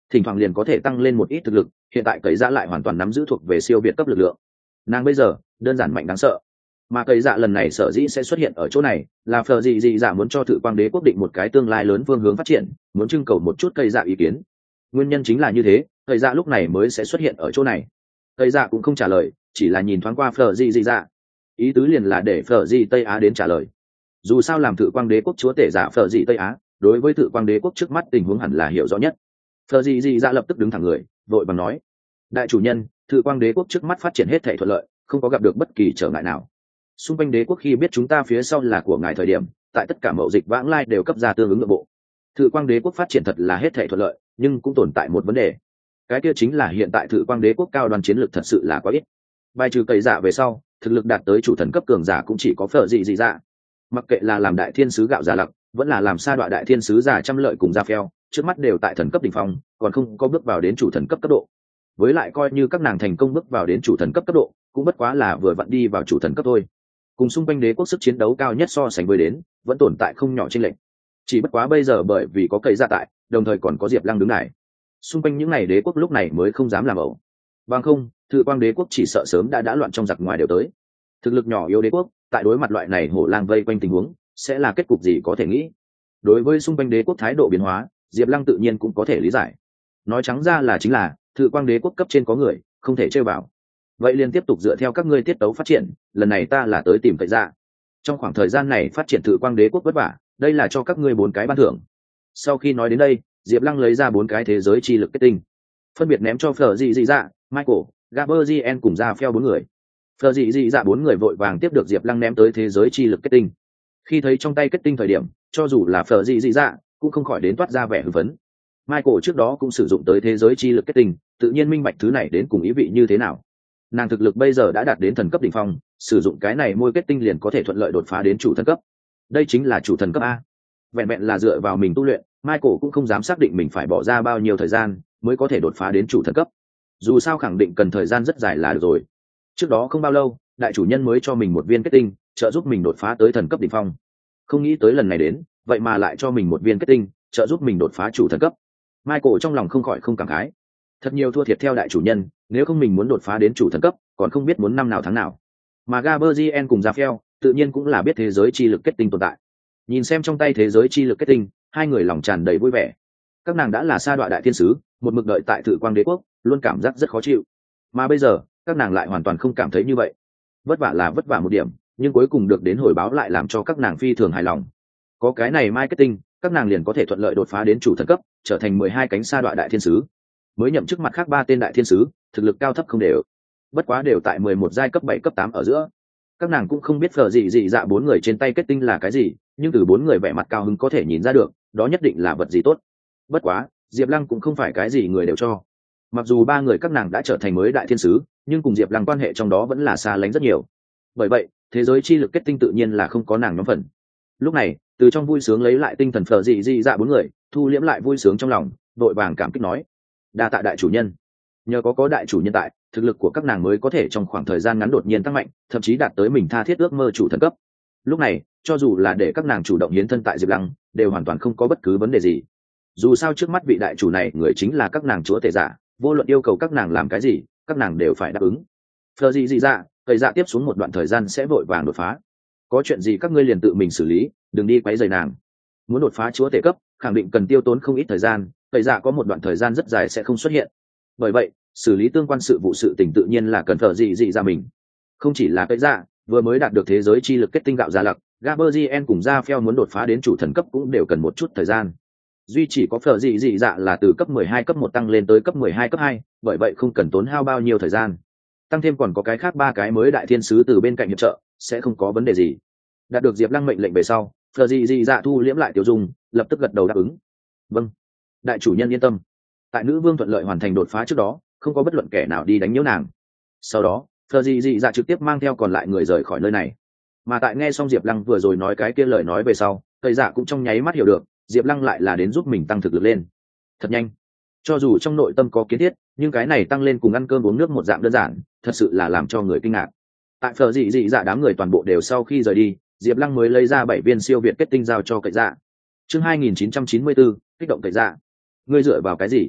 thỉnh thoảng liền có thể tăng lên một ít thực lực. Hiện tại cậy dạ lại hoàn toàn nắm giữ thuộc về siêu việt cấp lực lượng, nàng bây giờ đơn giản mạnh đáng sợ. Mà cậy dạ lần này sở dĩ sẽ xuất hiện ở chỗ này là phờ dị dị dạ muốn cho thử quang đế quốc định một cái tương lai lớn phương hướng phát triển, muốn trưng cầu một chút cậy dạ ý kiến. Nguyên nhân chính là như thế, cậy dạ lúc này mới sẽ xuất hiện ở chỗ này. Cậy dạ cũng không trả lời, chỉ là nhìn thoáng qua phờ dị dị dạ, ý tứ liền là để phờ dị tây á đến trả lời. Dù sao làm thử quang đế quốc chúa tể giả phờ dị tây á, đối với thử quang đế quốc trước mắt tình huống hẳn là hiểu rõ nhất. Phờ dị dị dạ lập tức đứng thẳng người, vội vàng nói: đại chủ nhân, thử quang đế quốc trước mắt phát triển hết thảy thuận lợi, không có gặp được bất kỳ trở ngại nào. Xung quanh đế quốc khi biết chúng ta phía sau là của ngài thời điểm, tại tất cả mậu dịch vãng lai đều cấp ra tương ứng nội bộ. Thử quang đế quốc phát triển thật là hết thảy thuận lợi, nhưng cũng tồn tại một vấn đề. Cái kia chính là hiện tại thử quang đế quốc cao đoàn chiến lược thật sự là quá ít. Bài trừ cậy dạ về sau, thực lực đạt tới chủ thần cấp cường giả cũng chỉ có phở dị dị dạ. Mặc kệ là làm đại thiên sứ gạo giả lặc, vẫn là làm sa đọa đại thiên sứ giả trăm lợi cùng gia phèo, trước mắt đều tại thần cấp đỉnh phong, còn không có bước vào đến chủ thần cấp cấp độ. Với lại coi như các nàng thành công bước vào đến chủ thần cấp cấp độ, cũng bất quá là vừa vặn đi vào chủ thần cấp thôi. Cùng xung quanh đế quốc sức chiến đấu cao nhất so sánh với đến, vẫn tồn tại không nhỏ chênh lệch. Chỉ bất quá bây giờ bởi vì có cậy dạ tại, đồng thời còn có Diệp Lăng đứng này, xung quanh những này đế quốc lúc này mới không dám làm ẩu. Bằng không, thử quang đế quốc chỉ sợ sớm đã đã loạn trong giặc ngoài đều tới. Thực lực nhỏ yếu đế quốc, tại đối mặt loại này hổ lang vây quanh tình huống, sẽ là kết cục gì có thể nghĩ. Đối với xung quanh đế quốc thái độ biến hóa, Diệp Lăng tự nhiên cũng có thể lý giải. Nói trắng ra là chính là thử quang đế quốc cấp trên có người, không thể chơi vào. Vậy liền tiếp tục dựa theo các ngươi tiết tấu phát triển, lần này ta là tới tìm cậy dạ. Trong khoảng thời gian này phát triển thử quang đế quốc vất vả, đây là cho các ngươi bốn cái ban thưởng. Sau khi nói đến đây, Diệp Lăng lấy ra bốn cái thế giới chi lực kết tinh, phân biệt ném cho phở dị dị dạ, Michael, Gabriel cùng ra phèo bốn người. Phở dị dị dạ bốn người vội vàng tiếp được Diệp Lăng ném tới thế giới chi lực kết tinh. Khi thấy trong tay kết tinh thời điểm, cho dù là phở dị dị dạ cũng không khỏi đến toát ra vẻ hưng phấn. Michael trước đó cũng sử dụng tới thế giới chi lực kết tinh, tự nhiên minh bạch thứ này đến cùng ý vị như thế nào. Nàng thực lực bây giờ đã đạt đến thần cấp đỉnh phong, sử dụng cái này môi kết tinh liền có thể thuận lợi đột phá đến chủ thần cấp. Đây chính là chủ thần cấp a. Vẹn vẹn là dựa vào mình tu luyện, Michael cũng không dám xác định mình phải bỏ ra bao nhiêu thời gian mới có thể đột phá đến chủ thần cấp. Dù sao khẳng định cần thời gian rất dài là được rồi. Trước đó không bao lâu, đại chủ nhân mới cho mình một viên kết tinh, trợ giúp mình đột phá tới thần cấp đỉnh phong. Không nghĩ tới lần này đến, vậy mà lại cho mình một viên kết tinh, trợ giúp mình đột phá chủ thần cấp. Michael trong lòng không khỏi không cảm khái. Thật nhiều thua thiệt theo đại chủ nhân, nếu không mình muốn đột phá đến chủ thần cấp, còn không biết muốn năm nào tháng nào. Mà Gabriel cùng Raphael, tự nhiên cũng là biết thế giới chi lực kết tinh tồn tại. Nhìn xem trong tay thế giới chi lực kết tinh, hai người lòng tràn đầy vui vẻ. Các nàng đã là sa đọa đại thiên sứ, một mực đợi tại thử quang đế quốc, luôn cảm giác rất khó chịu. Mà bây giờ, các nàng lại hoàn toàn không cảm thấy như vậy. Vất vả là vất vả một điểm, nhưng cuối cùng được đến hồi báo lại làm cho các nàng phi thường hài lòng. Có cái này marketing, các nàng liền có thể thuận lợi đột phá đến chủ thần cấp, trở thành mười hai cánh sa đọa đại thiên sứ. Mới nhậm chức mặt khác ba tên đại thiên sứ, thực lực cao thấp không đều, bất quá đều tại mười một giai cấp bảy cấp tám ở giữa. Các nàng cũng không biết phở gì gì dạ bốn người trên tay kết tinh là cái gì, nhưng từ bốn người vẻ mặt cao hứng có thể nhìn ra được, đó nhất định là vật gì tốt. Bất quá, Diệp Lăng cũng không phải cái gì người đều cho. Mặc dù ba người các nàng đã trở thành mới đại thiên sứ, nhưng cùng Diệp Lăng quan hệ trong đó vẫn là xa lánh rất nhiều. Bởi vậy, thế giới chi lực kết tinh tự nhiên là không có nàng nhóm phần. Lúc này, từ trong vui sướng lấy lại tinh thần phở gì gì dạ bốn người, thu liễm lại vui sướng trong lòng, vội vàng cảm kích nói: đa tạ đại chủ nhân. Nhờ có có đại chủ nhân tại, thực lực của các nàng mới có thể trong khoảng thời gian ngắn đột nhiên tăng mạnh, thậm chí đạt tới mình tha thiết ước mơ chủ thần cấp. Lúc này, cho dù là để các nàng chủ động hiến thân tại Diệp Lăng, đều hoàn toàn không có bất cứ vấn đề gì. Dù sao trước mắt vị đại chủ này người chính là các nàng chúa tể giả, vô luận yêu cầu các nàng làm cái gì, các nàng đều phải đáp ứng. Phờ gì gì dạ, thời dạ tiếp xuống một đoạn thời gian sẽ vội vàng đột phá. Có chuyện gì các ngươi liền tự mình xử lý, đừng đi quấy rầy nàng. Muốn đột phá chúa tể cấp, khẳng định cần tiêu tốn không ít thời gian, thời dạ có một đoạn thời gian rất dài sẽ không xuất hiện. Bởi vậy, xử lý tương quan sự vụ sự tình tự nhiên là cần phờ gì gì ra mình. Không chỉ là thời dạ, vừa mới đạt được thế giới chi lực kết tinh gạo gia lặc, Gabriel cùng Raphael muốn đột phá đến chủ thần cấp cũng đều cần một chút thời gian. Duy chỉ có phở dị dị dạ là từ cấp mười hai cấp một tăng lên tới cấp mười hai cấp hai, bởi vậy không cần tốn hao bao nhiêu thời gian. Tăng thêm còn có cái khác ba cái mới đại thiên sứ từ bên cạnh hiệp trợ, sẽ không có vấn đề gì. Đạt được Diệp Lăng mệnh lệnh về sau, phở dị dị dạ thu liễm lại tiêu dung, lập tức gật đầu đáp ứng. Vâng, đại chủ nhân yên tâm. Tại nữ vương thuận lợi hoàn thành đột phá trước đó, không có bất luận kẻ nào đi đánh nhiễu nàng. Sau đó, phở dị dị dạ trực tiếp mang theo còn lại người rời khỏi nơi này. Mà tại nghe xong Diệp Lăng vừa rồi nói cái kia lời nói về sau, Tây Dạ cũng trong nháy mắt hiểu được, Diệp Lăng lại là đến giúp mình tăng thực lực lên. Thật nhanh. Cho dù trong nội tâm có kiến thiết, nhưng cái này tăng lên cùng ăn cơm uống nước một dạng đơn giản, thật sự là làm cho người kinh ngạc. Tại phở dị dị dạ đám người toàn bộ đều sau khi rời đi, Diệp Lăng mới lấy ra bảy viên siêu việt kết tinh giao cho Cậy Dạ. Chương hai nghìn chín trăm chín mươi bốn, kích động Cậy Dạ. Ngươi dựa vào cái gì?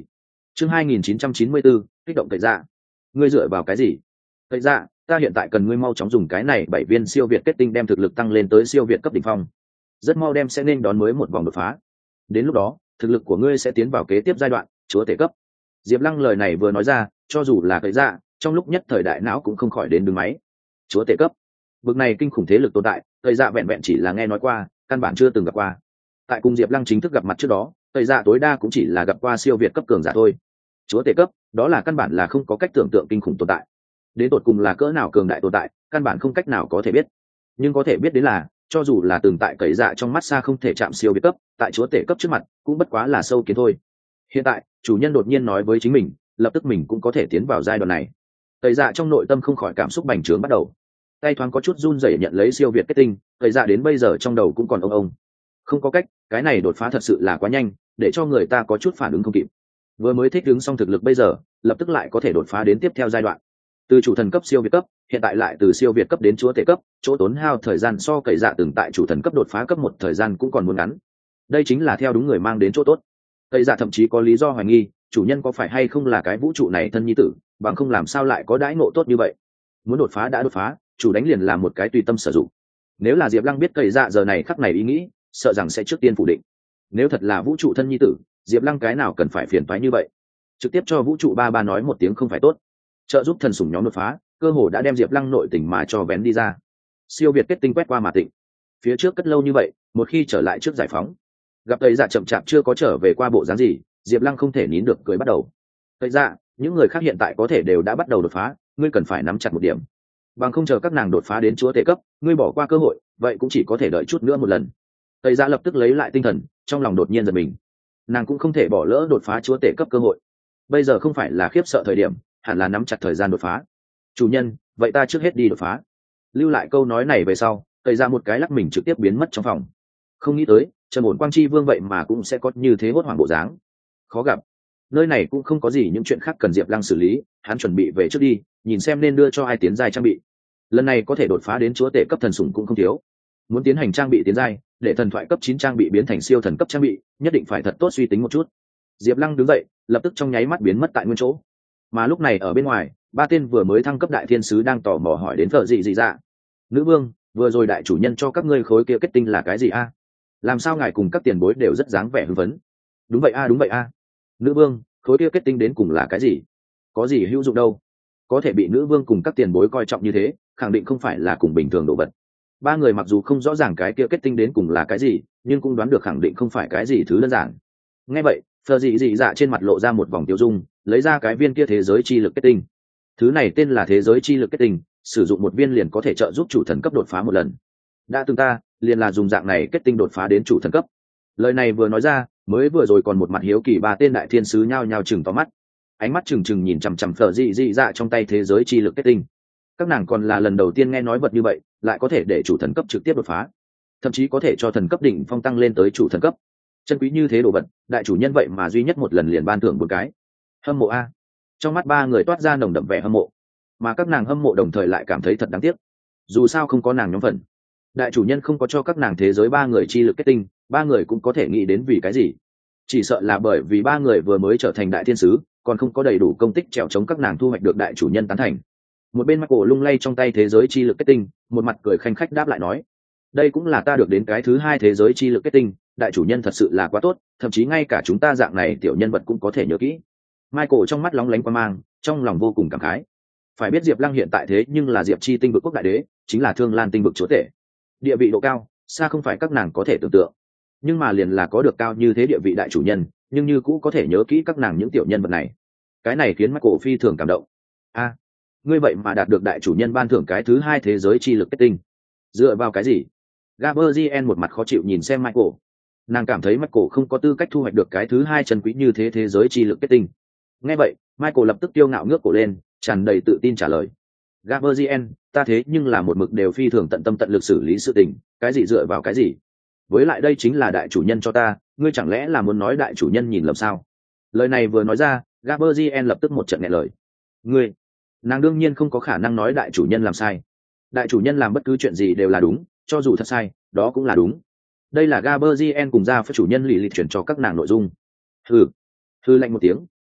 chương hai nghìn chín trăm chín mươi bốn, kích động cậy dạ. Ngươi dựa vào cái gì? Cậy dạ, ta hiện tại cần ngươi mau chóng dùng cái này bảy viên siêu việt kết tinh đem thực lực tăng lên tới siêu việt cấp đỉnh phong. Rất mau đem sẽ nên đón mới một vòng đột phá. Đến lúc đó, thực lực của ngươi sẽ tiến vào kế tiếp giai đoạn, chúa tể cấp. Diệp Lăng lời này vừa nói ra, cho dù là cậy dạ, trong lúc nhất thời đại não cũng không khỏi đến đứng máy. Chúa tể cấp. Bực này kinh khủng thế lực tồn tại, cậy dạ vẹn vẹn chỉ là nghe nói qua, căn bản chưa từng gặp qua. Tại cùng Diệp Lăng chính thức gặp mặt trước đó, cậy dạ tối đa cũng chỉ là gặp qua siêu việt cấp cường giả thôi. Chúa tể cấp, đó là căn bản là không có cách tưởng tượng kinh khủng tồn tại. Đến tột cùng là cỡ nào cường đại tồn tại, căn bản không cách nào có thể biết. Nhưng có thể biết đến là, cho dù là từng tại cậy dạ trong mắt xa không thể chạm siêu việt cấp, tại chúa tể cấp trước mặt, cũng bất quá là sâu kiến thôi. Hiện tại, chủ nhân đột nhiên nói với chính mình, lập tức mình cũng có thể tiến vào giai đoạn này. Cậy dạ trong nội tâm không khỏi cảm xúc bành trướng bắt đầu. Tay thoáng có chút run rẩy nhận lấy siêu việt kết tinh, cậy dạ đến bây giờ trong đầu cũng còn ông ông. Không có cách, cái này đột phá thật sự là quá nhanh, để cho người ta có chút phản ứng không kịp. Vừa mới thích ứng xong thực lực bây giờ, lập tức lại có thể đột phá đến tiếp theo giai đoạn. Từ chủ thần cấp siêu việt cấp, hiện tại lại từ siêu việt cấp đến chúa tể cấp, chỗ tốn hao thời gian so cậy dạ từng tại chủ thần cấp đột phá cấp một thời gian cũng còn muốn ngắn. Đây chính là theo đúng người mang đến chỗ tốt. Cậy dạ thậm chí có lý do hoài nghi, chủ nhân có phải hay không là cái vũ trụ này thân nhi tử, bằng không làm sao lại có đãi ngộ tốt như vậy. Muốn đột phá đã đột phá, chủ đánh liền làm một cái tùy tâm sử dụng. Nếu là Diệp Lăng biết cậy dạ giờ này khắc này ý nghĩ, sợ rằng sẽ trước tiên phủ định. Nếu thật là vũ trụ thân nhi tử, Diệp Lăng cái nào cần phải phiền toái như vậy, trực tiếp cho vũ trụ ba ba nói một tiếng không phải tốt. Trợ giúp thần sủng nhóm đột phá, cơ hồ đã đem Diệp Lăng nội tình mà cho vén đi ra. Siêu việt kết tinh quét qua mà tịnh. Phía trước cất lâu như vậy, một khi trở lại trước giải phóng, gặp tây dạ chậm chạp chưa có trở về qua bộ dáng gì, Diệp Lăng không thể nín được cười bắt đầu. Tây dạ, những người khác hiện tại có thể đều đã bắt đầu đột phá, ngươi cần phải nắm chặt một điểm. Bằng không chờ các nàng đột phá đến chúa tể cấp, ngươi bỏ qua cơ hội, vậy cũng chỉ có thể đợi chút nữa một lần. Tây dạ lập tức lấy lại tinh thần, trong lòng đột nhiên giật mình. Nàng cũng không thể bỏ lỡ đột phá chúa tể cấp cơ hội. Bây giờ không phải là khiếp sợ thời điểm, hẳn là nắm chặt thời gian đột phá. Chủ nhân, vậy ta trước hết đi đột phá. Lưu lại câu nói này về sau, Tây dạ một cái lắc mình trực tiếp biến mất trong phòng. Không nghĩ tới, Trần Bổn Quang Chi Vương vậy mà cũng sẽ có như thế hốt hoảng bộ dáng. Khó gặp. Nơi này cũng không có gì những chuyện khác cần Diệp Lăng xử lý, hắn chuẩn bị về trước đi, nhìn xem nên đưa cho ai tiến giai trang bị. Lần này có thể đột phá đến chúa tể cấp thần sủng cũng không thiếu. Muốn tiến hành trang bị tiến giai, để thần thoại cấp chín trang bị biến thành siêu thần cấp trang bị, nhất định phải thật tốt suy tính một chút. Diệp Lăng đứng dậy, lập tức trong nháy mắt biến mất tại nguyên chỗ. Mà lúc này ở bên ngoài, ba tên vừa mới thăng cấp đại thiên sứ đang tò mò hỏi đến vợ gì gì dạ. Nữ vương, vừa rồi đại chủ nhân cho các ngươi khối kia kết tinh là cái gì a? Làm sao ngài cùng các tiền bối đều rất dáng vẻ hưng phấn? Đúng vậy a, đúng vậy a. Nữ vương, khối kia kết tinh đến cùng là cái gì? Có gì hữu dụng đâu? Có thể bị nữ vương cùng các tiền bối coi trọng như thế, khẳng định không phải là cùng bình thường đồ vật. Ba người mặc dù không rõ ràng cái kia kết tinh đến cùng là cái gì, nhưng cũng đoán được khẳng định không phải cái gì thứ đơn giản. Nghe vậy, Phờ dị dị dạ trên mặt lộ ra một vòng tiêu dung, lấy ra cái viên kia thế giới chi lực kết tinh. Thứ này tên là thế giới chi lực kết tinh, sử dụng một viên liền có thể trợ giúp chủ thần cấp đột phá một lần. Đã từng ta, liền là dùng dạng này kết tinh đột phá đến chủ thần cấp. Lời này vừa nói ra, mới vừa rồi còn một mặt hiếu kỳ ba tên đại thiên sứ nhao nhao chừng to mắt, ánh mắt trừng trừng nhìn chằm chằm Phờ dị dị dạ trong tay thế giới chi lực kết tinh. Các nàng còn là lần đầu tiên nghe nói vật như vậy, lại có thể để chủ thần cấp trực tiếp đột phá, thậm chí có thể cho thần cấp đỉnh phong tăng lên tới chủ thần cấp. Chân quý như thế đồ vật, đại chủ nhân vậy mà duy nhất một lần liền ban thưởng một cái. Hâm mộ a. Trong mắt ba người toát ra nồng đậm vẻ hâm mộ, mà các nàng hâm mộ đồng thời lại cảm thấy thật đáng tiếc. Dù sao không có nàng nhóm phần, đại chủ nhân không có cho các nàng thế giới ba người chi lực kết tinh, ba người cũng có thể nghĩ đến vì cái gì. Chỉ sợ là bởi vì ba người vừa mới trở thành đại thiên sứ, còn không có đầy đủ công tích trèo chống các nàng thu hoạch được đại chủ nhân tán thành. Một bên Michael lung lay trong tay thế giới chi lực kết tinh, một mặt cười khanh khách đáp lại nói: đây cũng là ta được đến cái thứ hai thế giới chi lực kết tinh, đại chủ nhân thật sự là quá tốt, thậm chí ngay cả chúng ta dạng này tiểu nhân vật cũng có thể nhớ kỹ. Michael trong mắt lóng lánh quan mang, trong lòng vô cùng cảm khái. Phải biết Diệp Lăng hiện tại thế nhưng là Diệp Chi tinh vực quốc đại đế, chính là Thương Lan tinh vực chúa tể, địa vị độ cao xa không phải các nàng có thể tưởng tượng. Nhưng mà liền là có được cao như thế địa vị đại chủ nhân, nhưng như cũ có thể nhớ kỹ các nàng những tiểu nhân vật này, cái này khiến Michael phi thường cảm động. A, ngươi vậy mà đạt được đại chủ nhân ban thưởng cái thứ hai thế giới chi lực kết tinh, dựa vào cái gì? Gaberzien một mặt khó chịu nhìn xem Michael. Nàng cảm thấy Michael không có tư cách thu hoạch được cái thứ hai chân quý như thế thế giới chi lực kết tinh. Nghe vậy, Michael lập tức kiêu ngạo ngước cổ lên, tràn đầy tự tin trả lời: Gaberzien, ta thế nhưng là một mực đều phi thường tận tâm tận lực xử lý sự tình, cái gì dựa vào cái gì? Với lại đây chính là đại chủ nhân cho ta, ngươi chẳng lẽ là muốn nói đại chủ nhân nhìn lầm sao? Lời này vừa nói ra, Gaberzien lập tức một trận nghẹn lời. Ngươi, nàng đương nhiên không có khả năng nói đại chủ nhân làm sai. Đại chủ nhân làm bất cứ chuyện gì đều là đúng, cho dù thật sai, đó cũng là đúng. Đây là Gaberzien cùng ra với chủ nhân lì lì chuyển cho các nàng nội dung. Hừ, hừ lạnh một tiếng,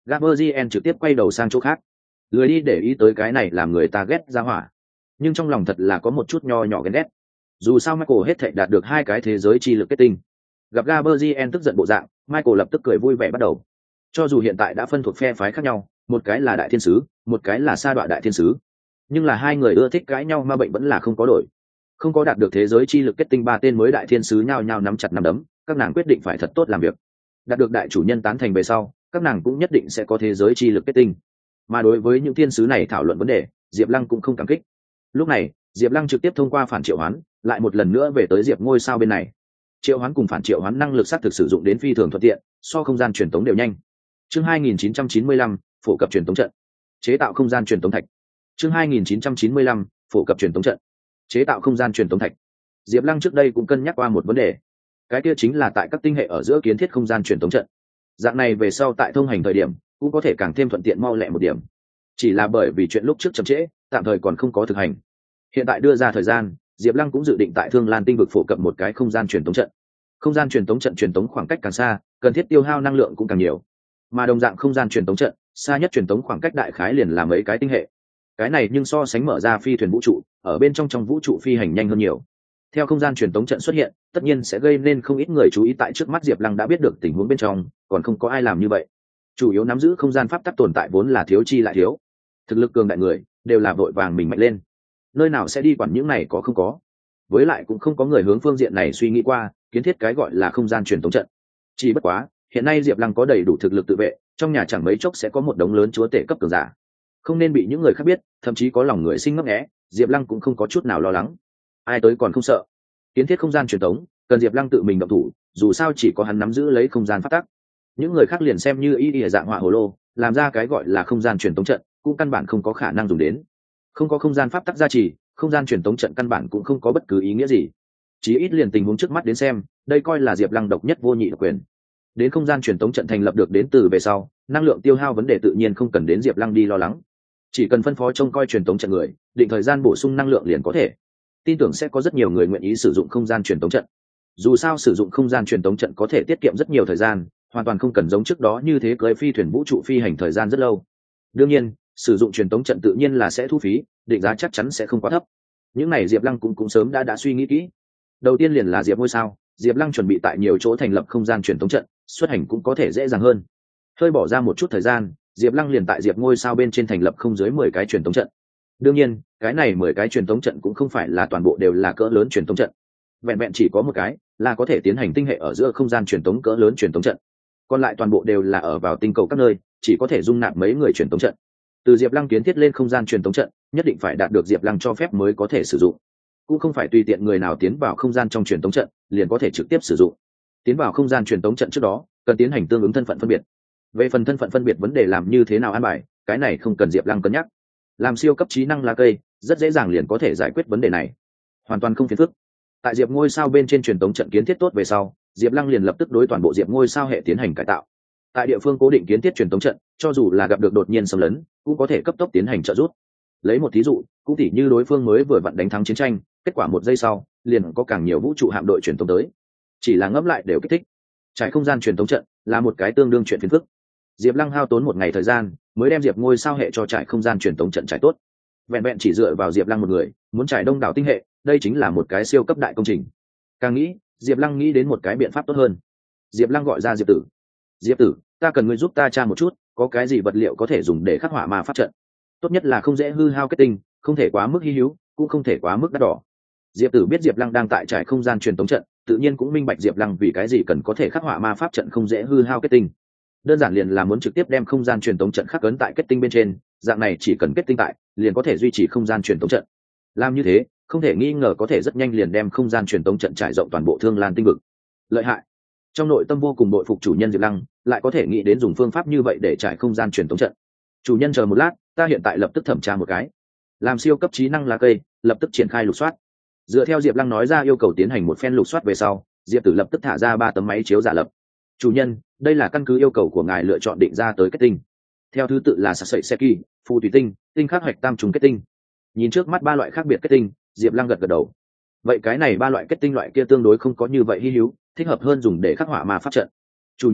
Gabriel trực tiếp quay đầu sang chỗ khác, lười đi để ý tới cái này làm người ta ghét ra hỏa, nhưng trong lòng thật là có một chút nho nhỏ ghen ghét. Dù sao Michael hết thảy đạt được hai cái thế giới chi lực kết tinh. Gặp Gabriel tức giận bộ dạng, Michael lập tức cười vui vẻ bắt đầu. Cho dù hiện tại đã phân thuộc phe phái khác nhau, một cái là đại thiên sứ, một cái là sa đọa đại thiên sứ, nhưng là hai người ưa thích cãi nhau mà bệnh vẫn là không có đổi. Không có đạt được thế giới chi lực kết tinh ba tên mới đại thiên sứ nhao nhao nắm chặt nắm đấm, các nàng quyết định phải thật tốt làm việc. Đạt được đại chủ nhân tán thành về sau, các nàng cũng nhất định sẽ có thế giới chi lực kết tinh. Mà đối với những thiên sứ này thảo luận vấn đề, Diệp Lăng cũng không cảm kích. Lúc này, Diệp Lăng trực tiếp thông qua phản triệu hoán, lại một lần nữa về tới Diệp ngôi sao bên này. Triệu hoán cùng phản triệu hoán năng lực xác thực sử dụng đến phi thường thuận tiện, so không gian truyền tống đều nhanh. Chương hai nghìn chín trăm chín mươi lăm, phổ cập truyền tống trận. Chế tạo không gian truyền tống thạch. Chương hai nghìn chín trăm chín mươi lăm, phổ cập truyền tống trận. Chế tạo không gian truyền tống thạch. Diệp Lăng trước đây cũng cân nhắc qua một vấn đề. Cái kia chính là tại các tinh hệ ở giữa kiến thiết không gian truyền tống trận. Dạng này về sau tại thông hành thời điểm, cũng có thể càng thêm thuận tiện mau lẹ một điểm. Chỉ là bởi vì chuyện lúc trước chậm trễ, tạm thời còn không có thực hành. Hiện tại đưa ra thời gian, Diệp Lăng cũng dự định tại Thương Lan tinh vực phổ cập một cái không gian truyền tống trận. Không gian truyền tống trận truyền tống khoảng cách càng xa, cần thiết tiêu hao năng lượng cũng càng nhiều. Mà đồng dạng không gian truyền tống trận, xa nhất truyền tống khoảng cách đại khái liền là mấy cái tinh hệ. Cái này nhưng so sánh mở ra phi thuyền vũ trụ, ở bên trong trong vũ trụ phi hành nhanh hơn nhiều. Theo không gian truyền tống trận xuất hiện, tất nhiên sẽ gây nên không ít người chú ý tại trước mắt Diệp Lăng đã biết được tình huống bên trong, còn không có ai làm như vậy. Chủ yếu nắm giữ không gian pháp tắc tồn tại vốn là thiếu chi lại thiếu. Thực lực cường đại người đều là vội vàng mình mạnh lên. Nơi nào sẽ đi quản những này có không có. Với lại cũng không có người hướng phương diện này suy nghĩ qua, kiến thiết cái gọi là không gian truyền tống trận. Chỉ bất quá, hiện nay Diệp Lăng có đầy đủ thực lực tự vệ, trong nhà chẳng mấy chốc sẽ có một đống lớn chúa tể cấp cường giả. Không nên bị những người khác biết, thậm chí có lòng người sinh ngấp nghé, Diệp Lăng cũng không có chút nào lo lắng. Ai tới còn không sợ. Kiến thiết không gian truyền tống, cần Diệp Lăng tự mình động thủ, dù sao chỉ có hắn nắm giữ lấy không gian pháp tắc. Những người khác liền xem như y y dạng họa hồ lô, làm ra cái gọi là không gian truyền tống trận, cũng căn bản không có khả năng dùng đến. Không có không gian pháp tắc gia trì, không gian truyền tống trận căn bản cũng không có bất cứ ý nghĩa gì. Chí ít liền tình huống trước mắt đến xem, đây coi là Diệp Lăng độc nhất vô nhị độc quyền. Đến không gian truyền tống trận thành lập được đến từ về sau, năng lượng tiêu hao vấn đề tự nhiên không cần đến Diệp Lăng đi lo lắng. Chỉ cần phân phó trông coi truyền tống trận người, định thời gian bổ sung năng lượng liền có thể. Tin tưởng sẽ có rất nhiều người nguyện ý sử dụng không gian truyền tống trận. Dù sao sử dụng không gian truyền tống trận có thể tiết kiệm rất nhiều thời gian, hoàn toàn không cần giống trước đó như thế cưỡi phi thuyền vũ trụ phi hành thời gian rất lâu. Đương nhiên, sử dụng truyền tống trận tự nhiên là sẽ thu phí, định giá chắc chắn sẽ không quá thấp. Những này Diệp Lăng cũng cũng sớm đã đã suy nghĩ kỹ. Đầu tiên liền là Diệp ngôi sao, Diệp Lăng chuẩn bị tại nhiều chỗ thành lập không gian truyền tống trận, xuất hành cũng có thể dễ dàng hơn. Hơi bỏ ra một chút thời gian, Diệp Lăng liền tại Diệp ngôi sao bên trên thành lập không dưới mười cái truyền tống trận. Đương nhiên, cái này mười cái truyền tống trận cũng không phải là toàn bộ đều là cỡ lớn truyền tống trận. Vẹn vẹn chỉ có một cái, là có thể tiến hành tinh hệ ở giữa không gian truyền tống cỡ lớn truyền tống trận. Còn lại toàn bộ đều là ở vào tinh cầu các nơi, chỉ có thể dung nạp mấy người truyền tống trận. Từ Diệp Lăng kiến thiết lên không gian truyền tống trận, nhất định phải đạt được Diệp Lăng cho phép mới có thể sử dụng. Cũng không phải tùy tiện người nào tiến vào không gian trong truyền tống trận, liền có thể trực tiếp sử dụng. Tiến vào không gian truyền tống trận trước đó, cần tiến hành tương ứng thân phận phân biệt. Về phần thân phận phân biệt vấn đề làm như thế nào an bài, cái này không cần Diệp Lăng cân nhắc. Làm siêu cấp trí năng lá cây, rất dễ dàng liền có thể giải quyết vấn đề này, hoàn toàn không phiền phức. Tại Diệp ngôi sao bên trên truyền tống trận kiến thiết tốt về sau, Diệp Lăng liền lập tức đối toàn bộ Diệp ngôi sao hệ tiến hành cải tạo. Tại địa phương cố định kiến thiết truyền tống trận, cho dù là gặp được đột nhiên xâm lấn, cũng có thể cấp tốc tiến hành trợ giúp. Lấy một thí dụ, cũng tỉ như đối phương mới vừa vặn đánh thắng chiến tranh, kết quả một giây sau, liền có càng nhiều vũ trụ hạm đội truyền tống tới. Chỉ là ngẫm lại đều kích thích. Trải không gian truyền tống trận là một cái tương đương chuyện phiền phức. Diệp Lăng hao tốn một ngày thời gian, mới đem Diệp ngôi sao hệ cho trải không gian truyền tống trận trải tốt. Vẹn vẹn chỉ dựa vào Diệp Lăng một người, muốn trải đông đảo tinh hệ, đây chính là một cái siêu cấp đại công trình. Càng nghĩ, Diệp Lăng nghĩ đến một cái biện pháp tốt hơn. Diệp Lăng gọi ra Diệp Tử. Diệp Tử, ta cần ngươi giúp ta tra một chút, có cái gì vật liệu có thể dùng để khắc họa ma pháp trận. Tốt nhất là không dễ hư hao kết tinh, không thể quá mức hi hữu, cũng không thể quá mức đắt đỏ. Diệp Tử biết Diệp Lăng đang tại trải không gian truyền tống trận, tự nhiên cũng minh bạch Diệp Lăng vì cái gì cần có thể khắc họa ma pháp trận không dễ hư hao kết tinh. Đơn giản liền là muốn trực tiếp đem không gian truyền tống trận khắc ấn tại kết tinh bên trên, dạng này chỉ cần kết tinh tại, liền có thể duy trì không gian truyền tống trận. Làm như thế, không thể nghi ngờ có thể rất nhanh liền đem không gian truyền tống trận trải rộng toàn bộ Thương Lan tinh vực. Lợi hại. Trong nội tâm vô cùng bội phục chủ nhân Diệp Lăng, lại có thể nghĩ đến dùng phương pháp như vậy để trải không gian truyền tống trận. Chủ nhân chờ một lát, ta hiện tại lập tức thẩm tra một cái. Làm siêu cấp trí năng lá cây, lập tức triển khai lục soát. Dựa theo Diệp Lăng nói ra yêu cầu tiến hành một phen lục soát về sau, Diệp Tử lập tức thả ra ba tấm máy chiếu giả lập. Chủ nhân, đây là căn cứ yêu cầu của ngài lựa chọn định ra tới kết tinh. Theo thứ tự là sạc sậy seki, phù thủy tinh, tinh khắc hoạch tam trùng kết tinh. Nhìn trước mắt ba loại khác biệt kết tinh, Diệp Lăng gật gật đầu. Vậy cái này ba loại kết tinh loại kia tương đối không có như vậy hi hữu, thích hợp hơn dùng để khắc họa ma pháp trận. Chủ nhân,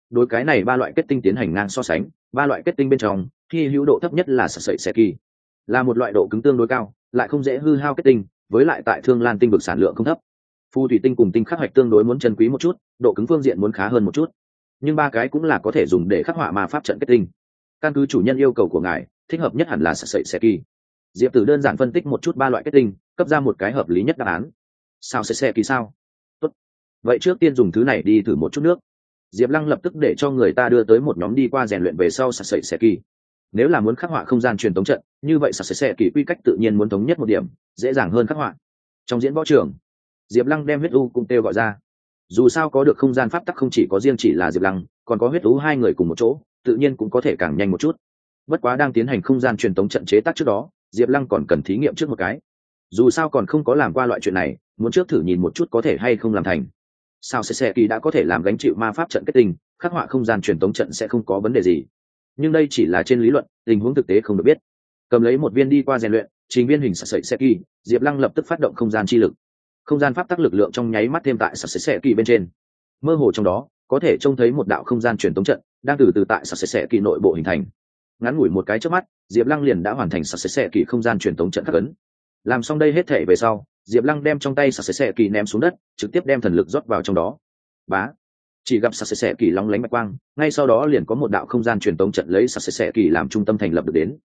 đối cái này ba loại kết tinh tiến hành ngang so sánh, ba loại kết tinh bên trong hy hữu độ thấp nhất là sợi sợi xe kỳ, là một loại độ cứng tương đối cao lại không dễ hư hao kết tinh, với lại tại Thương Lan tinh vực sản lượng không thấp. Phù thủy tinh cùng tinh khắc hoạch tương đối muốn chân quý một chút, độ cứng phương diện muốn khá hơn một chút, nhưng ba cái cũng là có thể dùng để khắc họa ma pháp trận kết tinh. Căn cứ chủ nhân yêu cầu của ngài, thích hợp nhất hẳn là sợi sợi xe kỳ. Diệp Tử đơn giản phân tích một chút ba loại kết tinh, cấp ra một cái hợp lý nhất đáp án. Sao sợi xe kỳ sao? Tốt. Vậy trước tiên dùng thứ này đi thử một chút nước. Diệp Lăng lập tức để cho người ta đưa tới một nhóm đi qua rèn luyện về sau sợi sợi xe kỳ. Nếu là muốn khắc họa không gian truyền tống trận, như vậy sợi sợi xe kỳ quy cách tự nhiên muốn thống nhất một điểm, dễ dàng hơn khắc họa. Trong diễn võ trường, Diệp Lăng đem huyết u cùng kêu gọi ra. Dù sao có được không gian pháp tắc không chỉ có riêng chỉ là Diệp Lăng, còn có huyết u hai người cùng một chỗ, tự nhiên cũng có thể càng nhanh một chút. Bất quá đang tiến hành không gian truyền tống trận chế tác trước đó, Diệp Lăng còn cần thí nghiệm trước một cái. Dù sao còn không có làm qua loại chuyện này, muốn trước thử nhìn một chút có thể hay không làm thành. Sao sẽ sẽ kỳ đã có thể làm gánh chịu ma pháp trận kết tinh, khắc họa không gian truyền tống trận sẽ không có vấn đề gì. Nhưng đây chỉ là trên lý luận, tình huống thực tế không được biết. Cầm lấy một viên đi qua rèn luyện, trình viên hình sợi sẽ kỳ, Diệp Lăng lập tức phát động không gian chi lực. Không gian pháp tắc lực lượng trong nháy mắt thêm tại sợi sẽ kỳ bên trên. Mơ hồ trong đó, có thể trông thấy một đạo không gian truyền tống trận đang từ từ tại sợi sẽ kỳ nội bộ hình thành. Ngắn ngủi một cái chớp mắt, Diệp Lăng liền đã hoàn thành sợi sẽ kỳ không gian truyền tống trận khắc ấn. Làm xong đây hết thể về sau, Diệp Lăng đem trong tay sợi sẽ kỳ ném xuống đất, trực tiếp đem thần lực rót vào trong đó. Bá, chỉ gặp sợi sẽ kỳ lóng lánh bạch quang, ngay sau đó liền có một đạo không gian truyền tống trận lấy sợi sẽ kỳ làm trung tâm thành lập được đến.